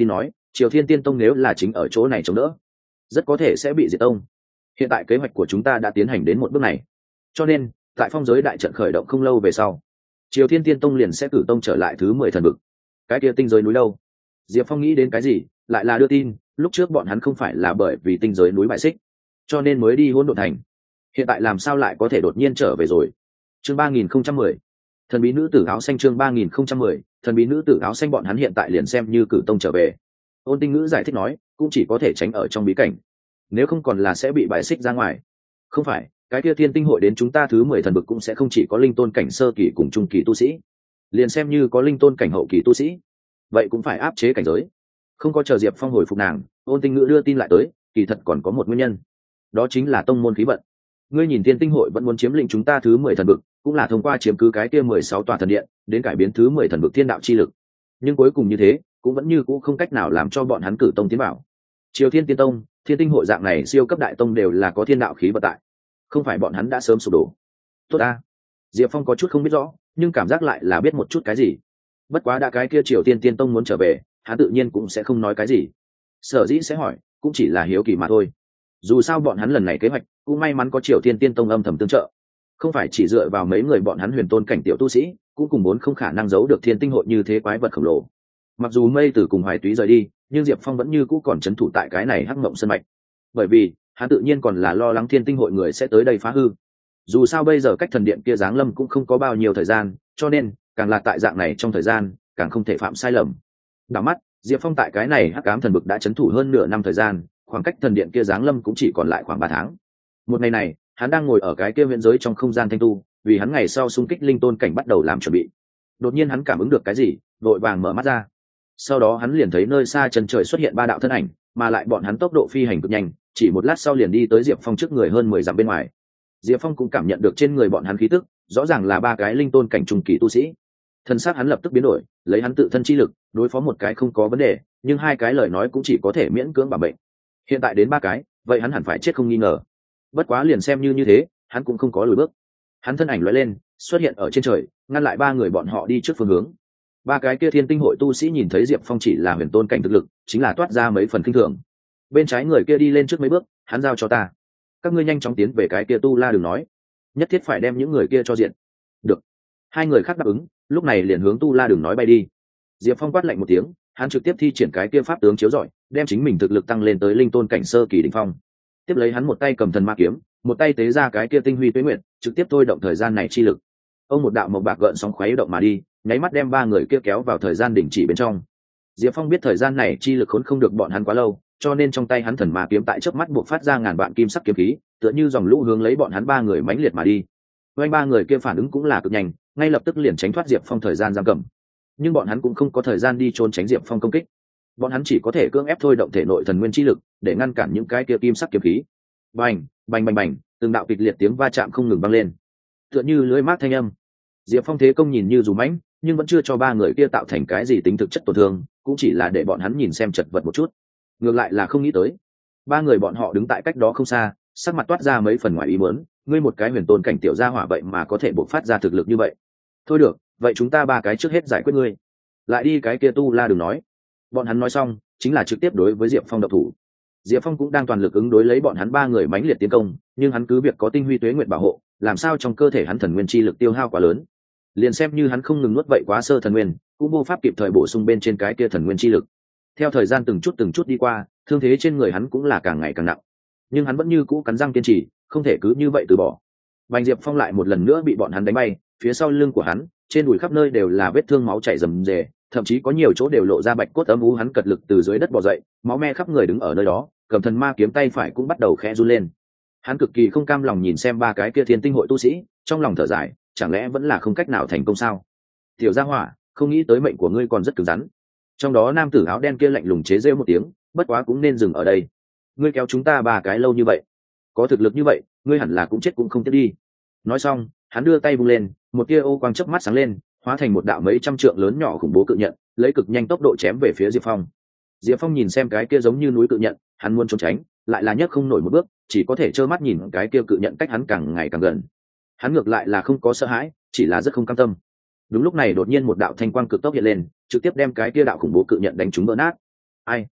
Triều Thiên Tiên Tông nếu là chính ở chỗ này chống đỡ, rất có thể sẽ bị diệt tông. Hiện tại kế hoạch của chúng ta đã tiến hành đến một bước này, cho nên tại phong giới đại trận khởi động không lâu về sau, Triều Thiên Tiên Tông liền sẽ cử tông trở lại thứ 10 thần vực. Cái kia tinh giới núi đâu? Diệp Phong nghĩ đến cái gì, lại là đưa tin, lúc trước bọn hắn không phải là bởi vì tinh giới núi bại xích, cho nên mới đi Hỗn Độn Thành. Hiện tại làm sao lại có thể đột nhiên trở về rồi? Chương 3010. Thần bí nữ tử áo xanh, chương 3010. Thần bí nữ tử áo xanh, bọn hắn hiện tại liền xem như cử tông trở về. Ôn Tinh Ngữ giải thích nói, cũng chỉ có thể tránh ở trong bí cảnh, nếu không còn là sẽ bị bại xích ra ngoài. Không phải, cái kia Thiên Tinh hội đến chúng ta thứ 10 thần vực cũng sẽ không chỉ có linh tôn cảnh sơ kỳ cùng trung kỳ tu sĩ, liền xem như có linh tôn cảnh hậu kỳ tu sĩ, vậy cũng phải áp chế cảnh giới. Không có chờ Diệp Phong hồi phục nàng, Ôn Tinh Ngữ đưa tin lại tới, kỳ thật còn có một nguyên nhân, đó chính là tông môn khí vận. Ngươi nhìn Thiên Tinh hội vẫn muốn chiếm lĩnh chúng ta thứ 10 thần vực, cũng là thông qua chiếm cứ cái kia 16 tòa thần điện đến cải biến thứ 10 thần vực thiên đạo chi lực, nhưng cuối cùng như thế cũng vẫn như cũ không cách nào làm cho bọn hắn cử tông tiến bảo. Triều Thiên Tiên Tông, Thiên Tinh hội dạng này siêu cấp đại tông đều là có thiên đạo khí vận tại, không phải bọn hắn đã sớm sụp đổ. Tốt a. Diệp Phong có chút không biết rõ, nhưng cảm giác lại là biết một chút cái gì. Bất quá đã cái kia Triều Tiên Tiên Tông muốn trở về, hắn tự nhiên cũng sẽ không nói cái gì. Sở dĩ sẽ hỏi, cũng chỉ là hiếu kỳ mà thôi. Dù sao bọn hắn lần này kế hoạch, cũng may mắn có Triều Tiên Tiên Tông âm thầm tương trợ. Không phải chỉ dựa vào mấy người bọn hắn huyền tôn cảnh tiểu tu sĩ, cũng cùng muốn không khả năng giấu được Thiên Tinh hội như thế quái vật khổng lồ. Mặc dù Mây Tử cùng Hoài Túy rời đi, nhưng Diệp Phong vẫn như cũ còn trấn thủ tại cái này Hắc Mộng Sơn mạch. Bởi vì, hắn tự nhiên còn là lo lắng Thiên Tinh hội người sẽ tới đây phá hư. Dù sao bây giờ cách thần điện kia giáng lâm cũng không có bao nhiêu thời gian, cho nên càng là tại dạng này trong thời gian, càng không thể phạm sai lầm. Đảo mắt, Diệp Phong tại cái này Hắc Ám thần vực đã trấn thủ hơn nửa năm thời gian, khoảng cách thần điện kia giáng lâm cũng chỉ còn lại khoảng 3 tháng. Một ngày này, hắn đang ngồi ở cái kia viễn giới trong không gian thanh tu, vì hắn ngày sau xung kích linh tôn cảnh bắt đầu làm chuẩn bị. Đột nhiên hắn cảm ứng được cái gì, vội vàng mở mắt ra. Sau đó hắn liền thấy nơi xa chân trời xuất hiện 3 đạo thân ảnh, mà lại bọn hắn tốc độ phi hành cực nhanh, chỉ một lát sau liền đi tới Diệp Phong trước người hơn 10 dặm bên ngoài. Diệp Phong cũng cảm nhận được trên người bọn hắn khí tức, rõ ràng là 3 cái linh tôn cảnh trung kỳ tu sĩ. Thân xác hắn lập tức biến đổi, lấy hắn tự thân chi lực, đối phó một cái không có vấn đề, nhưng 2 cái lời nói cũng chỉ có thể miễn cưỡng bảo bệnh. Hiện tại đến 3 cái, vậy hắn hẳn phải chết không nghi ngờ. Bất quá liền xem như thế, hắn cũng không có lùi bước. Hắn thân ảnh lóe lên, xuất hiện ở trên trời, ngăn lại 3 người bọn họ đi trước phương hướng. 3 cái kia Thiên Tinh hội tu sĩ nhìn thấy Diệp Phong chỉ là huyền tôn cảnh thực lực, chính là toát ra mấy phần kinh thường. Bên trái người kia đi lên trước mấy bước, hắn giao cho ta. Các ngươi nhanh chóng tiến về cái kia tu la đừng nói, nhất thiết phải đem những người kia cho diện. Được. 2 người khác đáp ứng, lúc này liền hướng tu la đừng nói bay đi. Diệp Phong quát lạnh một tiếng, hắn trực tiếp thi triển cái kia pháp tướng chiếu rọi, đem chính mình thực lực tăng lên tới linh tôn cảnh sơ kỳ đỉnh phong. Tiếp lấy hắn một tay cầm thần ma kiếm, một tay tế ra cái kia tinh huy tuế nguyệt, trực tiếp thôi động thời gian này chi lực. Ông một đạo màu bạc gợn sóng khuấy động mà đi, nháy mắt đem 3 người kia kéo vào thời gian đình chỉ bên trong. Diệp Phong biết thời gian này chi lực khốn không được bọn hắn quá lâu, cho nên trong tay hắn thần ma kiếm tại chớp mắt buộc phát ra ngàn vạn kim sắc kiếm khí, tựa như dòng lũ hướng lấy bọn hắn 3 người mãnh liệt mà đi. Với 3 người kia phản ứng cũng là cực nhanh, ngay lập tức liền tránh thoát Diệp Phong thời gian giam cầm. Nhưng bọn hắn cũng không có thời gian đi trốn tránh Diệp Phong công kích. Bọn hắn chỉ có thể cưỡng ép thôi động thể nội thần nguyên chi lực để ngăn cản những cái kia kim sắc kiếm khí. Bành, bành bành bành, từng đạo kịch liệt tiếng va chạm không ngừng vang lên, tựa như lưỡi mát thanh âm. Diệp Phong thế công nhìn như dù mãnh, nhưng vẫn chưa cho 3 người kia tạo thành cái gì tính thực chất tổn thương, cũng chỉ là để bọn hắn nhìn xem chật vật một chút. Ngược lại là không nghĩ tới, 3 người bọn họ đứng tại cách đó không xa, sắc mặt toát ra mấy phần ngoài ý muốn, ngươi một cái huyền tôn cảnh tiểu gia hỏa vậy mà có thể bộc phát ra thực lực như vậy. Thôi được, vậy chúng ta 3 cái trước hết giải quyết ngươi. Lại đi cái kia tu la đừng nói. Bọn hắn nói xong, chính là trực tiếp đối với Diệp Phong độc thủ. Diệp Phong cũng đang toàn lực ứng đối lấy bọn hắn 3 người mãnh liệt tiến công, nhưng hắn cứ việc có tinh huy tuế nguyệt bảo hộ, làm sao trong cơ thể hắn thần nguyên chi lực tiêu hao quá lớn. Liền xem như hắn không ngừng nuốt vậy quá sơ thần nguyên, cũng vô pháp kịp thời bổ sung bên trên cái kia thần nguyên chi lực. Theo thời gian từng chút đi qua, thương thế trên người hắn cũng là càng ngày càng nặng. Nhưng hắn vẫn như cũ cắn răng kiên trì, không thể cứ như vậy từ bỏ. Bành Diệp Phong lại một lần nữa bị bọn hắn đánh bay, phía sau lưng của hắn, trên đùi khắp nơi đều là vết thương máu chảy rầm rề, thậm chí có nhiều chỗ đều lộ ra bạch cốt âm u. Hắn cật lực từ dưới đất bò dậy, máu me khắp người đứng ở nơi đó, cầm thần ma kiếm tay phải cũng bắt đầu khẽ run lên. Hắn cực kỳ không cam lòng nhìn xem 3 cái kia Thiên Tinh hội tu sĩ, trong lòng thở dài, chẳng lẽ vẫn là không cách nào thành công sao? Tiểu gia hỏa, không nghĩ tới mệnh của ngươi còn rất cứng rắn. Trong đó nam tử áo đen kia lạnh lùng chế giễu một tiếng, bất quá cũng nên dừng ở đây. Ngươi kéo chúng ta 3 cái lâu như vậy, có thực lực như vậy, ngươi hẳn là cũng chết cũng không tiếc đi. Nói xong, hắn đưa tay vung lên, một tia ô quang chớp mắt sáng lên, hóa thành một đạo mấy trăm trượng lớn nhỏ khủng bố cự nhận, lấy cực nhanh tốc độ chém về phía Diệp Phong. Diệp Phong nhìn xem cái kia giống như núi cự nhận, hắn muốn trốn tránh, lại là nhấc không nổi một bước, chỉ có thể trơ mắt nhìn cái kia cự nhận cách hắn càng ngày càng gần. Hắn ngược lại là không có sợ hãi, chỉ là rất không cam tâm. Đúng lúc này đột nhiên một đạo thanh quang cực tốc hiện lên, trực tiếp đem cái kia đạo khủng bố cự nhận đánh trúng vỡ nát. Ai,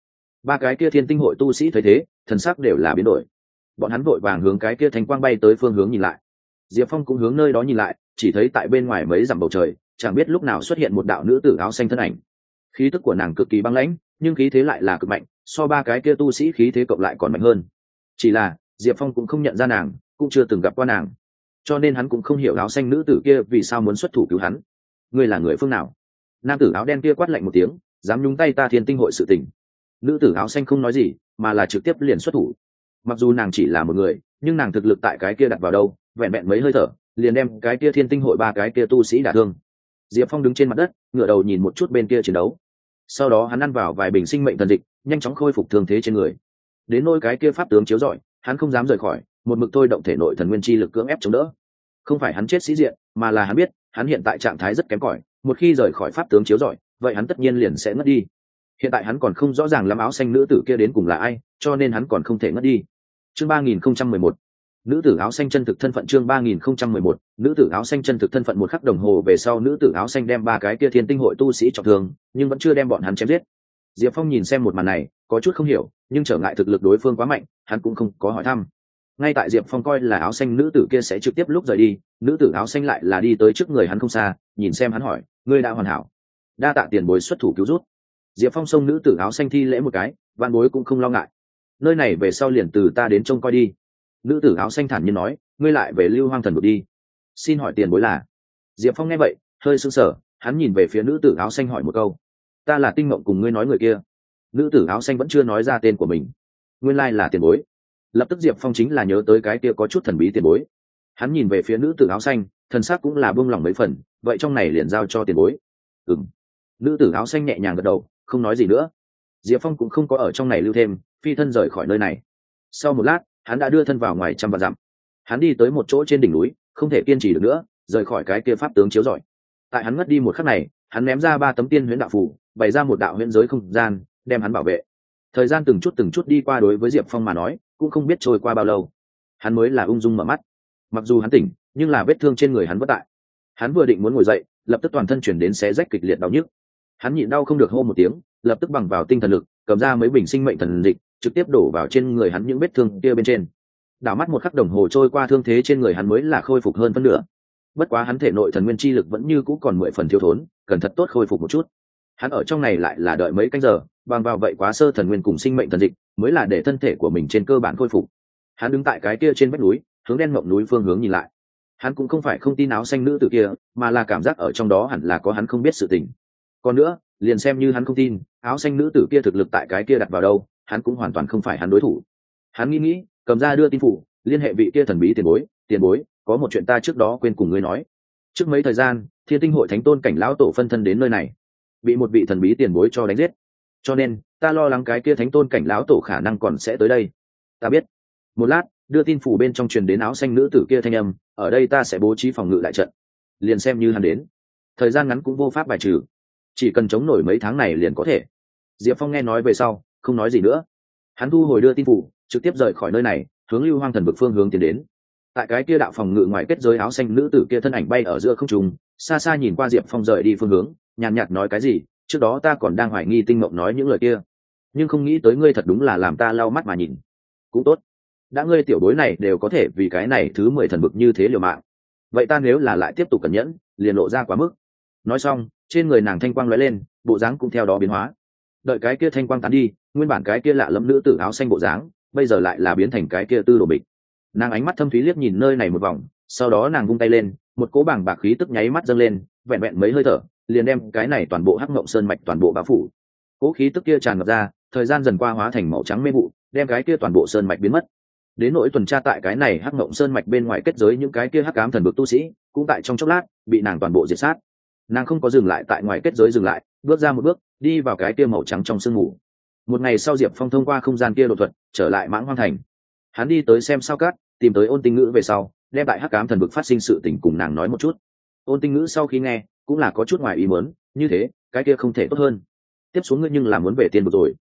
Ba cái kia thiên tinh hội tu sĩ thấy thế thần sắc đều là biến đổi, bọn hắn vội vàng hướng cái kia thanh quang bay tới phương hướng nhìn lại. Diệp Phong cũng hướng nơi đó nhìn lại, chỉ thấy tại bên ngoài mấy dặm bầu trời chẳng biết lúc nào xuất hiện một đạo nữ tử áo xanh thân ảnh. Khí tức của nàng cực kỳ băng lãnh, nhưng khí thế lại là cực mạnh, so ba cái kia tu sĩ khí thế cộng lại còn mạnh hơn. Chỉ là Diệp Phong cũng không nhận ra nàng, cũng chưa từng gặp qua nàng, cho nên hắn cũng không hiểu áo xanh nữ tử kia vì sao muốn xuất thủ cứu hắn. Ngươi là người phương nào? Nam tử áo đen kia quát lạnh một tiếng, dám nhúng tay ta thiên tinh hội sự tình. Nữ tử áo xanh không nói gì, mà là trực tiếp liền xuất thủ. Mặc dù nàng chỉ là một người, nhưng nàng thực lực tại cái kia đặt vào đâu, vẹn vẹn mấy hơi thở liền đem cái kia thiên tinh hội ba cái kia tu sĩ đả thương. Diệp Phong đứng trên mặt đất, ngửa đầu nhìn một chút bên kia chiến đấu, sau đó hắn ăn vào vài bình sinh mệnh thần dịch, nhanh chóng khôi phục thương thế trên người. Đến nỗi cái kia pháp tướng chiếu rọi, hắn không dám rời khỏi, một mực thôi động thể nội thần nguyên chi lực cưỡng ép chống đỡ. Không phải hắn chết sĩ diện, mà là hắn biết hắn hiện tại trạng thái rất kém cỏi, một khi rời khỏi pháp tướng chiếu rọi, vậy hắn tất nhiên liền sẽ ngất đi. Hiện tại hắn còn không rõ ràng lắm áo xanh nữ tử kia đến cùng là ai, cho nên hắn còn không thể ngất đi. Chương 3011, nữ tử áo xanh chân thực thân phận. Chương 3011, nữ tử áo xanh chân thực thân phận. Một khắc đồng hồ về sau, nữ tử áo xanh đem ba cái kia thiên tinh hội tu sĩ trọng thương, nhưng vẫn chưa đem bọn hắn chém giết. Diệp Phong nhìn xem một màn này, có chút không hiểu, nhưng trở ngại thực lực đối phương quá mạnh, hắn cũng không có hỏi thăm. Ngay tại Diệp Phong coi là áo xanh nữ tử kia sẽ trực tiếp lúc rời đi, nữ tử áo xanh lại là đi tới trước người hắn không xa, nhìn xem hắn hỏi, ngươi đã hoàn hảo? Đa tạ tiền bối xuất thủ cứu rút. Diệp Phong xông nữ tử áo xanh thi lễ một cái, vạn bối cũng không lo ngại, nơi này về sau liền từ ta đến trông coi đi. Nữ tử áo xanh thản nhiên nói, ngươi lại về Lưu Hoang Thần Vực đi. Xin hỏi tiền bối là? Diệp Phong nghe vậy hơi sững sờ, hắn nhìn về phía nữ tử áo xanh hỏi một câu, ta là Tinh Mộng cùng ngươi nói người kia. Nữ tử áo xanh vẫn chưa nói ra tên của mình, nguyên lai là tiền bối. Lập tức Diệp Phong chính là nhớ tới cái kia có chút thần bí tiền bối, hắn nhìn về phía nữ tử áo xanh, thần sắc cũng là buông lỏng mấy phần, vậy trong này liền giao cho tiền bối. Ừm. Nữ tử áo xanh nhẹ nhàng gật đầu, không nói gì nữa. Diệp Phong cũng không có ở trong này lưu thêm, phi thân rời khỏi nơi này. Sau một lát, hắn đã đưa thân vào ngoài trăm vạn dặm. Hắn đi tới một chỗ trên đỉnh núi, không thể kiên trì được nữa, rời khỏi cái kia pháp tướng chiếu rọi. Tại hắn ngất đi một khắc này, hắn ném ra 3 tấm tiên huyễn đạo phù, bày ra một đạo huyễn giới không gian, đem hắn bảo vệ. Thời gian từng chút đi qua, đối với Diệp Phong mà nói, cũng không biết trôi qua bao lâu. Hắn mới là ung dung mở mắt. Mặc dù hắn tỉnh, nhưng là vết thương trên người hắn vẫn tại. Hắn vừa định muốn ngồi dậy, lập tức toàn thân chuyển đến xé rách kịch liệt đau nhức. Hắn nhịn đau không được hô một tiếng, lập tức bằng vào tinh thần lực, cầm ra mấy bình sinh mệnh thần dịch, trực tiếp đổ vào trên người hắn những vết thương kia bên trên. Đảo mắt một khắc đồng hồ trôi qua, thương thế trên người hắn mới là khôi phục hơn phân nửa. Bất quá hắn thể nội thần nguyên chi lực vẫn như cũ còn 10 phần thiếu thốn, cần thật tốt khôi phục một chút. Hắn ở trong này lại là đợi mấy canh giờ, bằng vào vậy quá sơ thần nguyên cùng sinh mệnh thần dịch, mới là để thân thể của mình trên cơ bản khôi phục. Hắn đứng tại cái kia trên vách núi, hướng đen ngậm núi phương hướng nhìn lại. Hắn cũng không phải không tin áo xanh nữ tử kia, mà là cảm giác ở trong đó hẳn là có hắn không biết sự tình. Còn nữa, liền xem như hắn không tin, áo xanh nữ tử kia thực lực tại cái kia đặt vào đâu, hắn cũng hoàn toàn không phải hắn đối thủ. Hắn nghĩ, cầm ra đưa tin phủ, liên hệ vị kia thần bí tiền bối, có một chuyện ta trước đó quên cùng ngươi nói. Trước mấy thời gian, Thiên Tinh hội thánh tôn cảnh lão tổ phân thân đến nơi này, bị một vị thần bí tiền bối cho đánh giết, cho nên ta lo lắng cái kia thánh tôn cảnh lão tổ khả năng còn sẽ tới đây. Ta biết. Một lát, đưa tin phủ bên trong truyền đến áo xanh nữ tử kia thanh âm, ở đây ta sẽ bố trí phòng ngự đại trận, liền xem như hắn đến, thời gian ngắn cũng vô pháp bài trừ, chỉ cần chống nổi mấy tháng này liền có thể. Diệp Phong nghe nói về sau không nói gì nữa, hắn thu hồi đưa tin phủ, trực tiếp rời khỏi nơi này, hướng Lưu Hoang Thần Vực phương hướng tiến đến. Tại cái kia đạo phòng ngự ngoài kết giới, áo xanh nữ tử kia thân ảnh bay ở giữa không trung, xa xa nhìn qua Diệp Phong rời đi phương hướng, nhàn nhạt nói cái gì, trước đó ta còn đang hoài nghi Tinh Mộng nói những lời kia, nhưng không nghĩ tới ngươi thật đúng là làm ta lau mắt mà nhìn. Cũng tốt, đã ngươi tiểu bối này đều có thể vì cái này thứ 10 thần vực như thế liều mạng, vậy ta nếu là lại tiếp tục cẩn nhẫn, liền lộ ra quá mức. Nói xong, trên người nàng thanh quang lóe lên, bộ dáng cũng theo đó biến hóa. Đợi cái kia thanh quang tán đi, nguyên bản cái kia lạ lẫm nữ tử áo xanh bộ dáng, bây giờ lại là biến thành cái kia tư đồ bịch. Nàng ánh mắt thâm thúy liếc nhìn nơi này một vòng, sau đó nàng vung tay lên, một cỗ bảng bạc khí tức nháy mắt dâng lên, vẹn vẹn mấy hơi thở, liền đem cái này toàn bộ hắc ngộng sơn mạch toàn bộ bao phủ. Cỗ khí tức kia tràn ngập ra, thời gian dần qua hóa thành màu trắng mê vụ, đem cái kia toàn bộ sơn mạch biến mất. Đến nỗi tuần tra tại cái này hắc ngộng sơn mạch bên ngoài kết giới những cái kia hắc ám thần vực tu sĩ, cũng tại trong chốc lát bị nàng toàn bộ diệt sát. Nàng không có dừng lại tại ngoài kết giới dừng lại, bước ra một bước, đi vào cái kia màu trắng trong sương mù. Một ngày sau, Diệp Phong thông qua không gian kia đột thuật trở lại Mãng Hoang Thành. Hắn đi tới xem sao cát, tìm tới Ôn Tinh Ngữ về sau, đem tại hắc ám thần vực phát sinh sự tình cùng nàng nói một chút. Ôn Tinh Ngữ sau khi nghe, cũng là có chút ngoài ý muốn, như thế cái kia không thể tốt hơn. Tiếp xuống ngươi nhưng là muốn về tiên vực rồi.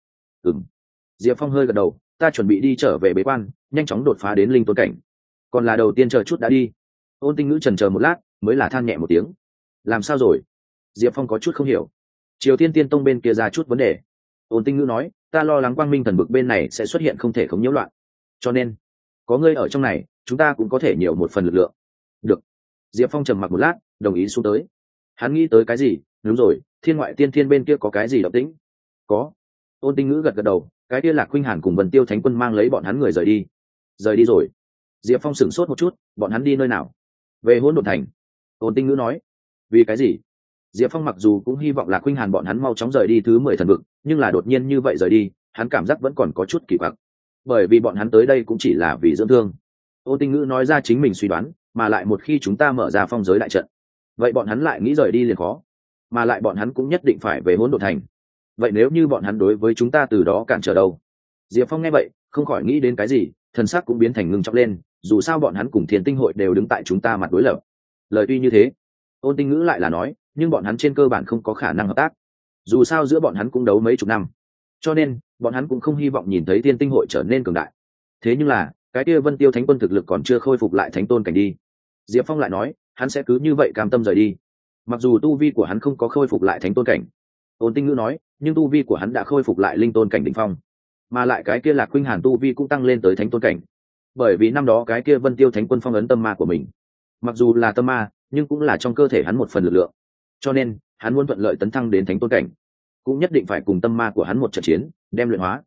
Diệp Phong hơi gật đầu, ta chuẩn bị đi trở về bế quan, nhanh chóng đột phá đến linh tôn cảnh. Còn là đầu tiên chờ chút đã đi. Ôn Tinh Ngữ chần chờ một lát, mới là than nhẹ một tiếng. Làm sao rồi? Diệp Phong có chút không hiểu. Triều Tiên Tiên Tông bên kia ra chút vấn đề. Ôn Tinh Ngữ nói, ta lo lắng quang minh thần vực bên này sẽ xuất hiện không thể không nhiễu loạn, cho nên có ngươi ở trong này chúng ta cũng có thể nhiều một phần lực lượng. Được. Diệp Phong trầm mặc một lát, đồng ý xuống tới. Hắn nghĩ tới cái gì? Đúng rồi, thiên ngoại tiên thiên bên kia có cái gì động tĩnh? Có. Ôn Tinh Ngữ gật gật đầu, cái kia Lạc Khuynh Hàn cùng Vân Tiêu Thánh Quân mang lấy bọn hắn người rời đi. Rời đi rồi? Diệp Phong sửng sốt một chút, bọn hắn đi nơi nào? Về Hỗn Độn Thành. Ôn Tinh Ngữ nói. Vì cái gì? Diệp Phong mặc dù cũng hy vọng Lạc Khuynh Hàn bọn hắn mau chóng rời đi thứ 10 thần vực, nhưng là đột nhiên như vậy rời đi, hắn cảm giác vẫn còn có chút kỳ quặc. Bởi vì bọn hắn tới đây cũng chỉ là vì dưỡng thương. Ôn Tinh Ngữ nói ra chính mình suy đoán, mà lại một khi chúng ta mở ra phong giới đại trận, vậy bọn hắn lại nghĩ rời đi liền khó, mà lại bọn hắn cũng nhất định phải về Hỗn Độn Thành. Vậy nếu như bọn hắn đối với chúng ta từ đó cản trở đâu? Diệp Phong nghe vậy không khỏi nghĩ đến cái gì, thần sắc cũng biến thành ngưng trọng lên, dù sao bọn hắn cùng Thiên Tinh hội đều đứng tại chúng ta mặt đối lập. Lời tuy như thế, Ôn Tinh Ngữ lại là nói, nhưng bọn hắn trên cơ bản không có khả năng hợp tác, dù sao giữa bọn hắn cũng đấu mấy chục năm, cho nên bọn hắn cũng không hy vọng nhìn thấy Thiên Tinh hội trở nên cường đại. Thế nhưng là cái kia Vân Tiêu Thánh Quân thực lực còn chưa khôi phục lại thánh tôn cảnh đi. Diệp Phong lại nói, hắn sẽ cứ như vậy cam tâm rời đi? Mặc dù tu vi của hắn không có khôi phục lại thánh tôn cảnh. Ôn Tinh Ngữ nói, nhưng tu vi của hắn đã khôi phục lại linh tôn cảnh đỉnh phong, mà lại cái kia Lạc Khuynh Hàn tu vi cũng tăng lên tới thánh tôn cảnh, bởi vì năm đó cái kia Vân Tiêu Thánh Quân phong ấn tâm ma của mình, mặc dù là tâm ma nhưng cũng là trong cơ thể hắn một phần lực lượng, cho nên hắn muốn thuận lợi tấn thăng đến thánh tôn cảnh cũng nhất định phải cùng tâm ma của hắn một trận chiến đem luyện hóa.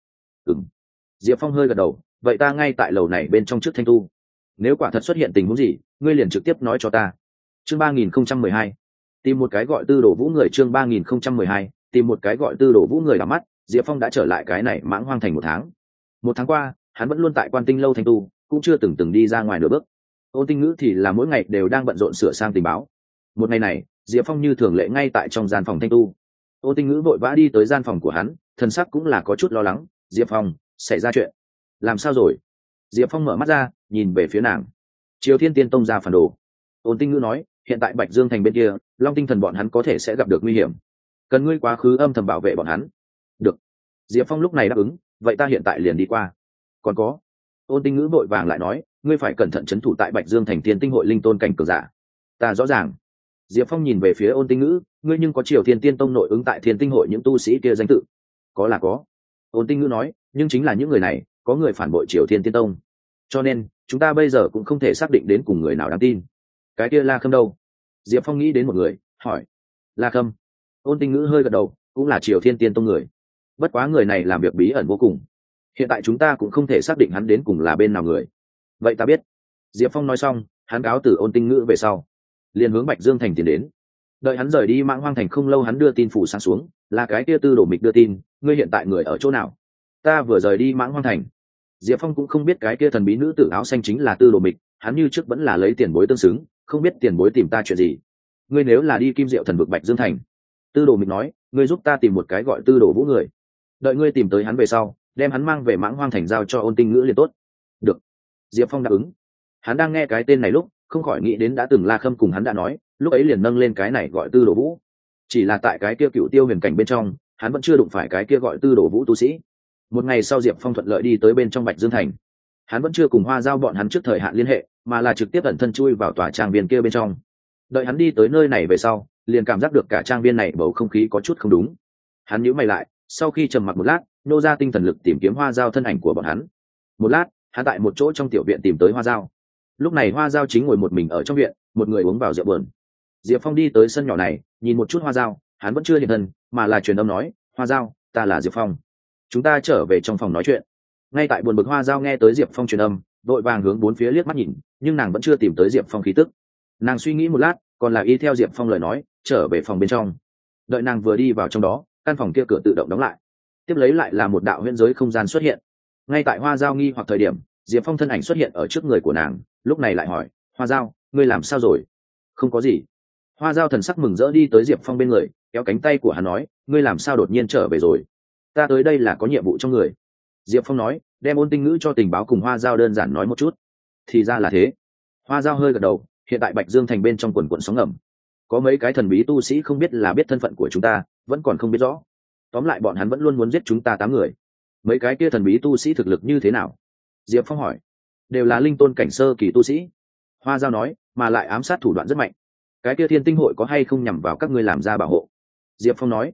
Diệp Phong hơi gật đầu, vậy ta ngay tại lầu này bên trong trước thanh tu, nếu quả thật xuất hiện tình huống gì ngươi liền trực tiếp nói cho ta. Chương 3012 tìm một cái gọi Tư Đồ Vũ người. Chương 3012 tìm một cái gọi Tư Đồ Vũ người. Đắm mắt, Diệp Phong đã trở lại cái này Mãng Hoang Thành 1 tháng. 1 tháng qua hắn vẫn luôn tại Quan Tinh lâu thanh tu, cũng chưa từng đi ra ngoài nửa bước. Ôn Tinh Ngữ thì là mỗi ngày đều đang bận rộn sửa sang tình báo. Một ngày này Diệp Phong như thường lệ ngay tại trong gian phòng thanh tu. Ôn Tinh Ngữ vội vã đi tới gian phòng của hắn, thần sắc cũng là có chút lo lắng. Diệp Phong, xảy ra chuyện? Làm sao rồi? Diệp Phong mở mắt ra nhìn về phía nàng. Triều Thiên Tiên Tông ra phản đồ. Ôn Tinh Ngữ nói, hiện tại Bạch Dương Thành bên kia Long Tinh Thần bọn hắn có thể sẽ gặp được nguy hiểm, cần ngươi quá khứ âm thầm bảo vệ bọn hắn. Được. Diệp Phong lúc này đáp ứng, vậy ta hiện tại liền đi qua. Còn có. Ôn Tinh Ngữ vội vàng lại nói, ngươi phải cẩn thận trấn thủ tại Bạch Dương Thành Thiên Tinh hội linh tôn cảnh cường giả. Ta rõ ràng. Diệp Phong nhìn về phía Ôn Tinh Ngữ, ngươi nhưng có Triều Thiên Tiên Tông nội ứng tại Thiên Tinh hội những tu sĩ kia danh tự? Có là có. Ôn Tinh Ngữ nói, nhưng chính là những người này có người phản bội Triều Thiên Tiên Tông, cho nên chúng ta bây giờ cũng không thể xác định đến cùng người nào đáng tin. Cái kia La Khâm đâu? Diệp Phong nghĩ đến một người, hỏi. La Khâm. Ôn Tinh Ngữ hơi gật đầu, cũng là Triều Thiên Tiên Tông người, bất quá người này làm việc bí ẩn vô cùng, hiện tại chúng ta cũng không thể xác định hắn đến cùng là bên nào người. Vậy ta biết. Diệp Phong nói xong, hắn cáo từ Ôn Tinh Ngữ về sau liền hướng Bạch Dương Thành tiến đến. Đợi hắn rời đi Mãng Hoang Thành không lâu, hắn đưa tin phủ sáng xuống, là cái kia Tư Đồ Mịch đưa tin, ngươi hiện tại người ở chỗ nào? Ta vừa rời đi Mãng Hoang Thành. Diệp Phong cũng không biết cái kia thần bí nữ tử áo xanh chính là Tư Đồ Mịch, hắn như trước vẫn là lấy tiền bối tương xứng, không biết tiền bối tìm ta chuyện gì. Ngươi nếu là đi Kim Diệu thần vực Bạch Dương Thành. Tư Đồ Mịch nói, ngươi giúp ta tìm một cái gọi Tư Đồ Vũ người, đợi ngươi tìm tới hắn về sau đem hắn mang về Mãng Hoang Thành giao cho Ôn Tinh Ngữ liền tốt. Được. Diệp Phong đáp ứng. Hắn đang nghe cái tên này lúc không khỏi nghĩ đến đã từng La Khâm cùng hắn đã nói, lúc ấy liền nâng lên cái này gọi Tư Đồ Vũ, chỉ là tại cái kia Cựu Tiêu huyền cảnh bên trong hắn vẫn chưa đụng phải cái kia gọi Tư Đồ Vũ tu sĩ. Một ngày sau Diệp Phong thuận lợi đi tới bên trong Bạch Dương Thành, hắn vẫn chưa cùng Hoa Giao bọn hắn trước thời hạn liên hệ, mà là trực tiếp ẩn thân chui vào tòa trang viên kia bên trong. Đợi hắn đi tới nơi này về sau liền cảm giác được cả trang viên này bầu không khí có chút không đúng. Hắn nhíu mày lại, sau khi trầm mặc một lát nô ra tinh thần lực tìm kiếm Hoa Giao thân ảnh của bọn hắn. Một lát hắn tại một chỗ trong tiểu viện tìm tới Hoa Giao. Lúc này Hoa Giao chính ngồi một mình ở trong viện, một người uống vào rượu buồn. Diệp Phong đi tới sân nhỏ này nhìn một chút Hoa Giao, hắn vẫn chưa hiện thân mà là truyền âm nói, Hoa Giao, ta là Diệp Phong, chúng ta trở về trong phòng nói chuyện. Ngay tại buồn bực Hoa Giao nghe tới Diệp Phong truyền âm, đội vàng hướng bốn phía liếc mắt nhìn, nhưng nàng vẫn chưa tìm tới Diệp Phong khí tức. Nàng suy nghĩ một lát còn là y theo Diệp Phong lời nói trở về phòng bên trong. Đợi nàng vừa đi vào trong đó, căn phòng kia cửa tự động đóng lại, tiếp lấy lại là một đạo huyễn giới không gian xuất hiện. Ngay tại Hoa Giao nghi hoặc thời điểm, Diệp Phong thân ảnh xuất hiện ở trước người của nàng, lúc này lại hỏi, Hoa Giao, ngươi làm sao rồi? Không có gì. Hoa Giao thần sắc mừng rỡ đi tới Diệp Phong bên người, kéo cánh tay của hắn nói, ngươi làm sao đột nhiên trở về rồi? Ta tới đây là có nhiệm vụ trong người. Diệp Phong nói, đem Ôn Tinh Ngữ cho tình báo cùng Hoa Giao đơn giản nói một chút. Thì ra là thế. Hoa Giao hơi gật đầu, hiện tại Bạch Dương Thành bên trong quần quần sóng ngầm, có mấy cái thần bí tu sĩ không biết là biết thân phận của chúng ta, vẫn còn không biết rõ. Tóm lại bọn hắn vẫn luôn muốn giết chúng ta 8 người. Mấy cái kia thần bí tu sĩ thực lực như thế nào? Diệp Phong hỏi. Đều là linh tôn cảnh sơ kỳ tu sĩ. Hoa Giao nói, mà lại ám sát thủ đoạn rất mạnh. Cái kia Thiên Tinh hội có hay không nhằm vào các ngươi làm ra bảo hộ? Diệp Phong nói.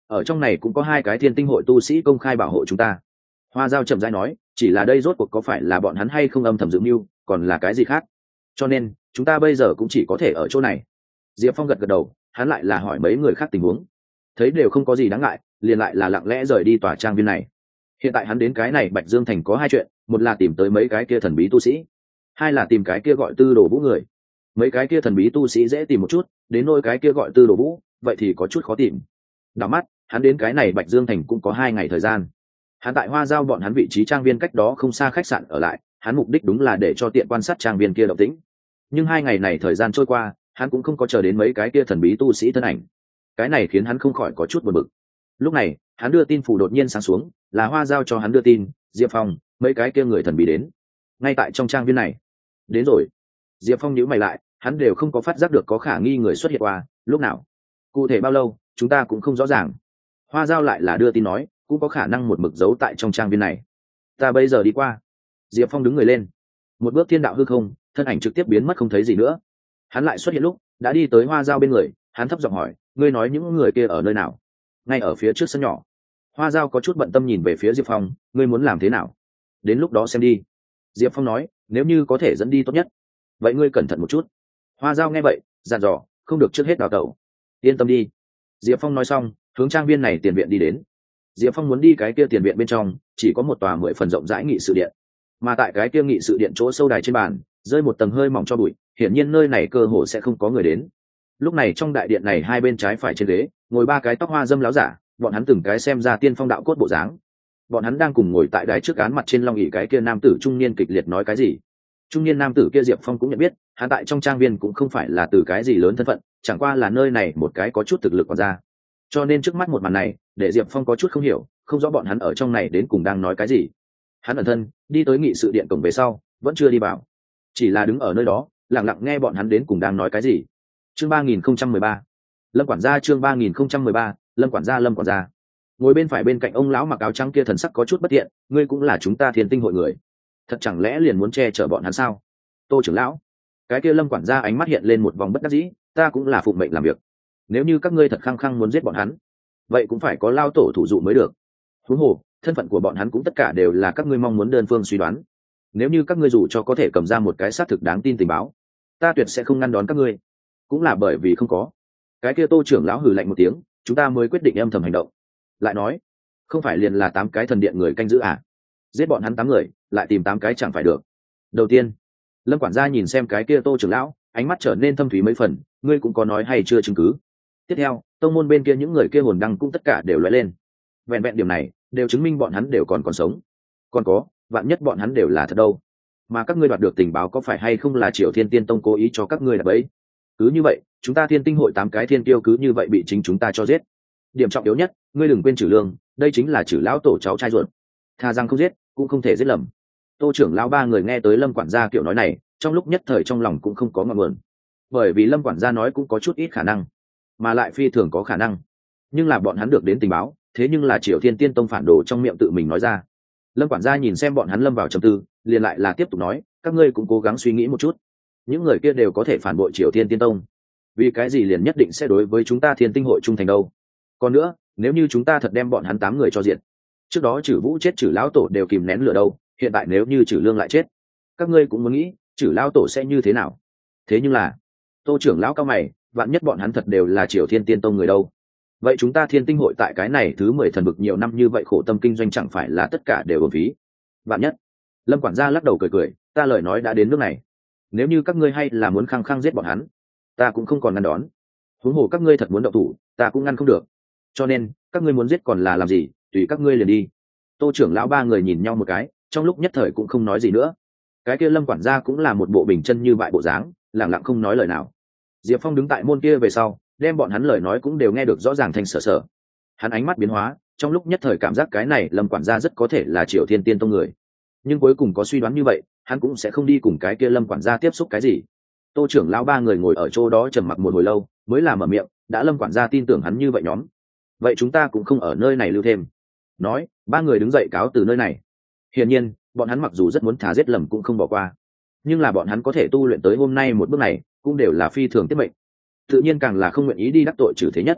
ở trong này cũng có hai cái thiên tinh hội tu sĩ công khai bảo hộ chúng ta. Hoa Giao chậm rãi nói, chỉ là đây rốt cuộc có phải là bọn hắn hay không âm thầm dự mưu, còn là cái gì khác, cho nên chúng ta bây giờ cũng chỉ có thể ở chỗ này. Diệp Phong gật gật đầu, hắn lại là hỏi mấy người khác tình huống, thấy đều không có gì đáng ngại, liền lại là lặng lẽ rời đi tòa trang viên này. Hiện tại hắn đến cái này Bạch Dương Thành có hai chuyện, một là tìm tới mấy cái kia thần bí tu sĩ, hai là tìm cái kia gọi Tư Đồ Vũ người. Mấy cái kia thần bí tu sĩ dễ tìm một chút, đến nỗi cái kia gọi Tư Đồ Vũ vậy thì có chút khó tìm. Đảo mắt hắn đến cái này Bạch Dương Thành cũng có 2 ngày thời gian. Hắn tại Hoa Giao bọn hắn vị trí trang viên cách đó không xa khách sạn ở lại, hắn mục đích đúng là để cho tiện quan sát trang viên kia động tĩnh. Nhưng 2 ngày này thời gian trôi qua, hắn cũng không có chờ đến mấy cái kia thần bí tu sĩ thân ảnh. Cái này khiến hắn không khỏi có chút buồn bực. Lúc này hắn đưa tin phủ đột nhiên sáng xuống, là Hoa Giao cho hắn đưa tin, Diệp Phong mấy cái kia người thần bí đến ngay tại trong trang viên này. Đến rồi. Diệp Phong nhíu mày lại, hắn đều không có phát giác được có khả nghi người xuất hiện qua, lúc nào, cụ thể bao lâu, chúng ta cũng không rõ ràng. Hoa Giao lại là đưa tin nói, cũng có khả năng một mực giấu tại trong trang viên này. Ta bây giờ đi qua. Diệp Phong đứng người lên, một bước thiên đạo hư không, thân ảnh trực tiếp biến mất không thấy gì nữa. Hắn lại xuất hiện lúc đã đi tới Hoa Giao bên người, hắn thấp giọng hỏi, ngươi nói những người kia ở nơi nào? Ngay ở phía trước sân nhỏ. Hoa Giao có chút bận tâm nhìn về phía Diệp Phong, ngươi muốn làm thế nào? Đến lúc đó xem đi. Diệp Phong nói, nếu như có thể dẫn đi tốt nhất. Vậy ngươi cẩn thận một chút. Hoa Giao nghe vậy dặn dò, không được trước hết đào tẩu. Yên tâm đi. Diệp Phong nói xong, hướng trang viên này tiền viện đi đến. Diệp Phong muốn đi cái kia tiền viện bên trong, chỉ có một tòa 10 phần rộng rãi nghị sự điện, mà tại cái kia nghị sự điện chỗ sâu đài trên bàn rơi một tầng hơi mỏng cho bụi, hiển nhiên nơi này cơ hồ sẽ không có người đến. Lúc này trong đại điện này hai bên trái phải trên ghế ngồi ba cái tóc hoa dâm láo giả, bọn hắn từng cái xem ra tiên phong đạo cốt bộ dáng. Bọn hắn đang cùng ngồi tại đài trước án mặt trên long ỷ cái kia nam tử trung niên kịch liệt nói cái gì. Trung niên nam tử kia Diệp Phong cũng nhận biết, hắn tại trong trang viên cũng không phải là từ cái gì lớn thân phận, chẳng qua là nơi này một cái có chút thực lực còn ra. Cho nên trước mắt một màn này để Diệp Phong có chút không hiểu, không rõ bọn hắn ở trong này đến cùng đang nói cái gì. Hắn ẩn thân đi tới nghị sự điện cổng về sau vẫn chưa đi vào, chỉ là đứng ở nơi đó lặng lặng nghe bọn hắn đến cùng đang nói cái gì. Chương 3013 Lâm quản gia, chương 3013 Lâm quản gia. Lâm quản gia ngồi bên phải bên cạnh ông lão mặc áo trắng kia, thần sắc có chút bất thiện, ngươi cũng là chúng ta Thiên Tinh hội người, thật chẳng lẽ liền muốn che chở bọn hắn sao? Tô trưởng lão, cái kia Lâm quản gia ánh mắt hiện lên một vòng bất đắc dĩ, ta cũng là phụng mệnh làm việc, nếu như các ngươi thật khăng khăng muốn giết bọn hắn, vậy cũng phải có lao tổ thủ dụ mới được. Huống hồ thân phận của bọn hắn cũng tất cả đều là các ngươi mong muốn đơn phương suy đoán, nếu như các ngươi dù cho có thể cầm ra một cái xác thực đáng tin tình báo, ta tuyệt sẽ không ngăn đón các ngươi. Cũng là bởi vì không có, cái kia Tô trưởng lão hừ lạnh một tiếng, chúng ta mới quyết định âm thầm hành động. Lại nói, không phải liền là 8 cái thần điện người canh giữ à? Giết bọn hắn 8 người lại tìm 8 cái chẳng phải được. Đầu tiên, Lâm quản gia nhìn xem cái kia Tô trưởng lão, ánh mắt trở nên thâm thúy mấy phần, ngươi cũng có nói hay chưa chứng cứ? Tiếp theo, tông môn bên kia những người kia hồn đăng cũng tất cả đều lóe lên, vẹn vẹn điểm này đều chứng minh bọn hắn đều còn sống. Còn có, vạn nhất bọn hắn đều là thật đâu, mà các ngươi đoạt được tình báo có phải hay không là Triều Thiên Tiên Tông cố ý cho các ngươi đặt bẫy? Cứ như vậy chúng ta Thiên Tinh hội 8 cái thiên tiêu cứ như vậy bị chính chúng ta cho giết. Điểm trọng yếu nhất, ngươi đừng quên Trử Lương, đây chính là Trử lão tổ cháu trai ruột, tha rằng không giết cũng không thể giết lầm. Tô trưởng lão ba người nghe tới Lâm quản gia kiểu nói này, trong lúc nhất thời trong lòng cũng không có ngọn nguồn, bởi vì Lâm quản gia nói cũng có chút ít khả năng, mà lại phi thường có khả năng, nhưng là bọn hắn được đến tình báo, thế nhưng là Triều Thiên Tiên Tông phản đồ trong miệng tự mình nói ra. Lâm quản gia nhìn xem bọn hắn lâm vào trầm tư, liền lại là tiếp tục nói, các ngươi cũng cố gắng suy nghĩ một chút, những người kia đều có thể phản bội Triều Thiên Tiên Tông, vì cái gì liền nhất định sẽ đối với chúng ta Thiên Tinh hội trung thành đâu? Còn nữa, nếu như chúng ta thật đem bọn hắn 8 người cho diện, trước đó Trử Vũ chết, Trử lão tổ đều kìm nén lửa đâu, hiện tại nếu như Trử Lương lại chết, các ngươi cũng muốn nghĩ Trử lão tổ sẽ như thế nào. Thế nhưng là, Tô trưởng lão cao mày, vạn nhất bọn hắn thật đều là Triều Thiên Tiên Tông người đâu? Vậy chúng ta Thiên Tinh hội tại cái này thứ 10 thần vực nhiều năm như vậy khổ tâm kinh doanh chẳng phải là tất cả đều uổng phí? Vạn nhất. Lâm quản gia lắc đầu cười cười, ta lời nói đã đến nước này, nếu như các ngươi hay là muốn khăng khăng giết bọn hắn, ta cũng không còn ngăn đón. Huống hồ các ngươi thật muốn động thủ, ta cũng ngăn không được. Cho nên, các ngươi muốn giết còn là làm gì, tùy các ngươi liền đi. Tô trưởng lão ba người nhìn nhau một cái, trong lúc nhất thời cũng không nói gì nữa. Cái kia Lâm quản gia cũng là một bộ bình chân như bại bộ dáng, lặng lặng không nói lời nào. Diệp Phong đứng tại môn kia về sau, đem bọn hắn lời nói cũng đều nghe được rõ ràng thành sở sở. Hắn ánh mắt biến hóa, trong lúc nhất thời cảm giác cái này Lâm quản gia rất có thể là Triều Thiên Tiên Tông người, nhưng cuối cùng có suy đoán như vậy, hắn cũng sẽ không đi cùng cái kia Lâm quản gia tiếp xúc cái gì. Tô trưởng lão ba người ngồi ở chỗ đó trầm mặc một hồi lâu, mới là mở miệng, đã Lâm quản gia tin tưởng hắn như vậy nhóm, vậy chúng ta cũng không ở nơi này lưu thêm. Nói, ba người đứng dậy cáo từ nơi này. Hiển nhiên, bọn hắn mặc dù rất muốn thả giết lầm cũng không bỏ qua, nhưng là bọn hắn có thể tu luyện tới hôm nay một bước này, cũng đều là phi thường tiết mệnh, tự nhiên càng là không nguyện ý đi đắc tội Trử Thế Nhất.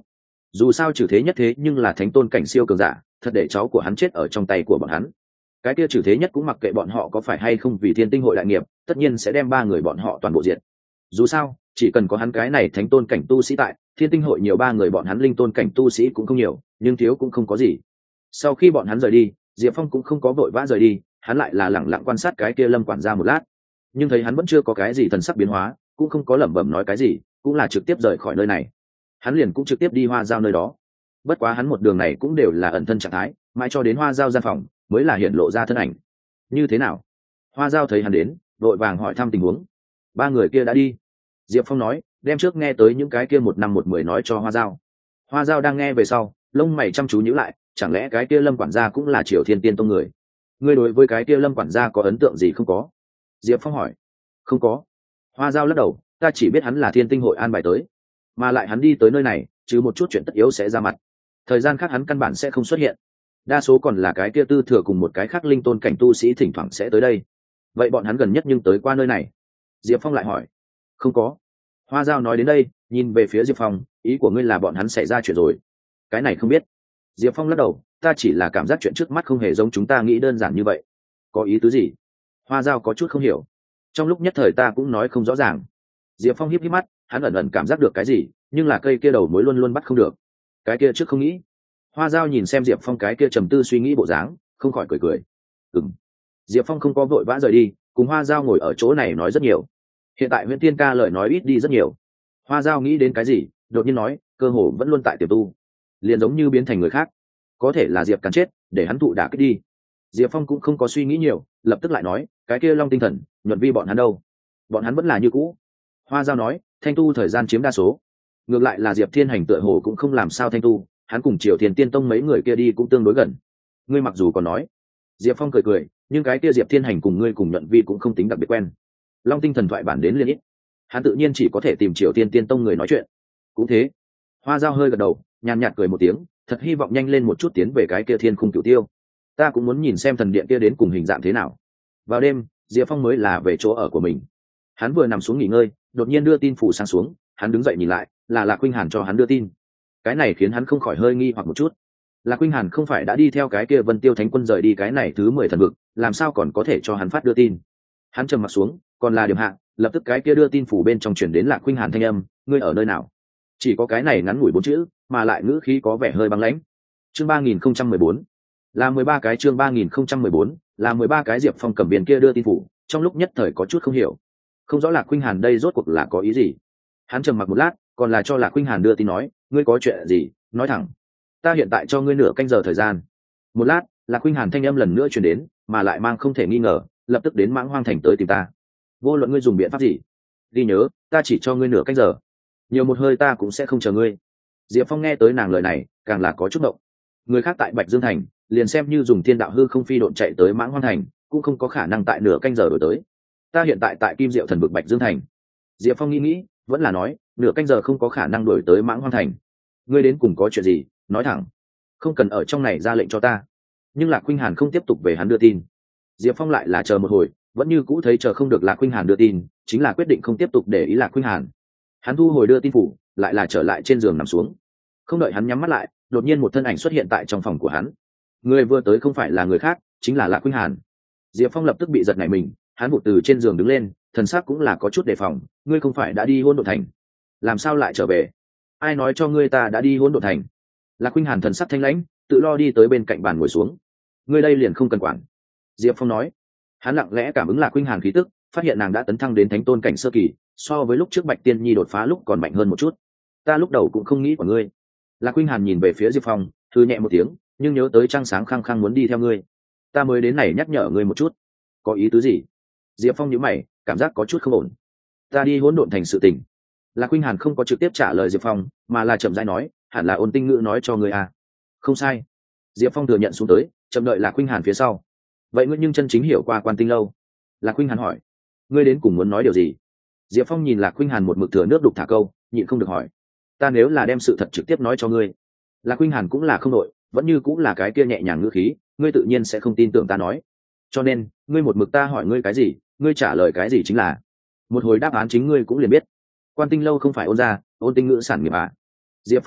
dù sao trừ thế nhất thế nhưng là thánh tôn cảnh siêu cường giả, thật để cháu của hắn chết ở trong tay của bọn hắn. Cái kia trừ thế nhất cũng mặc kệ bọn họ có phải hay không vì thiên tinh hội đại nghiệp, tất nhiên sẽ đem ba người bọn họ toàn bộ diệt. Dù sao chỉ cần có hắn cái này thánh tôn cảnh tu sĩ tại, thiên tinh hội nhiều ba người bọn hắn linh tôn cảnh tu sĩ cũng không nhiều, nhưng thiếu cũng không có gì. Sau khi bọn hắn rời đi, Diệp Phong cũng không có vội vã rời đi, hắn lại là lẳng lặng quan sát cái kia lâm quản gia một lát, nhưng thấy hắn vẫn chưa có cái gì thần sắc biến hóa, cũng không có lẩm bẩm nói cái gì, cũng là trực tiếp rời khỏi nơi này. Hắn liền cũng trực tiếp đi Hoa Giao nơi đó. Bất quá hắn một đường này cũng đều là ẩn thân trạng thái, mãi cho đến Hoa Giao gian phòng mới là hiện lộ ra thân ảnh. Như thế nào? Hoa Giao thấy hắn đến, vội vàng hỏi thăm tình huống. Ba người kia đã đi. Diệp Phong nói, đem trước nghe tới những cái kia 1 năm 1 10 nói cho Hoa Giao. Hoa Giao đang nghe về sau, lông mày chăm chú nhíu lại, chẳng lẽ cái kia lâm quản gia cũng là Triều Thiên Tiên Tông người? Ngươi đối với cái kia lâm quản gia có ấn tượng gì không có? Diệp Phong hỏi. Không có. Hoa Giao lắc đầu, ta chỉ biết hắn là thiên tinh hội an bài tới, mà lại hắn đi tới nơi này chứ một chút chuyện tất yếu sẽ ra mặt, thời gian khác hắn căn bản sẽ không xuất hiện, đa số còn là cái kia tư thừa cùng một cái khác linh tôn cảnh tu sĩ thỉnh thoảng sẽ tới đây. Vậy bọn hắn gần nhất nhưng tới qua nơi này? Diệp Phong lại hỏi. Không có. Hoa Giao nói đến đây, nhìn về phía Diệp Phong, ý của ngươi là bọn hắn xảy ra chuyện rồi? Cái này không biết. Diệp Phong lắc đầu, ta chỉ là cảm giác chuyện trước mắt không hề giống chúng ta nghĩ đơn giản như vậy. Có ý tứ gì? Hoa Giao có chút không hiểu. Trong lúc nhất thời ta cũng nói không rõ ràng. Diệp Phong híp híp mắt, hắn ẩn ẩn cảm giác được cái gì, nhưng là cây kia đầu mối luôn luôn bắt không được. Cái kia trước không nghĩ. Hoa Giao nhìn xem Diệp Phong cái kia trầm tư suy nghĩ bộ dáng, không khỏi cười cười. Ừm. Diệp Phong không có vội vã rời đi, cùng Hoa Giao ngồi ở chỗ này nói rất nhiều. Hiện tại Huyễn Tiên ca lời nói ít đi rất nhiều. Hoa Giao nghĩ đến cái gì, đột nhiên nói, cơ hồ vẫn luôn tại tiềm tu, liền giống như biến thành người khác. Có thể là Diệp cắn chết, để hắn thụ đả kích đi. Diệp Phong cũng không có suy nghĩ nhiều, lập tức lại nói, cái kia Long Tinh Thần, Nhuận Vi bọn hắn đâu? Bọn hắn vẫn là như cũ. Hoa Giao nói, thanh tu thời gian chiếm đa số. Ngược lại là Diệp Thiên Hành tựa hồ cũng không làm sao thanh tu, hắn cùng Triều Thiên Tiên Tông mấy người kia đi cũng tương đối gần. Ngươi mặc dù còn nói. Diệp Phong cười cười, nhưng cái kia Diệp Thiên Hành cùng ngươi cùng Nhuận Vi cũng không tính đặc biệt quen. Long Tinh Thần thoại bản đến liên ít, hắn tự nhiên chỉ có thể tìm Triều Thiên Tiên Tông người nói chuyện. Cũng thế. Hoa Giao hơi gật đầu, nhàn nhạt cười một tiếng, thật hy vọng nhanh lên một chút tiến về cái kia Thiên Khung Cửu Tiêu. Ta cũng muốn nhìn xem thần điện kia đến cùng hình dạng thế nào. Vào đêm, Diệp Phong mới là về chỗ ở của mình. Hắn vừa nằm xuống nghỉ ngơi, đột nhiên đưa tin phủ sang xuống, hắn đứng dậy nhìn lại, là Lạc Khuynh Hàn cho hắn đưa tin. Cái này khiến hắn không khỏi hơi nghi hoặc một chút. Lạc Khuynh Hàn không phải đã đi theo cái kia Vân Tiêu Thánh Quân rời đi cái này thứ 10 thần vực, làm sao còn có thể cho hắn phát đưa tin? Hắn trầm mặt xuống, còn là điểm hạ, lập tức cái kia đưa tin phủ bên trong chuyển đến Lạc Khuynh Hàn thanh âm, ngươi ở nơi nào? Chỉ có cái này ngắn ngủi 4 chữ, mà lại ngữ khí có vẻ hơi băng lãnh. Chương 3014. Là 13 cái chương 3014, là 13 cái Diệp Phong cầm biển kia đưa tin phủ, trong lúc nhất thời có chút không hiểu. Không rõ Lạc Khuynh Hàn đây rốt cuộc là có ý gì. Hắn trầm mặc một lát, còn là cho Lạc Khuynh Hàn đưa tin nói, ngươi có chuyện gì, nói thẳng. Ta hiện tại cho ngươi nửa canh giờ thời gian. Một lát, Lạc Khuynh Hàn thanh âm lần nữa truyền đến, mà lại mang không thể nghi ngờ, lập tức đến Mãng Hoang Thành tới tìm ta. Vô luận ngươi dùng biện pháp gì, ghi nhớ, ta chỉ cho ngươi nửa canh giờ. Nhiều một hơi ta cũng sẽ không chờ ngươi. Diệp Phong nghe tới nàng lời này, càng là có chút động. Người khác tại Bạch Dương Thành, liền xem như dùng thiên đạo hư không phi độn chạy tới Mãng Hoang Thành, cũng không có khả năng tại nửa canh giờ đổi tới. Ta hiện tại tại Kim Diệu Thần vực Bạch Dương Thành. Diệp Phong nghĩ, vẫn là nói, nửa canh giờ không có khả năng đổi tới Mãng Hoang Thành. Ngươi đến cùng có chuyện gì, nói thẳng. Không cần ở trong này ra lệnh cho ta. Nhưng Lạc Khuynh Hàn không tiếp tục về hắn đưa tin. Diệp Phong lại là chờ một hồi, vẫn như cũ thấy chờ không được Lạc Khuynh Hàn đưa tin, chính là quyết định không tiếp tục để ý Lạc Khuynh Hàn. Hắn thu hồi đưa tin phủ, lại là trở lại trên giường nằm xuống. Không đợi hắn nhắm mắt lại, đột nhiên một thân ảnh xuất hiện tại trong phòng của hắn. Người vừa tới không phải là người khác, chính là Lạc Khuynh Hàn. Diệp Phong lập tức bị giật nảy mình, hắn vụt từ trên giường đứng lên, thần sắc cũng là có chút đề phòng. Ngươi không phải đã đi Hỗn Độn Thành, làm sao lại trở về? Ai nói cho ngươi ta đã đi Hỗn Độn Thành? Lạc Khuynh Hàn thần sắc thanh lãnh, tự lo đi tới bên cạnh bàn ngồi xuống. Ngươi đây liền không cần quản. Diệp Phong nói. Hắn lặng lẽ cảm ứng Lạc Khuynh Hàn khí tức, phát hiện nàng đã tấn thăng đến thánh tôn cảnh sơ kỳ, so với lúc trước Bạch Tiên Nhi đột phá lúc còn mạnh hơn một chút. Ta lúc đầu cũng không nghĩ của ngươi. Lạc Khuynh Hàn nhìn về phía Diệp Phong, thư nhẹ một tiếng, nhưng nhớ tới trăng sáng khăng khăng muốn đi theo ngươi, ta mới đến này nhắc nhở ngươi một chút. Có ý tứ gì? Diệp Phong nhíu mày, cảm giác có chút không ổn. Ta đi Hỗn Độn Thành sự tình. Lạc Khuynh Hàn không có trực tiếp trả lời Diệp Phong, mà là chậm rãi nói, hẳn là Ôn Tinh Ngữ nói cho ngươi à? Không sai. Diệp Phong thừa nhận xuống tới, chậm đợi Lạc Khuynh Hàn phía sau. Vậy ngươi nhưng chân chính hiểu qua Quan Tinh lâu? Lạc Khuynh Hàn hỏi. Ngươi đến cùng muốn nói điều gì? Diệp Phong nhìn Lạc Khuynh Hàn một mực thừa nước đục thả câu, nhịn không được hỏi. Ta nếu là đem sự thật trực tiếp nói cho ngươi. Lạc Khuynh Hàn cũng là không đội, vẫn như cũng là cái kia nhẹ nhàng ngữ khí, ngươi tự nhiên sẽ không tin tưởng ta nói. Cho nên, ngươi một mực ta hỏi ngươi cái gì, ngươi trả lời cái gì chính là. Một hồi đáp án chính ngươi cũng liền biết. Quan Tinh lâu không phải Ôn gia, Ôn Tinh Ngữ sản nghiệp à? Diệp Phong nói,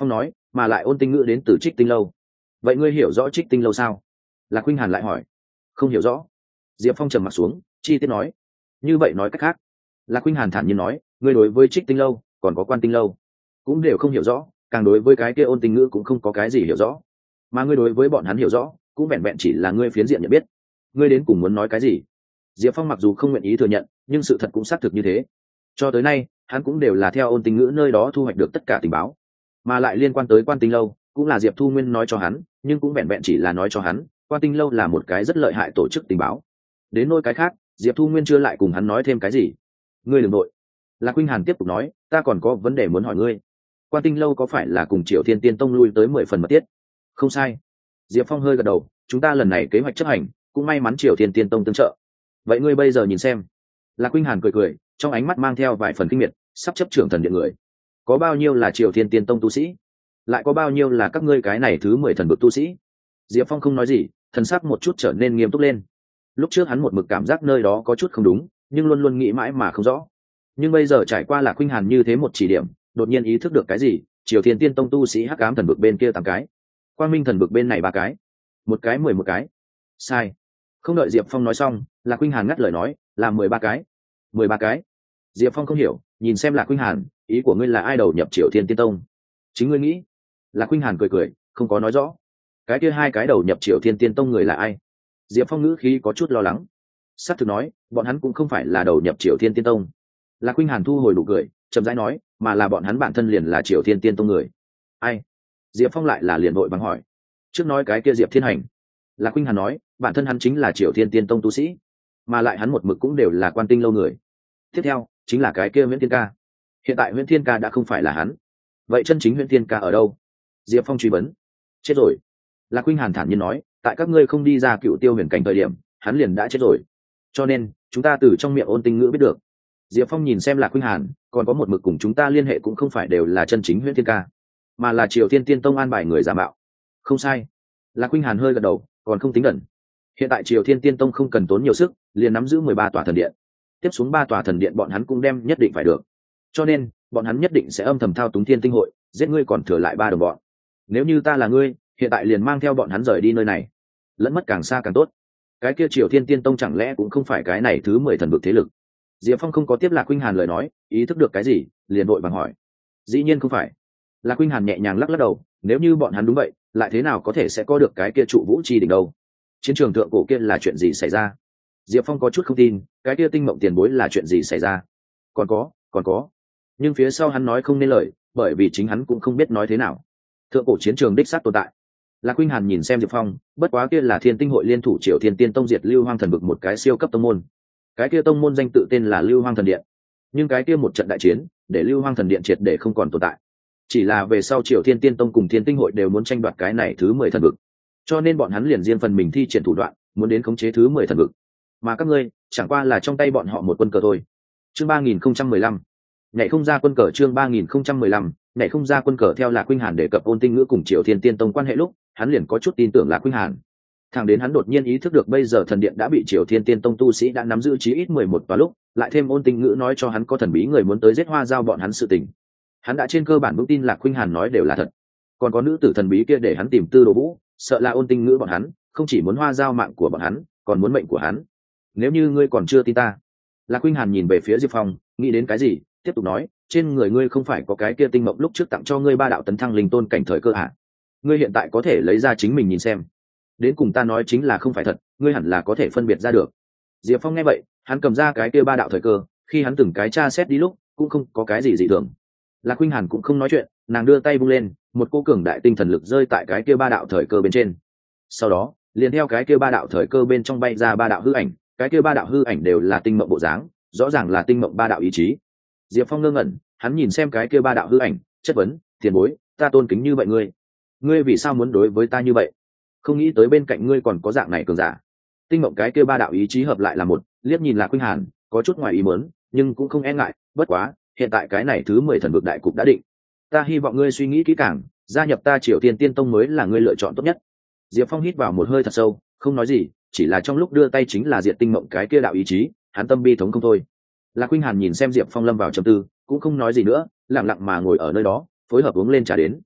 mà lại ôn tinh ngữ đến từ Trích Tinh lâu. Vậy ngươi hiểu rõ Trích Tinh lâu sao? Lạc Khuynh Hàn lại hỏi. Không hiểu rõ. Diệp Phong trầm mặt xuống, chi tiết nói. Như vậy nói cách khác, Lạc Khuynh Hàn thản nhiên nói, ngươi đối với Trích Tinh lâu còn có Quan Tinh lâu cũng đều không hiểu rõ, càng đối với cái kia ôn tinh ngữ cũng không có cái gì hiểu rõ, mà ngươi đối với bọn hắn hiểu rõ cũng vẹn vẹn chỉ là ngươi phiến diện nhận biết. Ngươi đến cùng muốn nói cái gì? Diệp Phong mặc dù không nguyện ý thừa nhận, nhưng sự thật cũng xác thực như thế. Cho tới nay hắn cũng đều là theo ôn tinh ngữ nơi đó thu hoạch được tất cả tình báo, mà lại liên quan tới Quan Tinh lâu cũng là Diệp Thu Nguyên nói cho hắn, nhưng cũng vẹn vẹn chỉ là nói cho hắn Quan Tinh lâu là một cái rất lợi hại tổ chức tình báo. Đến nỗi cái khác, Diệp Thu Nguyên chưa lại cùng hắn nói thêm cái gì. Ngươi đừng nội. Lạc Khuynh Hàn tiếp tục nói, ta còn có vấn đề muốn hỏi ngươi. Quan Tinh lâu có phải là cùng Triều Thiên Tiên Tông lui tới 10 phần mật thiết? Không sai. Diệp Phong hơi gật đầu, chúng ta lần này kế hoạch chấp hành, cũng may mắn Triều Thiên Tiên Tông tương trợ. Vậy ngươi bây giờ nhìn xem. Lạc Khuynh Hàn cười cười, trong ánh mắt mang theo vài phần kinh miệt, sắp chấp trưởng thần điện người. Có bao nhiêu là Triều Thiên Tiên Tông tu sĩ? Lại có bao nhiêu là các ngươi cái này thứ 10 thần vực tu sĩ? Diệp Phong không nói gì, thần sắc một chút trở nên nghiêm túc lên. Lúc trước hắn một mực cảm giác nơi đó có chút không đúng, nhưng luôn luôn nghĩ mãi mà không rõ. Nhưng bây giờ trải qua Lạc Khuynh Hàn như thế một chỉ điểm, đột nhiên ý thức được cái gì. Triều Thiên Tiên Tông tu sĩ hắc ám thần vực bên kia 8 cái, Quang Minh thần vực bên này 3 cái, một cái 11 cái. Sai. Không đợi Diệp Phong nói xong, Lạc Khuynh Hàn ngắt lời nói, là 13 cái. 13 cái. Diệp Phong không hiểu, nhìn xem Lạc Khuynh Hàn, ý của ngươi là ai đầu nhập Triều Thiên Tiên Tông? Chính ngươi nghĩ. Lạc Khuynh Hàn cười cười, không có nói rõ. Cái kia 2 cái đầu nhập Triều Thiên Tiên Tông người là ai? Diệp Phong ngữ khí có chút lo lắng. Sát thực nói, bọn hắn cũng không phải là đầu nhập Triều Thiên Tiên Tông. Lạc Khuynh Hàn thu hồi nụ cười, chậm rãi nói, mà là bọn hắn bản thân liền là Triều Thiên Tiên Tông người. Ai? Diệp Phong lại là liền vội vàng hỏi. Trước nói cái kia Diệp Thiên Hành. Lạc Khuynh Hàn nói, bản thân hắn chính là Triều Thiên Tiên Tông tu sĩ, mà lại hắn một mực cũng đều là Quan Tinh lâu người. Tiếp theo chính là cái kia Nguyễn Thiên Ca. Hiện tại Nguyễn Thiên Ca đã không phải là hắn. Vậy chân chính Nguyễn Thiên Ca ở đâu? Diệp Phong truy vấn. Chết rồi. Lạc Khuynh Hàn thản nhiên nói, tại các ngươi không đi ra Cựu Tiêu Huyền Cảnh thời điểm, hắn liền đã chết rồi. Cho nên chúng ta từ trong miệng ôn tinh ngữ biết được. Diệp Phong nhìn xem Lạc Khuynh Hàn, còn có một mực cùng chúng ta liên hệ cũng không phải đều là chân chính Nguyễn Thiên Ca, mà là Triều Thiên Tiên Tông an bài người giả mạo. Không sai. Lạc Khuynh Hàn hơi gật đầu, còn không tính đần. Hiện tại Triều Thiên Tiên Tông không cần tốn nhiều sức, liền nắm giữ 13 tòa thần điện. Tiếp xuống 3 tòa thần điện bọn hắn cũng đem nhất định phải được. Cho nên, bọn hắn nhất định sẽ âm thầm thao túng Thiên Tinh hội, giết ngươi còn thừa lại 3 đồng bọn. Nếu như ta là ngươi, hiện tại liền mang theo bọn hắn rời đi nơi này. Lẫn mất càng xa càng tốt. Cái kia Triều Thiên Tiên Tông chẳng lẽ cũng không phải cái này thứ 10 thần vực thế lực? Diệp Phong không có tiếp Lạc Khuynh Hàn lời nói, ý thức được cái gì, liền vội vàng hỏi. Dĩ nhiên không phải. Lạc Khuynh Hàn nhẹ nhàng lắc lắc đầu, nếu như bọn hắn đúng vậy, lại thế nào có thể sẽ có được cái kia trụ vũ chi đỉnh đâu? Chiến trường thượng cổ kia là chuyện gì xảy ra? Diệp Phong có chút không tin, cái kia tinh mộng tiền bối là chuyện gì xảy ra? Còn có. Nhưng phía sau hắn nói không nên lời, bởi vì chính hắn cũng không biết nói thế nào. Thượng cổ chiến trường đích xác tồn tại. Lạc Khuynh Hàn nhìn xem Diệp Phong, bất quá kia là Thiên Tinh hội liên thủ Triều Thiên Tiên Tông diệt Lưu Hoang thần vực một cái siêu cấp tông môn. Cái kia tông môn danh tự tên là Lưu Hoang thần điện. Nhưng cái kia một trận đại chiến, để Lưu Hoang thần điện triệt để không còn tồn tại. Chỉ là về sau Triều Thiên Tiên Tông cùng Thiên Tinh hội đều muốn tranh đoạt cái này thứ 10 thần vực. Cho nên bọn hắn liền riêng phần mình thi triển thủ đoạn, muốn đến khống chế thứ 10 thần vực. Mà các ngươi, chẳng qua là trong tay bọn họ một quân cờ thôi. Chương 3015. Nhảy không ra quân cờ. Chương 3015. Nhảy không ra quân cờ. Theo Lạc Khuynh Hàn đề cập ôn tinh ngữ cùng Triều Thiên Tiên Tông quan hệ lúc, hắn liền có chút tin tưởng Lạc Khuynh Hàn. Thẳng đến hắn đột nhiên ý thức được bây giờ thần điện đã bị Triều Thiên Tiên Tông tu sĩ đã nắm giữ chí ít 11 tòa lúc, lại thêm ôn tinh ngữ nói cho hắn có thần bí người muốn tới giết Hoa Giao bọn hắn sự tình. Hắn đã trên cơ bản vững tin Lạc Khuynh Hàn nói đều là thật. Còn có nữ tử thần bí kia để hắn tìm Tư Đồ Vũ, sợ là ôn tinh ngữ bọn hắn, không chỉ muốn Hoa Giao mạng của bọn hắn, còn muốn mệnh của hắn. Nếu như ngươi còn chưa tin ta. Lạc Khuynh Hàn nhìn về phía Diệp Phong, nghĩ đến cái gì, tiếp tục nói, trên người ngươi không phải có cái kia tinh mộng lúc trước tặng cho ngươi 3 đạo tấn thăng linh tôn cảnh thời cơ à? Ngươi hiện tại có thể lấy ra chính mình nhìn xem. Đến cùng ta nói chính là không phải thật, ngươi hẳn là có thể phân biệt ra được. Diệp Phong nghe vậy, hắn cầm ra cái kia 3 đạo thời cơ, khi hắn từng cái tra xét đi lúc, cũng không có cái gì dị thường. Lạc Khuynh Hàn cũng không nói chuyện, nàng đưa tay vung lên, một cô cường đại tinh thần lực rơi tại cái kia 3 đạo thời cơ bên trên. Sau đó, liền theo cái kia 3 đạo thời cơ bên trong bay ra 3 đạo hư ảnh, cái kia 3 đạo hư ảnh đều là tinh mộng bộ dáng, rõ ràng là tinh mộng 3 đạo ý chí. Diệp Phong ngơ ngẩn, hắn nhìn xem cái kia 3 đạo hư ảnh, chất vấn, tiền bối, ta tôn kính như vậy ngươi vì sao muốn đối với ta như vậy? Không nghĩ tới bên cạnh ngươi còn có dạng này cường giả. Tinh mộng cái kia 3 đạo ý chí hợp lại là một, liếc nhìn Lạc Khuynh Hàn, có chút ngoài ý muốn, nhưng cũng không e ngại, bất quá, hiện tại cái này thứ 10 thần vực đại cục đã định. Ta hy vọng ngươi suy nghĩ kỹ càng, gia nhập ta Triều Thiên Tiên Tông mới là ngươi lựa chọn tốt nhất. Diệp Phong hít vào một hơi thật sâu, không nói gì, chỉ là trong lúc đưa tay chính là diệt tinh mộng cái kia đạo ý chí, hắn tâm bi thống không thôi. Lạc Khuynh Hàn nhìn xem Diệp Phong lâm vào trầm tư, cũng không nói gì nữa, lặng lặng mà ngồi ở nơi đó, phối hợp uống lên trà đến.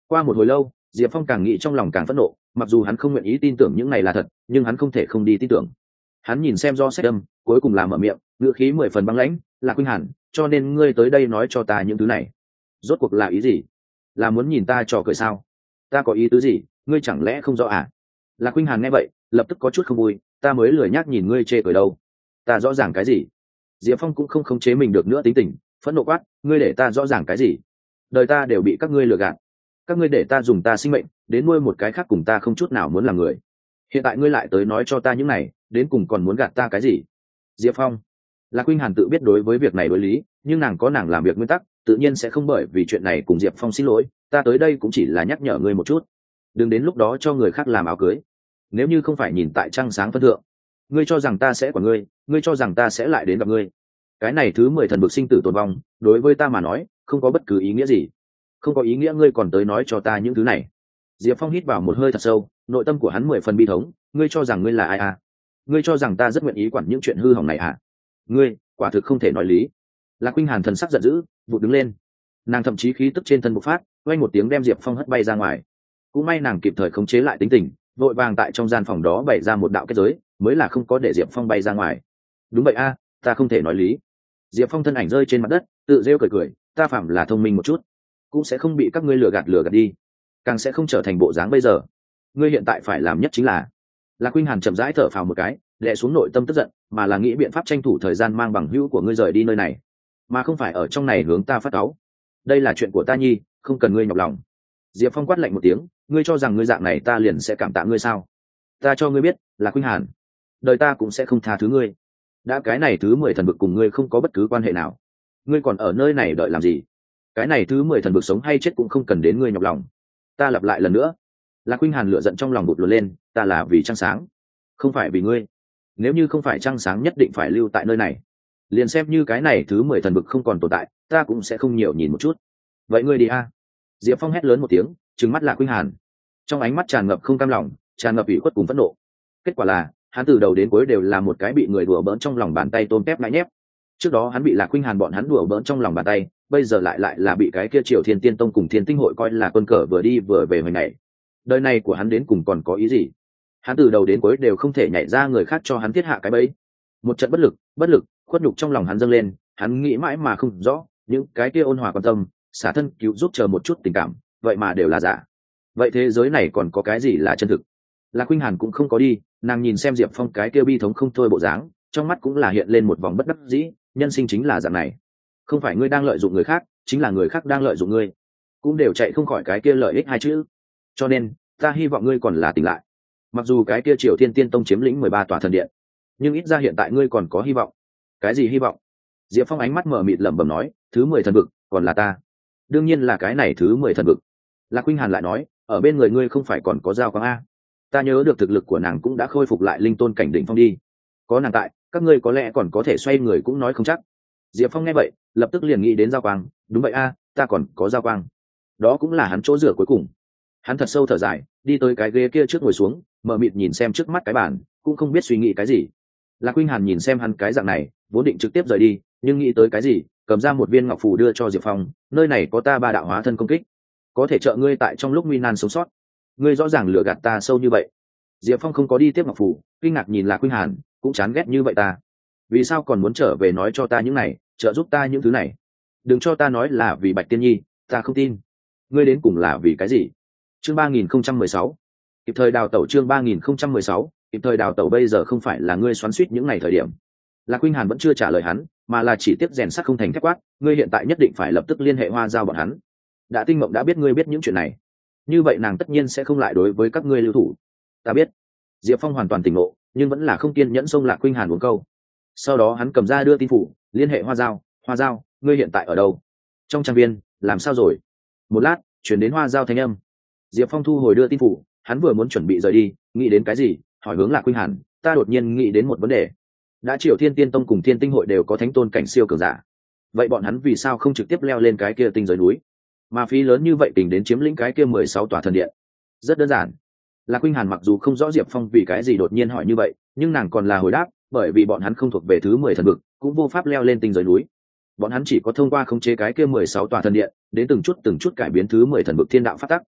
Qua một hồi lâu, Diệp Phong càng nghĩ trong lòng càng phẫn nộ, mặc dù hắn không nguyện ý tin tưởng những này là thật, nhưng hắn không thể không đi tin tưởng. Hắn nhìn xem do sách âm, cuối cùng là mở miệng, ngữ khí 10 phần băng lãnh, là Khuynh Hàn, cho nên ngươi tới đây nói cho ta những thứ này, rốt cuộc là ý gì? Là muốn nhìn ta trò cười sao? Ta có ý tứ gì, ngươi chẳng lẽ không rõ à? Là Khuynh Hàn nghe vậy, lập tức có chút không vui, ta mới lười nhác nhìn ngươi chê cười đâu. Ta rõ ràng cái gì? Diệp Phong cũng không khống chế mình được nữa tính tình, phẫn nộ quát, ngươi để ta rõ ràng cái gì? Đời ta đều bị các ngươi lừa gạt, các ngươi để ta dùng ta sinh mệnh đến nuôi một cái khác cùng ta không chút nào muốn làm người. Hiện tại ngươi lại tới nói cho ta những này, đến cùng còn muốn gạt ta cái gì? Diệp Phong. Lạc Khuynh Hàn tự biết đối với việc này đối lý, nhưng nàng có nàng làm việc nguyên tắc, tự nhiên sẽ không bởi vì chuyện này cùng Diệp Phong xin lỗi. Ta tới đây cũng chỉ là nhắc nhở ngươi một chút, đừng đến lúc đó cho người khác làm áo cưới. Nếu như không phải nhìn tại trăng sáng phân thượng, ngươi cho rằng ta sẽ quản ngươi, ngươi cho rằng ta sẽ lại đến gặp ngươi. Cái này thứ 10 thần bực sinh tử tồn vong, đối với ta mà nói, không có bất cứ ý nghĩa gì. Không có ý nghĩa ngươi còn tới nói cho ta những thứ này. Diệp Phong hít vào một hơi thật sâu, nội tâm của hắn 10 phần bi thống, ngươi cho rằng ngươi là ai à? Ngươi cho rằng ta rất nguyện ý quản những chuyện hư hỏng này à? Ngươi, quả thực không thể nói lý. Lạc Khuynh Hàn thần sắc giận dữ, vụt đứng lên. Nàng thậm chí khí tức trên thân bộc phát, oanh một tiếng đem Diệp Phong hất bay ra ngoài. Cũng may nàng kịp thời khống chế lại tính tình, vội vàng tại trong gian phòng đó bày ra một đạo kết giới, mới là không có để Diệp Phong bay ra ngoài. Đúng vậy a, ta không thể nói lý. Diệp Phong thân ảnh rơi trên mặt đất, tự rêu cười cười, ta phạm là thông minh một chút, cũng sẽ không bị các ngươi lừa gạt đi, càng sẽ không trở thành bộ dáng bây giờ. Ngươi hiện tại phải làm nhất chính là. Lạc Khuynh Hàn chậm rãi thở phào một cái, đè xuống nội tâm tức giận, mà là nghĩ biện pháp tranh thủ thời gian mang bằng hữu của ngươi rời đi nơi này, mà không phải ở trong này hướng ta phát cáu. Đây là chuyện của ta nhi, không cần ngươi nhọc lòng. Diệp Phong quát lạnh một tiếng, ngươi cho rằng ngươi dạng này ta liền sẽ cảm tạ ngươi sao? Ta cho ngươi biết, Lạc Khuynh Hàn, đời ta cũng sẽ không tha thứ ngươi. Đã cái này thứ 10 thần bực cùng ngươi không có bất cứ quan hệ nào, ngươi còn ở nơi này đợi làm gì? Cái này thứ 10 thần bực sống hay chết cũng không cần đến ngươi nhọc lòng. Ta lặp lại lần nữa. Lạc Khuynh Hàn lửa giận trong lòng bụt lùa lên, ta là vì trăng sáng, không phải vì ngươi. Nếu như không phải trăng sáng nhất định phải lưu tại nơi này, liền xem như cái này thứ 10 thần bực không còn tồn tại, ta cũng sẽ không nhiều nhìn một chút. Vậy ngươi đi a. Diệp Phong hét lớn một tiếng, trừng mắt Lạc Khuynh Hàn, trong ánh mắt tràn ngập không cam lòng, tràn ngập ủy khuất cùng phẫn nộ. Kết quả là hắn từ đầu đến cuối đều là một cái bị người đùa bỡn trong lòng bàn tay tôm tép ngại nhép. Trước đó hắn bị Lạc Khuynh Hàn bọn hắn đùa bỡn trong lòng bàn tay, bây giờ lại là bị cái kia Triều Thiên Tiên Tông cùng Thiên Tinh hội coi là quân cờ vừa đi vừa về hồi này. Đời này của hắn đến cùng còn có ý gì? Hắn từ đầu đến cuối đều không thể nhảy ra người khác cho hắn thiết hạ cái bẫy. Một trận bất lực, khuất nhục trong lòng hắn dâng lên, hắn nghĩ mãi mà không rõ, những cái kia ôn hòa quan tâm, xả thân cứu giúp chờ một chút tình cảm, vậy mà đều là giả. Vậy thế giới này còn có cái gì là chân thực? Lạc Khuynh Hàn cũng không có đi, nàng nhìn xem Diệp Phong cái kia bi thống không thôi bộ dáng, trong mắt cũng là hiện lên một vòng bất đắc dĩ, nhân sinh chính là dạng này. Không phải ngươi đang lợi dụng người khác, chính là người khác đang lợi dụng ngươi, cũng đều chạy không khỏi cái kia lợi ích hai chữ. Cho nên, ta hy vọng ngươi còn là tỉnh lại. Mặc dù cái kia Triều Thiên Tiên Tông chiếm lĩnh 13 tòa thần điện, nhưng ít ra hiện tại ngươi còn có hy vọng. Cái gì hy vọng? Diệp Phong ánh mắt mở mịt lẩm bẩm nói, thứ 10 thần vực, còn là ta. Đương nhiên là cái này thứ 10 thần vực. Lạc Khuynh Hàn lại nói, ở bên người ngươi không phải còn có Giao Quang a? Ta nhớ được thực lực của nàng cũng đã khôi phục lại linh tôn cảnh đỉnh phong đi. Có nàng tại, các ngươi có lẽ còn có thể xoay người cũng nói không chắc. Diệp Phong nghe vậy, lập tức liền nghĩ đến Giao Quang, đúng vậy a, ta còn có Giao Quang. Đó cũng là hắn chỗ dựa cuối cùng. Hắn thật sâu thở dài, đi tới cái ghế kia trước ngồi xuống, mở mịt nhìn xem trước mắt cái bàn, cũng không biết suy nghĩ cái gì. Lạc Khuynh Hàn nhìn xem hắn cái dạng này, vốn định trực tiếp rời đi, nhưng nghĩ tới cái gì, cầm ra một viên ngọc phù đưa cho Diệp Phong, nơi này có ta 3 đạo hóa thân công kích, có thể trợ ngươi tại trong lúc nguy nan sống sót. Ngươi rõ ràng lừa gạt ta sâu như vậy. Diệp Phong không có đi tiếp ngọc phù, kinh ngạc nhìn Lạc Khuynh Hàn, cũng chán ghét như vậy ta. Vì sao còn muốn trở về nói cho ta những này, trợ giúp ta những thứ này? Đừng cho ta nói là vì Bạch Tiên Nhi, ta không tin. Ngươi đến cùng là vì cái gì? Chương 3016, kịp thời đào tẩu. Chương 3016, kịp thời đào tẩu. Bây giờ không phải là ngươi xoắn xuýt những ngày thời điểm. Lạc Khuynh Hàn vẫn chưa trả lời hắn, mà là chỉ tiếp rèn sắt không thành thép quát, ngươi hiện tại nhất định phải lập tức liên hệ Hoa Giao bọn hắn. Đã Tinh Mộng đã biết ngươi biết những chuyện này, như vậy nàng tất nhiên sẽ không lại đối với các ngươi lưu thủ. Ta biết. Diệp Phong hoàn toàn tỉnh ngộ, nhưng vẫn là không kiên nhẫn xông Lạc Khuynh Hàn uống câu. Sau đó hắn cầm ra đưa tin phủ, liên hệ Hoa Giao, Hoa Giao, ngươi hiện tại ở đâu? Trong trang viên. Làm sao rồi? Một lát, chuyển đến Hoa Giao thanh âm. Diệp Phong thu hồi đưa tin phủ, hắn vừa muốn chuẩn bị rời đi, nghĩ đến cái gì, hỏi hướng Lạc Khuynh Hàn, ta đột nhiên nghĩ đến một vấn đề. Đã Triều Thiên Tiên Tông cùng Thiên Tinh hội đều có thánh tôn cảnh siêu cường giả, vậy bọn hắn vì sao không trực tiếp leo lên cái kia tinh giới núi, mà phí lớn như vậy tình đến chiếm lĩnh cái kia 16 tòa thần điện? Rất đơn giản. Lạc Khuynh Hàn mặc dù không rõ Diệp Phong vì cái gì đột nhiên hỏi như vậy, nhưng nàng còn là hồi đáp, bởi vì bọn hắn không thuộc về thứ 10 thần vực, cũng vô pháp leo lên tinh giới núi. Bọn hắn chỉ có thông qua khống chế cái kia 16 tòa thần điện, đến từng chút cải biến thứ 10 thần vực thiên đạo pháp tắc,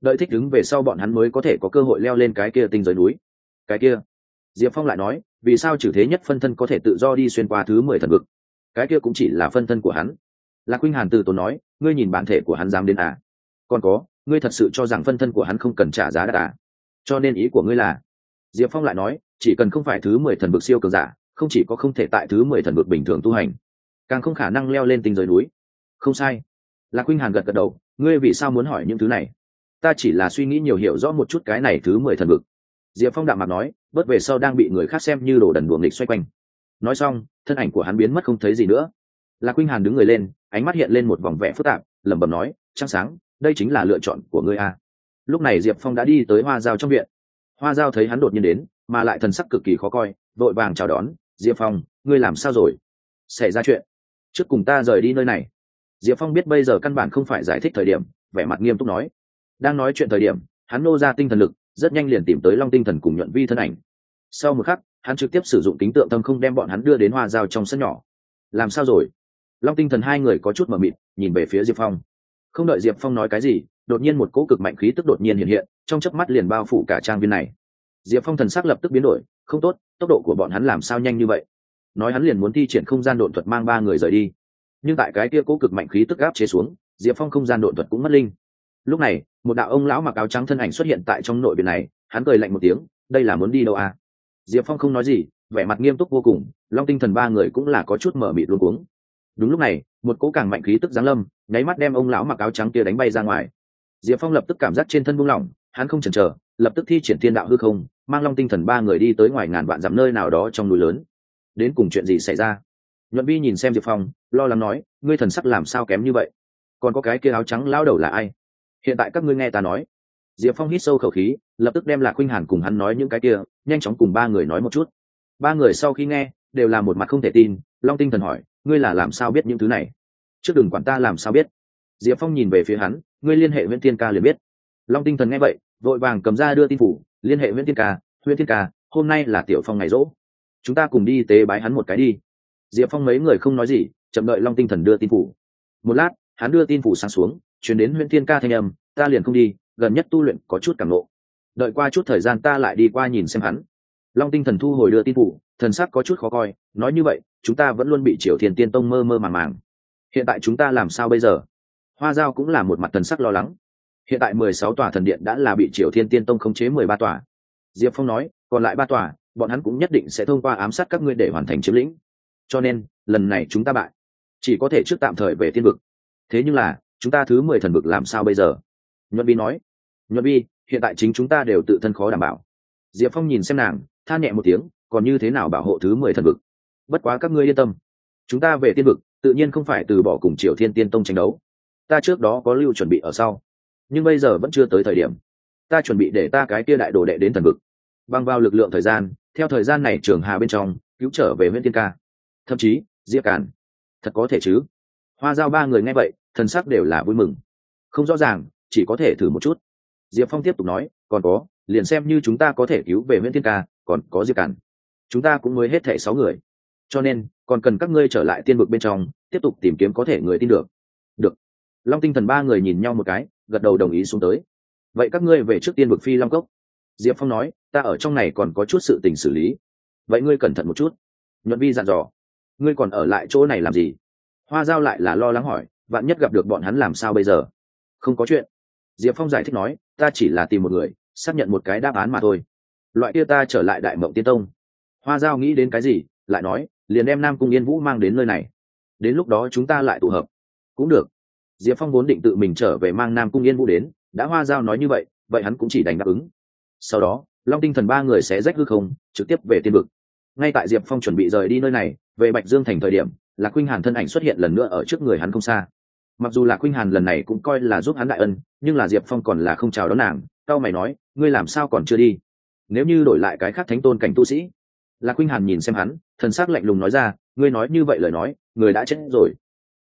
đợi thích ứng về sau bọn hắn mới có thể có cơ hội leo lên cái kia tinh giới núi. Cái kia, Diệp Phong lại nói, vì sao trừ thế nhất phân thân có thể tự do đi xuyên qua thứ 10 thần vực? Cái kia cũng chỉ là phân thân của hắn. Lạc Khuynh Hàn từ tốn nói, ngươi nhìn bản thể của hắn dám đến à? Còn có, ngươi thật sự cho rằng phân thân của hắn không cần trả giá đắt à? Cho nên ý của ngươi là? Diệp Phong lại nói, chỉ cần không phải thứ 10 thần vực siêu cường giả, không chỉ có không thể tại thứ 10 thần vực bình thường tu hành, càng không khả năng leo lên tinh giới núi. Không sai. Lạc Khuynh Hàn gật gật đầu, ngươi vì sao muốn hỏi những thứ này? Ta chỉ là suy nghĩ nhiều hiểu rõ một chút cái này thứ 10 thần vực. Diệp Phong đạm mặt nói, bớt về sau đang bị người khác xem như đồ đần đuồng nghịch xoay quanh. Nói xong, thân ảnh của hắn biến mất không thấy gì nữa. Lạc Khuynh Hàn đứng người lên, ánh mắt hiện lên một vòng vẻ phức tạp, lẩm bẩm nói, trăng sáng, đây chính là lựa chọn của ngươi à? Lúc này Diệp Phong đã đi tới Hoa Giao trong viện. Hoa Giao thấy hắn đột nhiên đến, mà lại thần sắc cực kỳ khó coi, vội vàng chào đón, Diệp Phong, ngươi làm sao rồi? Xảy ra chuyện? Trước cùng ta rời đi nơi này. Diệp Phong biết bây giờ căn bản không phải giải thích thời điểm, vẻ mặt nghiêm túc nói. Đang nói chuyện thời điểm, hắn nô ra tinh thần lực, rất nhanh liền tìm tới Long Tinh Thần cùng Nhuận Vi thân ảnh. Sau một khắc, hắn trực tiếp sử dụng kính tượng tâm không đem bọn hắn đưa đến Hoa Giao trong sân nhỏ. Làm sao rồi? Long Tinh Thần hai người có chút mờ mịt, nhìn về phía Diệp Phong. Không đợi Diệp Phong nói cái gì, đột nhiên một cỗ cực mạnh khí tức đột nhiên hiện hiện, trong chớp mắt liền bao phủ cả trang viên này. Diệp Phong thần sắc lập tức biến đổi, không tốt, tốc độ của bọn hắn làm sao nhanh như vậy? Nói hắn liền muốn thi triển không gian độn thuật mang ba người rời đi. Nhưng tại cái kia cỗ cực mạnh khí tức áp chế xuống, Diệp Phong không gian độn thuật cũng mất linh. Lúc này, một đạo ông lão mặc áo trắng thân ảnh xuất hiện tại trong nội viện này, hắn cười lạnh một tiếng, đây là muốn đi đâu à? Diệp Phong không nói gì, vẻ mặt nghiêm túc vô cùng, Long Tinh Thần ba người cũng là có chút mở mịt luống cuống. Đúng lúc này, một cỗ càng mạnh khí tức giáng lâm, nháy mắt đem ông lão mặc áo trắng kia đánh bay ra ngoài. Diệp Phong lập tức cảm giác trên thân buông lỏng, hắn không chần chờ, lập tức thi triển thiên đạo hư không, mang Long Tinh Thần ba người đi tới ngoài ngàn vạn dặm nơi nào đó trong núi lớn. Đến cùng chuyện gì xảy ra? Nhuận Vi nhìn xem Diệp Phong, lo lắng nói, ngươi thần sắc làm sao kém như vậy? Còn có cái kia áo trắng lão đầu là ai? Hiện tại các ngươi nghe ta nói. Diệp Phong hít sâu khẩu khí, lập tức đem Lạc Khuynh Hàn cùng hắn nói những cái kia, nhanh chóng cùng ba người nói một chút. Ba người sau khi nghe, đều là một mặt không thể tin. Long Tinh Thần hỏi, ngươi là làm sao biết những thứ này? Trước đừng quản ta làm sao biết. Diệp Phong nhìn về phía hắn, ngươi liên hệ Huyễn Tiên Ca liền biết. Long Tinh Thần nghe vậy, vội vàng cầm ra đưa tin phủ, liên hệ Huyễn Tiên Ca, Huyễn Tiên Ca, hôm nay là Tiểu Phong ngày rỗ, chúng ta cùng đi tế bái hắn một cái đi. Diệp Phong mấy người không nói gì, chậm đợi Long Tinh Thần đưa tin phủ. Một lát, hắn đưa tin phủ sáng xuống, truyền đến Huyễn Tiên Ca thanh âm, ta liền không đi, gần nhất tu luyện có chút cảm nộ, đợi qua chút thời gian ta lại đi qua nhìn xem hắn. Long Tinh Thần thu hồi đưa tin phủ, thần sắc có chút khó coi, nói như vậy chúng ta vẫn luôn bị Triều Thiên Tiên Tông mơ mơ màng màng, hiện tại chúng ta làm sao bây giờ? Hoa Giao cũng là một mặt thần sắc lo lắng. Hiện tại 16 tòa thần điện đã là bị Triều Thiên Tiên Tông khống chế 13 tòa. Diệp Phong nói, còn lại 3 tòa, bọn hắn cũng nhất định sẽ thông qua ám sát các ngươi để hoàn thành chiếm lĩnh. Cho nên, lần này chúng ta bại, chỉ có thể trước tạm thời về tiên vực. Thế nhưng là, chúng ta thứ 10 thần vực làm sao bây giờ? Nhuận Vi nói. Nhuận Vi, hiện tại chính chúng ta đều tự thân khó đảm bảo. Diệp Phong nhìn xem nàng, than nhẹ một tiếng, còn như thế nào bảo hộ thứ 10 thần vực? Bất quá các ngươi yên tâm, chúng ta về tiên vực, tự nhiên không phải từ bỏ cùng Triều Thiên Tiên Tông tranh đấu. Ta trước đó có lưu chuẩn bị ở sau, nhưng bây giờ vẫn chưa tới thời điểm. Ta chuẩn bị để ta cái kia đại đồ đệ đến thần vực, bằng vào lực lượng thời gian, theo thời gian này trường hà bên trong cứu trở về Huyễn Tiên Ca, thậm chí Diệp Càn. Thật có thể chứ? Hoa Giao ba người nghe vậy, thần sắc đều là vui mừng. Không rõ ràng, chỉ có thể thử một chút. Diệp Phong tiếp tục nói, còn có, liền xem như chúng ta có thể cứu về Huyễn Tiên Ca, còn có Diệp Càn, chúng ta cũng mới hết thảy 6 người, cho nên còn cần các ngươi trở lại tiên vực bên trong tiếp tục tìm kiếm có thể người tin được. Được. Long Tinh Thần ba người nhìn nhau một cái, gật đầu đồng ý xuống tới. Vậy các ngươi về trước tiên vực Phi Long Cốc. Diệp Phong nói, ta ở trong này còn có chút sự tình xử lý, vậy ngươi cẩn thận một chút. Nhuận Vi dặn dò. Ngươi còn ở lại chỗ này làm gì? Hoa Giao lại là lo lắng hỏi, vạn nhất gặp được bọn hắn làm sao bây giờ? Không có chuyện. Diệp Phong giải thích nói, ta chỉ là tìm một người, xác nhận một cái đáp án mà thôi. Loại kia ta trở lại Đại Mộng Tiên Tông. Hoa Giao nghĩ đến cái gì, lại nói, liền đem Nam Cung Yên Vũ mang đến nơi này, đến lúc đó chúng ta lại tụ hợp. Cũng được. Diệp Phong vốn định tự mình trở về mang Nam Cung Yên Vũ đến, đã Hoa Giao nói như vậy, vậy hắn cũng chỉ đành đáp ứng. Sau đó, Long Tinh Thần ba người sẽ rách hư không, trực tiếp về tiên vực. Ngay tại Diệp Phong chuẩn bị rời đi nơi này, về Bạch Dương thành thời điểm, Lạc Khuynh Hàn thân ảnh xuất hiện lần nữa ở trước người hắn không xa. Mặc dù Lạc Khuynh Hàn lần này cũng coi là giúp hắn đại ân, nhưng là Diệp Phong còn là không chào đón nàng. Cao mày nói, ngươi làm sao còn chưa đi? Nếu như đổi lại cái khác thánh tôn cảnh tu sĩ. Lạc Khuynh Hàn nhìn xem hắn, thần sắc lạnh lùng nói ra, ngươi nói như vậy lời nói, người đã chết rồi,